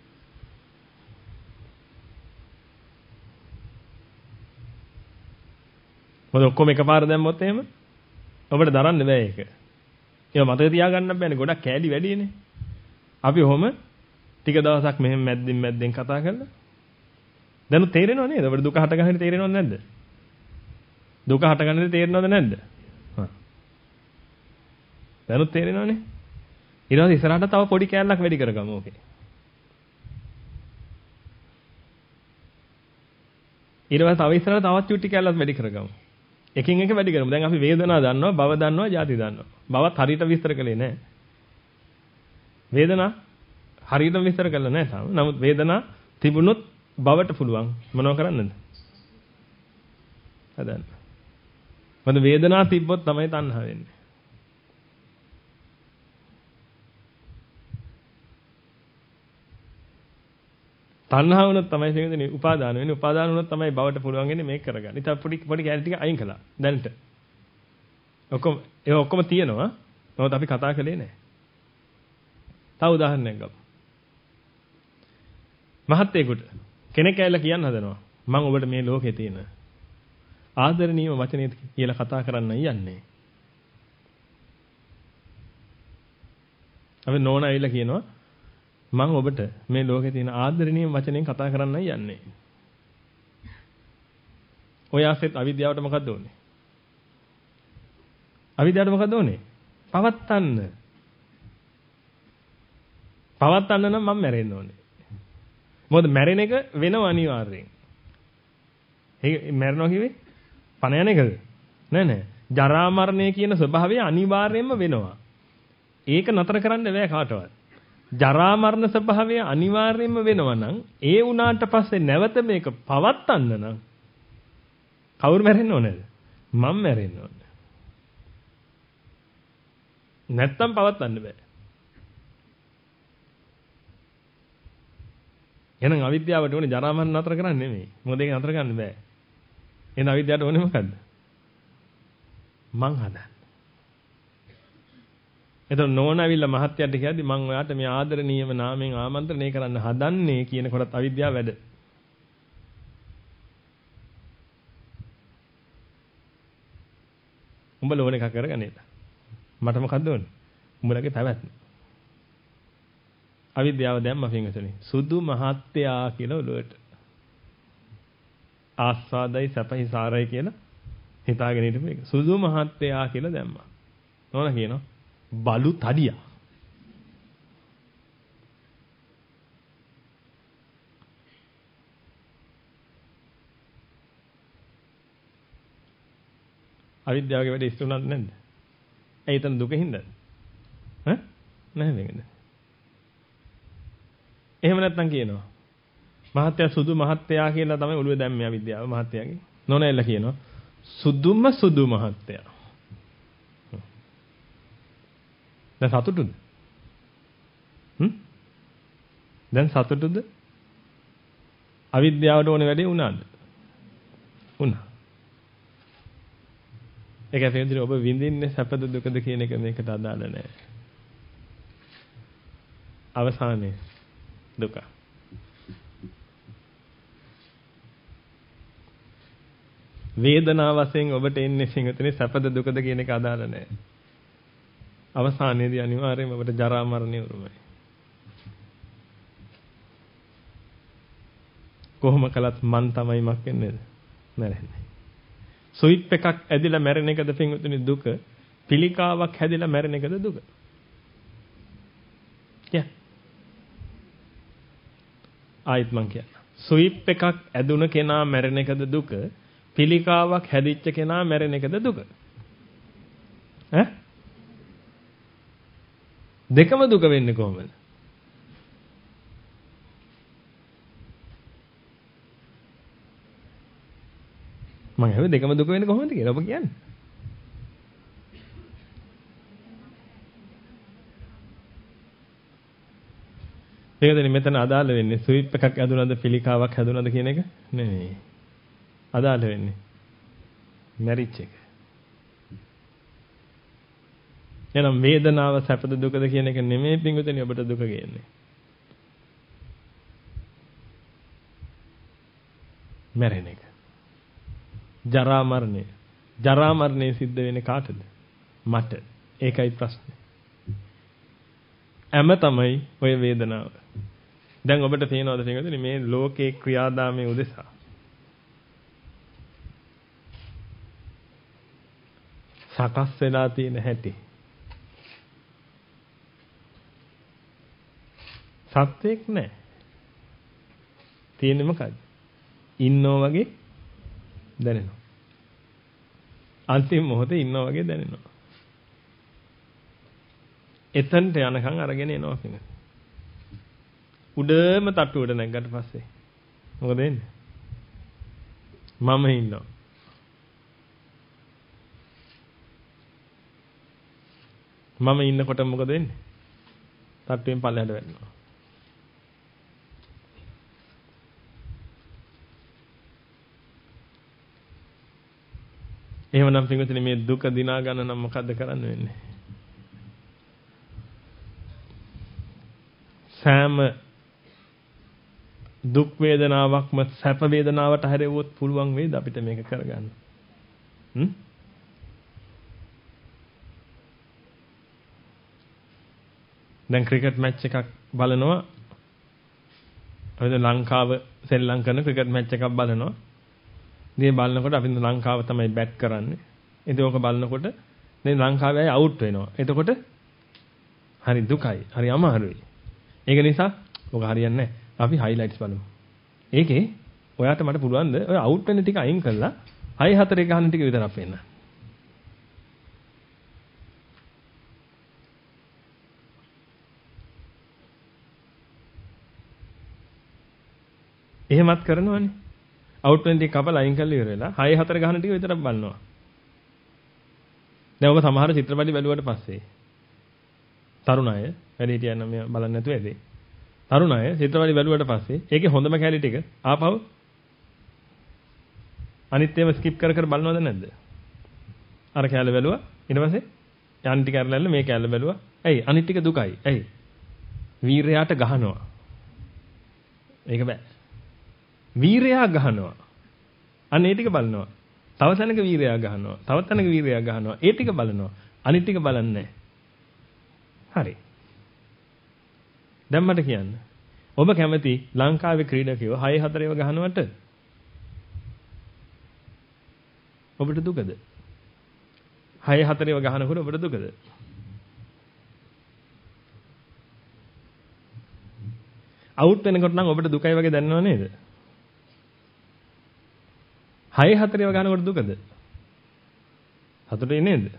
S1: මොකද ඔක්කොම එකපාර දැම්මොත් එහෙම ඔබට දරන්න බෑ ඒක. ඒක මතක තියාගන්න බෑනේ ගොඩක් කෑලි වැඩිනේ. අපි ඔහොම ටික දවසක් මෙහෙම මැද්දෙන් මැද්දෙන් කතා කරලා දැන් තේරෙනව නේද? ඔබට දුක හට ගන්න තේරෙනවද නැද්ද? දුක හට ගන්න තේරෙනවද නැද්ද? හා. දැනුත් තේරෙනවනේ. ඊට පස්සේ ඉස්සරහට තව පොඩි කෑල්ලක් වැඩි කරගමු ඕකේ. ඊට පස්සේ තව ඉස්සරහට තවත් චුට්ටි කෑල්ලක් වැඩි කරගමු. එකින් එක වැඩි කරමු. දැන් අපි වේදනාව දන්නවා, භව දන්නවා, ජාති දන්නවා. භවත් හරියට විස්තර කළේ නැහැ. වේදනා හරියට විස්තර කළා නැහැ තාම. නමුත් වේදනා තිබුණොත් භවට පුළුවන් මොනව කරන්නද? හදන්න. මොකද වේදනා තිබ්බොත් තමයි තණ්හා වෙන්නේ. තණ්හා වුණොත් තමයි තේරෙන්නේ උපාදාන වෙන්නේ. උපාදාන වුණොත් තමයි භවට පුළුවන් වෙන්නේ මේක කරගන්න. ඉතින් පොඩි පොඩි කැලි ටික අයින් කළා. දැනට. ඔක්කොම ඒ ඔක්කොම තියෙනවා. නමුත් අපි කතා කළේ නැහැ. තව උදාහරණයක් ගමු. මහත්තයෙකුට කෙනෙක් ඇවිල්ලා කියන්න හදනවා. මම ඔබට මේ ලෝකේ තියෙන ආදරණීය වචනේ කියලා කතා කරන්න යන්නේ. අපි නෝන ඇවිල්ලා කියනවා මම ඔබට මේ ලෝකේ තියෙන ආදරණීය වචනෙන් කතා කරන්න යන්නේ. ඔය ආසෙත් අවිද්‍යාවට මොකද්ද ඕනේ? අවිද්‍යාවට මොකද්ද ඕනේ? පවත්තන්න. පවත්තන්න නම් මම මැරෙන්න ඕනේ. මොකද මැරෙන එක වෙනව අනිවාර්යෙන්. ඒ මැරෙනවා කිව්වේ පණ යන එකද? නෑ නෑ. ජරා මරණය කියන ස්වභාවය අනිවාර්යෙන්ම වෙනවා. ඒක නතර කරන්න බෑ කාටවත්. ජරා මරණ ස්වභාවය අනිවාර්යෙන්ම වෙනවා නම් ඒ වුණාට පස්සේ නැවත මේක පවත්තන්න නම් කවුරු මැරෙන්න ඕනේද? මම මැරෙන්න ඕනේ. නැත්තම් පවත්තන්න බෑ. එහෙනම් අවිද්‍යාවට ඕනේ ජරා මරණ නතර කරන්න නෙමෙයි. මොකද ඒක නතර කරන්න බෑ. එහෙනම් අවිද්‍යාවට ඕනේ මොකද්ද? මං හදන්න. එතකොට නෝන ඇවිල්ලා මහත්යන්ට කියද්දි මං ඔයාට මේ ආදරණීයම නාමයෙන් ආමන්ත්‍රණය කරන්න හදන්නේ කියන කොටත් අවිද්‍යාව වැඩ. උඹල ඕන එකක් කරගන්නේ. මට මොකද්ද ඕනේ? උඹලගේ පැවැත්ම. අවිද්‍යාව දැම්ම පින්වතුනි. සුදු මහත්යා කියලා ඔළුවට. ආස්වාදයි සැපයි සාරයි කියලා හිතාගෙන හිටපු එක. සුදු මහත්යා කියලා දැම්මා. නෝන කියනවා බලු තඩියා. අවිද්‍යාවගේ වැඩ ඉස්සුණාද නැද්ද? ඒ හිතන දුකින්ද? ඈ? නැහැ මේකද? එහෙම නැත්නම් කියනවා. මහත්ය සුදු මහත්යා කියලා තමයි ඔළුවේ දැම්මේ අවිද්‍යාව මහත්යාගේ. නෝනෙල්ල කියනවා සුදුම සුදු මහත්යා. දැන් සතුටුද? හ්ම්? දැන් සතුටුද? අවිද්‍යාවට ඕනේ වැඩේ වුණාද? වුණා. ඒක ඇතුළේ ඔබ විඳින්නේ සැපද දුකද කියන එක මේකට අදාළ නැහැ. අවසානයේ දුක. වේදනාව වශයෙන් ඔබට එන්නේ සිංහතනේ සැපද දුකද කියන එක අදාළ නැහැ. අවසානයේදී අනිවාර්යයෙන්ම ඔබට ජරා මරණය උරුමයි. කොහොම කළත් මන් තමයි මක් වෙන්නේද? මැරෙන්නේ. ස්විප් එකක් ඇදිලා මැරෙන එකද පින්වතුනි දුක? පිළිකාවක් හැදිලා මැරෙන එකද දුක? කිය. ආයිත් මං කියන්න. ස්විප් එකක් ඇදුන කෙනා මැරෙන එකද දුක? පිළිකාවක් හැදිච්ච කෙනා මැරෙන එකද දුක? ඈ? දෙකම දුක වෙන්නේ කොහොමද? මම හැබැයි දෙකම දුක වෙන්නේ කොහොමද කියලා ඔබ කියන්නේ. ඒකදනේ මෙතන අදාළ වෙන්නේ ස්විප් එකක් ඇදුනද පිළිකාවක් හැදුනද කියන එක නෙමෙයි. අදාළ වෙන්නේ මැරිච් එක. එනම් වේදනාව සැපද දුකද කියන එක නෙමෙයි පිංගුතනේ ඔබට දුක ගේන්නේ. මැරෙන එක. ජරා මරණය. ජරා මරණය සිද්ධ වෙන්නේ කාටද? මට. ඒකයි ප්‍රශ්නේ. එම තමයි ඔය වේදනාව. දැන් ඔබට තේනවද පිටුනේ මේ ලෝකේ ක්‍රියාදාමයේ උදෙසා සකස් වෙලා තියෙන හැටි. සත්‍යයක් නැහැ. තියෙන්නේ මොකද්ද? ඉන්නෝ වගේ දැනෙනවා. අන්තිම මොහොතේ ඉන්නා වගේ දැනෙනවා. එතනට යනකම් අරගෙන එනවා කියන්නේ. උඩම තට්ටුවට නැග්ගට පස්සේ මොකද වෙන්නේ? මම ඉන්නවා. මම ඉන්නකොට මොකද වෙන්නේ? තට්ටුවෙන් පල්ලෙහාට වැටෙනවා. එහෙමනම් පින්විතනේ මේ දුක දිනා ගන්න නම් මොකද්ද කරන්න වෙන්නේ? සෑම දුක් වේදනාවක්ම සැප වේදනාවට හැරෙවුවොත් පුළුවන් වේද අපිට මේක කරගන්න? හ්ම්? දැන් ක්‍රිකට් මැච් එකක් බලනවා. අපිට ලංකාව සෙල්ලම් කරන ක්‍රිකට් මැච් එකක් බලනවා. ඉතින් බලනකොට අපි ලංකාව තමයි බැට් කරන්නේ. ඉතින් ඕක බලනකොට දැන් ලංකාවේ අය අවුට් වෙනවා. එතකොට හරි දුකයි. හරි අමාරුයි. ඒක නිසා ඔක හරියන්නේ නැහැ. අපි හයිලයිට්ස් බලමු. ඒකේ ඔයාට මට පුළුවන් ද ඔය අවුට් වෙන ටික අයින් කරලා හය හතර ගහන ටික විතරක් පෙන්නන්න. එහෙමත් කරනවනේ. අවුට් වෙන ටික කපලා අයින් කරලා ඉවර වෙලා හය හතර ගහන ටික විතරක් බලනවා. දැන් ඔබ සමහර චිත්‍රපටි බැලුවට පස්සේ තරුණ අය වැඩි හිටියන් නම් බලන්නේ නැතුව ඇදී. තරුණ අය චිත්‍රපටි බැලුවට පස්සේ ඒකේ හොඳම කැලි ටික ආපහු අනිත් ඒවා ස්කිප් කර කර බලනවද නැද්ද? අර කැලේ බැලුවා ඊට පස්සේ යන් ටික අරලා මේ කැලේ බැලුවා. ඇයි අනිත් ටික දුකයි. ඇයි? වීරයාට ගහනවා. ඒක බෑ. වීරයා ගහනවා. අන්න ඒ ටික බලනවා. තව තැනක වීරයා ගහනවා. තව තැනක වීරයා ගහනවා. ඒ ටික බලනවා. අනිත් ටික බලන්නේ නැහැ. හරි. දැන් මට කියන්න. ඔබ කැමති ලංකාවේ ක්‍රීඩකයෝ හය හතර ඒවා ගහනවට? ඔබට දුකද? හය හතර ඒවා ගහනකොට ඔබට දුකද? අවුට් වෙනකොට නම් ඔබට දුකයි වගේ දැනෙනව නේද? හය හතර ඒවා ගහනකොට දුකද? සතුටුයි නේද?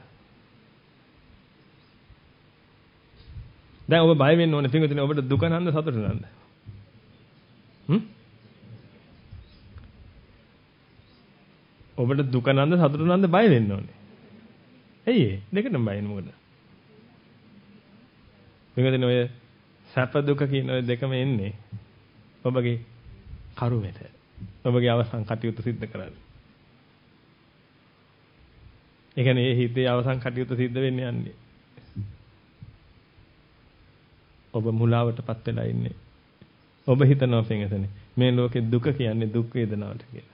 S1: දැන් ඔබ බය වෙන්න ඕනේ පින්විතනේ ඔබට දුක නන්ද සතුට නන්ද? හ්ම්? ඔබට දුක නන්ද සතුට නන්ද බය වෙන්න ඕනේ. ඇයි ඒ? දෙකටම බය වෙන්නේ මොකද? පින්විතනේ ඔය සැප දුක කියන ඔය දෙකම එන්නේ ඔබගේ කරුමෙට. ඔබගේ අවසන් කටයුතු සිද්ධ කරන්න. ඒ කියන්නේ මේ හිතේ අවසන් කටයුතු සිද්ධ වෙන්න යන්නේ. ඔබ මුලාවටපත් වෙලා ඉන්නේ. ඔබ හිතනවා පින්වතුනි මේ ලෝකේ දුක කියන්නේ දුක් වේදනාවට කියලා.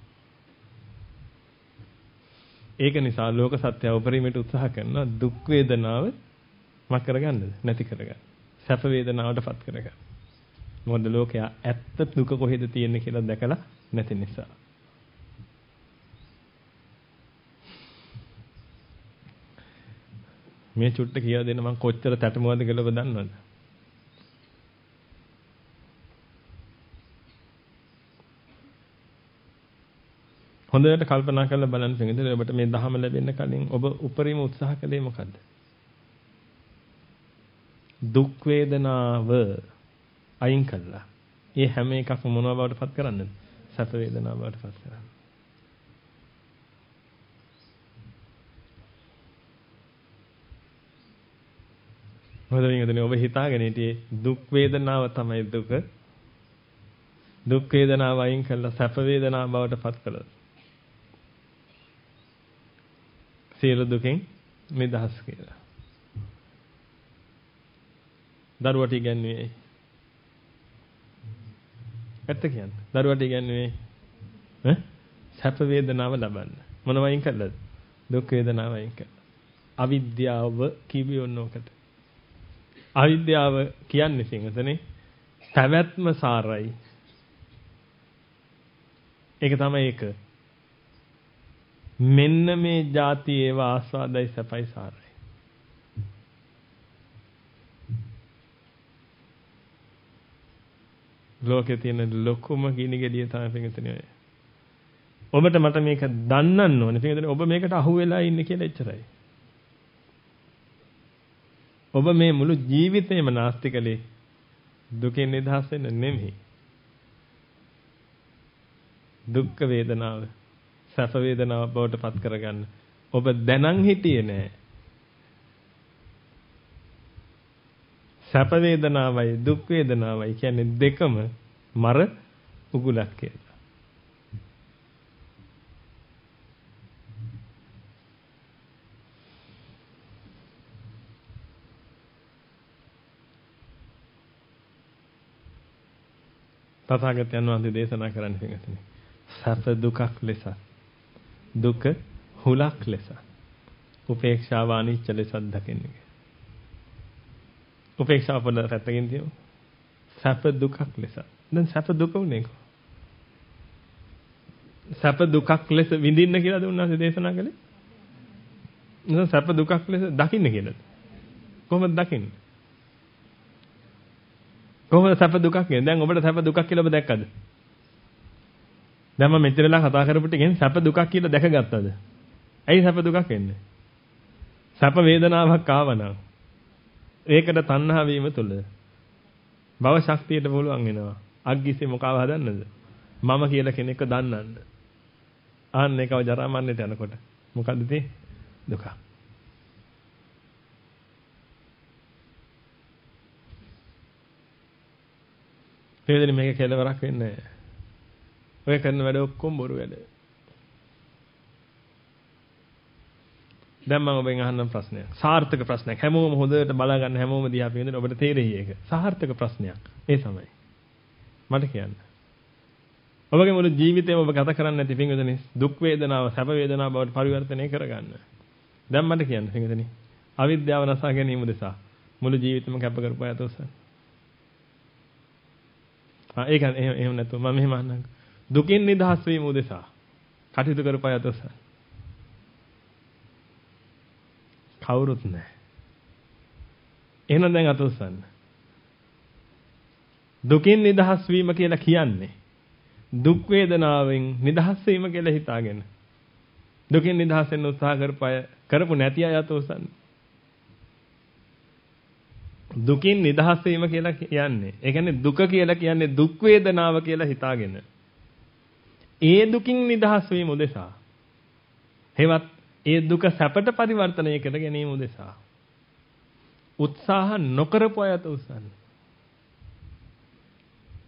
S1: ඒක නිසා ලෝක සත්‍ය උපරිමයට උත්සාහ කරනවා දුක් වේදනාව මක් කරගන්නද නැති කරගන්න. සැප වේදනාවටපත් කරගන්න. මොකද ලෝකයා ඇත්ත දුක කොහෙද තියෙන්නේ කියලා දැකලා නැති නිසා. මේ චුට්ට කියලා දෙන්න මම කොච්චර තටමවද කියලා ඔබ දන්නවද? හොඳට කල්පනා කරලා බලන්න පිටින් ඔබට මේ ධහම ලැබෙන්න කලින් ඔබ උපරිම උත්සාහ කළේ මොකද්ද? දුක් වේදනාව අයින් කළා. ඒ හැම එකක්ම මොනවා බවට පත් කරන්නද? සැප වේදනාව බවට පත් කරන්න. මොකද මේකනේ ඔබ හිතාගෙන හිටියේ දුක් වේදනාව තමයි දුක. දුක් වේදනාව අයින් කළා සැප වේදනාව බවට පත් කළා. සියලු දුකෙන් නිදහස් කියලා. දරුවට ඉගැන්වුවේ ඇත්ත කියන්නේ. දරුවට ඉගැන්වුවේ ඈ සැප වේදනාව ලබන්න. මොනවයින් අයින් කළාද? දුක් වේදනාව අයින් කළා. අවිද්‍යාව කිවියොන්නෝකට. අවිද්‍යාව කියන්නේ සිංහතනේ පැවැත්ම සාරයි. ඒක තමයි ඒක. මෙන්න මේ ಜಾති ඒව ආස්වාදයි සැපයි සාරයි. ලෝකේ තියෙන ලොකුම ගිනි ගෙඩිය තමයි පිටුනේ ඔය. ඔබට මට මේක දන්නන්න ඕනේ. පිටුනේ ඔබ මේකට අහු වෙලා ඉන්නේ කියලා එච්චරයි. ඔබ මේ මුළු ජීවිතේම නාස්ති කළේ දුකෙන් නිදහස් වෙන්න නෙමෙයි. දුක් වේදනාව සැප වේදනාව බවට පත් කරගන්න. ඔබ දැනන් හිටියේ නෑ. සැප වේදනාවයි දුක් වේදනාවයි කියන්නේ දෙකම මර උගුලක් කියලා. තථාගතයන් වහන්සේ දේශනා කරන්නේ පිටුනේ. සැප දුකක් ලෙස දුක හුලක් ලෙස උපේක්ෂාව අනිච්ච ලෙස දකින්නේ. උපේක්ෂාව පොඩ පැත්තකින් තියමු. සැප දුකක් ලෙස. දැන් සැප දුක උනේ කොහොමද? සැප දුකක් ලෙස විඳින්න කියලා දුන්නාසේ දේශනා කළේ. නේද? සැප දුකක් ලෙස දකින්න කියලාද? කොහොමද දකින්නේ? කොහොමද සැප දුකක් කියන්නේ? දැන් ඔබට සැප දුකක් කියලා ඔබ දැක්කද? දැන් මම මෙච්චරලා කතා කරපු ටිකෙන් සැප දුකක් කියලා දැකගත්තද? ඇයි සැප දුකක් එන්නේ? සැප වේදනාවක් ආවනම් ඒකට තණ්හා වීම තුළ භව ශක්තියට පුළුවන් වෙනවා. අග්ගිසේ මොකව හදන්නද? මම කියලා කෙනෙක්ව දන්නන්න. ආන්න ඒකව ජරා මරණයට යනකොට මොකද්ද තියෙන්නේ? දුක. පෙරදෙන මේක කෙලවරක් වෙන්නේ නැහැ. ඔය කරන වැඩ ඔක්කොම බොරු වැඩ. දැන් මම ඔබෙන් අහන්න ප්‍රශ්නයක්. සාර්ථක ප්‍රශ්නයක්. හැමෝම හොඳට බලා ගන්න හැමෝම දිහා පිළිඳින ඔබට තේරෙයි ඒක. සාර්ථක ප්‍රශ්නයක්. ඒ තමයි. මට කියන්න. ඔබගේ මුළු ජීවිතේම ඔබ ගත කරන්නේ නැති පින්වදනේ දුක් වේදනාව සැප වේදනාව බවට පරිවර්තනය කරගන්න. දැන් මට කියන්න පින්වදනේ අවිද්‍යාව නසා ගැනීම උදෙසා මුළු ජීවිතේම කැප කරපු අය තෝසන්. ආ ඒක එහෙම එහෙම නැතුව මම මෙහෙම අහන්නම්. දුකින් නිදහස් වීම උදෙසා කටයුතු කරපු අය තෝසන්. කවුරුත් නැහැ. එහෙනම් දැන් අතොස්සන්න. දුකින් නිදහස් වීම කියලා කියන්නේ දුක් වේදනාවෙන් නිදහස් වීම කියලා හිතාගෙන දුකින් නිදහස් වෙන්න උත්සාහ කරපය කරපු නැති අය අතොස්සන්න. දුකින් නිදහස් වීම කියලා කියන්නේ ඒ කියන්නේ දුක කියලා කියන්නේ දුක් වේදනාව කියලා හිතාගෙන ඒ දුකින් නිදහස් වීම උදෙසා හෙවත් ඒ දුක සැපට පරිවර්තනය කර ගැනීම උදෙසා උත්සාහ නොකරපු අය උත්සන්න.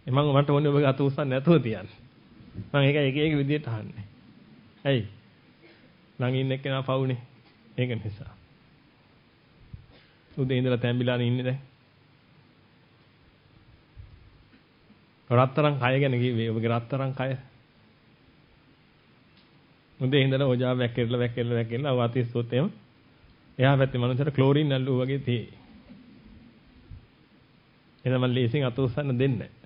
S1: මම මට ඕනේ ඔබ අත උස්සන්න නැතුව තියන්න. මම ඒක එක එක විදිහට අහන්නේ. ඇයි? ළඟ ඉන්න එක්කෙනා පවුනේ. ඒක නිසා. උදේ ඉඳලා තැඹිලා ඉන්නේ දැන්. රත්තරන් කය ගැන කිව්වේ ඔබගේ රත්තරන් කය. උදේ ඉඳලා ඔජාව වැක්කිරලා වැක්කිරලා වැක්කිරලා ඔය අතිස්සොත් එම එහා පැත්තේ මනුස්සයට ක්ලෝරින් නැල්ලුවා වගේ තියෙයි. එහෙනම් මම ලේසින් අත උස්සන්න දෙන්නේ නැහැ.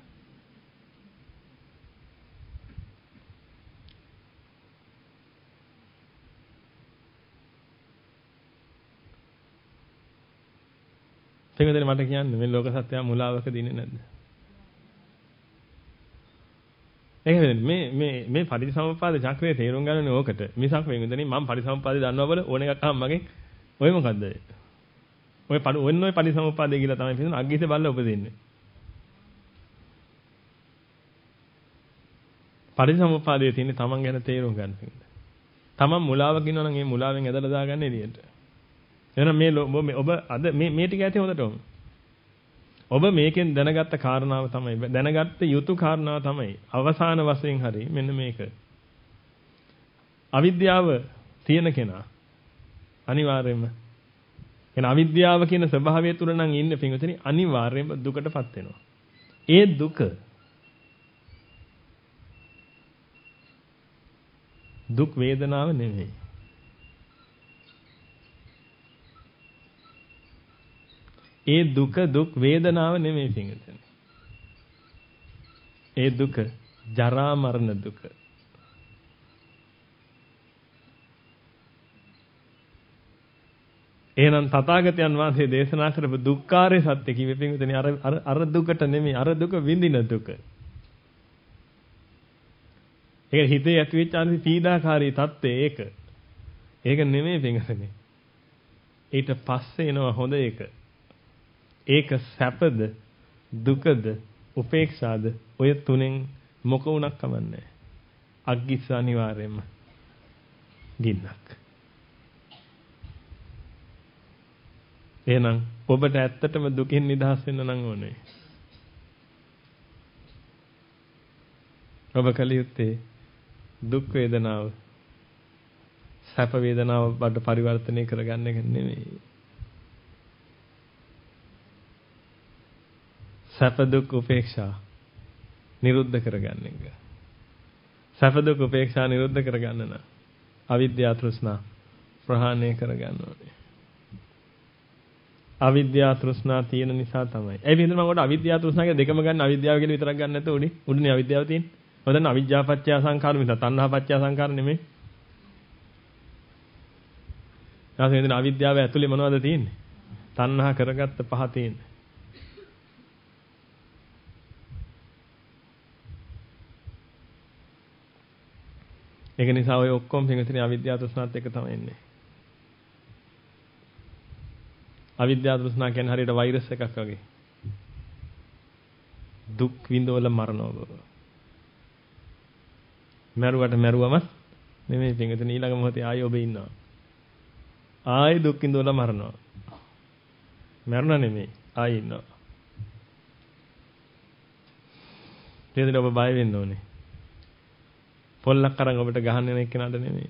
S1: තේකදෙන මට කියන්න මේ ලෝක සත්‍යය මුලාවක දින්නේ නැද්ද? එහෙනම් මේ මේ මේ පටිච්චසමුප්පාද චක්‍රයේ තේරුම් ගන්නනේ ඕකට. මිසක් වෙනුදෙනින් මම පටිච්චසමුප්පාදේ දන්නවා බල ඕන එකක් අහම මගෙන් ඔය මොකද්ද? ඔය පඩ ඔන්න ඔය පටිච්චසමුප්පාදේ කියලා තමයි පිටින් අග්ගිසේ බල්ල උපදින්නේ. පටිච්චසමුප්පාදයේ තියෙන්නේ තමන් ගැන තේරුම් ගන්න පිටින්. තමන් මුලාවක ඉන්නවා නම් ඒ මුලාවෙන් ඇදලා දාගන්න එළියට. එහෙනම් මේ ඔබ අද මේ මේ ටික ඇති හොඳටම. ඔබ මේකෙන් දැනගත්ත කාරණාව තමයි දැනගත්ත යුතු කාරණාව තමයි අවසාන වශයෙන් හරි මෙන්න මේක. අවිද්‍යාව තියෙන කෙනා අනිවාර්යයෙන්ම එන අවිද්‍යාව කියන ස්වභාවය තුල නම් ඉන්නේ පින්විතනි අනිවාර්යයෙන්ම දුකටපත් වෙනවා. ඒ දුක දුක් වේදනාව නෙමෙයි. ඒ දුක දුක් වේදනාව නෙමෙයි පින්විතනි. ඒ දුක ජරා මරණ දුක. එහෙනම් තථාගතයන් වහන්සේ දේශනා කරපු දුක්ඛාරය සත්‍ය කිව්වේ පින්විතනි අර අර දුකට නෙමෙයි අර දුක විඳින දුක. ඒක හිතේ ඇතිවෙච්ච අනිත් පීඩාකාරී தත්ත්වය ඒක. ඒක නෙමෙයි පින්විතනි. ඊට පස්සේ එනවා හොඳ එක. ඒක සැපද දුකද උපේක්ෂාද ඔය තුනෙන් මොක වුණක් කමන්නේ අග්ගිස්ස අනිවාර්යයෙන්ම ගින්නක්. එහෙනම් ඔබට ඇත්තටම දුකින් නිදහස් වෙන්න නම් ඕනේ. ඔබ කල යුත්තේ දුක් වේදනාව සැප වේදනාව බඩ පරිවර්තනය කරගන්න එක නෙමෙයි. සැප දුක් උපේක්ෂා නිරුද්ධ කරගන්න එක. සැප දුක් උපේක්ෂා නිරුද්ධ කරගන්න නම් අවිද්‍යාව තෘෂ්ණා ප්‍රහාණය කරගන්න ඕනේ. අවිද්‍යාව තෘෂ්ණා තියෙන නිසා තමයි. ඒ විදිහට මම කොට අවිද්‍යාව තෘෂ්ණා කියලා දෙකම ගන්න අවිද්‍යාව කියලා විතරක් ගන්න නැතුව උඩින් උඩින් අවිද්‍යාව තියෙන්නේ. මොකද අවිජ්ජා පත්‍ය සංඛාර මිස තණ්හා පත්‍ය සංඛාර නෙමෙයි. ඊට පස්සේ අවිද්‍යාව ඇතුලේ මොනවද තියෙන්නේ? තණ්හා කරගත්ත පහ තියෙන්නේ. ඒක නිසා ඔය ඔක්කොම පිටින් අවිද්‍යාව තෘෂ්ණාත් එක්ක තමයි එන්නේ. අවිද්‍යාව තෘෂ්ණා කියන්නේ හරියට වෛරස් එකක් වගේ. දුක් විඳවල මරනවා. මරුවට මරුවම නෙමෙයි පිටින් ඊළඟ මොහොතේ ආයෙ ඔබ ඉන්නවා. ආයෙ දුක් විඳවල මරනවා. මරණ නෙමෙයි ආයෙ ඉන්නවා. දෙදෙන ඔබ බය වෙන්න ඕනේ. පොල්ලක් අරන් ඔබට ගහන්න යන එක්කනට නෙමෙයි.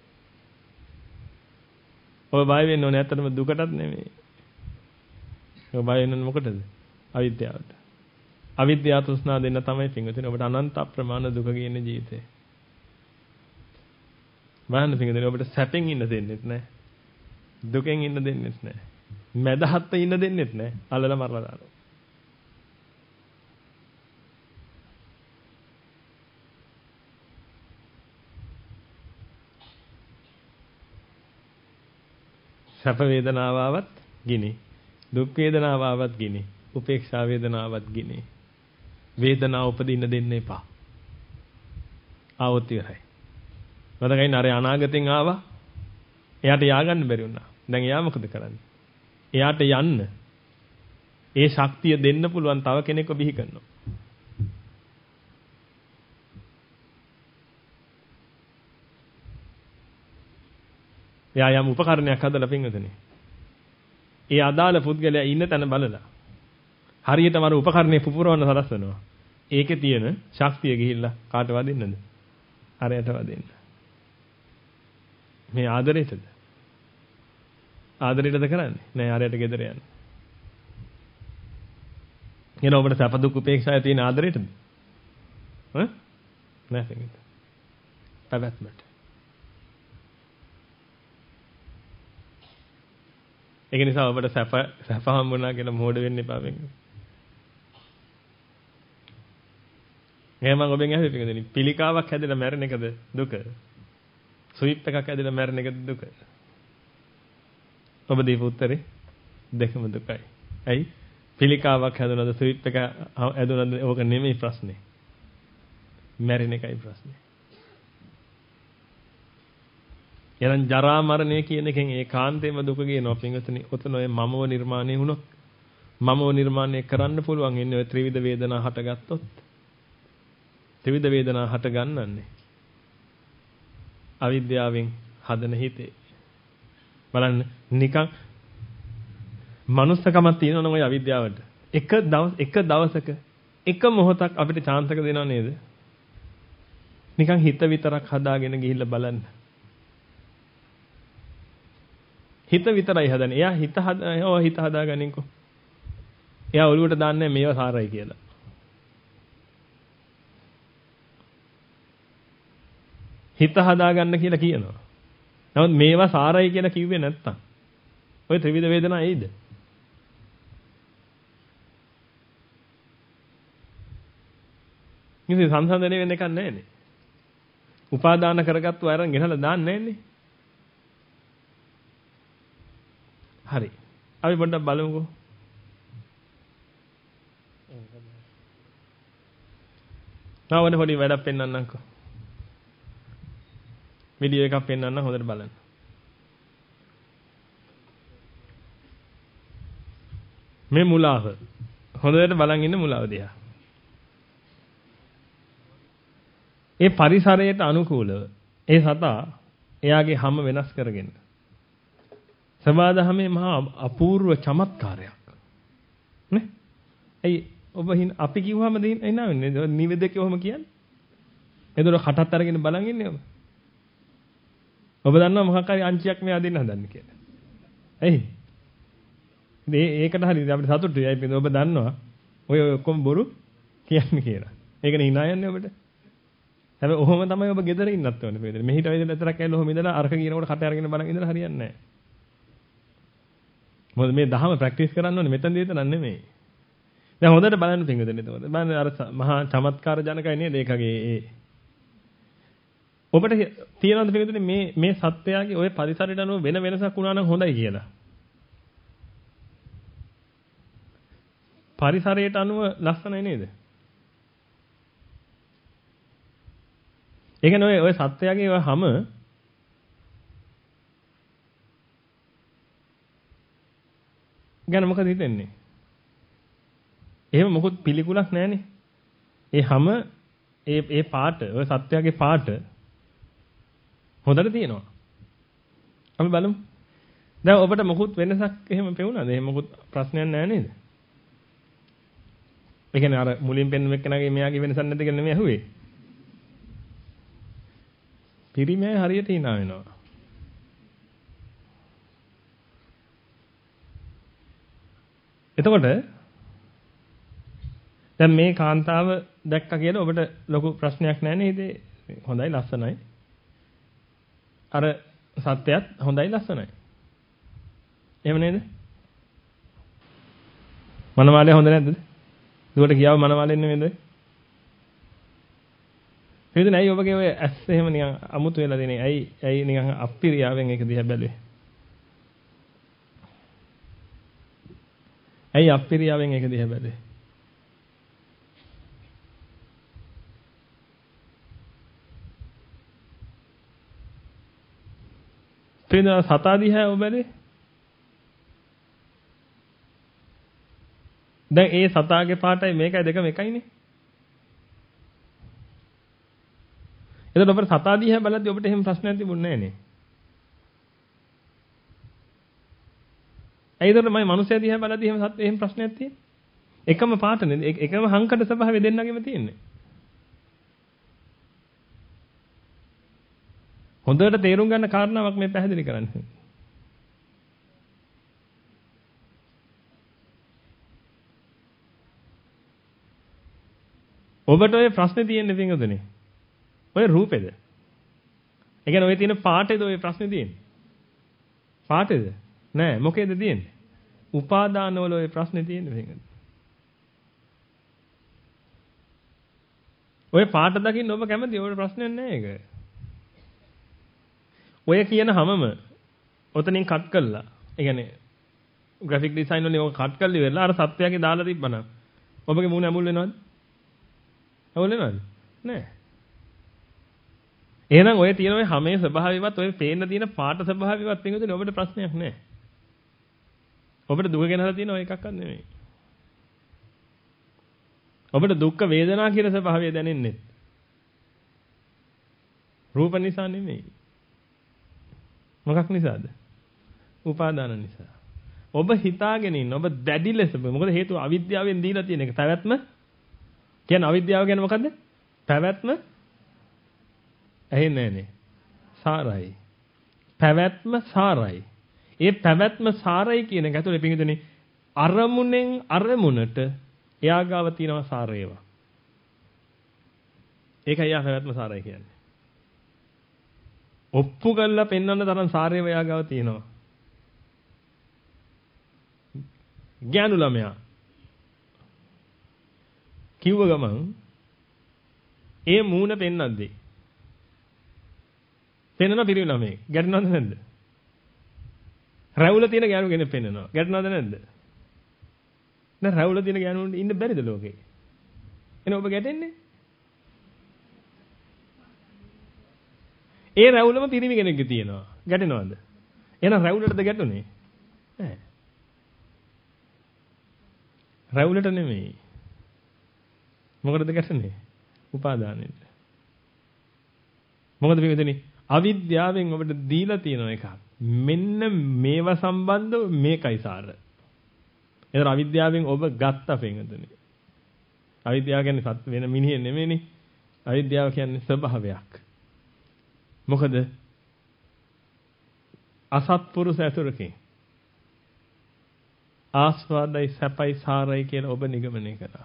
S1: ඔබ බය වෙන්න ඕනේ ඇත්තටම දුකටත් නෙමෙයි. ඔබ බය වෙන්නේ මොකටද? අවිද්‍යාවට. අවිද්‍යාව තෘෂ්ණා දෙන්න තමයි පින්විතනේ ඔබට අනන්ත අප්‍රමාණ දුක කියන ජීවිතේ. බලන්න පින්විතනේ ඔබට සැපෙන් ඉන්න දෙන්නෙත් නැහැ. දුකෙන් ඉන්න දෙන්නෙත් නැහැ. මැදහත් ඉන්න දෙන්නෙත් නැහැ. අල්ලලා මරලා දානවා. සැප වේදනාවවත් ගිනි දුක් වේදනාවවත් ගිනි උපේක්ෂා වේදනාවවත් ගිනි වේදනාව උපදින්න දෙන්න එපා. ආවොත් ඉවරයි. මතකයි නරේ අනාගතෙන් ආවා. එයාට ය아가න්න බැරි වුණා. දැන් එයා මොකද කරන්නේ? එයාට යන්න ඒ ශක්තිය දෙන්න පුළුවන් තව කෙනෙක්ව බිහි කරනවා. එයා යම් උපකරණයක් හදලා පින්වතුනි. ඒ අදාළ පුද්ගලයා ඉන්න තැන බලලා හරියටම අර උපකරණේ පුපුරවන්න සලස්වනවා. ඒකේ තියෙන ශක්තිය ගිහිල්ලා කාට වදින්නද? අරයට වදින්න. මේ ආදරයටද? ආදරයටද කරන්නේ? නෑ අරයට ගෙදර යන්න. එන ඔබට සැප දුක් උපේක්ෂාය තියෙන ආදරයටද? ඈ? නෑ පිටින්. පැවැත්මට. ඒක නිසා ඔබට සැප සැප හම්බුණා කියලා මෝඩ වෙන්න එපා වෙන්නේ. එහෙනම් මම ඔබෙන් අහන්නේ පිටින් පිළිකාවක් හැදෙලා මැරෙන එකද දුක? ස්විප් එකක් හැදෙලා මැරෙන එකද දුක? ඔබ දීපු උත්තරේ දෙකම දුකයි. ඇයි? පිළිකාවක් හැදුනද ස්විප් එක හැදුනද ඕක නෙමෙයි ප්‍රශ්නේ. මැරෙන එකයි ප්‍රශ්නේ. එහෙනම් ජරා මරණය කියන එකෙන් ඒකාන්තයෙන්ම දුක කියනවා පින්වතුනි. ඔතන ඔය මමව නිර්මාණය වුණොත් මමව නිර්මාණය කරන්න පුළුවන් ඉන්නේ ඔය ත්‍රිවිධ වේදනා හටගත්තොත්. ත්‍රිවිධ වේදනා හට ගන්නන්නේ අවිද්‍යාවෙන් හදන හිතේ. බලන්න නිකන් මනුස්සකමක් තියෙනවා නම් ඔය අවිද්‍යාවට එක දවස් එක දවසක එක මොහොතක් අපිට chance එක දෙනව නේද? නිකන් හිත විතරක් හදාගෙන ගිහිල්ලා බලන්න. හිත විතරයි හදන්නේ. එයා හිත හදා ඔය හිත හදාගන්නකෝ. එයා ඔළුවට දාන්නේ මේවා සාරයි කියලා. හිත හදාගන්න කියලා කියනවා. නමුත් මේවා සාරයි කියලා කිව්වේ නැත්තම් ඔය ත්‍රිවිධ වේදනා එයිද? ඉතින් සංසන්දනය වෙන්න එකක් නැහැනේ. උපාදාන කරගත්තු අයරන් ගෙනලා දාන්නේ නැහැනේ. හරි. අපි පොඩ්ඩක් බලමුකෝ. තාවනේ පොඩි වැඩක් පෙන්වන්නම්කෝ. වීඩියෝ එකක් පෙන්වන්න හොඳට බලන්න. මේ මුලාව. හොඳට බලන් ඉන්න මුලාව දිහා. ඒ පරිසරයට අනුකූලව ඒ සතා එයාගේ හැම වෙනස් කරගෙන. සමාදහමේ මහා අපූර්ව චමත්කාරයක්. නේ? ඇයි ඔබ අපි කිව්වම එනවන්නේ නිවේදකේ ඔහම කියන්නේ? එතකොට කටත් අරගෙන බලන් ඉන්නේ ඔබ. ඔබ දන්නවා මොකක් හරි අංචියක් මෙයා දෙන්න හදන්නේ කියලා. ඇයි? මේ ඒකට හරියට අපිට සතුටුයි. ඇයි ඔබ දන්නවා ඔය ඔක්කොම බොරු කියන්නේ කියලා. ඒකනේ hina යන්නේ ඔබට. හැබැයි ඔහොම තමයි ඔබ ගෙදර ඉන්නත් ඕනේ වේදේ. මෙහිට වේදේ විතරක් ඇවිල්ලා ඔහොම ඉඳලා අරක කියනකොට කට අරගෙන බලන් ඉඳලා හරියන්නේ නැහැ. මොකද මේ දහම ප්‍රැක්ටිස් කරන්න ඕනේ මෙතන විතර නෙමෙයි. දැන් හොඳට බලන්න පින්වතුනි එතකොට. බලන්න අර මහා චමත්කාර ජනකයි නේද ඒකගේ ඒ. ඔබට තියෙනවද පින්වතුනි මේ මේ සත්‍යයගේ ওই පරිසරයට අනුව වෙන වෙනසක් වුණා නම් හොඳයි කියලා. පරිසරයට අනුව ලස්සනයි නේද? ඒ කියන්නේ ඔය ඔය සත්‍යයගේ ඔය හැම ගැන මොකද හිතන්නේ? එහෙම මොකොත් පිළිකුලක් නැහනේ. ඒ හැම ඒ ඒ පාට ඔය සත්‍යයගේ පාට හොඳට තියෙනවා. අපි බලමු. දැන් ඔබට මොකුත් වෙනසක් එහෙම පෙවුණාද? එහෙම මොකුත් ප්‍රශ්නයක් නැහැ නේද? ඒ කියන්නේ අර මුලින් පෙන්වුම එක්කනගේ මෙයාගේ වෙනසක් නැද්ද කියලා නෙමෙයි අහුවේ. පිරිමේ හරියට hina වෙනවා. එතකොට දැන් මේ කාන්තාව දැක්කා කියලා ඔබට ලොකු ප්‍රශ්නයක් නැහැ නේද? හොඳයි ලස්සනයි. අර සත්‍යයත් හොඳයි ලස්සනයි. එහෙම නේද? මනමාලේ හොඳ නැද්ද? දුවට ගියාව මනමාලෙන් නෙමෙයිද? හේතුනේ ඇයි ඔබගේ ඔය ඇස් එහෙම නිකන් අමුතු වෙලා දෙන්නේ? ඇයි ඇයි නිකන් අප්පිරියාවෙන් ඒක දිහා බැලුවේ? ඇයි අප්පිරියාවෙන් ඒක දිහා බැලුවේ? පින්නා සතා දිහා ඔබ බැලුවේ? දැන් ඒ සතාගේ පාටයි මේකයි දෙකම එකයිනේ. එතකොට ඔබට සතා දිහා බලද්දී ඔබට එහෙම ප්‍රශ්නයක් තිබුණේ නැහැ නේ. ඇයිද මම මිනිස්සයා දිහා බලද්දී එහෙම සත් එහෙම ප්‍රශ්නයක් තියෙන්නේ? එකම පාටනේ එකම හංකඩ ස්වභාවය දෙන්නගෙම තියෙන්නේ. හොඳට තේරුම් ගන්න කාරණාවක් මේ පැහැදිලි කරන්නේ. ඔබට ඔය ප්‍රශ්නේ තියෙන්නේ පින්වතුනි. ඔය රූපෙද? ඒ කියන්නේ ඔය තියෙන පාටේද ඔය ප්‍රශ්නේ තියෙන්නේ? පාටේද? නෑ මොකේද තියෙන්නේ? උපාදාන වල ඔය ප්‍රශ්නේ තියෙන්නේ පින්වතුනි. ඔය පාට දකින්න ඔබ කැමති ඔය ප්‍රශ්නයක් නෑ ඒක. ඔය කියන හැමම ඔතනින් කට් කළා. ඒ කියන්නේ graphic design වලින් ඔක කට් කරලා ඉවරලා අර සත්‍යයගේ දාලා තිබ්බනම් ඔබගේ මූණ ඇමුල් වෙනවද? ඇමුල් වෙනවද? නෑ. එහෙනම් ඔය තියෙන ඔය හැමේ ස්වභාවයවත් ඔය පේන්න තියෙන පාට ස්වභාවයවත් පිටුනේ ඔබට ප්‍රශ්නයක් නෑ. ඔබට දුක ගැනලා තියෙන ඔය එකක්වත් නෙමෙයි. ඔබට දුක්ඛ වේදනා කියන ස්වභාවය දැනෙන්නේ රූප නිසා නෙමෙයි. මොකක් නිසාද? උපාදාන නිසා. ඔබ හිතාගෙන ඉන්න ඔබ දැඩි ලෙස මොකද හේතුව අවිද්‍යාවෙන් දීලා තියෙන එක. පැවැත්ම කියන්නේ අවිද්‍යාව කියන්නේ මොකද්ද? පැවැත්ම ඇහෙන්නේ නැහනේ. සාරයි. පැවැත්ම සාරයි. ඒ පැවැත්ම සාරයි කියන එක ඇතුලේ පිටින් අරමුණෙන් අරමුණට එයා ගාව තියෙනවා සාරේව. ඒකයි එයා පැවැත්ම සාරයි කියන්නේ. ඔප්පු කරලා පෙන්වන්න තරම් සාරේව එයා ගාව තියෙනවා. ඥානු ළමයා කිව්ව ගමන් ඒ මූණ පෙන්නද්දී පෙන්නන පිරිමි ළමයි ගැටෙනවද නැද්ද? රැවුල තියෙන ඥානු කෙනෙක් පෙන්නනවා. ගැටෙනවද නැද්ද? දැන් රැවුල තියෙන ඥානුන්ට ඉන්න බැරිද ලෝකේ? එන ඔබ ගැටෙන්නේ? ඒ රැවුලම පිරිමි කෙනෙක්ගේ තියෙනවා. ගැටෙනවද? එහෙනම් රැවුලටද ගැටුනේ? නෑ. රැවුලට නෙමෙයි. මොකටද ගැටුනේ? උපාදානෙට. මොකද පිටුනේ අවිද්‍යාවෙන් ඔබට දීලා තියෙන එකක්. මෙන්න මේවා සම්බන්ධව මේකයි සාර. ඒතර අවිද්‍යාවෙන් ඔබ ගත්ත පිටුනේ. අවිද්‍යාව කියන්නේ සත් වෙන මිනිහෙ නෙමෙයිනේ. අවිද්‍යාව කියන්නේ ස්වභාවයක්. මොකද අසත්පුරුෂ ඇතුරකින් ආස්වාදයි සැපයි සාරයි කියලා ඔබ නිගමනය කළා.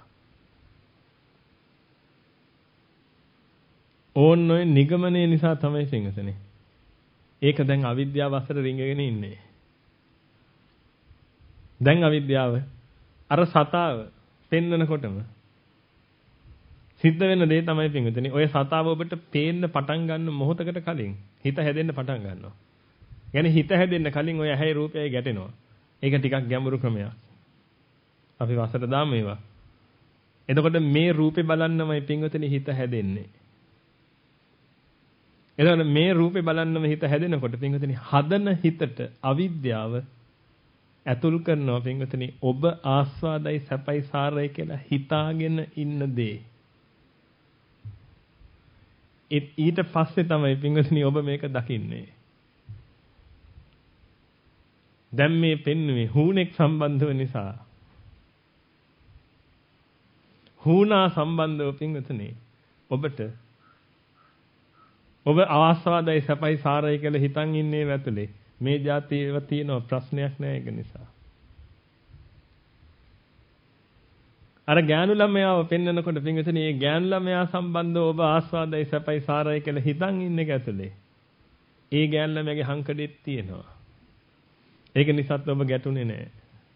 S1: ඕන් ඔය නිගමනය නිසා තමයි සිංහසනේ. ඒක දැන් අවිද්‍යාව අසර රිංගගෙන ඉන්නේ. දැන් අවිද්‍යාව අර සතාව පෙන්නකොටම සිද්ධ වෙන දේ තමයි පින්විතනේ. ඔය සතාව ඔබට පේන්න පටන් ගන්න මොහොතකට කලින් හිත හැදෙන්න පටන් ගන්නවා. يعني හිත හැදෙන්න කලින් ඔය ඇහැයි රූපයයි ගැටෙනවා. ඒක ටිකක් ගැඹුරු ක්‍රමයක්. අපි වසර දාමු ඒවා. එතකොට මේ රූපේ බලන්නමයි පින්විතනේ හිත හැදෙන්නේ. එතකොට මේ රූපේ බලන්නම හිත හැදෙනකොට පින්විතනේ හදන හිතට අවිද්‍යාව ඇතුල් කරනවා පින්විතනේ ඔබ ආස්වාදයි සැපයි සාරයි කියලා හිතාගෙන ඉන්න දේ. ඊට පස්සේ තමයි පින්වතුනි ඔබ මේක දකින්නේ. දැන් මේ පෙන්වුවේ හුණෙක් සම්බන්ධව නිසා. හුණා සම්බන්ධව පින්වතුනි ඔබට ඔබ ආස්වාදයි සැපයි සාරයි කියලා හිතන් ඉන්නේ වැතුලේ මේ જાතියව තියෙන ප්‍රශ්නයක් නෑ ඒක නිසා. අර ඥානු ළමයාව පෙන්වනකොට පින්විතනේ මේ ඥානු ළමයා සම්බන්ධව ඔබ ආස්වාදයි සැපයි සාරයි කියලා හිතන් ඉන්න එක ඇතුලේ ඒ ඥානු ළමයාගේ හංකඩෙත් තියෙනවා. ඒක නිසාත් ඔබ ගැටුනේ නෑ.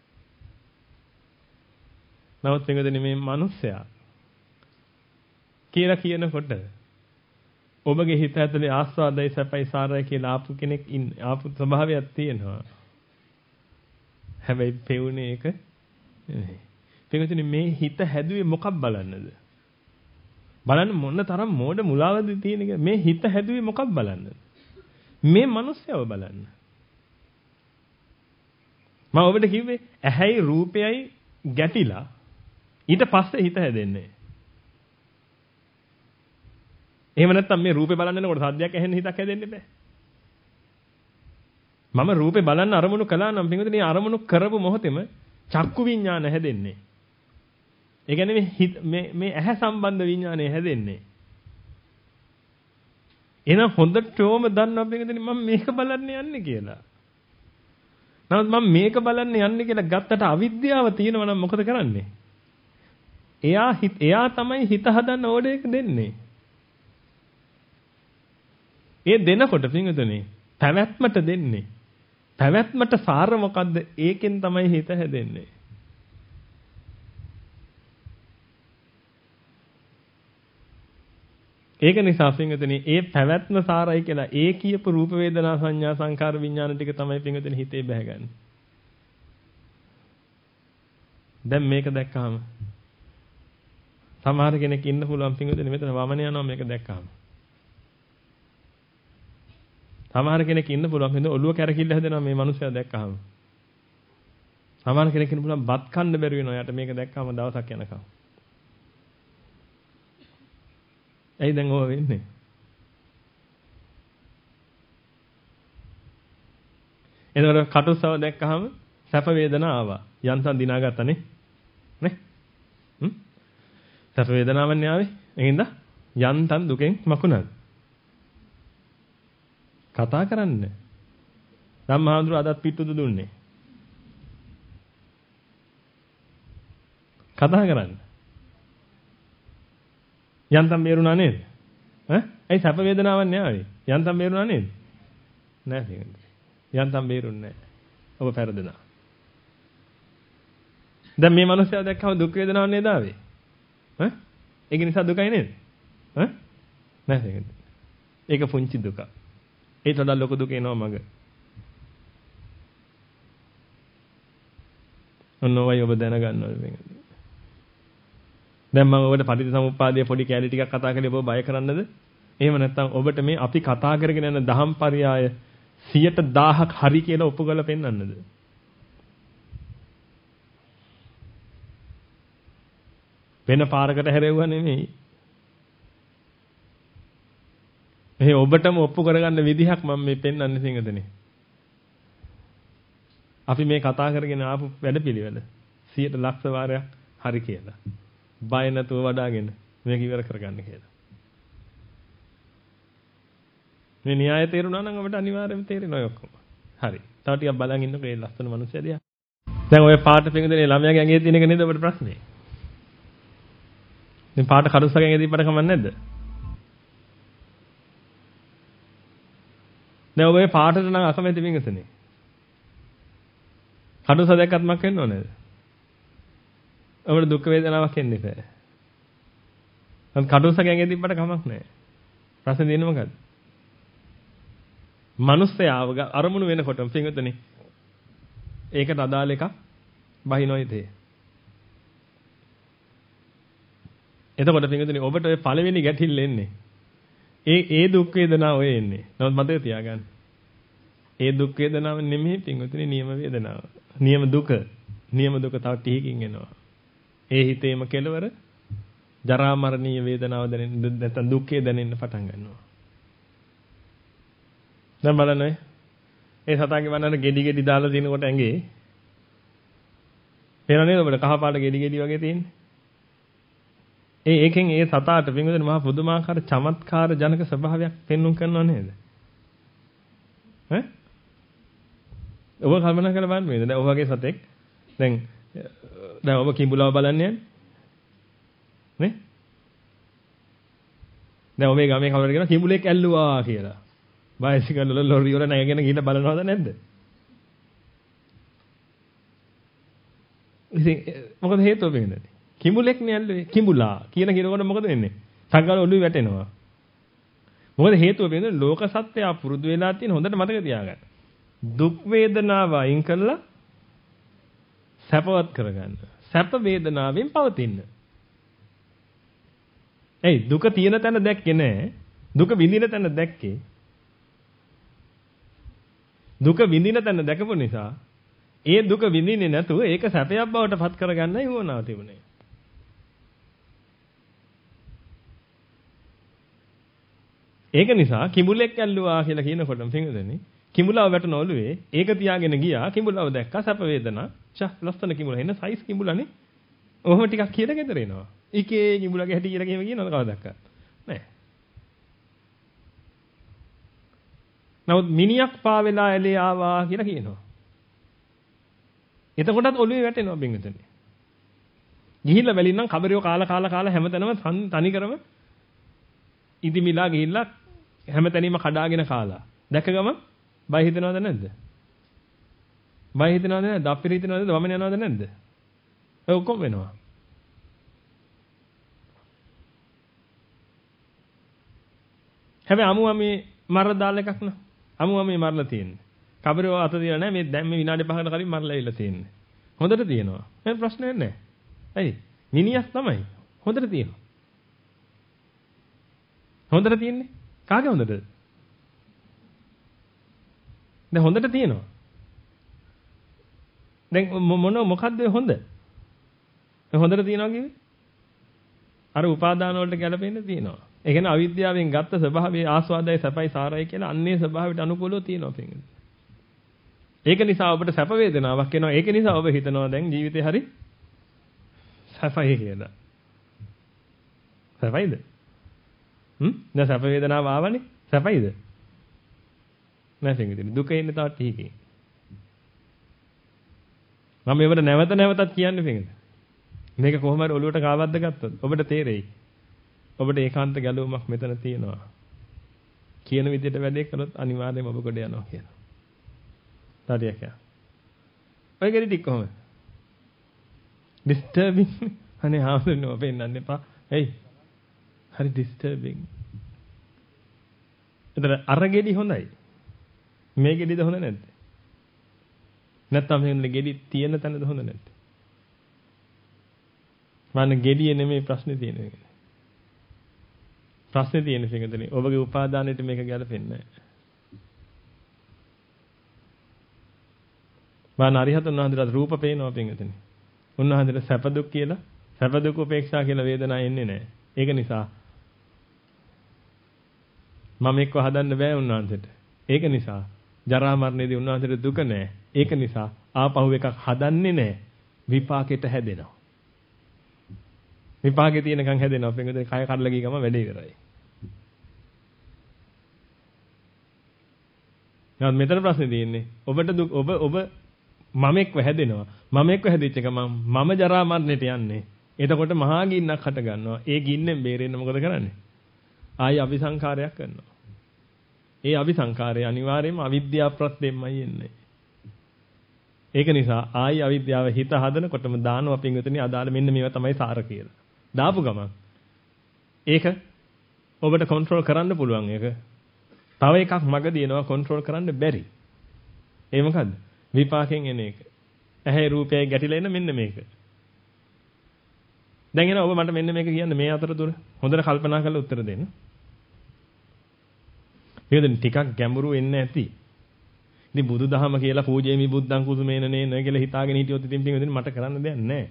S1: නමුත් පින්විතනේ මේ මිනිස්සයා කියලා කියනකොට ඔබගේ හිත ඇතුලේ ආස්වාදයි සැපයි සාරයි කියලා ආපු කෙනෙක් ඉන්න ආපු ස්වභාවයක් තියෙනවා. හැබැයි පෙවුනේ ඒක නෙමෙයි. පින්වතුනි මේ හිත හැදුවේ මොකක් බලන්නද? බලන්න මොන තරම් මෝඩ මුලාවද තියෙන එක. මේ හිත හැදුවේ මොකක් බලන්නද? මේ මිනිස්සයව බලන්න. මම ඔබට කිව්වේ ඇහැයි රූපයයි ගැටිලා ඊට පස්සේ හිත හැදෙන්නේ. එහෙම නැත්නම් මේ රූපේ බලන්න යනකොට සද්දයක් ඇහෙන්න හිතක් හැදෙන්න බෑ. මම රූපේ බලන්න අරමුණු කළා නම් පින්වතුනි අරමුණු කරපු මොහොතේම චක්කු විඤ්ඤාණ හැදෙන්නේ. ඒ කියන්නේ මේ මේ ඇහැ සම්බන්ධ විඥානය හැදෙන්නේ. එහෙනම් හොඳටම දන්නවා පින්වතුනි මම මේක බලන්න යන්නේ කියලා. නමුත් මම මේක බලන්න යන්නේ කියලා ගත්තට අවිද්‍යාව තියෙනවා නම් මොකද කරන්නේ? එයා එයා තමයි හිත හදන්න ඕඩර් එක දෙන්නේ. ඒ දෙනකොට පින්වතුනි පැවැත්මට දෙන්නේ. පැවැත්මට සාර මොකද්ද? ඒකෙන් තමයි හිත හැදෙන්නේ. ඒක නිසා පින්වතුනි ඒ පැවැත්ම සාරයි කියලා ඒ කියපු රූප වේදනා සංඥා සංකාර විඥාන ටික තමයි පින්වතුනි හිතේ බැහැගන්නේ. දැන් මේක දැක්කහම සමහර කෙනෙක් ඉන්න පුළුවන් පින්වතුනි මෙතන වමන යනවා මේක දැක්කහම. සමහර කෙනෙක් ඉන්න පුළුවන් හින්දා ඔළුව කැරකිල්ල හැදෙනවා මේ මනුස්සයා දැක්කහම. සමහර කෙනෙක් ඉන්න පුළුවන් බත් කන්න බැරි වෙනවා යට මේක දැක්කම දවසක් යනකම්. ඇයි දැන් ඕව වෙන්නේ? එතකොට කටුස්සව දැක්කහම සැප වේදනා ආවා. යන්තම් දිනාගත්තනේ. නේ? හ්ම්? සැප වේදනාවන්නේ ආවේ. එහෙනම් යන්තම් දුකෙන් මකුණාද? කතා කරන්න. ධම්මහාඳුර අදත් පිටුද දුන්නේ. කතා කරන්න. යන්තම් බේරුණා නේද? ඈ? ඇයි සැප වේදනාවක් නෑ ආවේ? යන්තම් බේරුණා නේද? නෑ නේද? යන්තම් බේරුන්නේ නෑ. ඔබ පෙරදෙනා. දැන් මේ මනුස්සයා දැක්කම දුක් වේදනාවක් නේද ආවේ? ඈ? ඒක නිසා දුකයි නේද? ඈ? නෑ නේද? ඒක පුංචි දුක. ඒට වඩා ලොකු දුක එනවා මග. ඔන්නෝවයි ඔබ දැනගන්න ඕනේ මේක. දැන් මම ඔබට පටිච්චසමුප්පාදයේ පොඩි කැලි ටිකක් කතා කරලා ඔබ බය කරන්නද? එහෙම නැත්නම් ඔබට මේ අපි කතා කරගෙන යන දහම් පරයය සියයට දහයක් හරි කියලා ඔප්පු කරලා පෙන්වන්නද? වෙන පාරකට හැරෙවුවා නෙමෙයි. මේ ඔබටම ඔප්පු කරගන්න විදිහක් මම මේ පෙන්වන්නේ සිංහදනේ. අපි මේ කතා කරගෙන ආපු වැඩපිළිවෙල සියයට ලක්ෂ වාරයක් හරි කියලා. බය නැතුව වඩාගෙන මේක ඉවර කරගන්න කියලා. මේ න්‍යාය තේරුණා නම් අපිට අනිවාර්යයෙන්ම තේරෙනවා ඔක්කොම. හරි. තව ටිකක් බලන් ඉන්නකෝ මේ ලස්සන මිනිස්සයා දිහා. දැන් ඔය පාට පිටින් ළමයාගේ ඇඟේ තියෙන එක නේද ඔබට ප්‍රශ්නේ? මේ පාට කරුස්සගේ ඇඟේ දීපට කමක් නැද්ද? දැන් ඔබ මේ පාටට නම් අකමැති මිනිස්සනේ. කඩුස දැක්කත් මක් වෙන්න ඕනේද? අපිට දුක් වේදනාවක් එන්නේ නැහැ. නම් කඩුස ගැඟේ තිබ්බට කමක් නැහැ. ප්‍රශ්නේ දෙන්නේ මොකද්ද? මිනිස්සයාව අරමුණු වෙනකොටම පින්විතනේ ඒකට අදාළ එකක් බහිනොයි තේ. එතකොට පින්විතනේ ඔබට ඔය පළවෙනි ගැටිල්ල එන්නේ. ඒ ඒ දුක් වේදනාව ඔය එන්නේ. නමුත් මතක තියාගන්න. ඒ දුක් වේදනාව නෙමෙයි පින්විතනේ නියම වේදනාව. නියම දුක. නියම දුක තව ටිකකින් එනවා. ඒ හිතේම කෙලවර ජරා මරණීය වේදනාව දැනෙන්න නැත්නම් දුක්ඛය දැනෙන්න පටන් ගන්නවා. දැන් බලන්න ඒ සතාගේ වන්නර ගෙඩි ගෙඩි දාලා දිනකොට ඇඟේ පේනව නේද ඔබට කහ පාට ගෙඩි ගෙඩි වගේ තියෙන්නේ. ඒ ඒකෙන් ඒ සතාට පින්වතුනි මහා පුදුමාකාර චමත්කාර ජනක ස්වභාවයක් පෙන්වුම් කරනව නේද? ඈ? ඔබ කල්පනා කරලා බලන්න නේද? දැන් ඔය වගේ සතෙක් දැන් දැන් ඔබ කිඹුලව බලන්න යන්නේ නේ? දැන් ඔබේ ගමේ කවුරුහරි කියනවා කිඹුලෙක් ඇල්ලුවා කියලා. බයිසිකල් වල ලොරි වල නැගගෙන ගිහින් බලනවද නැද්ද? ඉතින් මොකද හේතුව වෙන්නේ? කිඹුලෙක් නේ ඇල්ලුවේ. කිඹුලා කියන කෙනකොට මොකද වෙන්නේ? සංගල ඔළුවේ වැටෙනවා. මොකද හේතුව වෙන්නේ ලෝක සත්‍යය පුරුදු වෙලා තියෙන හොඳට මතක තියාගන්න. දුක් වේදනාව අයින් කරලා සැපවත් කරගන්න. සැප වේදනාවෙන් පවතින්න. එයි දුක තියෙන තැන දැක්කේ නෑ. දුක විඳින තැන දැක්කේ. දුක විඳින තැන දැකපු නිසා ඒ දුක විඳින්නේ නැතුව ඒක සැපයක් බවට පත් කරගන්නයි වුණාව තිබුණේ. ඒක නිසා කිඹුලෙක් ඇල්ලුවා කියලා කියනකොටම පින්වදනේ කිඹුලව වැටෙන ඔළුවේ ඒක තියාගෙන ගියා කිඹුලව දැක්කා සැප වේදනා. ෂා ලස්සන කිඹුලා එන්න සයිස් කිඹුලානේ. ඔහොම ටිකක් කියලා ගෙදර එනවා. එකේ කිඹුලගේ හැටි කියලා කියම කියනවද කවදාවත්? නෑ. නමුත් මිනිහක් පා වෙලා ඇලේ ආවා කියලා කියනවා. එතකොටත් ඔළුවේ වැටෙනවා බින්දුනේ. ගිහිල්ලා බැලින්නම් කබරියෝ කාලා කාලා කාලා හැමතැනම තනි කරම ඉදිමිලා ගිහිල්ලා හැමතැනම කඩාගෙන කාලා. දැක ගම බය හිතෙනවද නැද්ද? බය හිතෙනවද නැද්ද? අපිර හිතෙනවද? වමන යනවද නැද්ද? ඔය ඔක්කොම වෙනවා. හැබැයි අමු අමේ මරලා දාලා එකක් න ะ. අමු අමේ මරලා තියෙන්නේ. කබරේ අත තියලා නැහැ. මේ දැන් මේ විනාඩි පහකට කලින් මරලා ඉවිල්ලා තියෙන්නේ. හොඳට තියෙනවා. එහෙනම් ප්‍රශ්නයක් නැහැ. ඇයි? මිනිහක් තමයි. හොඳට තියෙනවා. හොඳට තියෙන්නේ. කාගේ හොඳටද? දැන් හොඳට තියෙනවා. දැන් මොන මොකද්ද හොඳ? හොඳට තියනවා කිව්වේ? අර උපාදාන වලට ගැලපෙන්න තියෙනවා. ඒ කියන්නේ අවිද්‍යාවෙන් ගත්ත ස්වභාවයේ ආස්වාදයි සැපයි සාරයි කියලා අන්නේ ස්වභාවයට අනුකූලව තියෙනවා පිටින්. ඒක නිසා ඔබට සැප වේදනාවක් එනවා. ඒක නිසා ඔබ හිතනවා දැන් ජීවිතේ හරි සැපයි කියලා. සැපයිද? හ්ම්? දැන් සැප වේදනාව ආවනේ. සැපයිද? නෑ පිටින්. දුක එන්නේ තවත් ටිකකින්. මම මේවට නැවත නැවතත් කියන්නේ පිටින්. මේක කොහොම හරි ඔලුවට කාවද්ද ගත්තොත් ඔබට තේරෙයි. ඔබට ඒකාන්ත ගැලවීමක් මෙතන තියෙනවා. කියන විදිහට වැඩේ කළොත් අනිවාර්යයෙන්ම ඔබ කොට යනවා කියනවා. හරියට. ඔය ගෙඩි ටික කොහොමද? disturbing. අනේ ආවදනෝ පෙන්නන්න එපා. එයි. හරි disturbing. එතන අර ගෙඩි හොඳයි. මේ ගෙඩිද හොඳ නැද්ද? නැත්තම් මේ ගෙඩි තියෙන තැනද හොඳ නැද්ද? මම ගෙඩියේ නෙමෙයි ප්‍රශ්නේ තියෙන්නේ. ප්‍රශ්නේ තියෙන පිටකදනේ ඔබගේ උපාදානයට මේක ගැලපෙන්නේ නැහැ. මම අරිහතුන් වහන්සේලාට රූප පේනවා පිටකදනේ. උන්වහන්සේට සැප දුක් කියලා සැප දුක් උපේක්ෂා කියලා වේදනා එන්නේ නැහැ. ඒක නිසා මම එක්ක හදන්න බෑ උන්වහන්සේට. ඒක නිසා ජරා මරණයේදී උන්වහන්සේට දුක නැහැ. ඒක නිසා ආපහු එකක් හදන්නේ නැහැ. විපාකෙට හැදෙනවා. විපාකේ තියෙනකන් හැදෙනවා. පිටකදනේ කය කඩලා ගිය ගම වැඩේ ඉවරයි. නමුත් මෙතන ප්‍රශ්නේ තියෙන්නේ ඔබට ඔබ ඔබ මම එක්ව හැදෙනවා. මම එක්ව හැදිච්ච එක මම මම ජරා මරණයට යන්නේ. එතකොට මහා ගින්නක් හට ගන්නවා. ඒ ගින්නෙන් බේරෙන්න මොකද කරන්නේ? ආයි අபிසංකාරයක් කරනවා. ඒ අபிසංකාරය අනිවාර්යයෙන්ම අවිද්‍යාව ප්‍රත්‍යයෙන්මයි එන්නේ. ඒක නිසා ආයි අවිද්‍යාව හිත හදනකොටම දානවා පින්විතනේ අදාළ මෙන්න මේවා තමයි සාර කියලා. දාපු ගමන් ඒක ඔබට කන්ට්‍රෝල් කරන්න පුළුවන් ඒක. තව එකක් මගදී එනවා කන්ට්‍රෝල් කරන්න බැරි. ඒ මොකද්ද? විපාකෙන් එන එක. ඇහැ රූපයයි ගැටිලා එන මෙන්න මේක. දැන් එන ඔබ මට මෙන්න මේක කියන්න මේ අතරතුර හොඳට කල්පනා කරලා උත්තර දෙන්න. මේකෙන් ටිකක් ගැඹුරු වෙන්න ඇති. ඉතින් බුදුදහම කියලා පූජේමි බුද්ධං කුසුමේන නේන කියලා හිතාගෙන හිටියොත් ඉතින් පිටින් මට කරන්න දෙයක් නැහැ.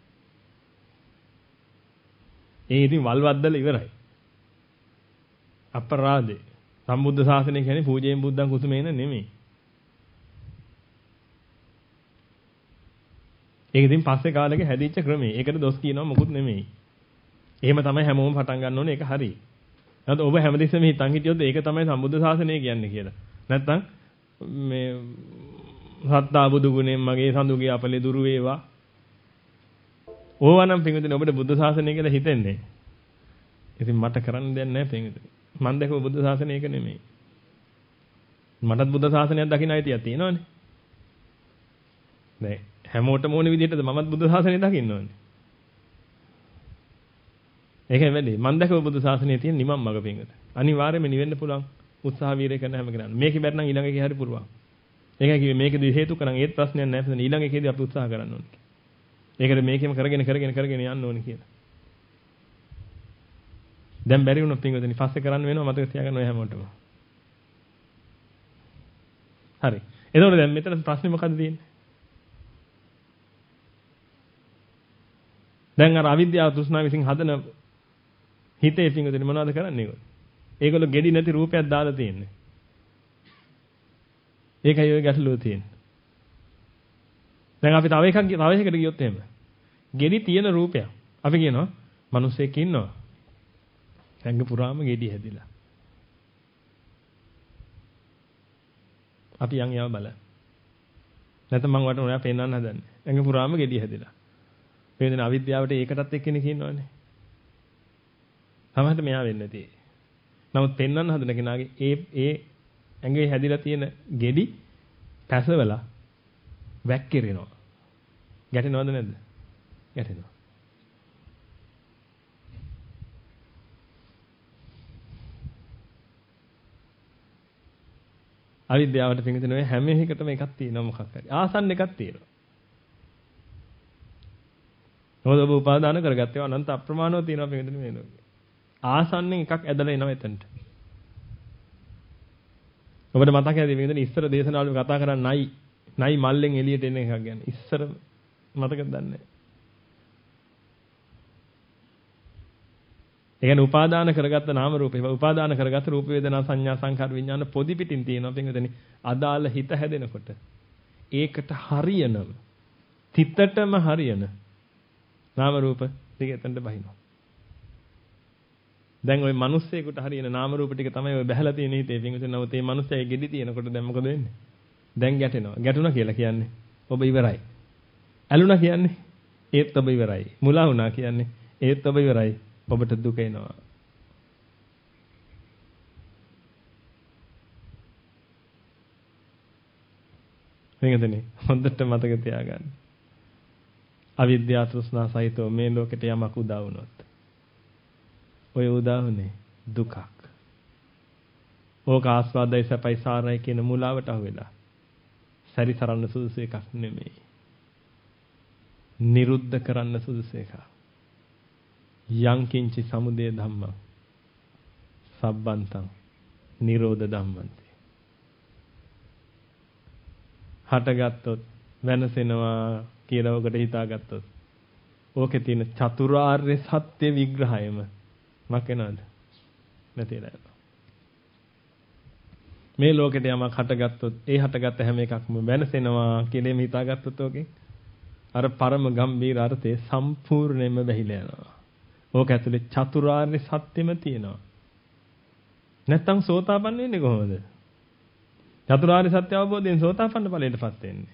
S1: ඒ ඉතින් වල්වද්දල ඉවරයි. අපරාධේ. සම්බුද්ධ ශාසනය කියන්නේ පූජේමි බුද්ධං කුසුමේන නෙමෙයි. ඒක ඉතින් පස්සේ කාලෙක හැදිච්ච ක්‍රමේ. ඒකට දොස් කියනවා මොකුත් නෙමෙයි. එහෙම තමයි හැමෝම පටන් ගන්න ඕනේ. ඒක හරි. නැත්නම් ඔබ හැමදෙස්සෙම හිතන් හිටියොත් ඒක තමයි සම්බුද්ධ ශාසනය කියන්නේ කියලා. නැත්නම් මේ සත්තා බුදු ගුණෙන් මගේ සඳුගේ අපලේ දුරු වේවා. ඕවනම් පින්විතනේ ඔබට බුද්ධ ශාසනය කියලා හිතෙන්නේ. ඉතින් මට කරන්න දෙයක් නැහැ පින්විතනේ. මම දැකපු බුද්ධ ශාසනය ඒක නෙමෙයි. මටත් බුද්ධ ශාසනයක් දකින්න අයිතියක් තියෙනවනේ. නෑ හැමෝටම ඕනේ විදිහටද මමත් බුද්ධ ශාසනය දකින්න ඕනේ. ඒකයි වෙන්නේ. මම දැකපු බුද්ධ ශාසනයේ තියෙන නිමම් මඟ පින්විත. අනිවාර්යයෙන්ම නිවෙන්න පුළුවන් උත්සාහ වීරය කරන හැම කෙනාම. මේකේ බැරි නම් ඊළඟ එකේ හරි පුරුවා. ඒකයි කිව්වේ මේකේදී හේතු කරන් ඒත් ප්‍රශ්නයක් නැහැ. ඊළඟ එකේදී අපි උත්සාහ කරන්න ඕනේ. ඒකද මේකෙම කරගෙන කරගෙන කරගෙන යන්න ඕනේ කියලා. දැන් බැරි වුණොත් පින්වතුනි පස්සේ කරන්න වෙනවා මතක තියාගන්න ඔය හැමෝටම. හරි. එතකොට දැන් මෙතන ප්‍රශ්නේ මොකද්ද තියෙන්නේ? දැන් අර අවිද්‍යාව තෘෂ්ණාව විසින් හදන හිතේ පින්වතුනි මොනවද කරන්නේ ඒගොල්ලෝ? ඒගොල්ලෝ ගෙඩි නැති රූපයක් දාලා තියෙන්නේ. ඒකයි ඔය ගැටලුව තියෙන්නේ. දැන් අපි තව එකක් තව එකකට ගියොත් එහෙම. ගෙඩි තියෙන රූපයක්. අපි කියනවා මිනිස්සෙක් ඉන්නවා. ඇඟ පුරාම ගෙඩි හැදිලා. අපි යන් යව බලන්න. නැත්නම් මම වට ඔයා පෙන්වන්න හදන්නේ. ඇඟ පුරාම ගෙඩි හැදිලා. මේ වෙන අවිද්‍යාවට ඒකටත් එක්කෙනෙක් ඉන්නවනේ. සමහරට මෙයා වෙන්නේ නැති. නමුත් පෙන්වන්න හදන කෙනාගේ ඒ ඒ ඇඟේ හැදිලා තියෙන ගෙඩි පැසවලා වැක්කිරෙනවා. ගැටෙනවද නැද්ද? ගැටෙනවා. අවිද්‍යාවට පිටින් ඔය හැම එකකටම එකක් තියෙනවා මොකක් හරි. ආසන්න එකක් තියෙනවා. මොකද ඔබ උපාදාන කරගත්තේ අනන්ත අප්‍රමාණව තියෙනවා පිටින් මේ ලෝකේ. ආසන්නෙන් එකක් ඇදලා එනවා එතනට. ඔබට මතක ඇති මේකෙන් ඉස්සර දේශනාවල කතා කරන්නේ නයි නයි මල්ලෙන් එළියට එන එකක් ගැන. ඉස්සර මතකද දන්නේ නැහැ. ඒ කියන්නේ උපාදාන කරගත්ත නාම රූප ඒවා උපාදාන කරගත්ත රූප වේදනා සංඥා සංඛාර විඥාන පොදි පිටින් තියෙනවා පින්විතනි. අදාළ හිත හැදෙනකොට ඒකට හරියනම තිතටම හරියන නාම රූප ටික එතනට බහිනවා. දැන් ওই මිනිස්සෙකුට හරියන නාම රූප ටික තමයි ඔය බහැලා තියෙන හිතේ පින්විතනි. නමුත් මේ මිනිස්සයා ගෙඩි තියෙනකොට දැන් මොකද වෙන්නේ? දැන් ගැටෙනවා. ගැටුණා කියලා කියන්නේ ඔබ ඉවරයි. ඇලුනා කියන්නේ ඒත් ඔබ ඉවරයි. මුලා වුණා කියන්නේ ඒත් ඔබ ඉවරයි. ඔබට දුක එනවා. මේකදනේ හොඳට මතක තියාගන්න. අවිද්‍යාව තෘෂ්ණා සහිතව මේ ලෝකෙට යමක් උදා වුණොත් ඔය උදා වුනේ දුකක්. ඕක ආස්වාදයි සැපයි සාරයි කියන මුලාවට අහු වෙලා. සැරිසරන්න සුදුසු එකක් නෙමෙයි. නිරුද්ධ කරන්න සුදුසු එකක්. යං කිංචි සමුදය ධම්මං සබ්බන්තං නිරෝධ ධම්මන්ති. හටගත්තොත් වෙනසෙනවා කියලා ඔකට හිතාගත්තොත් ඕකේ තියෙන චතුරාර්ය සත්‍ය විග්‍රහයම මකේනද නැතිලා යනවා. මේ ලෝකෙට යමක් හටගත්තොත් ඒ හටගත්ත හැම එකක්ම වෙනසෙනවා කියලා එමෙ හිතාගත්තොත් ඕකේ අර පරම ගම්බීර අර්ථය සම්පූර්ණයෙන්ම වැහිලා යනවා. ඕක ඇතුලේ චතුරාර්ය සත්‍යෙම තියෙනවා. නැත්තම් සෝතාපන්න වෙන්නේ කොහොමද? චතුරාර්ය සත්‍ය අවබෝධයෙන් සෝතාපන්න ඵලයටපත් වෙන්නේ.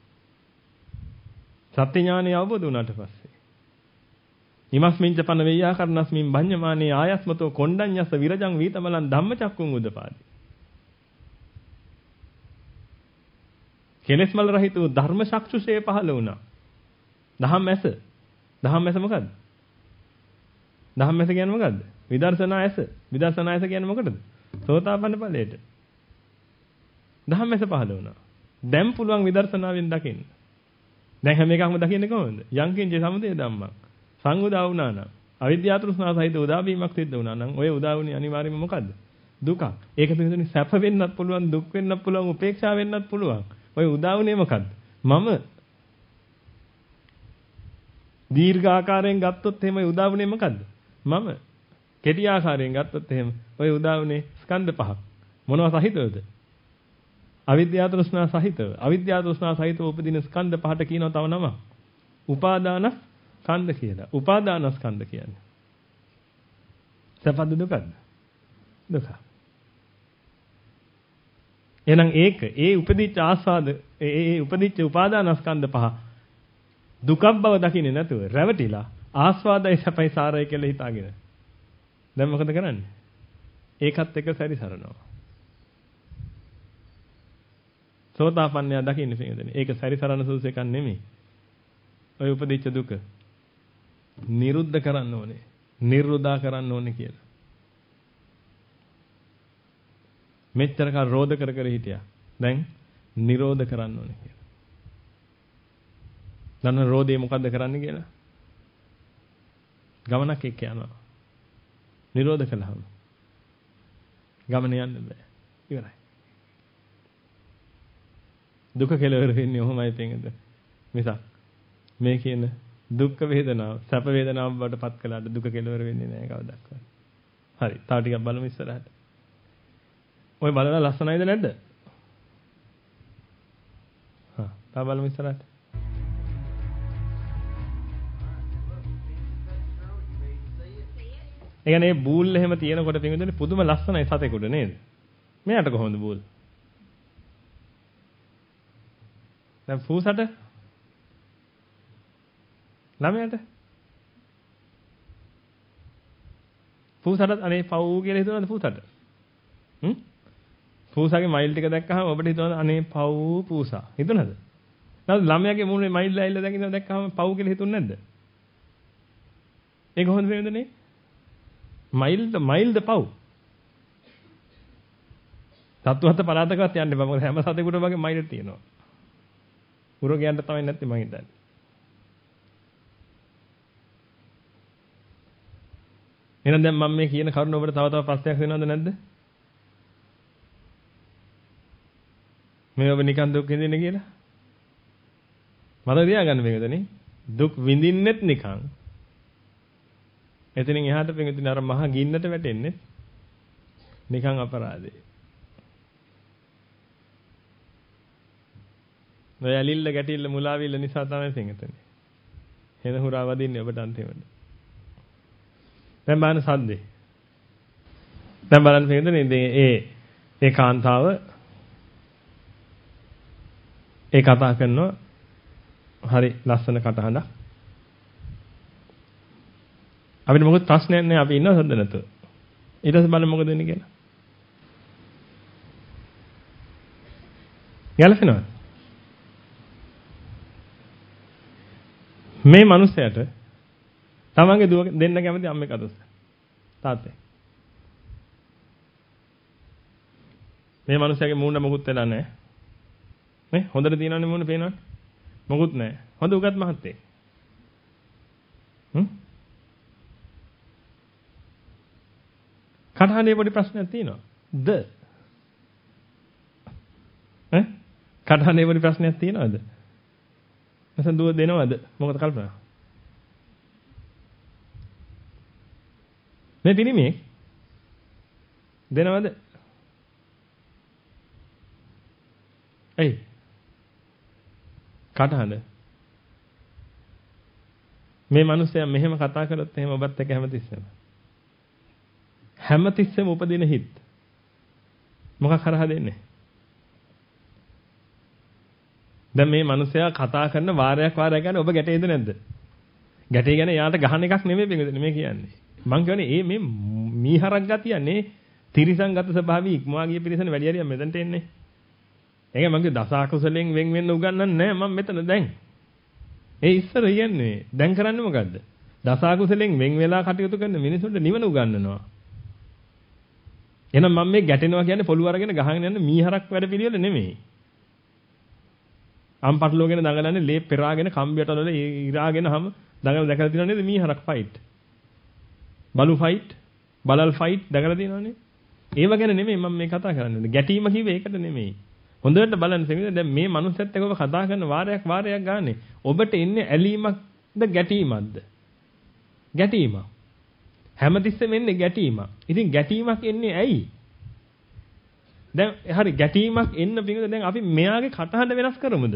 S1: සත්‍ය ඥානය අවබෝධ වුණාට පස්සේ. ඉමස්මින්ච පන වෙය්‍යාකරණස්මින් බඤ්ඤමානේ ආයස්මතෝ කොණ්ඩඤ්ඤස්ස විරජං වීතමලං ධම්මචක්කුං උදපාදි. කෙලෙස් මල රහිත වූ ධර්ම චක්ෂුෂේ පහළ වුණා. දහම් ඇස. දහම් ඇස මොකද්ද? දහම් ඇස කියන්නේ මොකද්ද? විදර්ශනා ඇස. විදර්ශනා ඇස කියන්නේ මොකටද? සෝතාපන්න ඵලයට. දහම් ඇස පහළ වුණා. දැන් පුළුවන් විදර්ශනාවෙන් දකින්න. දැන් හැම එකක්ම දකින්නේ කොහොමද? යංකින්ජ සමුදය ධම්මං. සංඋදා වුණා නම් අවිද්‍යාව තෘෂ්ණාව සහිත උදා වීමක් සිද්ධ වුණා නම් ඔය උදා වුණේ අනිවාර්යයෙන්ම මොකද්ද? දුක. ඒක පිළිතුරේ සැප වෙන්නත් පුළුවන්, දුක් වෙන්නත් පුළුවන්, උපේක්ෂා වෙන්නත් පුළුවන්. ඔය උදා වුණේ මොකද්ද? මම දීර්ඝ ආකාරයෙන් ගත්තොත් එහෙම උදා වුණේ මොකද්ද? මම කෙටි ආකාරයෙන් ගත්තොත් එහෙම ඔය උදා වුණේ ස්කන්ධ පහක්. මොනවා සහිතවද? අවිද්‍යාව තෘෂ්ණා සහිතව. අවිද්‍යාව තෘෂ්ණා සහිතව උපදින ස්කන්ධ පහට කියනවා තව නම. උපාදාන ස්කන්ධ කියලා. උපාදාන ස්කන්ධ කියන්නේ. සපද දුකද? දුක. එහෙනම් ඒක ඒ උපදිච්ච ආස්වාද ඒ ඒ උපදිච්ච උපාදාන ස්කන්ධ පහ දුකක් බව දකින්නේ නැතුව රැවටිලා ආස්වාදයි සැපයි සාරයි කියලා හිතාගෙන. දැන් මොකද කරන්නේ? ඒකත් එක සැරිසරනවා. සෝතාපන්නය දකින්නේ පිටුදෙනේ. ඒක සැරිසරන සුදුසු එකක් නෙමෙයි. ඔය උපදිච්ච දුක නිරුද්ධ කරන්න ඕනේ. නිර්රුදා කරන්න ඕනේ කියලා. මෙච්චර කල් රෝධ කර කර හිටියා. දැන් නිරෝධ කරන්න ඕනේ කියලා. දන්න රෝධය මොකද්ද කරන්න කියලා? ගමනක් එක්ක යනවා. නිරෝධ කළාම ගමන යන්න බෑ. ඉවරයි. දුක කෙලවර වෙන්නේ ඔහොමයි තේඟද? මිසක් මේ කියන දුක් වේදනාව, සැප වේදනාව බවට පත් කළාට දුක කෙලවර වෙන්නේ නැහැ කවදාවත්. හරි. තව ටිකක් බලමු ඉස්සරහට. ඔය බලලා ලස්සනයිද නැද්ද? හා. තව බලමු ඉස්සරහට. ඒ කියන්නේ මේ බූල් එහෙම තියෙනකොට පින්විතනේ පුදුම ලස්සනයි සතෙකුට නේද? මෙයාට කොහොමද බූල්? දැන් පූසට ළමයාට පූසට අනේ පව් කියලා හිතනවද පූසට? හ්ම්? පූසාගේ මයිල් ටික දැක්කහම ඔබට හිතනවද අනේ පව් පූසා? හිතනවද? නැත්නම් ළමයාගේ මූණේ මයිල් ඇවිල්ලා දැකිනවා දැක්කහම පව් කියලා හිතුන්නේ නැද්ද? ඒක කොහොමද වෙන්නේ? මයිල්ද මයිල්ද පව්? සත්වහත පරාතකවත් යන්න බෑ. මොකද හැම සතෙකුටම වගේ මයිල් තියෙනවා. උරගයන්ට තමයි නැත්තේ මං හිතන්නේ. එහෙනම් දැන් මම මේ කියන කරුණ ඔබට තව තව ප්‍රශ්නයක් වෙනවද නැද්ද? මේ ඔබ නිකන් දුක් විඳින්න කියලා? මතක තියාගන්න මේකදනේ. දුක් විඳින්නෙත් නිකන්. එතනින් එහාට පිටින් අර මහ ගින්නට වැටෙන්නේ නිකන් අපරාධේ. ඔය ඇලිල්ල ගැටිල්ල මුලාවිල්ල නිසා තමයි පිටින්නේ. හෙන හුරා වදින්නේ ඔබට අන්තිමට. දැන් බලන්න සද්දේ. දැන් බලන්න පිටින්නේ ඒ ඒ කාන්තාව ඒ කතා කරනවා හරි ලස්සන කටහඬක්. අපිට මොකද ප්‍රශ්නයක් නැහැ අපි ඉන්නව සද්ද නැතුව. ඊට පස්සේ බලන්න මොකද වෙන්නේ කියලා. ගැලපෙනවද? මේ මිනිස්සයාට තමන්ගේ දුව දෙන්න කැමති අම්මේ කතාවද? තාත්තේ. මේ මිනිස්සයාගේ මූණ මොකුත් වෙලා නැහැ. නේ හොඳට තියෙනවනේ මූණ පේනවනේ. මොකුත් නැහැ. හොඳ උගත් මහත්තයෙක්. හ්ම්? කටහඬේ පොඩි ප්‍රශ්නයක් තියෙනවා. ද? ඈ? කටහඬේ පොඩි ප්‍රශ්නයක් තියෙනවද? නැසන් දුව දෙනවද? මොකද කල්පනා? මේ පිළිමේ දෙනවද? එයි කටහඬ මේ මිනිස්සයා මෙහෙම කතා කරොත් එහෙම ඔබත් එක්ක හැමතිස්සෙම හැමතිස්සෙම උපදින හිත් මොකක් හරහා දෙන්නේ දැන් මේ මිනිස්සයා කතා කරන වාරයක් වාරයක් ගන්න ඔබ ගැටේද නැද්ද ගැටේ ගැන යාට ගහන එකක් නෙමෙයි මේ කියන්නේ මං කියන්නේ මේ මේ මීහරක් ගතියනේ තිරිසන් ගත ස්වභාවී ඉක්මවා ගිය පිරිසන වැඩි හරියක් මෙතනට එන්නේ ඒක මගේ දසාකුසලෙන් වෙන් වෙන්න උගන්වන්නේ නැහැ මම මෙතන දැන්. ඒ ඉස්සර කියන්නේ දැන් කරන්නේ මොකද්ද? දසාකුසලෙන් වෙන් වෙලා කටයුතු කරන මිනිසුන්ට නිවන උගන්වනවා. එහෙනම් මම මේ ගැටෙනවා කියන්නේ පොළු අරගෙන ගහගෙන යන මීහරක් වැඩ පිළිවෙල නෙමෙයි. අම්පට්ලෝගෙන දඟලන්නේ ලේ පෙරාගෙන කම්බියට වල ඉරාගෙන හැම දඟල දැකලා තියෙනව නේද මීහරක් ෆයිට්. බලු ෆයිට්, බලල් ෆයිට් දැකලා තියෙනවනේ. ඒව ගැන නෙමෙයි මම මේ කතා කරන්නේ. ගැටීම කිව්වේ ඒකට නෙමෙයි. හොඳට බලන්න තේරෙන්නේ දැන් මේ මනුස්සයත් එක්ක ඔබ කතා කරන වාරයක් වාරයක් ගානේ ඔබට එන්නේ ඇලීමක්ද ගැටීමක්ද ගැටීමක් හැමතිස්සෙම එන්නේ ගැටීමක් ඉතින් ගැටීමක් එන්නේ ඇයි දැන් හරි ගැටීමක් එන්න පිටින් දැන් අපි මෙයාගේ කටහඬ වෙනස් කරමුද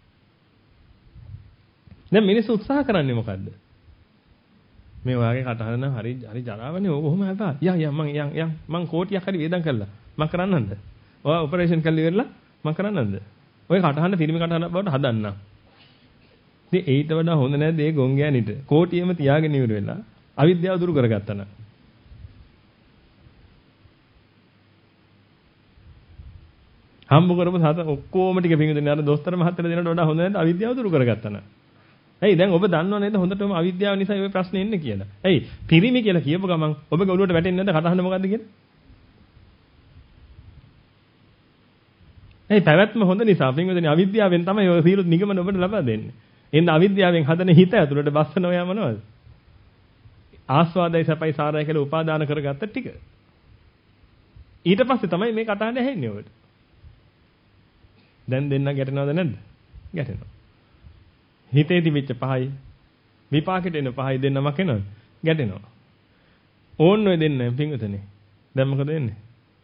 S1: දැන් මිනිස්සු උත්සාහ කරන්නේ මොකද්ද මේ ඔයාගේ කටහඬ නම් හරි හරි ජරාවනේ ඕක කොහොම හදා යන් යන් මං යන් යන් මං කෝටියක් හරි වේදම් කළා මං කරන්නද ඔයා ඔපරේෂන් කළා ඉවරලා මම කරන්නද? ඔය කටහඬ පිරිමි කටහඬක් බවට හදන්නම්. ඉතින් ඊට වඩා හොඳ නැද්ද ඒ ගොංගෑනිට? කෝටියෙම තියාගෙන ඉවර වෙලා අවිද්‍යාව දුරු කරගත්තා නම්. හම්බ කරපු සත ඔක්කොම ටික පිංගුදෙන අර දොස්තර මහත්තයලා දෙනට වඩා හොඳ නැද්ද අවිද්‍යාව දුරු කරගත්තා නම්. ඇයි දැන් ඔබ දන්නව නේද හොඳටම අවිද්‍යාව නිසා මේ ප්‍රශ්නේ එන්නේ කියලා. ඇයි පිරිමි කියලා කියපු ගමන් ඔබගේ ඔළුවට වැටෙන්නේ නැද්ද කටහඬ මොකද්ද කියලා? ඒ පැවැත්ම හොඳ නිසා පින්වදින අවිද්‍යාවෙන් තමයි ඔය සියලු නිගමන ඔබට ලබා දෙන්නේ. එන්න අවිද්‍යාවෙන් හදන හිත ඇතුළට බස්සන ඔයා මොනවද? ආස්වාදයි සැපයි සාරයි කියලා උපාදාන කරගත්ත ටික. ඊට පස්සේ තමයි මේ කටහඬ ඇහෙන්නේ ඔබට. දැන් දෙන්න ගැටෙනවද නැද්ද? ගැටෙනවා. හිතේ තිබිච්ච පහයි විපාකෙට එන පහයි දෙන්නම කෙනවද? ගැටෙනවා. ඕන්න ඔය දෙන්න පින්වතනේ. දැන් මොකද වෙන්නේ?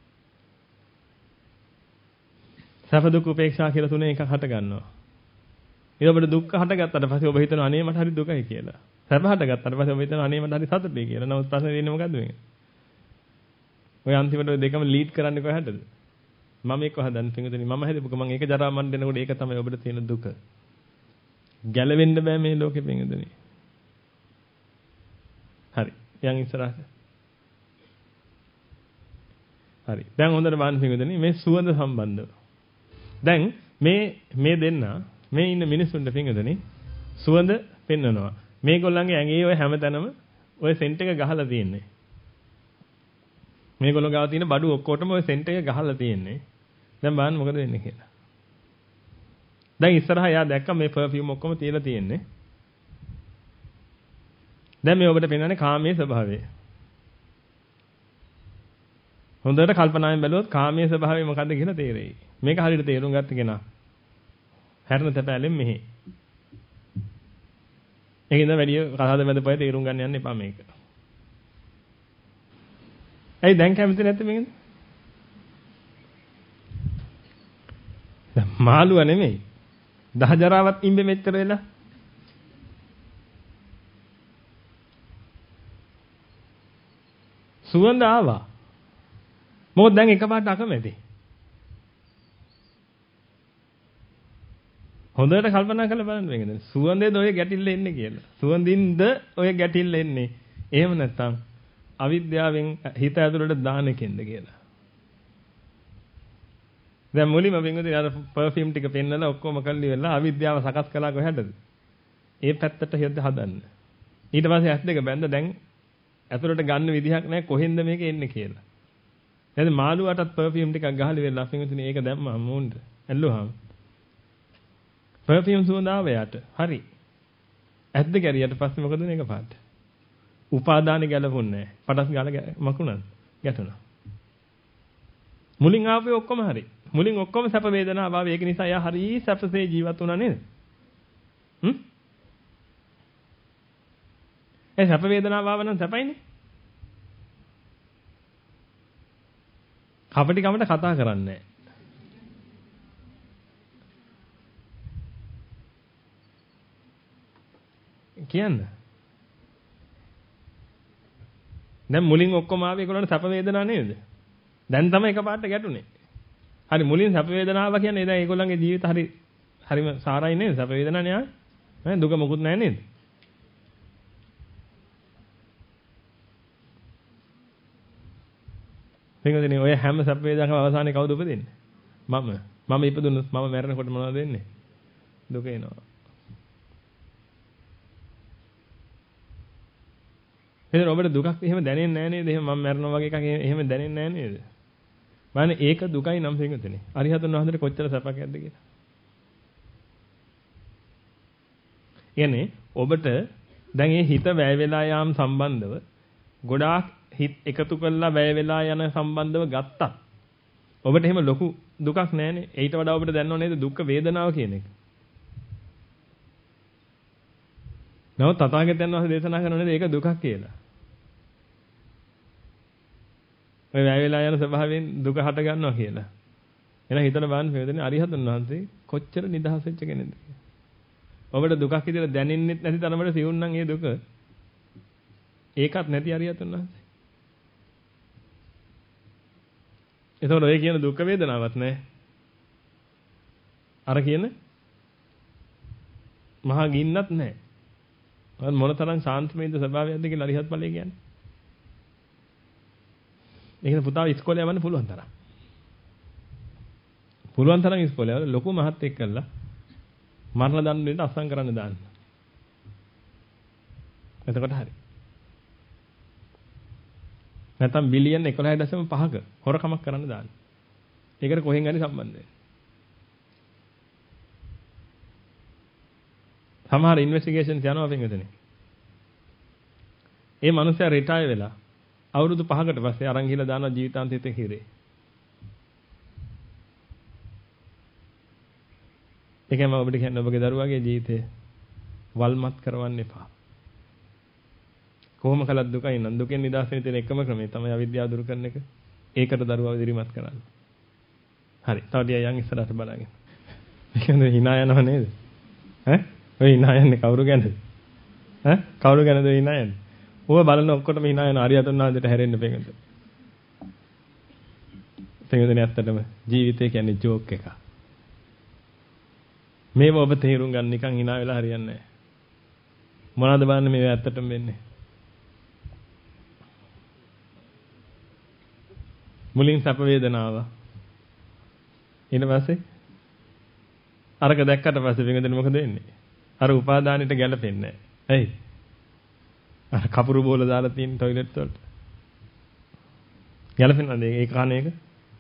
S1: සැප දුක් උපේක්ෂා කියලා තුනේ එකක් හට ගන්නවා. ඊට ඔබට දුක්ඛ හටගත්තට පස්සේ ඔබ හිතනවා අනේ මට හරි දුකයි කියලා. සැපහට ගත්තාට පස්සේ ඔබ හිතන අනේ මට හරි සතුටුයි කියලා. නමුත් ප්‍රශ්නේ තියෙන්නේ මොකද්ද මේක? ඔය අන්තිමට ඔය දෙකම ලීඩ් කරන්නේ කොහටද? මම එක්ක හදන්න පිටුදෙනි මම හැදෙපුක මම ඒක ජරා මණ්ඩනකොට ඒක තමයි ඔබට තියෙන දුක. ගැලවෙන්න බෑ මේ ලෝකෙ පිටුදෙනි. හරි. යන් ඉස්සරහට. හරි. දැන් හොඳට බලන්න පිටුදෙනි මේ සුවඳ සම්බන්ධව. දැන් මේ මේ දෙන්න මේ ඉන්න මිනිස්සුන්ට පිටුදෙනි සුවඳ පෙන්නනවා. මේගොල්ලන්ගේ ඇඟේ ඔය හැමතැනම ඔය සෙන්ට් එක ගහලා තියෙන්නේ. මේගොල්ලෝ ගාව තියෙන බඩු ඔක්කොටම ඔය සෙන්ට් එක ගහලා තියෙන්නේ. දැන් බලන්න මොකද වෙන්නේ කියලා. දැන් ඉස්සරහා යා දැක්ක මේ පර්ෆියුම් ඔක්කොම තියලා තියෙන්නේ. දැන් මේ ඔබට පෙන්වන්නේ කාමයේ ස්වභාවය. හොඳට කල්පනාවෙන් බැලුවොත් කාමයේ ස්වභාවය මොකද්ද කියලා තේරෙයි. මේක හරියට තේරුම් ගත්ත කෙනා හැරෙන තැපැලෙන් මෙහි. ඒකින්ද වැඩි කතාවද මැදපොය තේරුම් ගන්න යන්න එපා මේක. ඇයි දැන් කැමති නැත්තේ මේකද? දැන් මාළුවා නෙමෙයි. දහජරාවත් ඉම්බෙ මෙච්චර වෙලා. සුවඳ ආවා. මොකද දැන් එකපාරට අකමැති. හොඳට කල්පනා කරලා බලන්න මේකද? සුවඳේද ඔය ගැටිල්ල එන්නේ කියලා. සුවඳින්ද ඔය ගැටිල්ල එන්නේ. එහෙම නැත්නම් අවිද්‍යාවෙන් හිත ඇතුළට දාන එකෙන්ද කියලා. දැන් මුලින්ම වෙන්නේ අර පර්ෆියුම් ටික පෙන්නලා ඔක්කොම කල්ලි වෙලා අවිද්‍යාව සකස් කළා කොහෙටද? ඒ පැත්තට හිත හදන්න. ඊට පස්සේ ඇස් දෙක බැඳ දැන් ඇතුළට ගන්න විදිහක් නැහැ කොහෙන්ද මේක එන්නේ කියලා. දැන් මාළුවාටත් පර්ෆියුම් ටිකක් ගහලි වෙලා අපින් ඒක දැම්මම මූණට ඇල්ලුවාම පර්ෆියුම් සුවඳ ආව යට. හරි. ඇස් දෙක ඇරියට පස්සේ මොකද වෙන්නේ එකපාරට? උපාදානෙ ගැලපුන්නේ නැහැ. පටස් ගාලා මකුණා. ගැටුණා. මුලින් ආවේ ඔක්කොම හරි. මුලින් ඔක්කොම සැප වේදනාව ආවේ. ඒක නිසා එයා හරි සැපසේ ජීවත් වුණා නේද? හ්ම්? ඒ සැප වේදනාව ආව නම් සැපයිනේ. කපටි කමට කතා කරන්නේ නැහැ. කියන්න. දැන් මුලින් ඔක්කොම ආවේ ඒගොල්ලන්ට සැප වේදනා නේද? දැන් තමයි එකපාරට ගැටුනේ. හරි මුලින් සැප වේදනාව කියන්නේ දැන් ඒගොල්ලන්ගේ ජීවිත හරි හරිම සාරයි නේද? සැප වේදනානේ ආවේ. නේ දුක මොකුත් නැහැ නේද? මේකදනේ ඔය හැම සැප වේදනාවකම අවසානයේ කවුද උපදින්නේ? මම. මම ඉපදුනොත් මම මැරෙනකොට මොනවද වෙන්නේ? දුක එනවා. එහෙනම් ඔබට දුකක් එහෙම දැනෙන්නේ නැහැ නේද? එහෙම මම මැරෙනවා වගේ එකක් එහෙම දැනෙන්නේ නැහැ නේද? බලන්න ඒක දුකයි නම් පිටුනේ. අරිහතුන් වහන්සේට කොච්චර සැපක් ඇද්ද කියලා. කියන්නේ ඔබට දැන් මේ හිත වැය වෙලා යාම සම්බන්ධව ගොඩාක් හිත එකතු කරලා වැය වෙලා යන සම්බන්ධව ගත්තත් ඔබට එහෙම ලොකු දුකක් නැහැනේ. ඊට වඩා ඔබට දැනනව නේද දුක් වේදනාව කියන එක. නමුත් තථාගතයන් වහන්සේ දේශනා කරනවා නේද ඒක දුකක් කියලා. ඔය වැය වෙලා යන ස්වභාවයෙන් දුක හට ගන්නවා කියලා. එහෙනම් හිතලා බලන්න වේදනේ අරිහතුන් වහන්සේ කොච්චර නිදහස් වෙච්ච කෙනෙක්ද කියලා. ඔබට දුකක් විදිහට දැනෙන්නේ නැති තරමට සිවුම් නම් ඒ දුක. ඒකත් නැති අරිහතුන් වහන්සේ. ඒතකොට ඔය කියන දුක් වේදනාවක් නැහැ. අර කියන මහා ගින්නත් නැහැ. මොනතරම් ශාන්තිමයද ස්වභාවයක්ද කියලා අරිහත් ඵලය කියන්නේ. ඒකද පුතාව ඉස්කෝලේ යවන්න පුළුවන් තරම්. පුළුවන් තරම් ඉස්කෝලේ යවලා ලොකු මහත් එක්ක කරලා මරණ දඬු දෙන්න අස්සම් කරන්න දාන්න. එතකොට හරි. නැත්නම් බිලියන් එකොළහ දශම පහක හොරකමක් කරන්න දාන්න. ඒකට කොහෙන් හරි සම්බන්ධ වෙයි. සමහර ඉන්වෙස්ටිගේෂන්ස් යනවා පින්විතනේ. ඒ මනුස්සයා රිටයර් වෙලා අවුරුදු පහකට පස්සේ අරන් ගිහලා දානවා ජීවිතාන්තයේත් හිරේ. ඒකම ඔබට කියන්නේ ඔබගේ දරුවාගේ ජීවිතේ වල්මත් කරවන්න එපා. කොහොම කළත් දුකයි නම් දුකෙන් නිදහස් වෙන්න තියෙන එකම ක්‍රමය තමයි අවිද්‍යාව දුරු කරන එක. ඒකට දරුවාව ඉදිරිමත් කරන්න. හරි. තව ටිකක් යන් ඉස්සරහට බලන්න. මේ කියන්නේ hina යනව නේද? ඈ? ඔය hina යන්නේ කවුරු ගැනද? ඈ කවුරු ගැනද hina යන්නේ? ඕව බලන ඔක්කොටම hina යන අරියතුන් වහන්සේට හැරෙන්න පින්වතුනි. පින්වතුනි ඇත්තටම ජීවිතය කියන්නේ ජෝක් එකක්. මේව ඔබ තේරුම් ගන්න නිකන් hina වෙලා හරියන්නේ නැහැ. මොනවද බලන්න මේ ඇත්තටම වෙන්නේ? මුලින් සැප වේදනාව. ඊට පස්සේ අරක දැක්කට පස්සේ පින්වතුනි මොකද වෙන්නේ? අර උපාදානෙට ගැලපෙන්නේ නැහැ. ඇයි? අර කපුරු බෝල දාලා තියෙන টয়ලට් වලට. ගැලපෙනවද ඒ කන එක?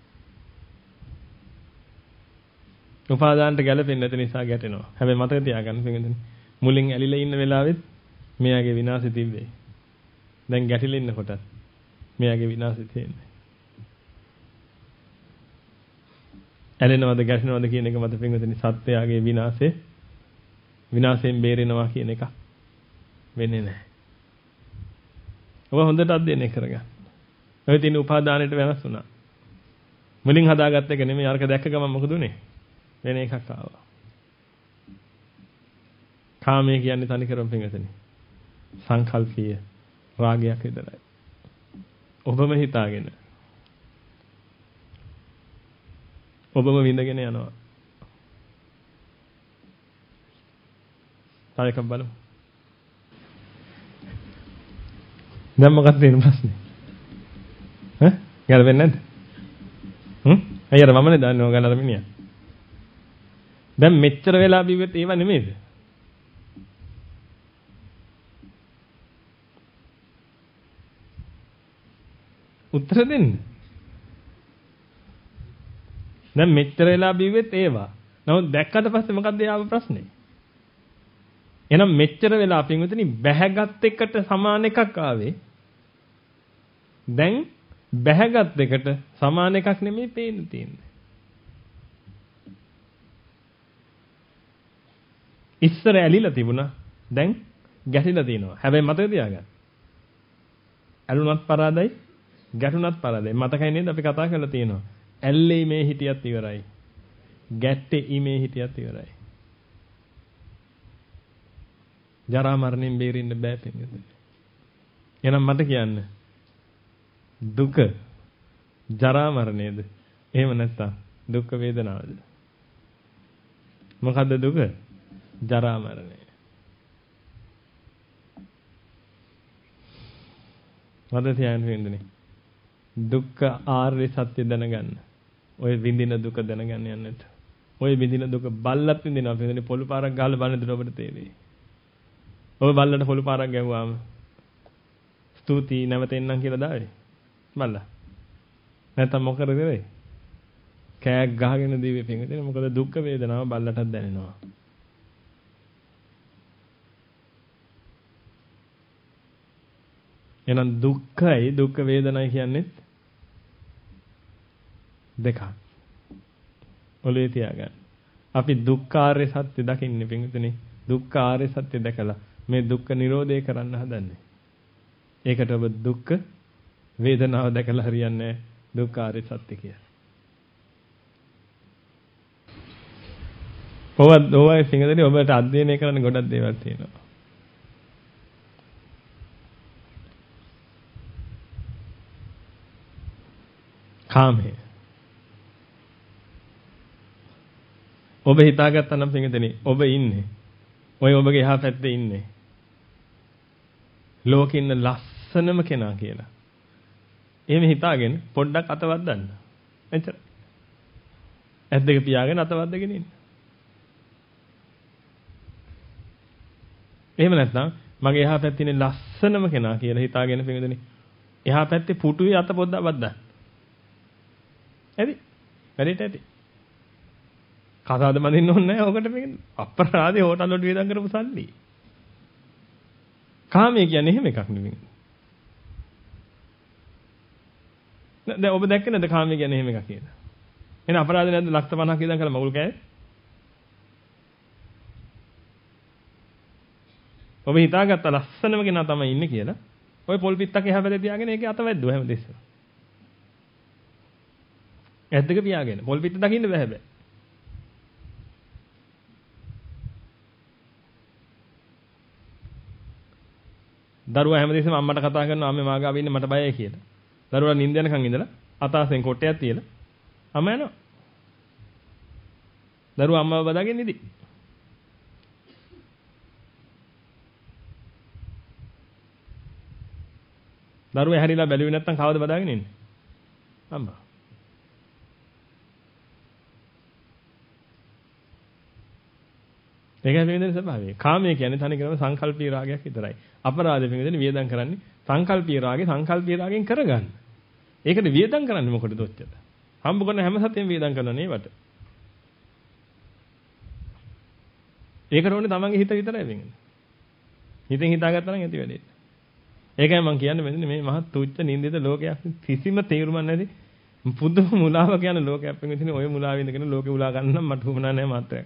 S1: උපාදානට ගැලපෙන්නේ නැති නිසා ගැටෙනවා. හැබැයි මතක තියාගන්න පින්වතුනි මුලින් ඇලිලා ඉන්න වෙලාවෙත් මෙයාගේ විනාශය තිබ්බේ. දැන් ගැටිලා ඉන්නකොට මෙයාගේ විනාශය තියෙන්නේ. ඇලෙනවද ගැටෙනවද කියන එක මත පින්වතුනි සත්‍යයගේ විනාශේ විනාශයෙන් බේරෙනවා කියන එක වෙන්නේ නැහැ. ඔබ හොඳට අධ්‍යයනය කරගන්න. ඔය තියෙන උපාදානයට වෙනස් වුණා. මුලින් හදාගත්ත එක නෙමෙයි අරක දැක්ක ගමන් මොකද උනේ? වෙන එකක් ආවා. කාමයේ කියන්නේ තනි කරම පින්වතුනි. සංකල්පීය රාගයක් විතරයි. ඔබම හිතාගෙන ඔබම විඳගෙන යනවා. තව එකක් බලමු. දැන් මොකක්ද තියෙන ප්‍රශ්නේ? ඈ? ගැලපෙන්නේ නැද්ද? හ්ම්? අයියර මමනේ දන්නේ ඔය ගන්න අර මිනිහා. දැන් මෙච්චර වෙලා බිව්වෙත් ඒව නෙමෙයිද? උත්තර දෙන්න. දැන් මෙච්චර වෙලා බිව්වෙත් ඒවා. නමුත් දැක්කට පස්සේ මොකක්ද යාව ප්‍රශ්නේ? එහෙනම් මෙච්චර වෙලා පින්විතනි බැහැගත් එකට සමාන එකක් ආවේ. දැන් බැහැගත් එකට සමාන එකක් නෙමෙයි පේන්න තියෙන්නේ. ඉස්සර ඇලිලා තිබුණා. දැන් ගැටිලා තියෙනවා. හැබැයි මතක තියාගන්න. ඇලුනත් පරාදයි, ගැටුනත් පරාදයි. මතකයි නේද අපි කතා කරලා තියෙනවා. ඇල්ලේ මේ හිටියත් ඉවරයි. ගැට්ටේ ඊමේ හිටියත් ඉවරයි. ජරා මරණයෙන් බේරෙන්න බෑ පින්වතුනි. එහෙනම් මට කියන්න. දුක ජරා මරණයද? එහෙම නැත්නම් දුක් වේදනාවද? මොකද්ද දුක? ජරා මරණය. මට තියන්න වෙන්නේ. දුක්ඛ ආර්ය සත්‍ය දැනගන්න. ඔය විඳින දුක දැනගන්න යන්නට. ඔය විඳින දුක බල්ලත් විඳිනවා. පින්වතුනි පොළු පාරක් ගහලා බලන්න ඔබට තේරෙයි. ඔබ බල්ලට පොළු පාරක් ගැහුවාම ස්තුතියි නැවත එන්නම් කියලා දාවේ. බල්ලා. නැත්තම් මොකද කරේ? කෑක් ගහගෙන දීවේ පින්වතුනි. මොකද දුක් වේදනාව බල්ලටත් දැනෙනවා. එහෙනම් දුක්ඛයි දුක් වේදනයි කියන්නේ දෙකක්. ඔලේ තියාගන්න. අපි දුක්ඛාර්ය සත්‍ය දකින්නේ පින්වතුනි. දුක්ඛාර්ය සත්‍ය දැකලා මේ දුක්ඛ නිරෝධය කරන්න හදන්නේ. ඒකට ඔබ දුක්ඛ වේදනාව දැකලා හරියන්නේ දුක්ඛාර්ය සත්‍ය කියලා. ඔබ ඔබයි පින්වතුනි ඔබට අධ්‍යයනය කරන්න ගොඩක් දේවල් තියෙනවා. කාමය. ඔබ හිතාගත්තා නම් පින්වතුනි ඔබ ඉන්නේ. ඔය ඔබගේ එහා පැත්තේ ඉන්නේ. ලෝකේ ඉන්න ලස්සනම කෙනා කියලා. එහෙම හිතාගෙන පොඩ්ඩක් අතවත් ගන්න. එච්චර. ඇස් දෙක පියාගෙන අතවද්දගෙන ඉන්න. එහෙම නැත්නම් මගේ එහා පැත්තේ ඉන්නේ ලස්සනම කෙනා කියලා හිතාගෙන පින්වතුනි එහා පැත්තේ පුටුවේ අත පොඩ්ඩක් වද්දන්න. ඇති? වැඩේට ඇති. කතාවද බඳින්න ඕනේ නැහැ. ඔකට මේක අපරාධේ හෝටල් වලට වියදම් කරපු සල්ලි. කාමයේ කියන්නේ එහෙම එකක් නෙවෙයි. දැන් ඔබ දැක්කේ නැද්ද කාමයේ කියන්නේ එහෙම එකක් කියලා? එහෙනම් අපරාධ නැද්ද ලක්ෂ පනහක් වියදම් කරලා මගුල් කෑවේ? ඔබ හිතාගත්ත ලස්සනම කෙනා තමයි ඉන්නේ කියලා. ඔය පොල් පිටක් එහා පැත්තේ තියාගෙන ඒකේ අත වැද්දුවා හැමදෙස්සම. ඇද්දක පියාගෙන පොල් පිට දකින්න බෑ හැබැයි. දරුවා හැමදේසෙම අම්මට කතා කරනවා අම්මේ මාගාව ඉන්නේ මට බයයි කියලා. දරුවා නිින්ද යනකන් ඉඳලා අතාසෙන් කොටයක් තියලා අම්ම යනවා. දරුවා අම්මව බදාගෙන ඉදි. දරුවා හැරිලා බැලුවේ නැත්තම් කවද බදාගෙන ඉන්නේ? අම්මා. ඒකයි පින්විතනේ ස්වභාවය. කාමය කියන්නේ තනිකරම සංකල්පීය රාගයක් විතරයි. අපරාධ පින්විතනේ වියදම් කරන්නේ සංකල්පීය රාගේ සංකල්පීය රාගෙන් කරගන්න. ඒකට වියදම් කරන්නේ මොකටද ඔච්චර? හම්බ කරන හැම සතෙම වියදම් කරනවා නේවට. ඒකට ඕනේ තමන්ගේ හිත විතරයි වෙන්නේ. හිතෙන් හිතාගත්තා නම් ඇති වැඩේ. ඒකයි මම කියන්නේ මෙන්න මේ මහත් තුච්ච නින්දිත ලෝකයක් කිසිම තේරුමක් නැති පුදුම මුලාවක් යන ලෝකයක් වෙන ඔය මුලාවෙ ඉඳගෙන ලෝකේ උලා ගන්න නම් මට උමනා නැහැ මාත්‍රයක්.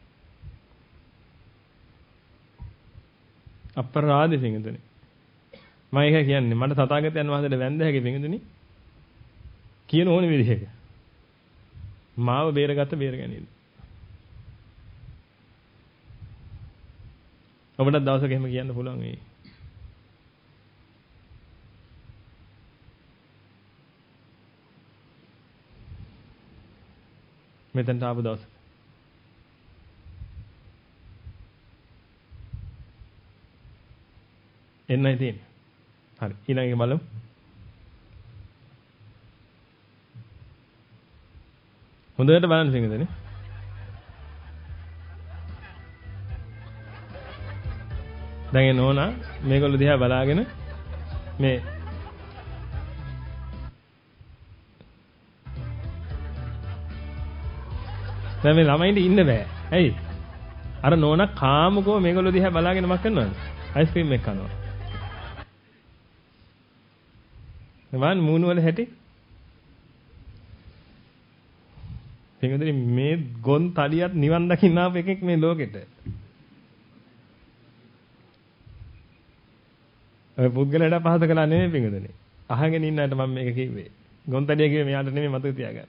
S1: අපරාධ පිංගුතුනි. මම ඒක කියන්නේ මට තථාගතයන් වහන්සේට වැඳ හැකි පිංගුතුනි කියන ඕන විදිහක. මාව බේරගත්ත බේරගැනීම. ඔබට දවසක එහෙම කියන්න පුළුවන් වෙයි. මෙතනට ආපු දවසක. එන්නයි තියෙන්නේ. හරි. ඊළඟ එක බලමු. හොඳට බලන්න පිටුදනේ. දැන් ඒ නෝනා මේගොල්ලෝ දිහා බලාගෙන මේ දැන් මේ ළමයින්ට ඉන්න බෑ. ඇයි? අර නෝනා කාමකෝ මේගොල්ලෝ දිහා බලාගෙන මක් කරනවද? අයිස්ක්‍රීම් එක කනවා. මම මූණ වල හැටි. පින්වතුනි මේ ගොන් තලියත් නිවන් දකින්න ආපු එකෙක් මේ ලෝකෙට. ඔය පුද්ගලයාට පහත කළා නෙමෙයි පින්වතුනි. අහගෙන ඉන්නට මම මේක කිව්වේ. ගොන් තලිය කිව්වේ මෙයාට නෙමෙයි මතක තියාගන්න.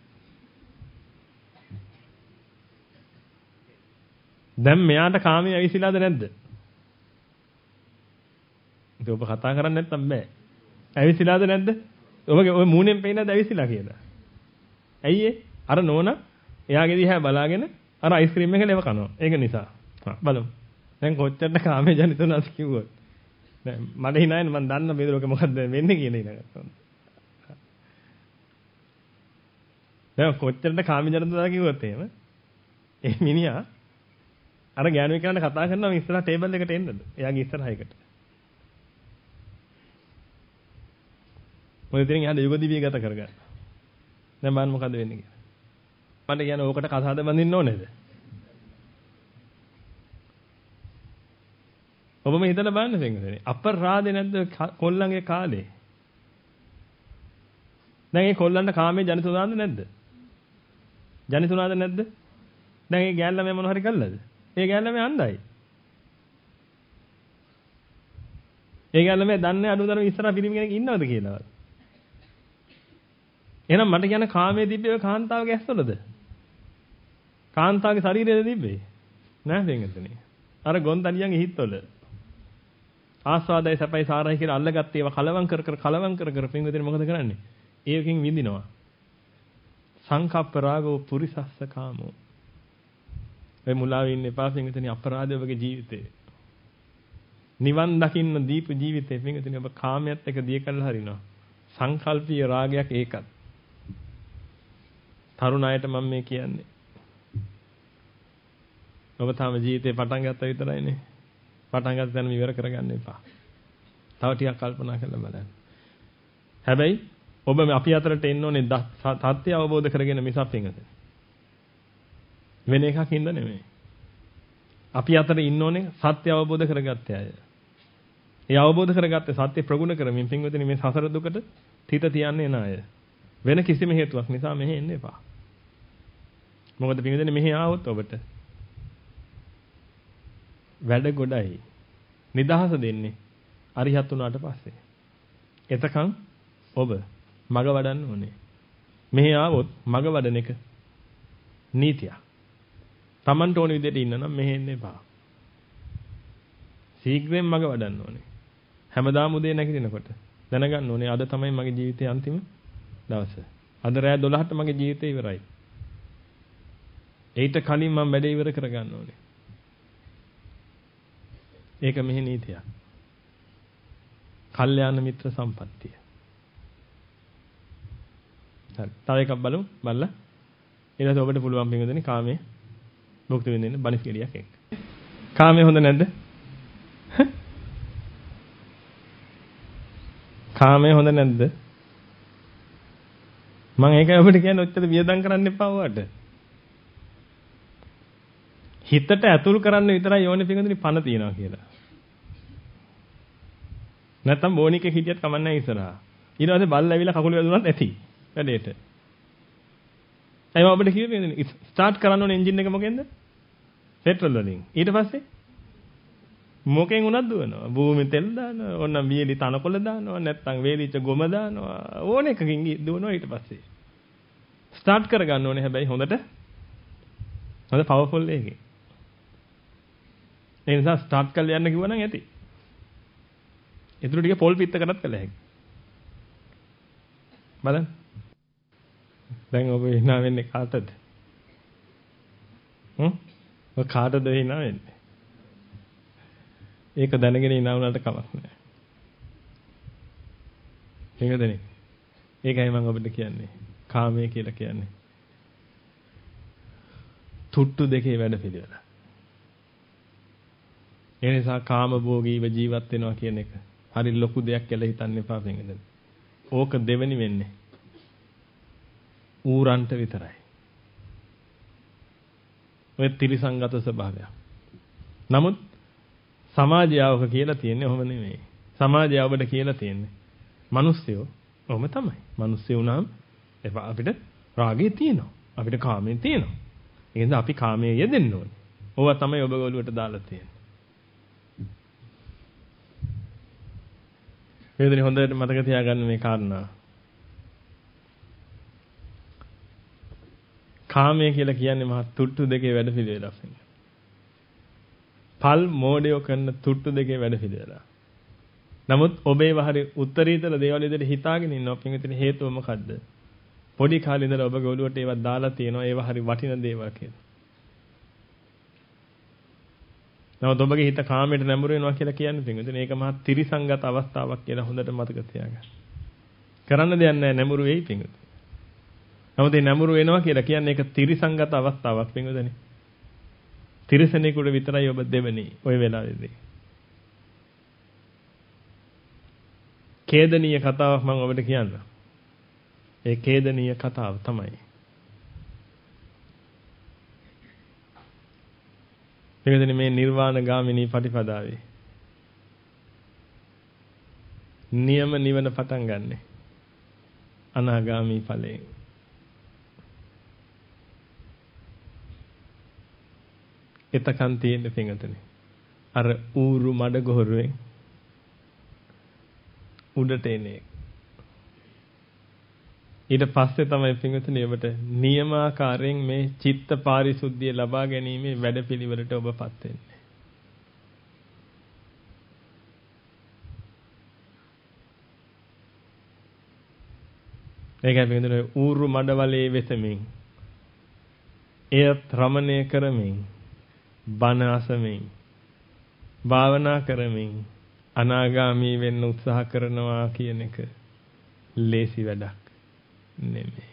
S1: දැන් මෙයාට කාමයේ ඇවිසිලාද නැද්ද? ඒක ඔබ කතා කරන්නේ නැත්තම් බෑ. ඇවිසිලාද නැද්ද? ඔබගේ ඔය මූණෙන් පේනද ඇවිසිලා කියලා? ඇයි ඒ? අර නෝනා එයාගේ දිහා බලාගෙන අර අයිස්ක්‍රීම් එක ලෙව කනවා. ඒක නිසා. හා බලමු. දැන් කොච්චරට කාමයේ ජනිත උනාද කිව්වොත්. දැන් මට හිනායනේ මම දන්න මේ ලෝකෙ මොකද්ද වෙන්නේ කියන එක. දැන් කොච්චරට කාමයේ ජනිත උනාද කිව්වොත් එහෙම. ඒ මිනිහා අර ගෑනුවෙක් කරන්න කතා කරනවා මේ ඉස්සරහ ටේබල් එකට එන්නද? එයාගේ ඉස්සරහයකට. මොකද ඉතින් එයා යුග දිවිය ගත කරගන්න. දැන් බලන්න මොකද වෙන්නේ කියලා. මට කියන්නේ ඕකට කසාද බඳින්න ඕනේද? ඔබම හිතලා බලන්න දෙන්නේ. අපරාධේ නැද්ද කොල්ලන්ගේ කාලේ? දැන් මේ කොල්ලන්ට කාමයේ ජනිත උනාද නැද්ද? ජනිත උනාද නැද්ද? දැන් මේ ගෑන් ළමයා මොන හරි කළාද? ඒ ගෑන් ළමයා අන්ධයි. ඒ ගෑන් ළමයා දන්නේ අනුතරම ඉස්සරහ පිරිමි කෙනෙක් ඉන්නවද කියලාවත්. එහෙනම් මට කියන්නේ කාමයේ තිබ්බේ කාන්තාවගේ ඇස්වලද? කාන්තාවගේ ශරීරයේද තිබ්බේ? නෑ දෙන්නතනේ. අර ගොන්තලියන්ගේ හිතවල. ආස්වාදයි සැපයි සාරයි කියලා අල්ලගත්ත ඒවා කලවම් කර කර කලවම් කර කර පින්විතේ මොකද කරන්නේ? ඒකකින් විඳිනවා. සංකප්ප රාගෝ පුරිසස්ස කාමෝ. ඒ මුලාවේ ඉන්න එපා පින්විතේ අපරාධය ඔබගේ ජීවිතේ. නිවන් දකින්න දීප ජීවිතේ පින්විතේ ඔබ කාමයට එක දිය කළා හරිනවා. සංකල්පීය රාගයක් ඒකත්. තරුණ අයට මම මේ කියන්නේ. ඔබ තාම ජීවිතේ පටන් ගත්තා විතරයිනේ. පටන් ගත්ත තැනම ඉවර කරගන්න එපා. තව ටිකක් කල්පනා කරලා බලන්න. හැබැයි ඔබ අපි අතරට එන්න ඕනේ සත්‍ය අවබෝධ කරගෙන මිසක් පින්ගත. වෙන එකක් හින්දා නෙමෙයි. අපි අතර ඉන්න ඕනේ සත්‍ය අවබෝධ කරගත්ත අය. ඒ අවබෝධ කරගත්ත සත්‍ය ප්‍රගුණ කරමින් පින්වතුනි මේ සසර දුකට තිත තියන්නේ නැය. වෙන කිසිම හේතුවක් නිසා මෙහෙ එන්න එපා. මොකද පින්වතුනි මෙහෙ ආවොත් ඔබට වැඩ ගොඩයි. නිදහස දෙන්නේ අරිහත් උනාට පස්සේ. එතකන් ඔබ මග වඩන්න ඕනේ. මෙහෙ ආවොත් මග වඩන එක නීතිය. Tamanට ඕන විදිහට ඉන්න නම් මෙහෙ එන්න එපා. ශීඝ්‍රයෙන් මග වඩන්න ඕනේ. හැමදාම උදේ නැගිටිනකොට දැනගන්න ඕනේ අද තමයි මගේ ජීවිතයේ අන්තිම දවස. අද රෑ දොළහට මගේ ජීවිතේ ඉවරයි. ඒිට කලින් මම වැඩේ ඉවර කරගන්න ඕනේ. ඒක මෙහි නීතියක්. කල්යාණ මිත්‍ර සම්පත්තිය. හරි. තව එකක් බලමු. බලලා ඊට පස්සේ ඔබට පුළුවන් පින්වදනේ කාමයේ භුක්ති විඳින්න බණිස් ගෙඩියක් එක්ක. කාමයේ හොඳ නැද්ද? කාමයේ හොඳ නැද්ද? මම ඒකයි ඔබට කියන්නේ ඔච්චර වියදම් කරන්න එපා ඔයාට. හිතට ඇතුල් කරන්න විතරයි ඕනේ පින්වදනේ පණ තියනවා කියලා. නැත්තම් බෝනිකේ හිටියත් කමක් නැහැ ඉස්සරහා. ඊට පස්සේ බල්ල ඇවිල්ලා කකුල වැදුනත් ඇති වැඩේට. එයිම ඔබට කිව්වේ ස්ටාර්ට් කරන්න ඕනේ එන්ජින් එක මොකෙන්ද? පෙට්‍රල් වලින්. ඊට පස්සේ මොකෙන් උනත් දුවනවා. භූමි තෙල් දානවා, ඕනනම් වීලි තනකොළ දානවා, නැත්තම් වේලිච්ච ගොම දානවා. ඕන එකකින් දුවනවා ඊට පස්සේ. ස්ටාර්ට් කරගන්න ඕනේ හැබැයි හොඳට. හොඳ පවර්ෆුල් එකකින්. ඒ නිසා ස්ටාර්ට් කරලා යන්න කිව්වනම් ඇති. ඊටු ටික පොල් පිට කරත් කළ හැකියි. බලන්න. දැන් ඔබ hina වෙන්නේ කාටද? හ්ම්? ඔය කාටද hina වෙන්නේ? ඒක දැනගෙන hina වුණාට කමක් නැහැ. එහෙමදනේ. ඒකයි මම ඔබට කියන්නේ. කාමයේ කියලා කියන්නේ. තුට්ටු දෙකේ වැඩ පිළිවෙල. ඒ නිසා කාම භෝගීව ජීවත් වෙනවා කියන එක හරි ලොකු දෙයක් කියලා හිතන්න එපා වෙනද. ඕක දෙවෙනි වෙන්නේ. ඌරන්ට විතරයි. ඔය ත්‍රිසංගත ස්වභාවය. නමුත් සමාජයවක කියලා තියෙන්නේ ඔහොම නෙමෙයි. සමාජය ඔබට කියලා තියෙන්නේ මිනිස්සුયો ඔහොම තමයි. මිනිස්සු වුණාම අපිට රාගය තියෙනවා. අපිට කාමයේ තියෙනවා. ඒ නිසා අපි කාමයේ යෙදෙන්න ඕනේ. ඕවා තමයි ඔබ ගොළුවට දාලා තියෙන්නේ. වේදනේ හොඳට මතක තියාගන්න මේ කාරණා. කාමයේ කියලා කියන්නේ මහා තුට්ටු දෙකේ වැඩ පිළිවෙලක්. පල් මෝඩයෝ කරන තුට්ටු දෙකේ වැඩ පිළිවෙල. නමුත් ඔබේ වහරි උත්තරීතර දේවල් විදිහට හිතාගෙන ඉන්නවා. පිටින් හේතුව මොකද්ද? පොඩි කාලේ ඉඳලා ඔබගේ ඔළුවට ඒවා දාලා තියෙනවා. ඒවා හරි වටින දේවල් කියලා. නමුත් ඔබගේ හිත කාමයට නැඹුරු වෙනවා කියලා කියන්නේ පිටින් ඒක මහා ත්‍රිසංගත අවස්ථාවක් කියලා හොඳට මතක තියාගන්න. කරන්න දෙයක් නැහැ නැඹුරු වෙයි පිටින්. නමුත් මේ නැඹුරු වෙනවා කියලා කියන්නේ ඒක ත්‍රිසංගත අවස්ථාවක් පිටින්. තිරසනෙකුට විතරයි ඔබ දෙවෙනි ওই වෙලාවේදී. ඛේදනීය කතාවක් මම ඔබට කියන්නම්. ඒ ඛේදනීය කතාව තමයි. මේකදෙන මේ නිර්වාණ ගාමිනී පටිපදාවේ. නියම නිවන පටන් ගන්නෙ. අනාගාමී ඵලයෙන්. එතකන් තියෙන පිංගතනේ. අර ඌරු මඩ ගොහරුවෙන් උඩට එන්නේ. ඊට පස්සේ තමයි පිංගතනේ ඔබට නියමාකාරයෙන් මේ චිත්ත පාරිශුද්ධිය ලබා ගැනීමේ වැඩපිළිවෙලට ඔබපත් වෙන්නේ. ඒකයි පිංගතනේ ඌරු මඩ වලේ වෙතමින් එය රමණය කරමින් බණ අසමින් භාවනා කරමින් අනාගාමී වෙන්න උත්සාහ කරනවා කියන එක ලේසි වැඩක් නෙමෙයි.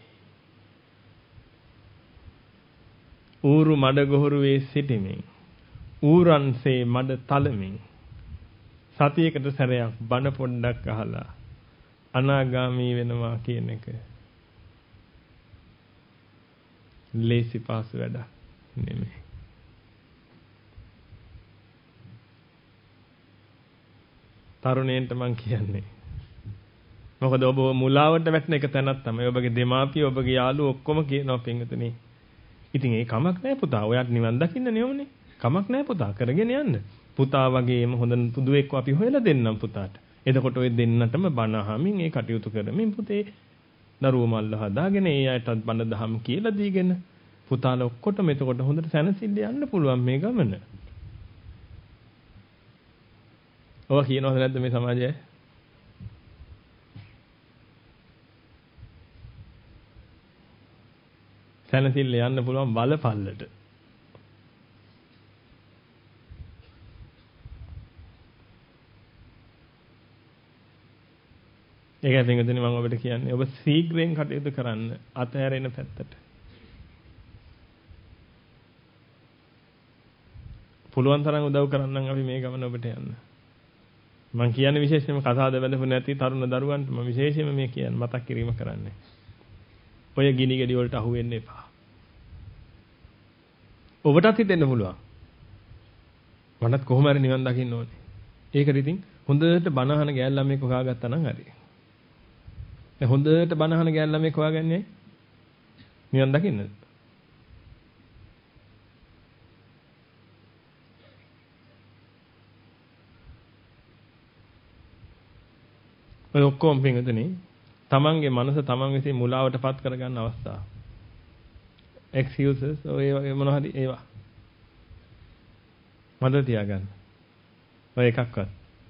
S1: ඌරු මඩ ගොහරුවේ සිටිමින් ඌරන්සේ මඩ තලමින් සතියකට සැරයක් බණ පොඩ්ඩක් අහලා අනාගාමී වෙනවා කියන එක ලේසි පාසු වැඩක් නෙමෙයි. තරුණයන්ට මං කියන්නේ. මොකද ඔබ මුලාවට වැටෙන එක තැනක් තමයි. ඔබගේ දෙමාපිය, ඔබගේ යාළුවෝ ඔක්කොම කියනවා පින්විතනේ. ඉතින් ඒ කමක් නැහැ පුතා. ඔයාට නිවන් දකින්න නෙවෙන්නේ. කමක් නැහැ පුතා. කරගෙන යන්න. පුතා වගේම හොඳ පුදුවෙක්ව අපි හොයලා දෙන්නම් පුතාට. එතකොට ඔය දෙන්නටම බණ අහමින් ඒ කටයුතු කරමින් පුතේ දරුවෝ මල්ල හදාගෙන ඒ අයටත් බණ දහම් කියලා දීගෙන පුතාලා ඔක්කොටම එතකොට හොඳට සැනසෙල්ල යන්න පුළුවන් මේ ගමන. ඔය කියනවද නැද්ද මේ සමාජය? සැනසෙල්ල යන්න පුළුවන් බලපල්ලට. ඒකයි පින්වතුනි මම ඔබට කියන්නේ ඔබ ශීඝ්‍රයෙන් කටයුතු කරන්න අතහැරෙන පැත්තට. පුළුවන් තරම් උදව් කරන්නම් අපි මේ ගමන ඔබට යන්න. මම කියන්නේ විශේෂයෙන්ම කතාවද වැදපු නැති තරුණ දරුවන්ට මම විශේෂයෙන්ම මේ කියන්නේ මතක් කිරීම කරන්නේ. ඔය ගිනි ගෙඩි වලට අහු වෙන්න එපා. ඔබටත් හිතෙන්න පුළුවන්. මනත් කොහොම හරි නිවන් දකින්න ඕනේ. ඒකට ඉතින් හොඳට බණ අහන ගෑල් ළමෙක් හොයාගත්තා නම් හරි. දැන් හොඳට බණ අහන ගෑල් ළමෙක් හොයාගන්නේ නිවන් දකින්නද? ඔය ඔක්කොම පින්වතුනි තමන්ගේ මනස තමන් විසින් මුලාවටපත් කරගන්න අවස්ථාව. excuses ඔය වගේ මොනවා හරි ඒවා. මතක තියාගන්න. ඔය එකක්වත්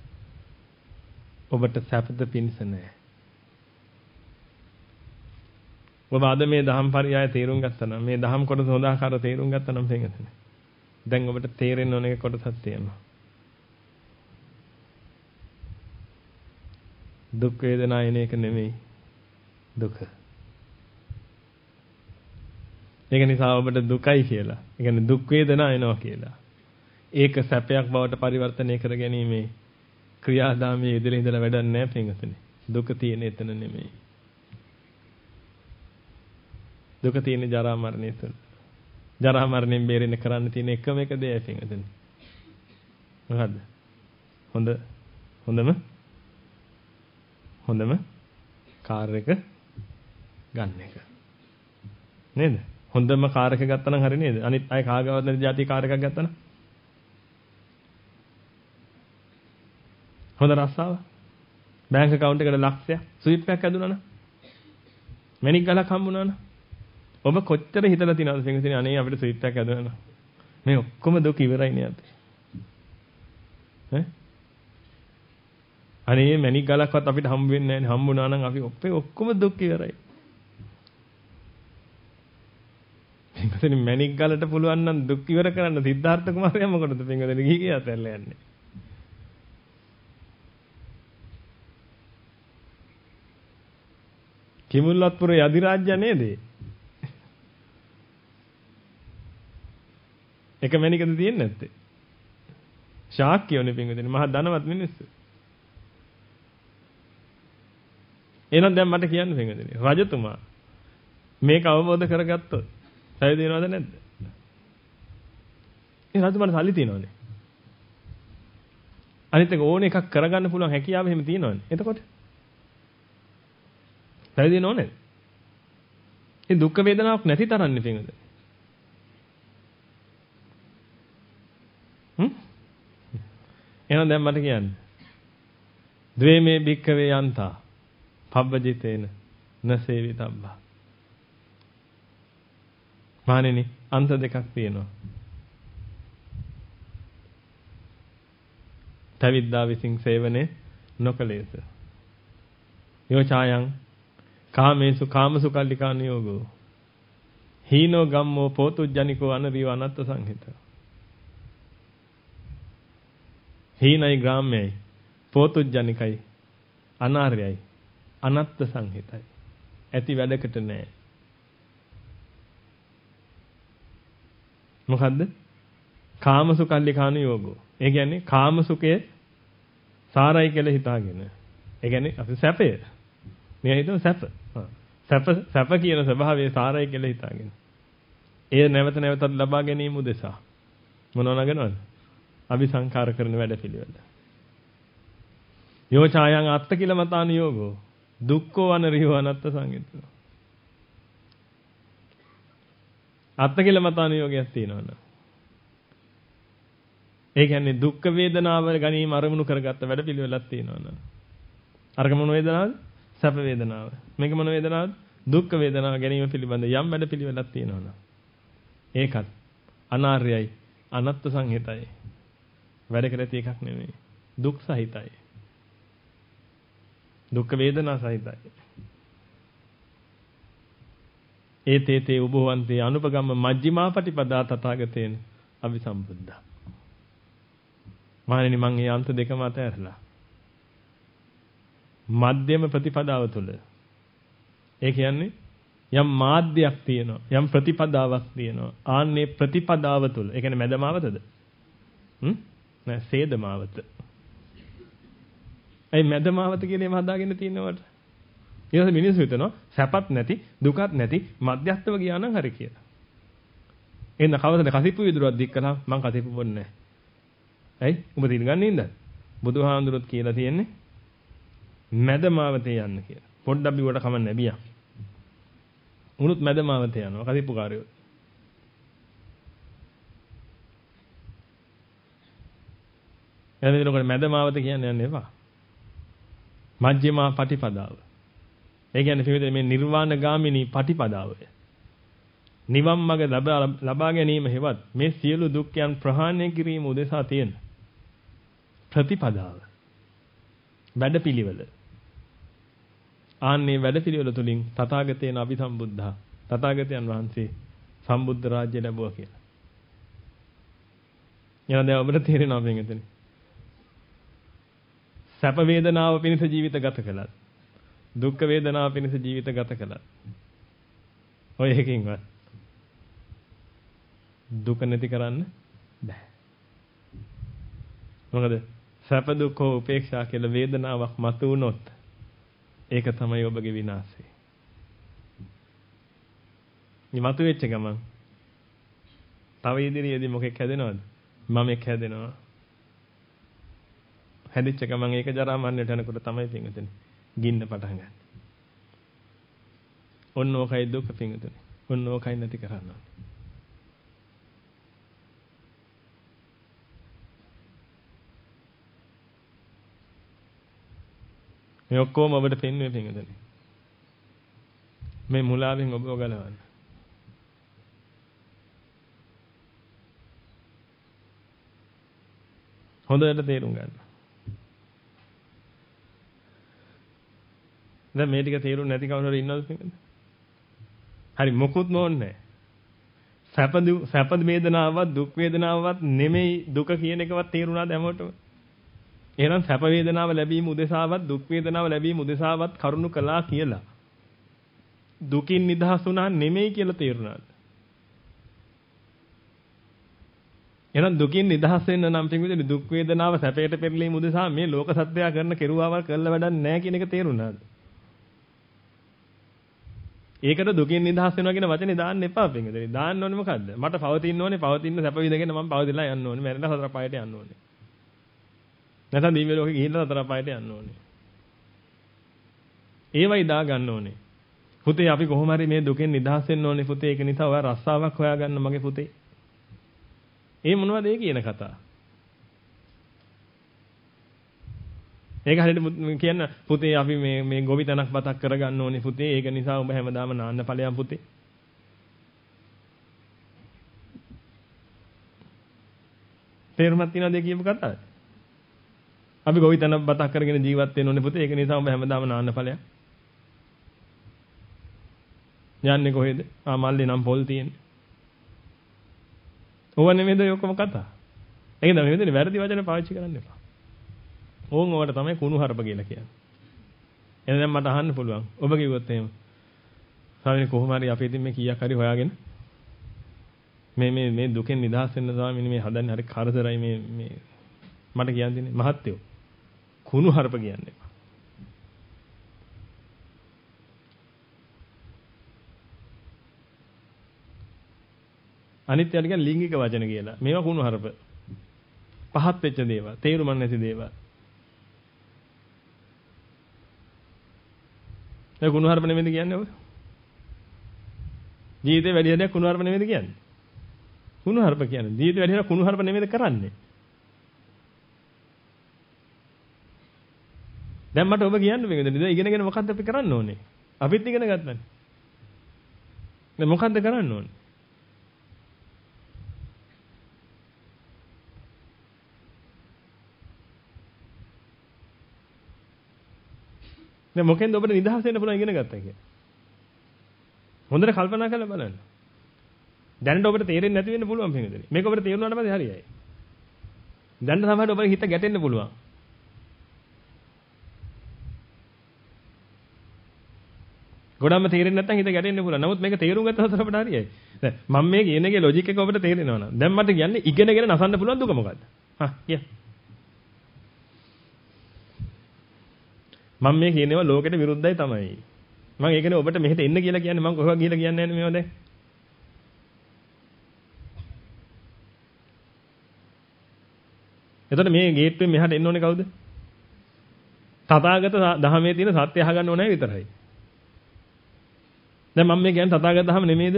S1: ඔබට සැපද පිණිස නැහැ. ඔබ අද මේ දහම් පරියාය තේරුම් ගත්තා නම් මේ දහම් කොටස හොඳ ආකාරව තේරුම් ගත්තා නම් පින්වතුනි දැන් ඔබට තේරෙන්න ඕන එක කොටසක් තියෙනවා. දුක් වේදනා එන එක නෙමෙයි දුක. ඒක නිසා ඔබට දුකයි කියලා. ඒ කියන්නේ දුක් වේදනා එනවා කියලා. ඒක සැපයක් බවට පරිවර්තනය කර ගැනීමේ ක්‍රියාදාමයේ ඉදිරිය ඉඳලා වැඩක් නැහැ පින්වතුනි. දුක තියෙන එතන නෙමෙයි. දුක තියෙන ජරා මරණය තුල. ජරා මරණයෙන් බේරෙන්න කරන්න තියෙන එකම එක දෙයයි පින්වතුනි. මොකද්ද? හොඳ හොඳම හොඳම කාර් එක ගන්න එක. නේද? හොඳම කාර් එක ගත්තා නම් හරි නේද? අනිත් අය කාගවත් නැති જાති කාර් එකක් ගත්තා නම්. හොඳ රස්සාව. බැංක account එකට ලක්ෂයක් ස්විප් එකක් ඇදුනා නම්. මැනික් ගලක් හම්බුණා නම්. ඔබ කොච්චර හිතලා තියනවද පින්වතුනි අනේ අපිට ස්විප් එකක් ඇදුනා නම්. මේ ඔක්කොම දුක ඉවරයිනේ අපි. ඈ අනේ මැනික් ගලක්වත් අපිට හම්බ වෙන්නේ නැහැ. හම්බුණා නම් අපි ඔප්පේ ඔක්කොම දුක් ඉවරයි. පින්වතුනි මැනික් ගලට පුළුවන් නම් දුක් ඉවර කරන්න සිද්ධාර්ථ කුමාරයා මොකටද පින්වතුනි ගිහි ගියා තැල්ල යන්නේ. කිමුල්වත්පුර යදිරාජ්‍ය නේද? එක මැනිකද තියෙන්නේ නැත්තේ? ශාක්‍යයෝනේ පින්වතුනි මහා ධනවත් මිනිස්සු. එහෙනම් දැන් මට කියන්න පින්වතුනි රජතුමා මේක අවබෝධ කරගත්තොත් සැය දෙනවද නැද්ද? ඒ රජතුමාට සල්ලි තියෙනවනේ. අනිත් එක ඕන එකක් කරගන්න පුළුවන් හැකියාව එහෙම තියෙනවනේ. එතකොට සැය දෙනව නේද? ඒ දුක් වේදනාවක් නැති තරන්නේ පින්වතුනි. හ්ම්? එහෙනම් දැන් මට කියන්න. ද්වේමේ භික්ඛවේ යන්තා පබ්බජිතේන නසේවිතබ්බා. මානෙනි අන්ත දෙකක් තියෙනවා. තවිද්දා විසින් සේවනේ නොකලේස. යෝචායන් කාමේසු කාමසුකල්ලිකා නියෝගෝ. හීනෝ ගම්මෝ පෝතුජ්ජනිකෝ අනරිව අනත්ත සංහිත. හීනයි ග්‍රාම්‍යයි පෝතුජ්ජනිකයි අනාර්යයි අනත්ත සංහිතයි. ඇති වැඩකට නෑ. මොකද්ද? කාමසුකල්ලිකාන යෝගෝ. ඒ කියන්නේ කාමසුකයේ සාරයි කියලා හිතාගෙන. ඒ කියන්නේ අපි සැපය. මේ හිතමු සැප. සැප සැප කියන ස්වභාවය සාරයි කියලා හිතාගෙන. ඒ නැවත නැවතත් ලබා ගැනීම උදෙසා මොනව නගනවද? අபிසංකාර කරන වැඩපිළිවෙල. යෝචායන් අත්ත කියලා මතාන යෝගෝ. දුක්ඛෝ අනරියෝ අනත්ත සංගිතෝ. අත්ත කියලා මතාන යෝගයක් තියෙනවනේ. ඒ කියන්නේ දුක් වේදනාව ගැනීම අරමුණු කරගත්ත වැඩපිළිවෙලක් තියෙනවනේ. අරක මොන වේදනාවද? සැප වේදනාව. මේක මොන වේදනාවද? දුක් වේදනාව ගැනීම පිළිබඳ යම් වැඩපිළිවෙලක් තියෙනවනේ. ඒකත් අනාර්යයි අනත්ත සංහිතයි. වැඩ කර ඇති එකක් නෙමෙයි. දුක් සහිතයි. දුක් වේදනා සහිතයි. ඒතේ තේ උභවන්තේ අනුපගම්ම මජ්ක්‍ධිමා පටිපදා තථාගතේන අபிසම්බුද්ධා. මහණෙනි මං මේ අන්ත දෙකම අතහැරලා මධ්‍යම ප්‍රතිපදාව තුළ ඒ කියන්නේ යම් මාධ්‍යයක් තියෙනවා යම් ප්‍රතිපදාවක් තියෙනවා ආන්නේ ප්‍රතිපදාව තුළ ඒ කියන්නේ මැදමාවතද හ්ම් නෑ සේදමාවත ඒ මැදමාවත කියන ඒවා හදාගෙන තියෙනවට ඊට මිනිස්සු හිතනවා සැපත් නැති දුකත් නැති මධ්‍යස්ථව ගියා නම් හරි කියලා. එන්න කවදද කසිප්පු විදුරක් දික් කළා මං කසිප්පු බොන්නේ නැහැ. ඇයි? උඹ දින ගන්න ඉඳන්. බුදුහාඳුරොත් කියලා තියෙන්නේ මැදමාවතේ යන්න කියලා. පොඩ්ඩක් බිවට කමන්නේ බියා. උනුත් මැදමාවතේ යනවා කසිප්පු කාර්යෝ. එනදිනකොට මැදමාවත කියන්නේ යන්නේ එපා. මජ්ක්‍ධිමා පටිපදාව. ඒ කියන්නේ පිළිවෙත මේ නිර්වාණ ගාමිනී පටිපදාවය. නිවන් මඟ ලබා ගැනීම හෙවත් මේ සියලු දුක්ඛයන් ප්‍රහාණය කිරීම උදෙසා තියෙන ප්‍රතිපදාව. වැඩපිළිවෙල. ආන්නේ වැඩපිළිවෙල තුලින් තථාගතයන් අභිසම්බුද්ධා. තථාගතයන් වහන්සේ සම්බුද්ධ රාජ්‍ය ලැබුවා කියලා. එන දැන් ඔබට තේරෙනවා මේකෙන්. සැප වේදනාව පිණිස ජීවිත ගත කළා. දුක් වේදනාව පිණිස ජීවිත ගත කළා. ඔය එකකින්වත් දුක නැති කරන්න බෑ. මොකද සැප දුක් හෝ උපේක්ෂා කියලා වේදනාවක් මතු වුණොත් ඒක තමයි ඔබගේ විනාශය. නිමතු වෙච්ච ගමන් තව ඉදිරියේදී මොකෙක් හැදෙනවද? මමෙක් හැදෙනවා. හැදිච්ච ගමන් ඒක ජරා මරණයට යනකොට තමයි පිංගුතුනි ගින්න පටන් ගන්න. ඔන්න ඕකයි දුක පිංගුතුනි. ඔන්න ඕකයි නැති කරන්න ඕනේ. මේ ඔක්කොම ඔබට පෙන්වන්නේ පිංගුතුනි. මේ මුලාවෙන් ඔබව ගලවන්න. හොඳට තේරුම් ගන්න. දැන් මේ ටික තේරුම් නැති කවුරු හරි ඉන්නවද පිටින්ද? හරි මොකුත් නෝන්නේ. සැප සැප වේදනාවක් දුක් වේදනාවක් නෙමෙයි දුක කියන එකවත් තේරුණාද හැමෝටම? එහෙනම් සැප වේදනාව ලැබීම උදෙසාවත් දුක් වේදනාව ලැබීම උදෙසාවත් කරුණු කළා කියලා දුකින් නිදහස් වුණා නෙමෙයි කියලා තේරුණාද? එහෙනම් දුකින් නිදහස් වෙන්න නම් පිටුදේ දුක් වේදනාව සැපයට පෙරලීම උදෙසා මේ ලෝක සත්‍යය කරන කෙරුවාවල් කරලා වැඩක් නැහැ කියන එක තේරුණාද? ඒකට දුකින් නිදහස් වෙනවා කියන වචනේ දාන්න එපා පිටුදේ. දාන්න ඕනේ මොකද්ද? මට පවතින්න ඕනේ පවතින්න සැප විඳගෙන මම පවතිලා යන්න ඕනේ. මැරෙලා සතර පායට යන්න ඕනේ. නැත්නම් දිව්‍ය ලෝකෙ ගිහිල්ලා සතර පායට යන්න ඕනේ. ඒවයි දා ගන්න ඕනේ. පුතේ අපි කොහොම හරි මේ දුකෙන් නිදහස් වෙන්න ඕනේ පුතේ. ඒක නිසා ඔයා රස්සාවක් හොයාගන්න මගේ පුතේ. ඒ මොනවද ඒ කියන කතා? ඒක හරියට කියන්න පුතේ අපි මේ මේ ගොවි තනක් බතක් කරගන්න ඕනේ පුතේ. ඒක නිසා ඔබ හැමදාම නාන්න ඵලයන් පුතේ. තේරුමක් තියනද ඒ කියපු කතාව? අපි ගොවි තනක් බතක් කරගෙන ජීවත් වෙන්න ඕනේ පුතේ. ඒක නිසා ඔබ හැමදාම නාන්න ඵලයන්. යන්නේ කොහෙද? ආ මල්ලේ නම් පොල් තියෙන්නේ. ඕව නෙමෙයිද ඔක්කොම කතා. ඒක තමයි මෙතන වැරදි වචන පාවිච්චි කරන්න එපා. ඕන් ඕවට තමයි කුණු හරප කියලා කියන්නේ. එහෙනම් දැන් මට අහන්න පුළුවන්. ඔබ කිව්වොත් එහෙම. ස්වාමීනි කොහොම හරි අපි ඉතින් මේ කීයක් හරි හොයාගෙන මේ මේ මේ දුකෙන් නිදහස් වෙන්න ස්වාමීනි මේ හදන්නේ හරි කරදරයි මේ මේ මට කියන්න දෙන්නේ මහත්යෝ. කුණු හරප කියන්නේ. අනිත් යට කියන්නේ ලිංගික වචන කියලා. මේවා කුණු හරප. පහත් වෙච්ච දේවල්, තේරුම් නැති දේවල්. ඒ කුණු හරප නෙමෙයිද කියන්නේ ඔය? ජීවිතේ වැඩි හරියක් කුණු හරප නෙමෙයිද කියන්නේ? කුණු හරප කියන්නේ ජීවිතේ වැඩි හරියක් කුණු හරප නෙමෙයිද කරන්නේ? දැන් මට ඔබ කියන්න මේකද? දැන් ඉගෙනගෙන මොකද්ද අපි කරන්න ඕනේ? අපිත් ඉගෙන ගන්නනේ. දැන් මොකද්ද කරන්න ඕනේ? දැන් මොකෙන්ද ඔබට නිදහස් වෙන්න පුළුවන් ඉගෙන ගත්තා කියලා? හොඳට කල්පනා කරලා බලන්න. දැනට ඔබට තේරෙන්නේ නැති වෙන්න පුළුවන් පින්වතුනි. මේක ඔබට තේරුණාට පස්සේ හරියයි. දැන් සමහරවිට ඔබේ හිත ගැටෙන්න පුළුවන්. ගොඩක්ම තේරෙන්නේ නැත්නම් හිත ගැටෙන්න පුළුවන්. නමුත් මේක තේරුම් ගත්තොත් අපිට හරියයි. දැන් මම මේ කියන එකේ ලොජික් එක ඔබට තේරෙනවා නම් දැන් මට කියන්නේ ඉගෙනගෙන නසන්න පුළුවන් දුක මොකද්ද? හා කිය. මම මේ කියනවා ලෝකෙට විරුද්ධයි තමයි. මම ඒකනේ ඔබට මෙහෙට එන්න කියලා කියන්නේ මම කොහොමද ගිහලා කියන්නේ නැහැ මේවා දැන්. එතකොට මේ ගේට්ටුවෙන් මෙහාට එන්න ඕනේ කවුද? තථාගත දහමේ තියෙන සත්‍ය අහගන්න ඕනේ විතරයි. දැන් මම මේ කියන්නේ තථාගත දහම නෙමෙයිද?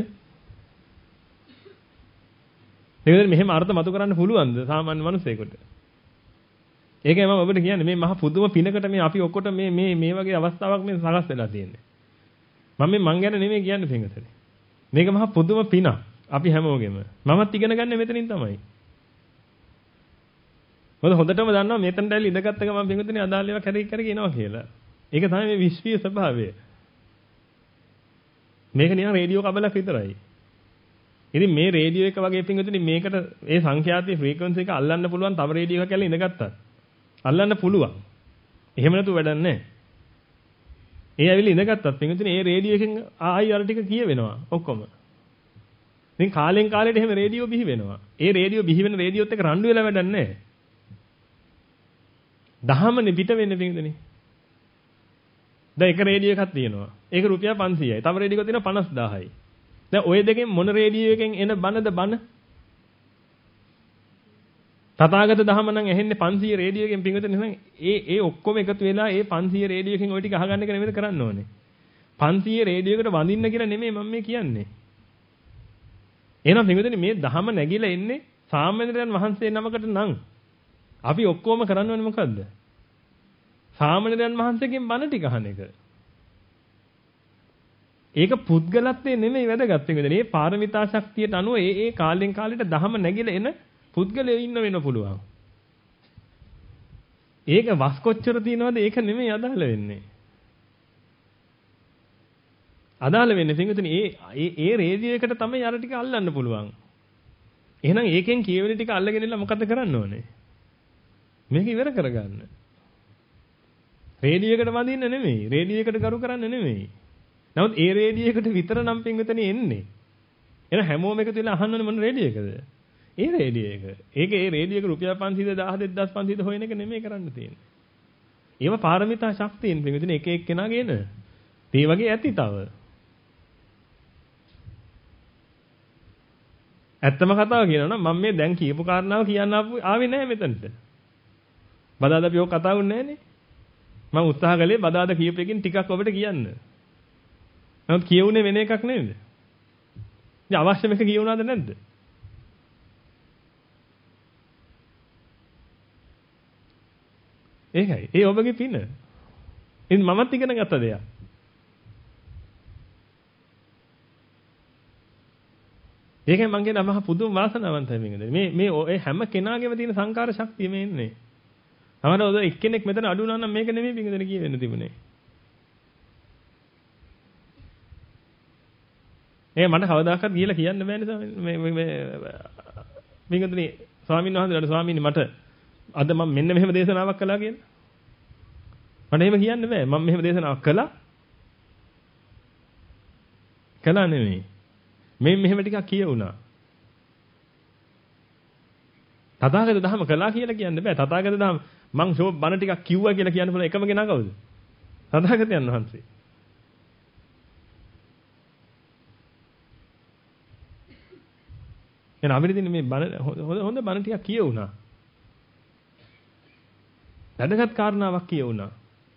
S1: නේද මෙහෙම අර්ථ මතු කරන්න පුළුවන්ද සාමාන්‍ය මිනිසෙකුට? ඒකයි මම ඔබට කියන්නේ මේ මහ පුදුම පිනකට මේ අපි ඔක්කොට මේ මේ මේ වගේ අවස්ථාවක් මේ සකස් වෙලා තියෙන්නේ. මම මේ මං ගැන නෙමෙයි කියන්නේ පින්වතුනි. මේක මහ පුදුම පිනක්. අපි හැමෝගෙම. මමත් ඉගෙන ගන්න මෙතනින් තමයි. මොකද හොඳටම දන්නවා මෙතනට ඇවිල්ලා ඉඳගත්ත ගමන් පින්වතුනි අදාළ ඒවා කරේ කරේ එනවා කියලා. ඒක තමයි මේ විශ්වීය ස්වභාවය. මේක නිකන් රේඩියෝ කබලක් විතරයි. ඉතින් මේ රේඩියෝ එක වගේ පින්වතුනි මේකට ඒ සංඛ්‍යාතයේ ෆ්‍රීකවන්සි එක අල්ලන්න පුළුවන් තව රේඩියෝ එකක් ඇවිල්ලා ඉඳගත්තත්. අල්ලන්න පුළුවන්. එහෙම නැතුව වැඩක් නැහැ. ඒ ඇවිල්ලා ඉඳගත්තත් පින්වතුනි ඒ රේඩියෝ එකෙන් ආයි අර ටික කියවෙනවා ඔක්කොම. ඉතින් කාලෙන් කාලෙට එහෙම රේඩියෝ බිහි වෙනවා. ඒ රේඩියෝ බිහි වෙන රේඩියෝත් එක්ක රණ්ඩු වෙලා වැඩක් නැහැ. දහමනේ පිට වෙන්නේ පින්වතුනි. දැන් එක රේඩියෝ එකක් තියෙනවා. ඒක රුපියල් පන්සීයයි. තව රේඩියෝ එකක් තියෙනවා පනස් දාහයි. දැන් ওই දෙකෙන් මොන රේඩියෝ එකෙන් එන බනද බන? තථාගත දහම නම් ඇහෙන්නේ පන්සීය රේඩියෝ එකෙන් පින්වතුනි නම් ඒ ඒ ඔක්කොම එකතු වෙලා ඒ පන්සීය රේඩියෝ එකෙන් ওই ටික අහගන්න එක නෙමෙයි කරන්න ඕනේ. පන්සීය රේඩියෝ එකට වඳින්න කියලා නෙමෙයි මම මේ කියන්නේ. එහෙනම් පින්වතුනි මේ දහම නැగిලා එන්නේ සාමාන්‍යයන් වහන්සේ නමකට නම් අපි ඔක්කොම කරන්න ඕනේ මොකද්ද? සාමාන්‍යයන් වහන්සේගෙන් බණ ටික අහන එක. ඒක පුද්ගලත්වයේ නෙමෙයි වැදගත් පින්වතුනි. මේ පාරමිතා ශක්තියට අනුව ඒ ඒ කාලෙන් කාලෙට දහම නැగిලා එන පුද්ගලයෝ ඉන්න වෙන පුළුවන්. ඒක වස් කොච්චර තියනවද ඒක නෙමෙයි අදාළ වෙන්නේ. අදාළ වෙන්නේ පින්වතුනි ඒ ඒ ඒ රේඩියෝ එකට තමයි අර ටික අල්ලන්න පුළුවන්. එහෙනම් ඒකෙන් කියවෙන ටික අල්ලගෙන ඉන්න මොකද කරන්න ඕනේ? මේක ඉවර කරගන්න. රේඩියෝ එකට වදින්න නෙමෙයි. රේඩියෝ එකට කරු කරන්න නෙමෙයි. නමුත් ඒ රේඩියෝ එකට විතර නම් පින්වතුනි එන්නේ. එහෙනම් හැමෝම එකතු වෙලා අහන්න ඕනේ මොන රේඩියෝ එකද? ඒ රේඩියෝ එක. ඒක ඒ රේඩියෝ එක රුපියල් පන්සීයද දහස් පන්සීයද හොයන එක නෙමෙයි කරන්න තියෙන්නේ. ඒව පාරමිතා ශක්තියෙන් පින්වතුනි එක එක්කෙනා ගේන. ඒ වගේ ඇති තව. ඇත්තම කතාව කියනවා නම් මම මේ දැන් කියපු කාරණාව කියන්න ආවේ නැහැ මෙතනට. බදාදා අපි ඔය කතා වුනේ නැහනේ. මම උත්සාහ කළේ බදාදා කියපු එකකින් ටිකක් ඔබට කියන්න. නමුත් කියුනේ වෙන එකක් නේද? ඉතින් අවශ්‍ය මේක කියුණාද නැද්ද? ඒකයි. ඒ ඔබගේ පින. ඉතින් මමත් ඉගෙන ගත්ත දෙයක්. ඒකයි මං කියන මහ පුදුම වාසනාවන්තයි මේකද. මේ මේ ඔය හැම කෙනාගේම තියෙන සංකාර ශක්තිය මේ ඉන්නේ. අපර ඔය එක්කෙනෙක් මෙතන අඩු වුණා නම් මේක නෙමෙයි පිංගුදෙන කියවෙන්න තිබුණේ. ඒ මට කවදාකවත් ගිහලා කියන්න බෑනේ මේ මේ පිංගුදෙනි ස්වාමීන් වහන්සේලාට ස්වාමීනි මට අද මම මෙන්න මෙහෙම දේශනාවක් කළා කියලා. මට එහෙම කියන්න බෑ. මම මෙහෙම දේශනාවක් කළා. කළා නෙමෙයි. මේ මෙහෙම ටිකක් කියවුණා. තථාගත දහම කළා කියලා කියන්න බෑ. තථාගත දහම මං ෂෝ බණ ටිකක් කිව්වා කියලා කියන්න පුළුවන් එකම කෙනා කවුද? තථාගතයන් වහන්සේ. එහෙනම් අපිට තියෙන මේ බණ හොඳ හොඳ බණ ටිකක් කියවුණා. වැඩගත් කාරණාවක් කියවුණා.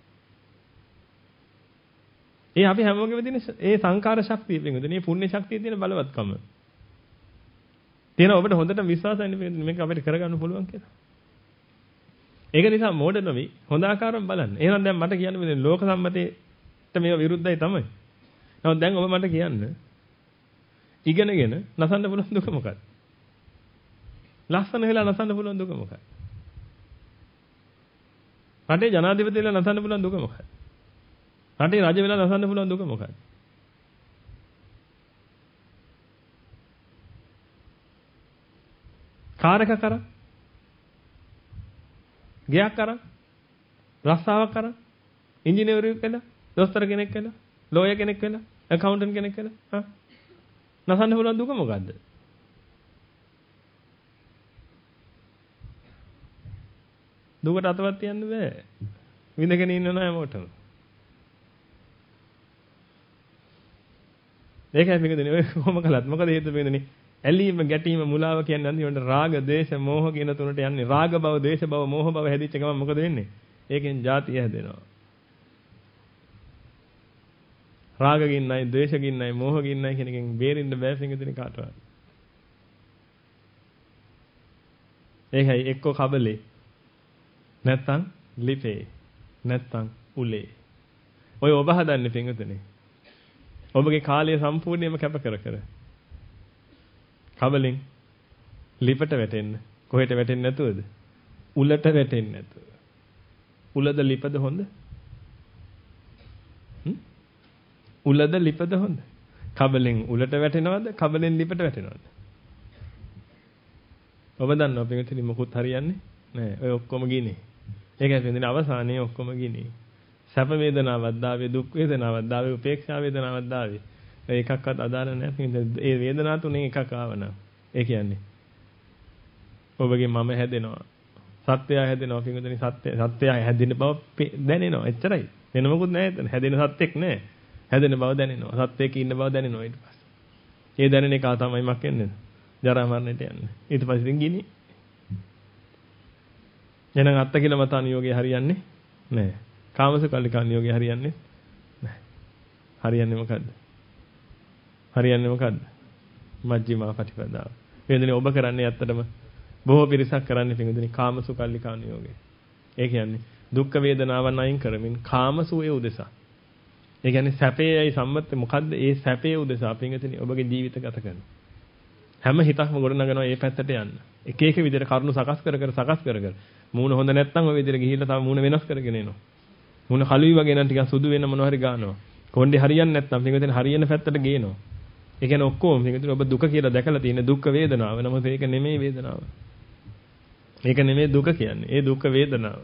S1: ඒ අපි හැමෝගෙම තියෙන ඒ සංකාර ශක්තිය පිටුද මේ පුණ්‍ය ශක්තිය තියෙන බලවත්කම. තියෙන ඔබට හොඳට විශ්වාසයි මේක අපිට කරගන්න පුළුවන් කියලා. ඒක නිසා මෝඩ නොවි හොඳ ආකාරව බලන්න. එහෙනම් දැන් මට කියන්න මේ ලෝක සම්මතයට මේව විරුද්ධයි තමයි. නමුත් දැන් ඔබ මට කියන්න ඉගෙනගෙන නසන්න පුළුවන් දුක මොකක්ද? ලස්සන වෙලා නසන්න පුළුවන් දුක මොකක්ද? රටේ ජනාධිපතිලා නසන්න පුළුවන් දුක මොකක්ද? රටේ රජ වෙලා නසන්න පුළුවන් දුක මොකක්ද? කාර් එකක් කරා. ගයක් කරා. රස්සාවක් කරා. ඉංජිනේරුවෙක් වෙලා, දොස්තර කෙනෙක් වෙලා, ලෝයර් කෙනෙක් වෙලා, ඇකවුන්ටන්ට් කෙනෙක් වෙලා. හා. නසන්න පුළුවන් දුක මොකද්ද? දුකට අතවත් තියන්න බෑ. විඳගෙන ඉන්න නෑ මොකටද? ඒකයි මේකදනේ ඔය කොහොම කළත් මොකද හේතුව මේකදනේ ඇලීම ගැටීම මුලාව කියන්නේ අන්තිමට රාග දේශ මෝහ කියන තුනට යන්නේ. රාග භව දේශ භව මෝහ භව හැදිච්ච ගමන් මොකද වෙන්නේ? ඒකෙන් ජාතිය හැදෙනවා. රාග ගින්නයි ද්වේෂ ගින්නයි මෝහ ගින්නයි කියන එකෙන් බේරෙන්න බෑ පිටින් කාටවත්. ඒකයි එක්ක කබලේ නැත්තම් ලිපේ නැත්තම් උලේ. ඔය ඔබ හදන්නේ පිටින් ඔබගේ කාලය සම්පූර්ණයෙන්ම කැප කර කර කබලෙන් ලිපට වැටෙන්න කොහෙට වැටෙන්නේ නැතුවද? උලට වැටෙන්නේ නැතුව. උලද ලිපද හොඳ? හ්ම්? උලද ලිපද හොඳ? කබලෙන් උලට වැටෙනවද? කබලෙන් ලිපට වැටෙනවද? ඔබ දන්නවා පිටින් මොකුත් හරියන්නේ නැහැ. ඔය ඔක්කොම ගිනේ. ඒකයි කියන්නේ අවසානයේ ඔක්කොම ගිනේ. සැප වේදනාවක් දාවේ දුක් වේදනාවක් දාවේ උපේක්ෂා වේදනාවක් දාවේ ඒ එකක්වත් අදාළ නැහැ. ඒ වේදනා තුනෙන් එකක් ආවනම් ඒ කියන්නේ ඔබගේ මම හැදෙනවා සත්‍යය හැදෙනවා කිව්වොත් සත්‍ය සත්‍යය හැදෙන බව දැනෙනවා එච්චරයි. වෙන මොකුත් නැහැ එතන. හැදෙන සත්‍යෙක් නැහැ. හැදෙන බව දැනෙනවා. සත්‍යයක ඉන්න බව දැනෙනවා ඊට පස්සේ. ඒ දැනෙන එක තමයි මක් වෙන්නේ. ජරා මරණයට යන්නේ. ඊට පස්සේ ඉතින් ගිනි. එහෙනම් අත්ති කියලා මත අනුയോഗය හරියන්නේ නැහැ. කාමසුකල්ලිකාණ යෝගය හරියන්නේ නැහැ. හරියන්නේ මොකද්ද? හරියන්නේ මොකද්ද? මජ්ක්‍ධිමා පටිපදාව. වෙනදනේ ඔබ කරන්නේ ඇත්තටම බොහෝ පිරිසක් කරන්නේ පිටුදෙනේ කාමසුකල්ලිකාණ යෝගය. ඒ කියන්නේ දුක් වේදනාවන් අයින් කරමින් කාමසුවේ උදෙසා. ඒ කියන්නේ සැපේයි සම්මත මොකද්ද? ඒ සැපේ උදෙසා පිටුදෙනේ ඔබගේ ජීවිත ගත කරන. හැම හිතක්ම ගොඩනගනවා මේ පැත්තට යන්න. එක එක විදිහට කරුණු සකස් කර කර සකස් කර කර. මූණ හොඳ නැත්නම් ඔය විදිහට ගිහිල්ලා තව මූණ වෙනස් කරගෙන එනවා. මුණ කළුයි වගේ නම් ටිකක් සුදු වෙන මොනවා හරි ගන්නවා. කොණ්ඩේ හරියන්නේ නැත්නම් මේකෙන් හරියන පැත්තට ගේනවා. ඒ කියන්නේ ඔක්කොම මේකෙන් ඔබ දුක කියලා දැකලා තියෙන දුක් වේදනාව. නමුත් ඒක නෙමෙයි වේදනාව. ඒක නෙමෙයි දුක කියන්නේ. ඒ දුක් වේදනාව.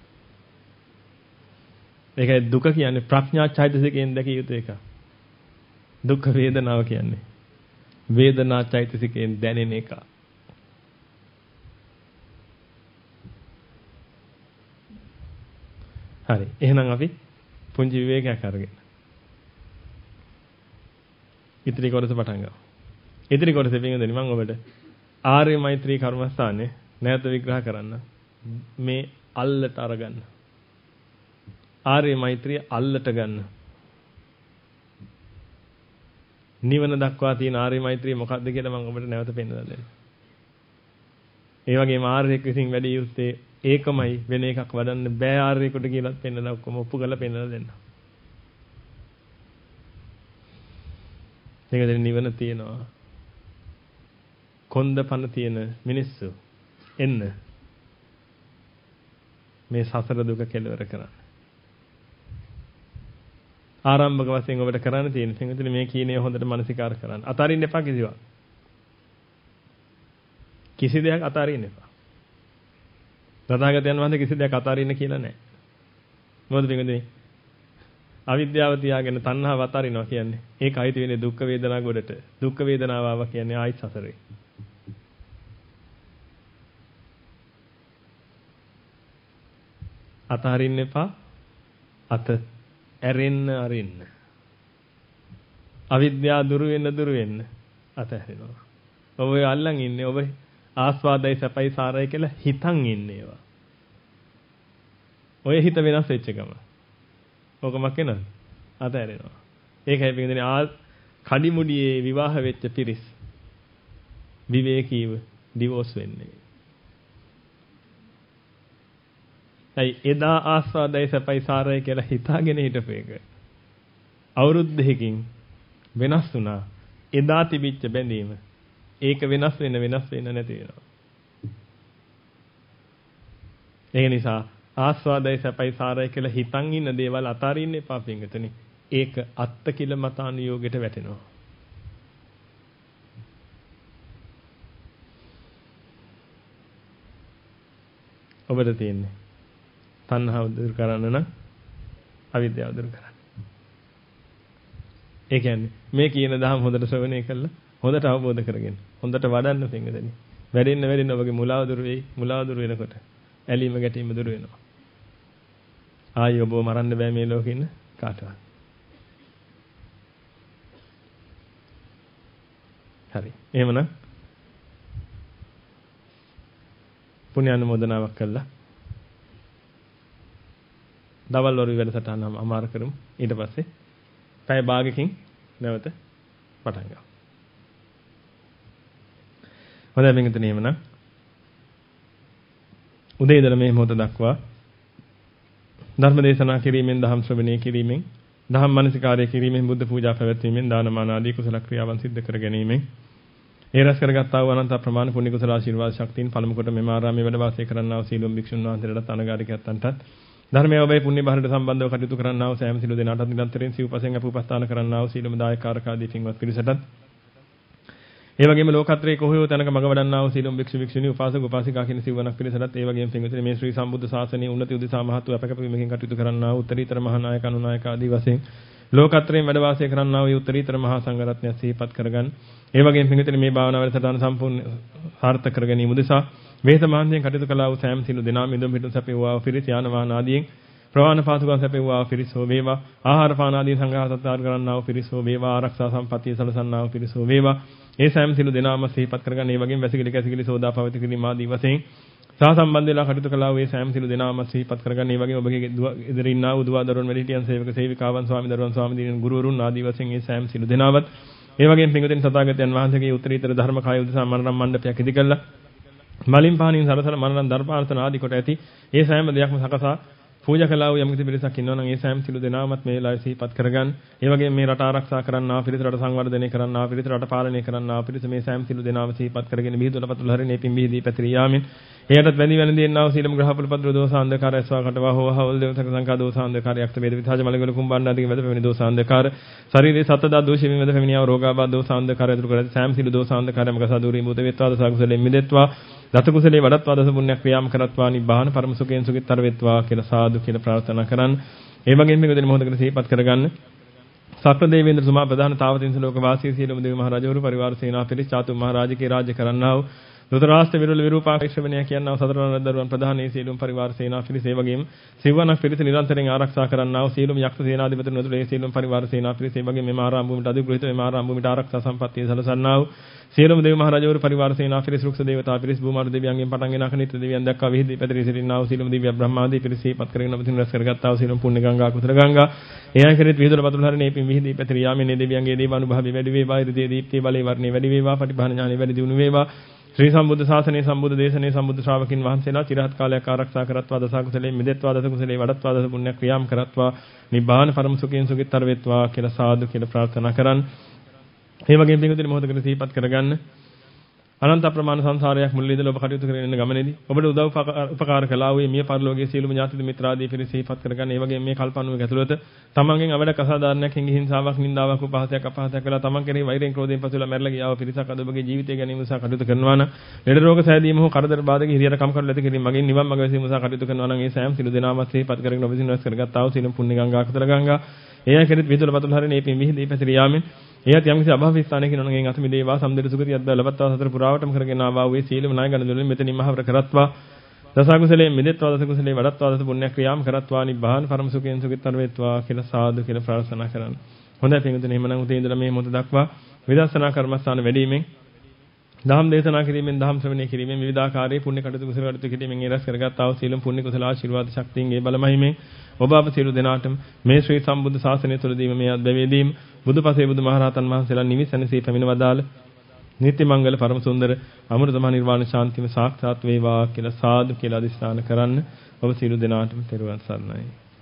S1: ඒකයි දුක කියන්නේ ප්‍රඥා චෛතසිකයෙන් දැකිය යුතු එක. දුක් වේදනාව කියන්නේ වේදනා චෛතසිකයෙන් දැනෙන එක. හරි. එහෙනම් අපි පුංචි විවේකයක් අරගෙන ඉතිරි කොටස පටන් ගමු. ඉතිරි කොටසේ පින්වදින මම ඔබට ආර්ය මෛත්‍රී කර්මස්ථානේ නැවත විග්‍රහ කරන්න. මේ අල්ලට අරගන්න. ආර්ය මෛත්‍රිය අල්ලට ගන්න. නිවන දක්වා තියෙන ආර්ය මෛත්‍රිය මොකක්ද කියලා මම ඔබට නැවත පෙන්නලා දෙන්නම්. ඒ වගේම ආර්යෙක් විසින් වැඩි යුත්තේ ඒකමයි වෙන එකක් වඩන්න බෑ ආර්යෙකුට කියලාත් පෙන්නලා ඔක්කොම ඔප්පු කරලා පෙන්නලා දෙන්න. මේකද නිවන තියෙනවා. කොන්ද පන තියෙන මිනිස්සු එන්න මේ සසර දුක කෙලවර කරන්න. ආරම්භක වශයෙන් ඔබට කරන්න තියෙන පින්විතනේ මේ කීනේ හොඳට මනසිකාර කරන්න. අතාරින්න එපා කිසිවක්. කිසි දෙයක් අතාරින්න එපා. තථාගතයන් වහන්සේ කිසි දෙයක් අතාරින්න කියලා නැහැ. මොකද පින්විතනේ අවිද්‍යාව තියාගෙන තණ්හාව අතාරිනවා කියන්නේ ඒක අයිති වෙන්නේ දුක් වේදනා ගොඩට. දුක් වේදනාව ආවා කියන්නේ ආයිත් සසරේ. අතාරින්න එපා. අත ඇරෙන්න අරින්න. අවිද්‍යාව දුරු වෙන්න දුරු වෙන්න අතහැරෙනවා. ඔබ ඔය අල්ලන් ඉන්නේ ඔබ ආස්වාදයි සැපයි සාරයි කියලා හිතන් ඉන්නේ ඒවා. ඔය හිත වෙනස් වෙච්ච ගම. ඔකමක් වෙනවද? අතහැරෙනවා. ඒකයි පිටින් ආ කඩිමුඩියේ විවාහ වෙච්ච පිරිස් විවේකීව ඩිවෝස් වෙන්නේ. ඇයි එදා ආස්වාදයි සැපයි සාරයි කියලා හිතාගෙන හිටපු එක අවුරුද්දකින් වෙනස් වුණා. එදා තිබිච්ච බැඳීම ඒක වෙනස් වෙන වෙනස් වෙන නැති වෙනවා. ඒ නිසා ආස්වාදයි සැපයි සාරයි කියලා හිතන් ඉන්න දේවල් අතාරින්න එපා පින්විතනි. ඒක අත්ති කියලා මතානුയോഗයට වැටෙනවා. ඔබට තියෙන්නේ තණ්හාව දුරු කරන්න නම් අවිද්‍යාව දුරු කරන්න. ඒ කියන්නේ මේ කියන දහම් හොඳට ශ්‍රවණය කළා හොඳට අවබෝධ කරගෙන හොඳට වඩන්න පින්වදනි. වැඩෙන්න වැඩෙන්න ඔබගේ මුලාව දුරු වෙයි. මුලාව දුරු වෙනකොට ඇලීම ගැටීම දුරු වෙනවා. ආයි ඔබව මරන්න බෑ මේ ලෝකේ ඉන්න කාටවත්. හරි. එහෙමනම් පුණ්‍ය අනුමෝදනාවක් කළා. දවල් වරු වැඩසටහන අමාර කරමු. ඊට පස්සේ පැය භාගකින් නැවත පටන් ගමු. හොඳයි මිනිත්තුනේ එහෙමනම් උදේ ඉඳලා මේ මොහොත දක්වා ධර්ම දේශනා කිරීමෙන් දහම් ශ්‍රවණය කිරීමෙන් දහම් මනසිකාරය කිරීමෙන් බුද්ධ පූජා පැවැත්වීමෙන් දානමාන ආදී කුසල ක්‍රියාවන් සිද්ධ කර ගැනීමෙන් ඒ රැස් කරගත්තා වූ අනන්ත ප්‍රමාණ පුණ්‍ය කුසල ආශිර්වාද ශක්තියින් පළමු කොට මෙම ආරාමයේ වැඩ වාසය කරන්නා වූ සීලොම් භික්ෂුන් වහන්සේලාට අනගාരികයන්ටත් ධර්මයේ ඔබේ පුණ්‍ය භාරයට සම්බන්ධව කටයුතු කරන්නා වූ සෑම සිළු දෙනාටත් නිරන්තරයෙන් සිව්පසෙන් අපුපස්ථාන කරන්නා වූ සීලොම් දායකාරකාදී පින්වත් පිරිසටත් ඒ වගේම ලෝකත්‍රයේ කොහොම තැනක මඟ වඩන්නා වූ සීලොම් භික්ෂු භික්ෂුණී උපාසක උපාසිකා කියන සිවණක් පිරිසටත් ඒ වගේම පින්විතනේ මේ ශ්‍රී සම්බුද්ධ ශාසනයේ උන්නති උදෙසා මහත් වූ අපකපීමකින් කටයුතු කරන්නා වූ උත්තරීතර මහා නායක අනුනායක ආදී වශයෙන් ලෝකත්‍රයෙන් වැඩ වාසය කරන්නා වූ උත්තරීතර මහා සංඝරත්නය සිහිපත් කරගන්න. ඒ වගේම පින්විතනේ මේ භාවනා වැඩසටහන සම්පූර්ණ සාර්ථක කර ගැනීම උදෙසා වේත මහන්සියෙන් කටයුතු කළා වූ සෑම සිළු දෙනාම ඉදම් හිටුම් සැපෙව්වා පිරිස යාන වාහන ආදීන් ප්‍රවාහන පාසුකම් සැපෙව්වා පිරිස හෝ වේවා ආහාර පාන ආදී සංඝාත සත්කාර කරන්නා වූ පිරිස හෝ වේවා ආරක්ෂා සම්පත්තිය සලසන්නා වූ පිරිස හෝ වේවා ඒ සෑම සිළු දෙනාම සිහිපත් කරගන්න. ඒ වගේම වැසිකිලි කැසිකිලි සෝදා පවිත කිරීම ආදී වශයෙන් සහ සම්බන්ධ වෙලා කටයුතු කළා වූ ඒ සෑම සිළු දෙනාම සිහිපත් කරගන්න. ඒ වගේම ඔබගේ ඉදිරි ඉන්නා වූ දුවා දරුවන් වැඩිහිටියන් සේවක සේවිකාවන් ස්වාමි දරුවන් ස්වාමි දිනන ගුරුවරුන් ආදී වශයෙන් ඒ සෑම සිළු දෙනාවත් ඒ වගේම පින්වතුන් තථාගතයන් වහන්සේගේ උත්තරීතර ධර්ම කාය උදෙසා මනරම් මණ්ඩපයක් ඉදි කළා. මලින් පානින් සරසල මනරම් දර්පාර්ථන ආදී කොට ඇති ඒ සෑම දෙයක්ම සකසා පූජා කළා වූ යම්කිසි පිරිසක් ඉන්නවා නම් ඒ සෑම සිළු දෙනාමත් මේ වෙලාවේ සිහිපත් කරගන්න. ඒ වගේම මේ රට ආරක්ෂා කරන්නා පිරිස රට සංවර්ධනය කරන්නා පිරිස රට පාලනය කරන්නා පිරිස මේ සෑම සිළු දෙනාම සිහිපත් කරගෙන බිහිදුල පතුල හරිනේ පින් බිහිදී පැතිරී යාමෙන් එයටත් වැඳි වැඳි දෙන්නා වූ සීලම ග්‍රහපල පද්‍ර දෝසාන්ධකාර ඇස්වා කටවා හෝ හවල් දේවතක සංකා දෝසාන්ධකාර යක්ත වේද විතාජ මලගල කුම්බණ්ඩාදී වැද පැමිණි දෝසාන්ධකාර ශරීරයේ සතදා දෝෂයෙන් වැද පැමිණියා රෝගාබාධ දෝසාන්ධකාර ඇතුළු කර සෑම සිළු දෝසාන්ධකාරයම කසාදුරී මුත වේත්වා දස කුසලෙන් මිදෙත්වා දත කුසලේ වඩත්වා දස පුණ්‍ය ක්‍රියාම් කරත්වා නිබ්බාන පරම සුඛයෙන් සුඛිතර වෙත්වා කියලා සාදු කියලා ප්‍රාර්ථනා කරන්න. ඒ වගේම මේක දෙන මොහොතකට සිහිපත් කරගන්න. සක්‍ර දේවේන්ද්‍ර සුමා ප්‍රධාන තාවතින්ස ලෝක වාසී සීලම දේව මහ රජවරු පරිවාර සේනා පිරිස් චාතු මහ රාජකීය රාජ්‍ය කරන්නා වූ දුතරාස්ත විරුල විරූපාක්ෂවණය කියනවා සතරවන දරුවන් ප්‍රධානී සීලුම් පරිවාර සේනා පිරිස ඒ වගේම සිවණක් පිරිස නිරන්තරයෙන් ආරක්ෂා කරන්නා වූ සීලුම් යක්ෂ සේනාධිපතිතුමන් ඇතුළු ඒ සීලුම් පරිවාර සේනා පිරිස ඒ වගේම මෙම ආරාම භූමිට අධිග්‍රහිත මෙම ආරාම භූමිට ආරක්ෂා සම්පත්තිය සලසන්නා වූ සීලුම් දේව මහ රජවරු පරිවාර සේනා පිරිස රුක්ෂ දේවතා පිරිස භූමාරු දෙවියන්ගෙන් පටන් ගෙන අකනිත දෙවියන් දක්වා විහිදී පැතිරී සිටිනා වූ සීලුම් දිව්‍ය බ්‍රහ්මාදී පිරිස සිහිපත් කරගෙන ඔබතුන් රැස් කරගත්තා වූ සීලුම් පුණ්‍ය ගංගා කුසල ගංගා එයන් කෙරෙහි විහිදුල පතුල හරිනේ පින් විහිදී පැතිරී යාමේ නේ දෙවියන්ගේ දේවානුභාවය වැඩි වේවා ඉරිදී දීප්තිය බලේ වර්ණේ වැඩි වේවා පටිභාන ඥානෙ වැඩි දියුණු වේවා ශ්‍රී සම්බුද්ධ ශාසනයේ සම්බුද්ධ දේශනයේ සම්බුද්ධ ශ්‍රාවකින් වහන්සේලා චිරහත් කාලයක් ආරක්ෂා කරත්වා දස කුසලයෙන් මිදෙත්වා දස කුසලේ වඩත්වා දස පුණ්‍ය ක්‍රියාම් කරත්වා නිබ්බාන පරම සුඛයෙන් සුඛිතර වෙත්වා කියලා සාදු කියලා ප්‍රාර්ථනා කරන්. මේ වගේම පිටුදින මොහොතකට සිහිපත් කරගන්න. අනන්ත ප්‍රමාණ සංසාරයක් මුල් ඉඳලා ඔබ කටයුතු කරගෙන යන ගමනේදී ඔබට උදව් උපකාර කළා වූ මිය පරලෝකයේ සියලුම ඥාති මිත්‍රාදී පිරිස සිහිපත් කරගන්න. ඒ වගේම මේ කල්පණුවේ ඇතුළත තමන්ගෙන් අවඩක් අසාධාරණයක් හිංසාවක් නින්දාවක් උපහාසයක් අපහාසයක් කළා තමන් කෙරෙහි වෛරයෙන් ක්‍රෝධයෙන් පසුලා මැරලා ගියාව පිරිසක් අද ඔබගේ ජීවිතය ගැනීම උදෙසා කටයුතු කරනවා නම් ලෙඩ රෝග සෑදීම හෝ කරදර බාධක හිරියට කම් කරලා ඇති කිරීම මගින් නිවන් මඟ වැසීම උදෙසා කටයුතු කරනවා නම් ඒ සෑම සිළු දෙනාමත් සිහිපත් කරගෙන ඔබ විසින් රැස් කරගත්තා වූ සීලම් පුණ්‍ය ගංගා කුසල ගංගා එයන් කෙරෙහි විදුල පතුල හරිනේ පින් විහිදී පැතිරී යාමෙන් එයත් යම්කිසි අභාව ස්ථානයක නෝනගෙන් අත මිදේවා සම්දෙර සුගතියක් ද ලබත්වා සතර පුරාවටම කරගෙන ආවා වූ සීලම ණය ගන්න දුලින් මෙතනින් මහවර කරත්වා දස කුසලයෙන් මිදෙත්වා දස කුසලේ වඩත්වා දස පුණ්‍ය ක්‍රියාම් කරත්වා නිබ්බාන පරම සුඛයෙන් සුඛිතර වෙත්වා කියලා සාදු කියලා ප්‍රාර්ථනා කරන්න. හොඳයි පින්වතුනි එහෙමනම් උදේ ඉඳලා මේ මොහොත දක්වා විදර්ශනා කර්මස්ථාන වැඩිවීමෙන් දහම් දේශනා කිරීමෙන් දහම් ශ්‍රවණය කිරීමෙන් විවිධාකාරයේ පුණ්‍ය කටයුතු කුසල කටයුතු කිරීමෙන් ඒ රැස් කරගත්තා වූ සීලම් පුණ්‍ය කුසල ආශිර්වාද ශක්තියෙන් ඒ බලමහිමෙන් ඔබ අප සියලු දෙනාටම මේ ශ්‍රී සම්බුද්ධ ශාසනය තුළදීම මේ අත්දැවීදීම බුදුපසේ බුදුමහරහතන් වහන්සේලා නිවිසනසී පැමිණ වදාළ නිත්‍ය මංගල පරම සුන්දර අමෘත මහ නිර්වාණ ශාන්තිම සාක්ෂාත් වේවා කියලා සාදු කියලා අදිස්ථාන කරන්න ඔබ සියලු දෙනාටම තෙරුවන් සරණයි.